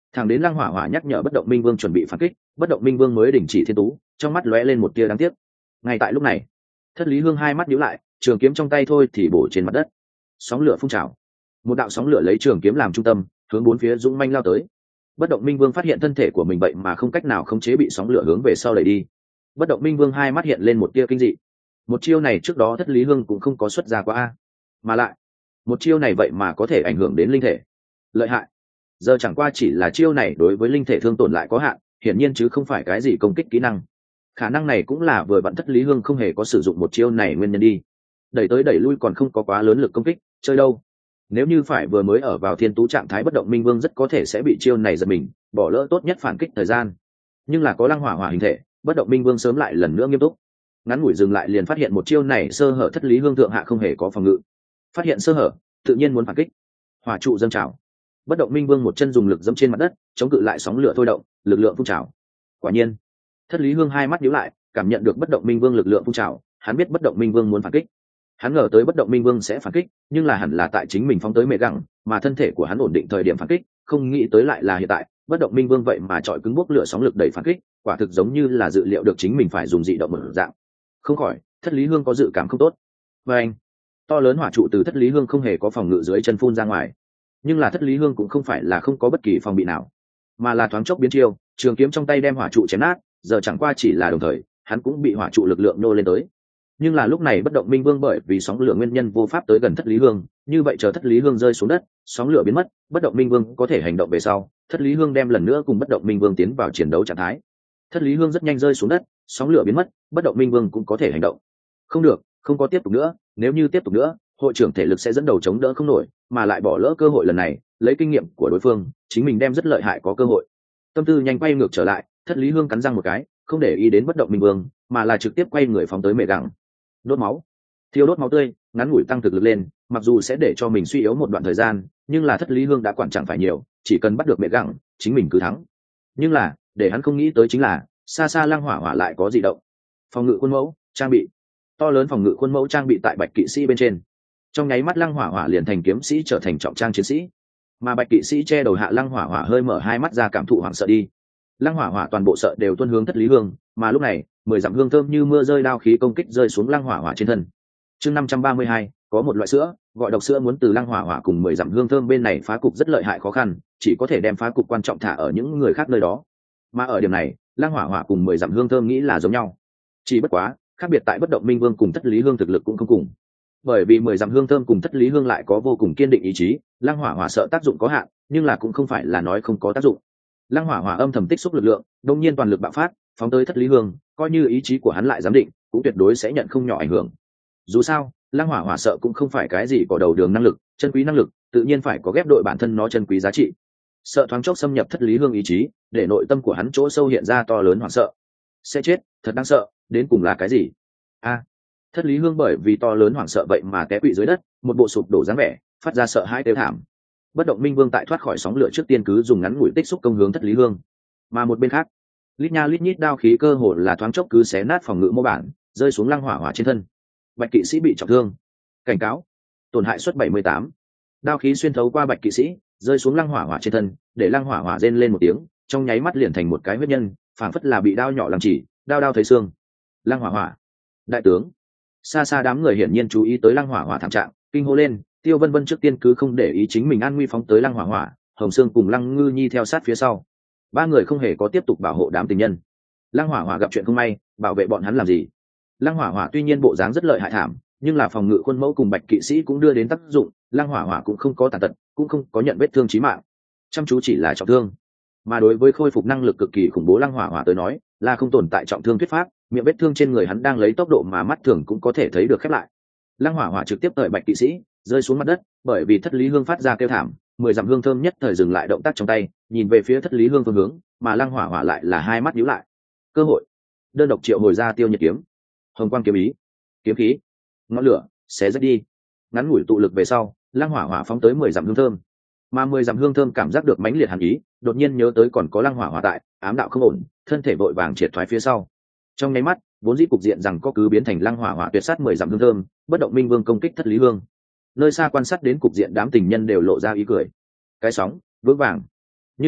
Thẳng đến lăng hỏa hỏa nhắc nhở bất động minh vương chuẩn bị phản kích, bất động minh vương mới đình chỉ thiên tú, trong mắt lóe lên một tia đáng tiếc. Ngay tại lúc này, thất lý hương hai mắt nhíu lại, trường kiếm trong tay thôi thì bổ trên mặt đất, sóng lửa phun trào, một đạo sóng lửa lấy trường kiếm làm trung tâm, hướng bốn phía dũng manh lao tới. Bất động minh vương phát hiện thân thể của mình vậy mà không cách nào khống chế bị sóng lửa hướng về sau đẩy đi. Bất động minh vương hai mắt hiện lên một tia kinh dị. Một chiêu này trước đó thất lý hương cũng không có xuất ra qua a, mà lại một chiêu này vậy mà có thể ảnh hưởng đến linh thể, lợi hại. Giờ chẳng qua chỉ là chiêu này đối với linh thể thương tổn lại có hạn, hiển nhiên chứ không phải cái gì công kích kỹ năng. Khả năng này cũng là vừa vặn thất lý hương không hề có sử dụng một chiêu này nguyên nhân đi. Đẩy tới đẩy lui còn không có quá lớn lực công kích, chơi đâu. Nếu như phải vừa mới ở vào thiên tú trạng thái bất động minh vương rất có thể sẽ bị chiêu này giật mình, bỏ lỡ tốt nhất phản kích thời gian. Nhưng là có lăng hỏa hỏa hình thể, bất động minh vương sớm lại lần nữa nghiêm túc. Ngắn ngủi dừng lại liền phát hiện một chiêu này sơ hở thất lý hương thượng hạ không hề có phòng ngự. Phát hiện sơ hở, tự nhiên muốn phản kích. Hỏa trụ dâng trào. Bất động minh vương một chân dùng lực dẫm trên mặt đất, chống cự lại sóng lửa thôi động, lực lượng phun trào. Quả nhiên, thất lý hương hai mắt nhíu lại, cảm nhận được bất động minh vương lực lượng phun trào, hắn biết bất động minh vương muốn phản kích. Hắn ngờ tới bất động minh vương sẽ phản kích, nhưng là hẳn là tại chính mình phóng tới mẹ gẳng, mà thân thể của hắn ổn định thời điểm phản kích, không nghĩ tới lại là hiện tại, bất động minh vương vậy mà chọi cứng bốc lửa sóng lực đẩy phản kích, quả thực giống như là dự liệu được chính mình phải dùng dị động một dạng. Không khỏi, thất lý hương có dự cảm không tốt. Và anh, to lớn hỏa trụ từ thất lý hương không hề có phòng ngự dưới chân phun ra ngoài, nhưng là thất lý hương cũng không phải là không có bất kỳ phòng bị nào, mà là thoáng chốc biến chiêu, trường kiếm trong tay đem hỏa trụ chém nát. Giờ chẳng qua chỉ là đồng thời, hắn cũng bị hỏa trụ lực lượng nô lên tới. Nhưng là lúc này bất động minh vương bởi vì sóng lửa nguyên nhân vô pháp tới gần thất lý hương, như vậy chờ thất lý hương rơi xuống đất, sóng lửa biến mất, bất động minh vương có thể hành động về sau, thất lý hương đem lần nữa cùng bất động minh vương tiến vào chiến đấu trạng thái. Thất lý hương rất nhanh rơi xuống đất, sóng lửa biến mất, bất động minh vương cũng có thể hành động. Không được, không có tiếp tục nữa, nếu như tiếp tục nữa, hội trưởng thể lực sẽ dẫn đầu chống đỡ không nổi, mà lại bỏ lỡ cơ hội lần này, lấy kinh nghiệm của đối phương, chính mình đem rất lợi hại có cơ hội. Tâm tư nhanh quay ngược trở lại, thất lý hương cắn răng một cái, không để ý đến bất động minh vương, mà là trực tiếp quay người phóng tới mẹ gẳng. Đốt máu, thiêu đốt máu tươi, ngắn ngủi tăng thực lực lên, mặc dù sẽ để cho mình suy yếu một đoạn thời gian, nhưng là thất lý hương đã quản chẳng phải nhiều, chỉ cần bắt được mẹ gẳng, chính mình cứ thắng. Nhưng là, để hắn không nghĩ tới chính là, xa xa lăng hỏa hỏa lại có dị động. Phòng ngự khuôn mẫu, trang bị, to lớn phòng ngự khuôn mẫu trang bị tại bạch kỵ sĩ bên trên. Trong nháy mắt lăng hỏa hỏa liền thành kiếm sĩ trở thành trọng trang chiến sĩ, mà bạch kỵ sĩ che đầu hạ lăng hỏa hỏa hơi mở hai mắt ra cảm thụ hoảng sợ đi. Lăng hỏa hỏa toàn bộ sợ đều tuân hướng thất lý hương, mà lúc này mười dặm hương thơm như mưa rơi đao khí công kích rơi xuống lăng hỏa hỏa trên thân. Chương năm trăm ba mươi hai, có một loại sữa gọi độc sữa muốn từ lăng hỏa hỏa cùng mười dặm hương thơm bên này phá cục rất lợi hại khó khăn, chỉ có thể đem phá cục quan trọng thả ở những người khác nơi đó. Mà ở điểm này, lăng hỏa hỏa cùng mười dặm hương thơm nghĩ là giống nhau, chỉ bất quá khác biệt tại bất động minh vương cùng thất lý hương thực lực cũng không cùng. Bởi vì mười dặm hương thơm cùng thất lý hương lại có vô cùng kiên định ý chí, lăng hỏa hỏa sợ tác dụng có hạn, nhưng là cũng không phải là nói không có tác dụng. Lăng hỏa hỏa âm thầm tích xúc lực lượng, đông nhiên toàn lực bạo phát, phóng tới thất lý hương, coi như ý chí của hắn lại giám định, cũng tuyệt đối sẽ nhận không nhỏ ảnh hưởng. Dù sao, lăng hỏa hỏa sợ cũng không phải cái gì có đầu đường năng lực, chân quý năng lực, tự nhiên phải có ghép đội bản thân nó chân quý giá trị. Sợ thoáng chốc xâm nhập thất lý hương ý chí, để nội tâm của hắn chỗ sâu hiện ra to lớn hoảng sợ. Sẽ chết, thật đáng sợ, đến cùng là cái gì? A, thất lý hương bởi vì to lớn hoảng sợ vậy mà té quỵ dưới đất, một bộ sụp đổ dáng vẻ, phát ra sợ hãi kêu thảm. Bất động minh vương tại thoát khỏi sóng lửa trước tiên cứ dùng ngắn ngủi tích xúc công hướng thất lý hương, mà một bên khác, lít nha lít nhít đao khí cơ hồ là thoáng chốc cứ xé nát phòng ngự mô bản, rơi xuống lăng hỏa hỏa trên thân. Bạch kỵ sĩ bị trọng thương, cảnh cáo, tổn hại suất bảy mươi tám. Đao khí xuyên thấu qua bạch kỵ sĩ, rơi xuống lăng hỏa hỏa trên thân, để lăng hỏa hỏa rên lên một tiếng, trong nháy mắt liền thành một cái huyết nhân, phảng phất là bị đao nhỏ làm chỉ, đao đao thấy xương. Lăng hỏa hỏa, đại tướng. Xa xa đám người hiển nhiên chú ý tới lăng hỏa hỏa thảm trạng, kinh hô lên. Tiêu Vân Vân trước tiên cứ không để ý chính mình an nguy phóng tới lăng hỏa hỏa, Hồng Sương cùng lăng ngư nhi theo sát phía sau. Ba người không hề có tiếp tục bảo hộ đám tình nhân. Lăng hỏa hỏa gặp chuyện không may, bảo vệ bọn hắn làm gì? Lăng hỏa hỏa tuy nhiên bộ dáng rất lợi hại thảm, nhưng là phòng ngự khuôn mẫu cùng bạch kỵ sĩ cũng đưa đến tác dụng, lăng hỏa hỏa cũng không có tàn tật, cũng không có nhận vết thương chí mạng, chăm chú chỉ là trọng thương. Mà đối với khôi phục năng lực cực kỳ khủng bố lăng hỏa hỏa tới nói, là không tồn tại trọng thương thuyết pháp, miệng vết thương trên người hắn đang lấy tốc độ mà mắt thường cũng có thể thấy được khép lại. Lăng hỏa hỏa trực tiếp đợi bạch kỵ sĩ rơi xuống mặt đất, bởi vì thất lý hương phát ra kêu thảm, mười dặm hương thơm nhất thời dừng lại động tác trong tay, nhìn về phía thất lý hương phương hướng, mà lăng hỏa hỏa lại là hai mắt nhíu lại. Cơ hội, đơn độc triệu hồi ra tiêu nhiệt kiếm, hồng quang kiếm ý, kiếm khí, ngọn lửa, xé rách đi. Ngắn ngủi tụ lực về sau, lăng hỏa hỏa phóng tới mười dặm hương thơm, mà mười dặm hương thơm cảm giác được mãnh liệt hàn ý, đột nhiên nhớ tới còn có lăng hỏa hỏa tại, ám đạo không ổn, thân thể vội vàng triệt thoái phía sau. Trong nháy mắt, vốn dĩ cục diện rằng có cứ biến thành lăng hỏa hỏa tuyệt sát mười dặm hương thơm, bất động minh vương công kích thất lý hương. Nơi xa quan sát đến cục diện đám tình nhân đều lộ ra ý cười. Cái sóng vững vàng, nhưng là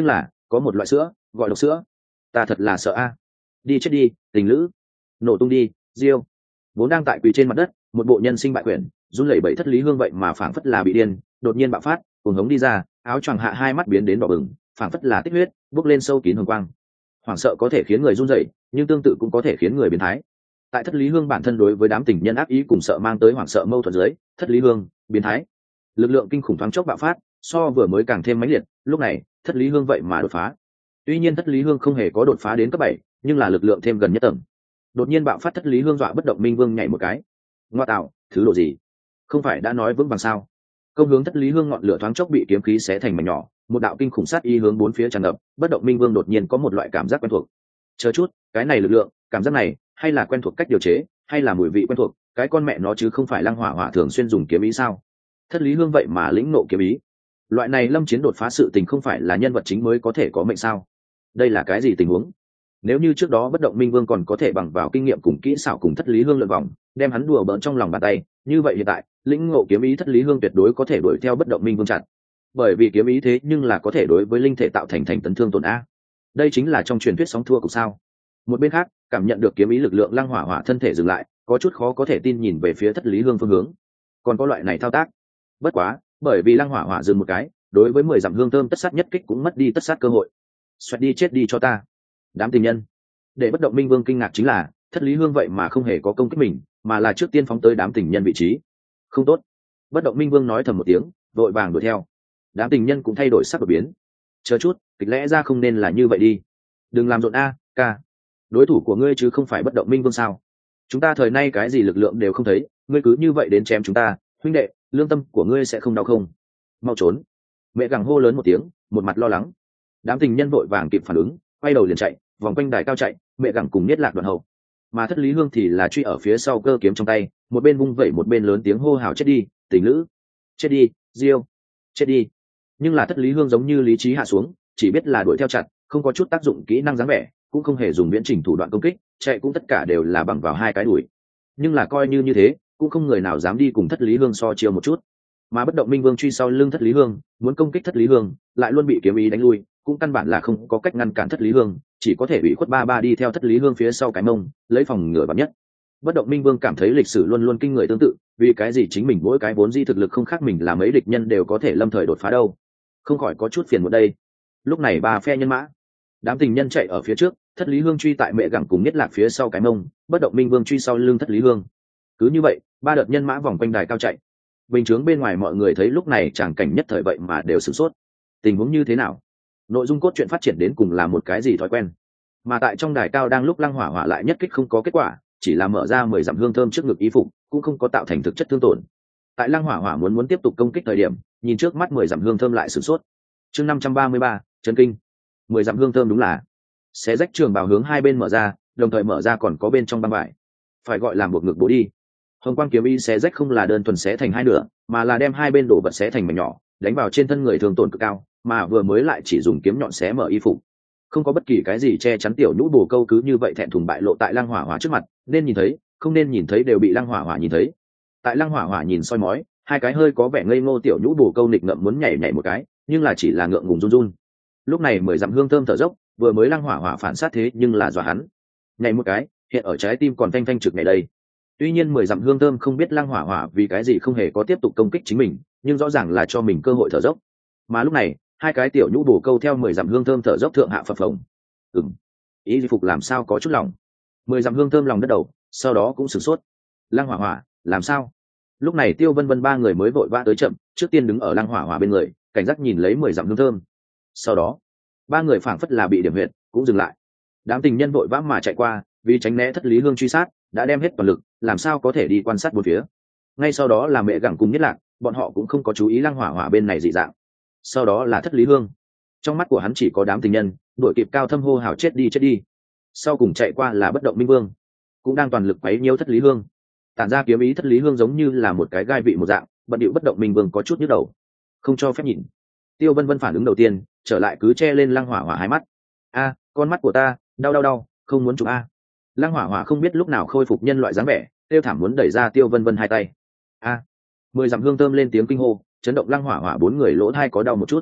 có một loại sữa gọi độc sữa. Ta thật là sợ a. Đi chết đi tình lữ. Nổ tung đi Diêu. Vốn đang tại quỳ trên mặt đất một bộ nhân sinh bại quyển run lẩy bẩy thất lý hương vậy mà phảng phất là bị điên, đột nhiên bạo phát cuồng hống đi ra, áo choàng hạ hai mắt biến đến đỏ bừng, phảng phất là tích huyết bốc lên sâu kín hồng quang. Hoảng sợ có thể khiến người run rẩy, nhưng tương tự cũng có thể khiến người biến thái. Tại thất lý hương bản thân đối với đám tình nhân ác ý cùng sợ mang tới hoảng sợ mâu thuẫn dưới, thất lý hương biến thái, lực lượng kinh khủng thoáng chốc bạo phát, so vừa mới càng thêm mãnh liệt. Lúc này thất lý hương vậy mà đột phá. Tuy nhiên thất lý hương không hề có đột phá đến cấp bảy, nhưng là lực lượng thêm gần nhất tầng. Đột nhiên bạo phát thất lý hương dọa bất động minh vương nhảy một cái. Ngoa tạo, thứ độ gì? Không phải đã nói vững vàng sao? Công hướng thất lý hương ngọn lửa thoáng chốc bị kiếm khí xé thành mảnh nhỏ, một đạo kinh khủng sát ý hướng bốn phía tràn ngập. Bất động minh vương đột nhiên có một loại cảm giác quen thuộc. Chờ chút, cái này lực lượng, cảm giác này, hay là quen thuộc cách điều chế, hay là mùi vị quen thuộc, cái con mẹ nó chứ không phải Lăng Hỏa Hỏa thường xuyên dùng kiếm ý sao? Thất lý hương vậy mà lĩnh nộ kiếm ý. Loại này lâm chiến đột phá sự tình không phải là nhân vật chính mới có thể có mệnh sao? Đây là cái gì tình huống? Nếu như trước đó bất động minh vương còn có thể bằng vào kinh nghiệm cùng kỹ xảo cùng thất lý hương lượn vòng đem hắn đùa bỡn trong lòng bàn tay, như vậy hiện tại lĩnh ngộ kiếm ý thất lý hương tuyệt đối có thể đuổi theo bất động minh vương chặt. Bởi vì kiếm ý thế nhưng là có thể đối với linh thể tạo thành thành tấn thương tổn a. Đây chính là trong truyền thuyết sóng thua của sao. Một bên khác cảm nhận được kiếm ý lực lượng Lăng Hỏa Hỏa thân thể dừng lại, có chút khó có thể tin nhìn về phía thất lý hương phương hướng. Còn có loại này thao tác. Bất quá bởi vì Lăng Hỏa Hỏa dừng một cái, đối với mười dặm hương thơm tất sát nhất kích cũng mất đi tất sát cơ hội. Xoẹt đi chết đi cho ta. Đám tình nhân. Để bất động minh vương kinh ngạc chính là thất lý hương vậy mà không hề có công kích mình, mà là trước tiên phóng tới đám tình nhân vị trí. Không tốt. Bất động minh vương nói thầm một tiếng, vội vàng đuổi theo. Đám tình nhân cũng thay đổi sắc đột biến. Chờ chút, kịch lẽ ra không nên là như vậy đi. Đừng làm rộn a, ca. Đối thủ của ngươi chứ không phải bất động minh vương sao? Chúng ta thời nay cái gì lực lượng đều không thấy, ngươi cứ như vậy đến chém chúng ta, huynh đệ, lương tâm của ngươi sẽ không đau không? Mau trốn. Mẹ gặng hô lớn một tiếng, một mặt lo lắng. Đám tình nhân vội vàng kịp phản ứng, quay đầu liền chạy, vòng quanh đài cao chạy, mẹ gặng cùng Niết Lạc đoạn hậu. Mà thất lý hương thì là truy ở phía sau cơ kiếm trong tay, một bên vung vẩy một bên lớn tiếng hô hào chết đi, tình lữ, chết đi, Diêu, chết đi. Nhưng là thất lý hương giống như lý trí hạ xuống, chỉ biết là đuổi theo chặt, không có chút tác dụng kỹ năng dáng vẻ, cũng không hề dùng viễn trình thủ đoạn công kích, chạy cũng tất cả đều là bằng vào hai cái đuổi. Nhưng là coi như như thế, cũng không người nào dám đi cùng thất lý hương so chiêu một chút. Mà bất động minh vương truy sau lưng thất lý hương, muốn công kích thất lý hương, lại luôn bị kiếm ý đánh lui, cũng căn bản là không có cách ngăn cản thất lý hương, chỉ có thể bị khuất ba ba đi theo thất lý hương phía sau cái mông, lấy phòng ngừa bắn nhất. Bất động minh vương cảm thấy lịch sử luôn luôn kinh người tương tự, vì cái gì chính mình mỗi cái vốn di thực lực không khác mình là mấy địch nhân đều có thể lâm thời đột phá đâu, không khỏi có chút phiền một đây. Lúc này ba phe nhân mã, đám tình nhân chạy ở phía trước, thất lý hương truy tại mẹ gặng cùng Niết Lạc phía sau cái mông, bất động minh vương truy sau lưng thất lý hương. Cứ như vậy ba đợt nhân mã vòng quanh đài cao chạy. Bình chướng bên ngoài mọi người thấy lúc này tràng cảnh nhất thời vậy mà đều sửng sốt. Tình huống như thế nào? Nội dung cốt truyện phát triển đến cùng là một cái gì thói quen? Mà tại trong đài cao đang lúc Lăng Hỏa Hỏa lại nhất kích không có kết quả, chỉ là mở ra mười dặm hương thơm trước ngực y phục, cũng không có tạo thành thực chất thương tổn. Tại Lăng Hỏa Hỏa muốn muốn tiếp tục công kích thời điểm, nhìn trước mắt mười dặm hương thơm lại sửng sốt. Chương năm trăm ba mươi ba, chấn kinh. Mười dặm hương thơm đúng là xé rách trường bào hướng hai bên mở ra, đồng thời mở ra còn có bên trong băng vải. Phải gọi là buộc ngực bố đi. Hồng quang kiếm y xé rách không là đơn thuần xé thành hai nửa, mà là đem hai bên đổ vật xé thành mảnh nhỏ, đánh vào trên thân người thường tổn cực cao, mà vừa mới lại chỉ dùng kiếm nhọn xé mở y phục, không có bất kỳ cái gì che chắn, tiểu nhũ bồ câu cứ như vậy thẹn thùng bại lộ tại Lăng Hỏa Hỏa trước mặt, nên nhìn thấy, không nên nhìn thấy đều bị Lăng Hỏa Hỏa nhìn thấy. Tại Lăng Hỏa Hỏa nhìn soi mói, hai cái hơi có vẻ ngây ngô tiểu nhũ bồ câu nịch ngậm muốn nhảy nhảy một cái, nhưng là chỉ là ngượng ngùng run run. Lúc này mười dặm hương thơm thở dốc, vừa mới Lăng Hỏa Hỏa phản sát thế nhưng là dọa hắn, nhảy một cái, hiện ở trái tim còn thanh thanh trực ngày đây. Tuy nhiên mười dặm hương thơm không biết Lăng Hỏa Hỏa vì cái gì không hề có tiếp tục công kích chính mình, nhưng rõ ràng là cho mình cơ hội thở dốc. Mà lúc này hai cái tiểu nhũ bổ câu theo mười dặm hương thơm thở dốc thượng hạ phập phồng. Ừm, ý phục làm sao có chút lòng. Mười dặm hương thơm lòng đất đầu, sau đó cũng sửng sốt. Lăng Hỏa Hỏa làm sao? Lúc này Tiêu Vân Vân ba người mới vội vã tới chậm, trước tiên đứng ở Lăng Hỏa Hỏa bên người, cảnh giác nhìn lấy mười dặm hương thơm. Sau đó ba người phảng phất là bị điểm huyệt, cũng dừng lại. Đám tình nhân vội vã mà chạy qua, vì tránh né thất lý hương truy sát, đã đem hết toàn lực, làm sao có thể đi quan sát bốn phía. Ngay sau đó là mẹ gặng cùng Niết Lạc, bọn họ cũng không có chú ý Lăng Hỏa Hỏa bên này dị dạng. Sau đó là thất lý hương, trong mắt của hắn chỉ có đám tình nhân, đuổi kịp cao thâm hô hào chết đi chết đi. Sau cùng chạy qua là bất động minh vương, cũng đang toàn lực quấy nhiễu thất lý hương. Tản ra kiếm ý thất lý hương giống như là một cái gai vị một dạng, bận điệu bất động minh vương có chút nhức đầu, không cho phép nhìn. Tiêu Vân Vân phản ứng đầu tiên, trở lại cứ che lên Lăng Hỏa Hỏa hai mắt. A, con mắt của ta, đau đau đau, không muốn chụp a. Lăng Hỏa Hỏa không biết lúc nào khôi phục nhân loại dáng vẻ, tiêu thảm muốn đẩy ra Tiêu Vân Vân hai tay. A, mười dặm hương thơm lên tiếng kinh hô, chấn động Lăng Hỏa Hỏa bốn người lỗ tai có đau một chút.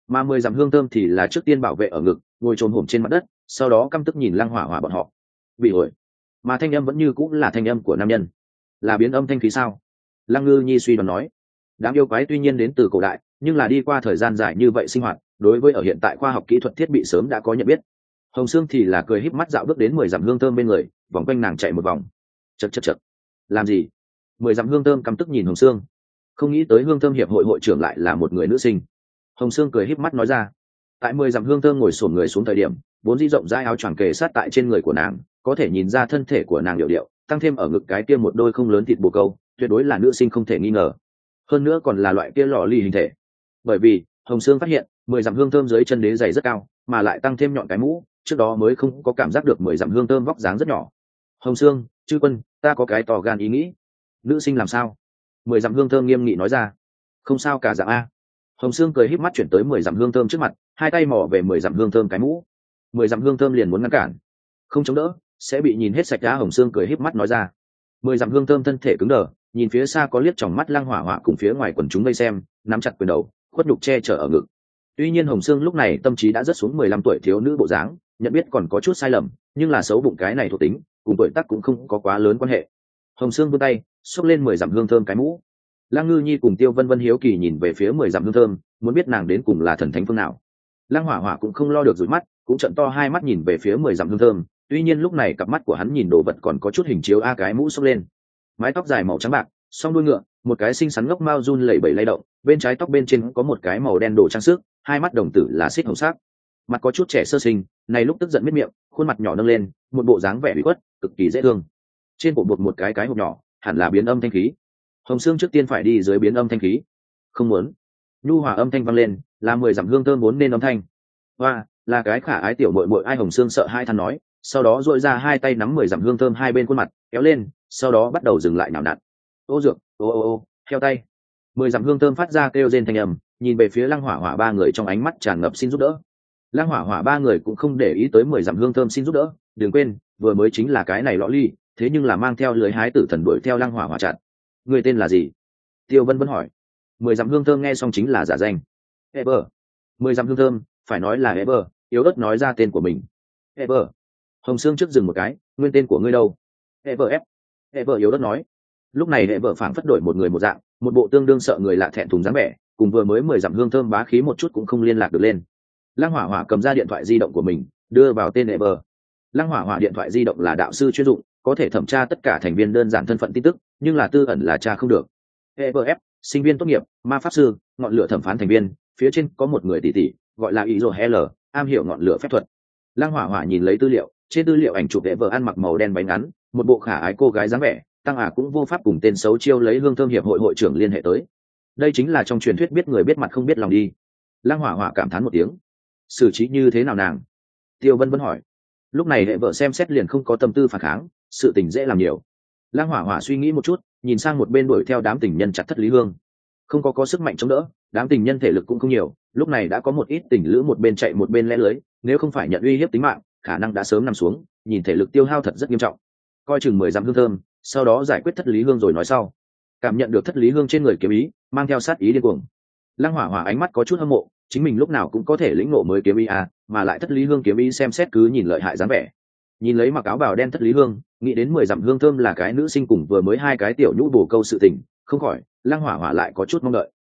mà mười dặm hương thơm thì là trước tiên bảo vệ ở ngực, ngồi trồm hổm trên mặt đất, sau đó căm tức nhìn lăng hỏa hỏa bọn họ. Bị ổi, mà thanh âm vẫn như cũng là thanh âm của nam nhân, là biến âm thanh khí sao? Lăng ngư nhi suy đoán nói. Đám yêu quái tuy nhiên đến từ cổ đại, nhưng là đi qua thời gian dài như vậy sinh hoạt, đối với ở hiện tại khoa học kỹ thuật thiết bị sớm đã có nhận biết. Hồng Sương thì là cười híp mắt dạo bước đến mười dặm hương thơm bên người, vòng quanh nàng chạy một vòng. Chậc chậc chậc. Làm gì? Mười dặm hương thơm căm tức nhìn Hồng Sương. Không nghĩ tới hương thơm hiệp hội hội trưởng lại là một người nữ sinh. Hồng Sương cười híp mắt nói ra. Tại mười dặm hương thơm ngồi xổm người xuống thời điểm, vốn dĩ rộng rãi áo choàng kề sát tại trên người của nàng, có thể nhìn ra thân thể của nàng điệu điệu, tăng thêm ở ngực cái kia một đôi không lớn thịt bồ câu, tuyệt đối là nữ sinh không thể nghi ngờ. Hơn nữa còn là loại kia lò ly hình thể. Bởi vì Hồng Sương phát hiện mười dặm hương thơm dưới chân đế giày rất cao, mà lại tăng thêm nhọn cái mũ, trước đó mới không có cảm giác được mười dặm hương thơm vóc dáng rất nhỏ. Hồng Sương, chư quân, ta có cái to gan ý nghĩ. Nữ sinh làm sao? Mười dặm hương thơm nghiêm nghị nói ra. Không sao cả dạng a. Hồng Sương cười híp mắt chuyển tới mười dặm hương thơm trước mặt, hai tay mò về mười dặm hương thơm cái mũ. Mười dặm hương thơm liền muốn ngăn cản, không chống đỡ sẽ bị nhìn hết sạch đã. Hồng Sương cười híp mắt nói ra. Mười dặm hương thơm thân thể cứng đờ, nhìn phía xa có liếc tròng mắt lăng hỏa hỏa cùng phía ngoài quần chúng vây xem, nắm chặt quyền đầu, khuất nhục che chở ở ngực. Tuy nhiên Hồng Sương lúc này tâm trí đã rất xuống mười lăm tuổi thiếu nữ bộ dáng, nhận biết còn có chút sai lầm, nhưng là xấu bụng cái này thuộc tính, cùng tuổi tác cũng không có quá lớn quan hệ. Hồng Sương vươn tay, xốc lên mười dặm hương thơm cái mũ. Lăng Ngư Nhi cùng Tiêu Vân Vân hiếu kỳ nhìn về phía mười dặm hương thơm, muốn biết nàng đến cùng là thần thánh phương nào. Lăng Hỏa Hỏa cũng không lo được rủi mắt, cũng trợn to hai mắt nhìn về phía mười dặm hương thơm. Tuy nhiên lúc này cặp mắt của hắn nhìn đồ vật còn có chút hình chiếu a cái mũ xốc lên, mái tóc dài màu trắng bạc, song đuôi ngựa, một cái xinh xắn ngốc mao run lẩy bẩy lay động, bên trái tóc bên trên có một cái màu đen đồ trang sức, hai mắt đồng tử là xích hồng sắc, mặt có chút trẻ sơ sinh, này lúc tức giận miết miệng, khuôn mặt nhỏ nâng lên, một bộ dáng vẻ bị khuất, cực kỳ dễ thương. Trên bộ buộc một cái cái hộp nhỏ, hẳn là biến âm thanh khí. Hồng Sương trước tiên phải đi dưới biến âm thanh khí. Không muốn. Nhu hòa âm thanh vang lên, là mười dặm hương thơm muốn nên âm thanh. Hoa, là cái khả ái tiểu muội muội ai. Hồng Sương sợ hai than nói, sau đó duỗi ra hai tay nắm mười dặm hương thơm hai bên khuôn mặt, kéo lên, sau đó bắt đầu dừng lại nhào nặn. Ô dược, ô ô ô, theo tay. Mười dặm hương thơm phát ra kêu rên thanh âm, nhìn về phía Lăng Hỏa Hỏa ba người trong ánh mắt tràn ngập xin giúp đỡ. Lăng Hỏa Hỏa ba người cũng không để ý tới mười dặm hương thơm xin giúp đỡ, đừng quên, vừa mới chính là cái này lọ ly, thế nhưng là mang theo lưới hái tử thần đuổi theo Lăng Hỏa Hỏa chặn. Người tên là gì? Tiêu Vân Vân hỏi. Mười dặm hương thơm nghe xong chính là giả danh. Ever. Mười dặm hương thơm, phải nói là Ever, yếu ớt nói ra tên của mình. Ever. Hồng Sương trước dừng một cái, nguyên tên của ngươi đâu? Ever F. Ever yếu ớt nói. Lúc này Ever phảng phất đổi một người một dạng, một bộ tương đương sợ người lạ thẹn thùng dáng vẻ, cùng vừa mới mười dặm hương thơm bá khí một chút cũng không liên lạc được lên. Lăng Hỏa Hỏa cầm ra điện thoại di động của mình, đưa vào tên Ever. Lăng Hỏa Hỏa điện thoại di động là đạo sư chuyên dụng, có thể thẩm tra tất cả thành viên đơn giản thân phận tin tức, nhưng là tư ẩn là tra không được. Ever F, sinh viên tốt nghiệp, ma pháp sư, ngọn lửa thẩm phán thành viên, phía trên có một người tỷ tỷ, gọi là Izo L, am hiểu ngọn lửa phép thuật. Lăng Hỏa Hỏa nhìn lấy tư liệu, trên tư liệu ảnh chụp Ever ăn mặc màu đen váy ngắn, một bộ khả ái cô gái dáng vẻ, tăng à cũng vô pháp cùng tên xấu chiêu lấy hương thơm hiệp hội hội trưởng liên hệ tới. Đây chính là trong truyền thuyết biết người biết mặt không biết lòng đi. Lăng Hỏa Hỏa cảm thán một tiếng. Xử trí như thế nào nàng? Tiêu Vân Vân hỏi. Lúc này hệ vợ xem xét liền không có tâm tư phản kháng, sự tình dễ làm nhiều. Lăng Hỏa Hỏa suy nghĩ một chút, nhìn sang một bên đuổi theo đám tình nhân chặt thất Lý Hương. Không có có sức mạnh chống đỡ, đám tình nhân thể lực cũng không nhiều, lúc này đã có một ít tình lữ một bên chạy một bên lẽ lưới, nếu không phải nhận uy hiếp tính mạng, khả năng đã sớm nằm xuống, nhìn thể lực tiêu hao thật rất nghiêm trọng. Coi chừng mười dặm hương thơm, sau đó giải quyết thất Lý Hương rồi nói sau. Cảm nhận được thất Lý Hương trên người kiếm ý, mang theo sát ý điên cuồng. Lăng Hỏa Hỏa ánh mắt có chút hâm mộ, chính mình lúc nào cũng có thể lĩnh ngộ mới kiếm ý à, mà lại thất Lý Hương kiếm ý xem xét cứ nhìn lợi hại dáng vẻ. Nhìn lấy mặc áo bào đen thất Lý Hương, nghĩ đến mười dặm hương thơm là cái nữ sinh cùng vừa mới hai cái tiểu nhũ bổ câu sự tình, không khỏi Lăng Hỏa Hỏa lại có chút mong đợi.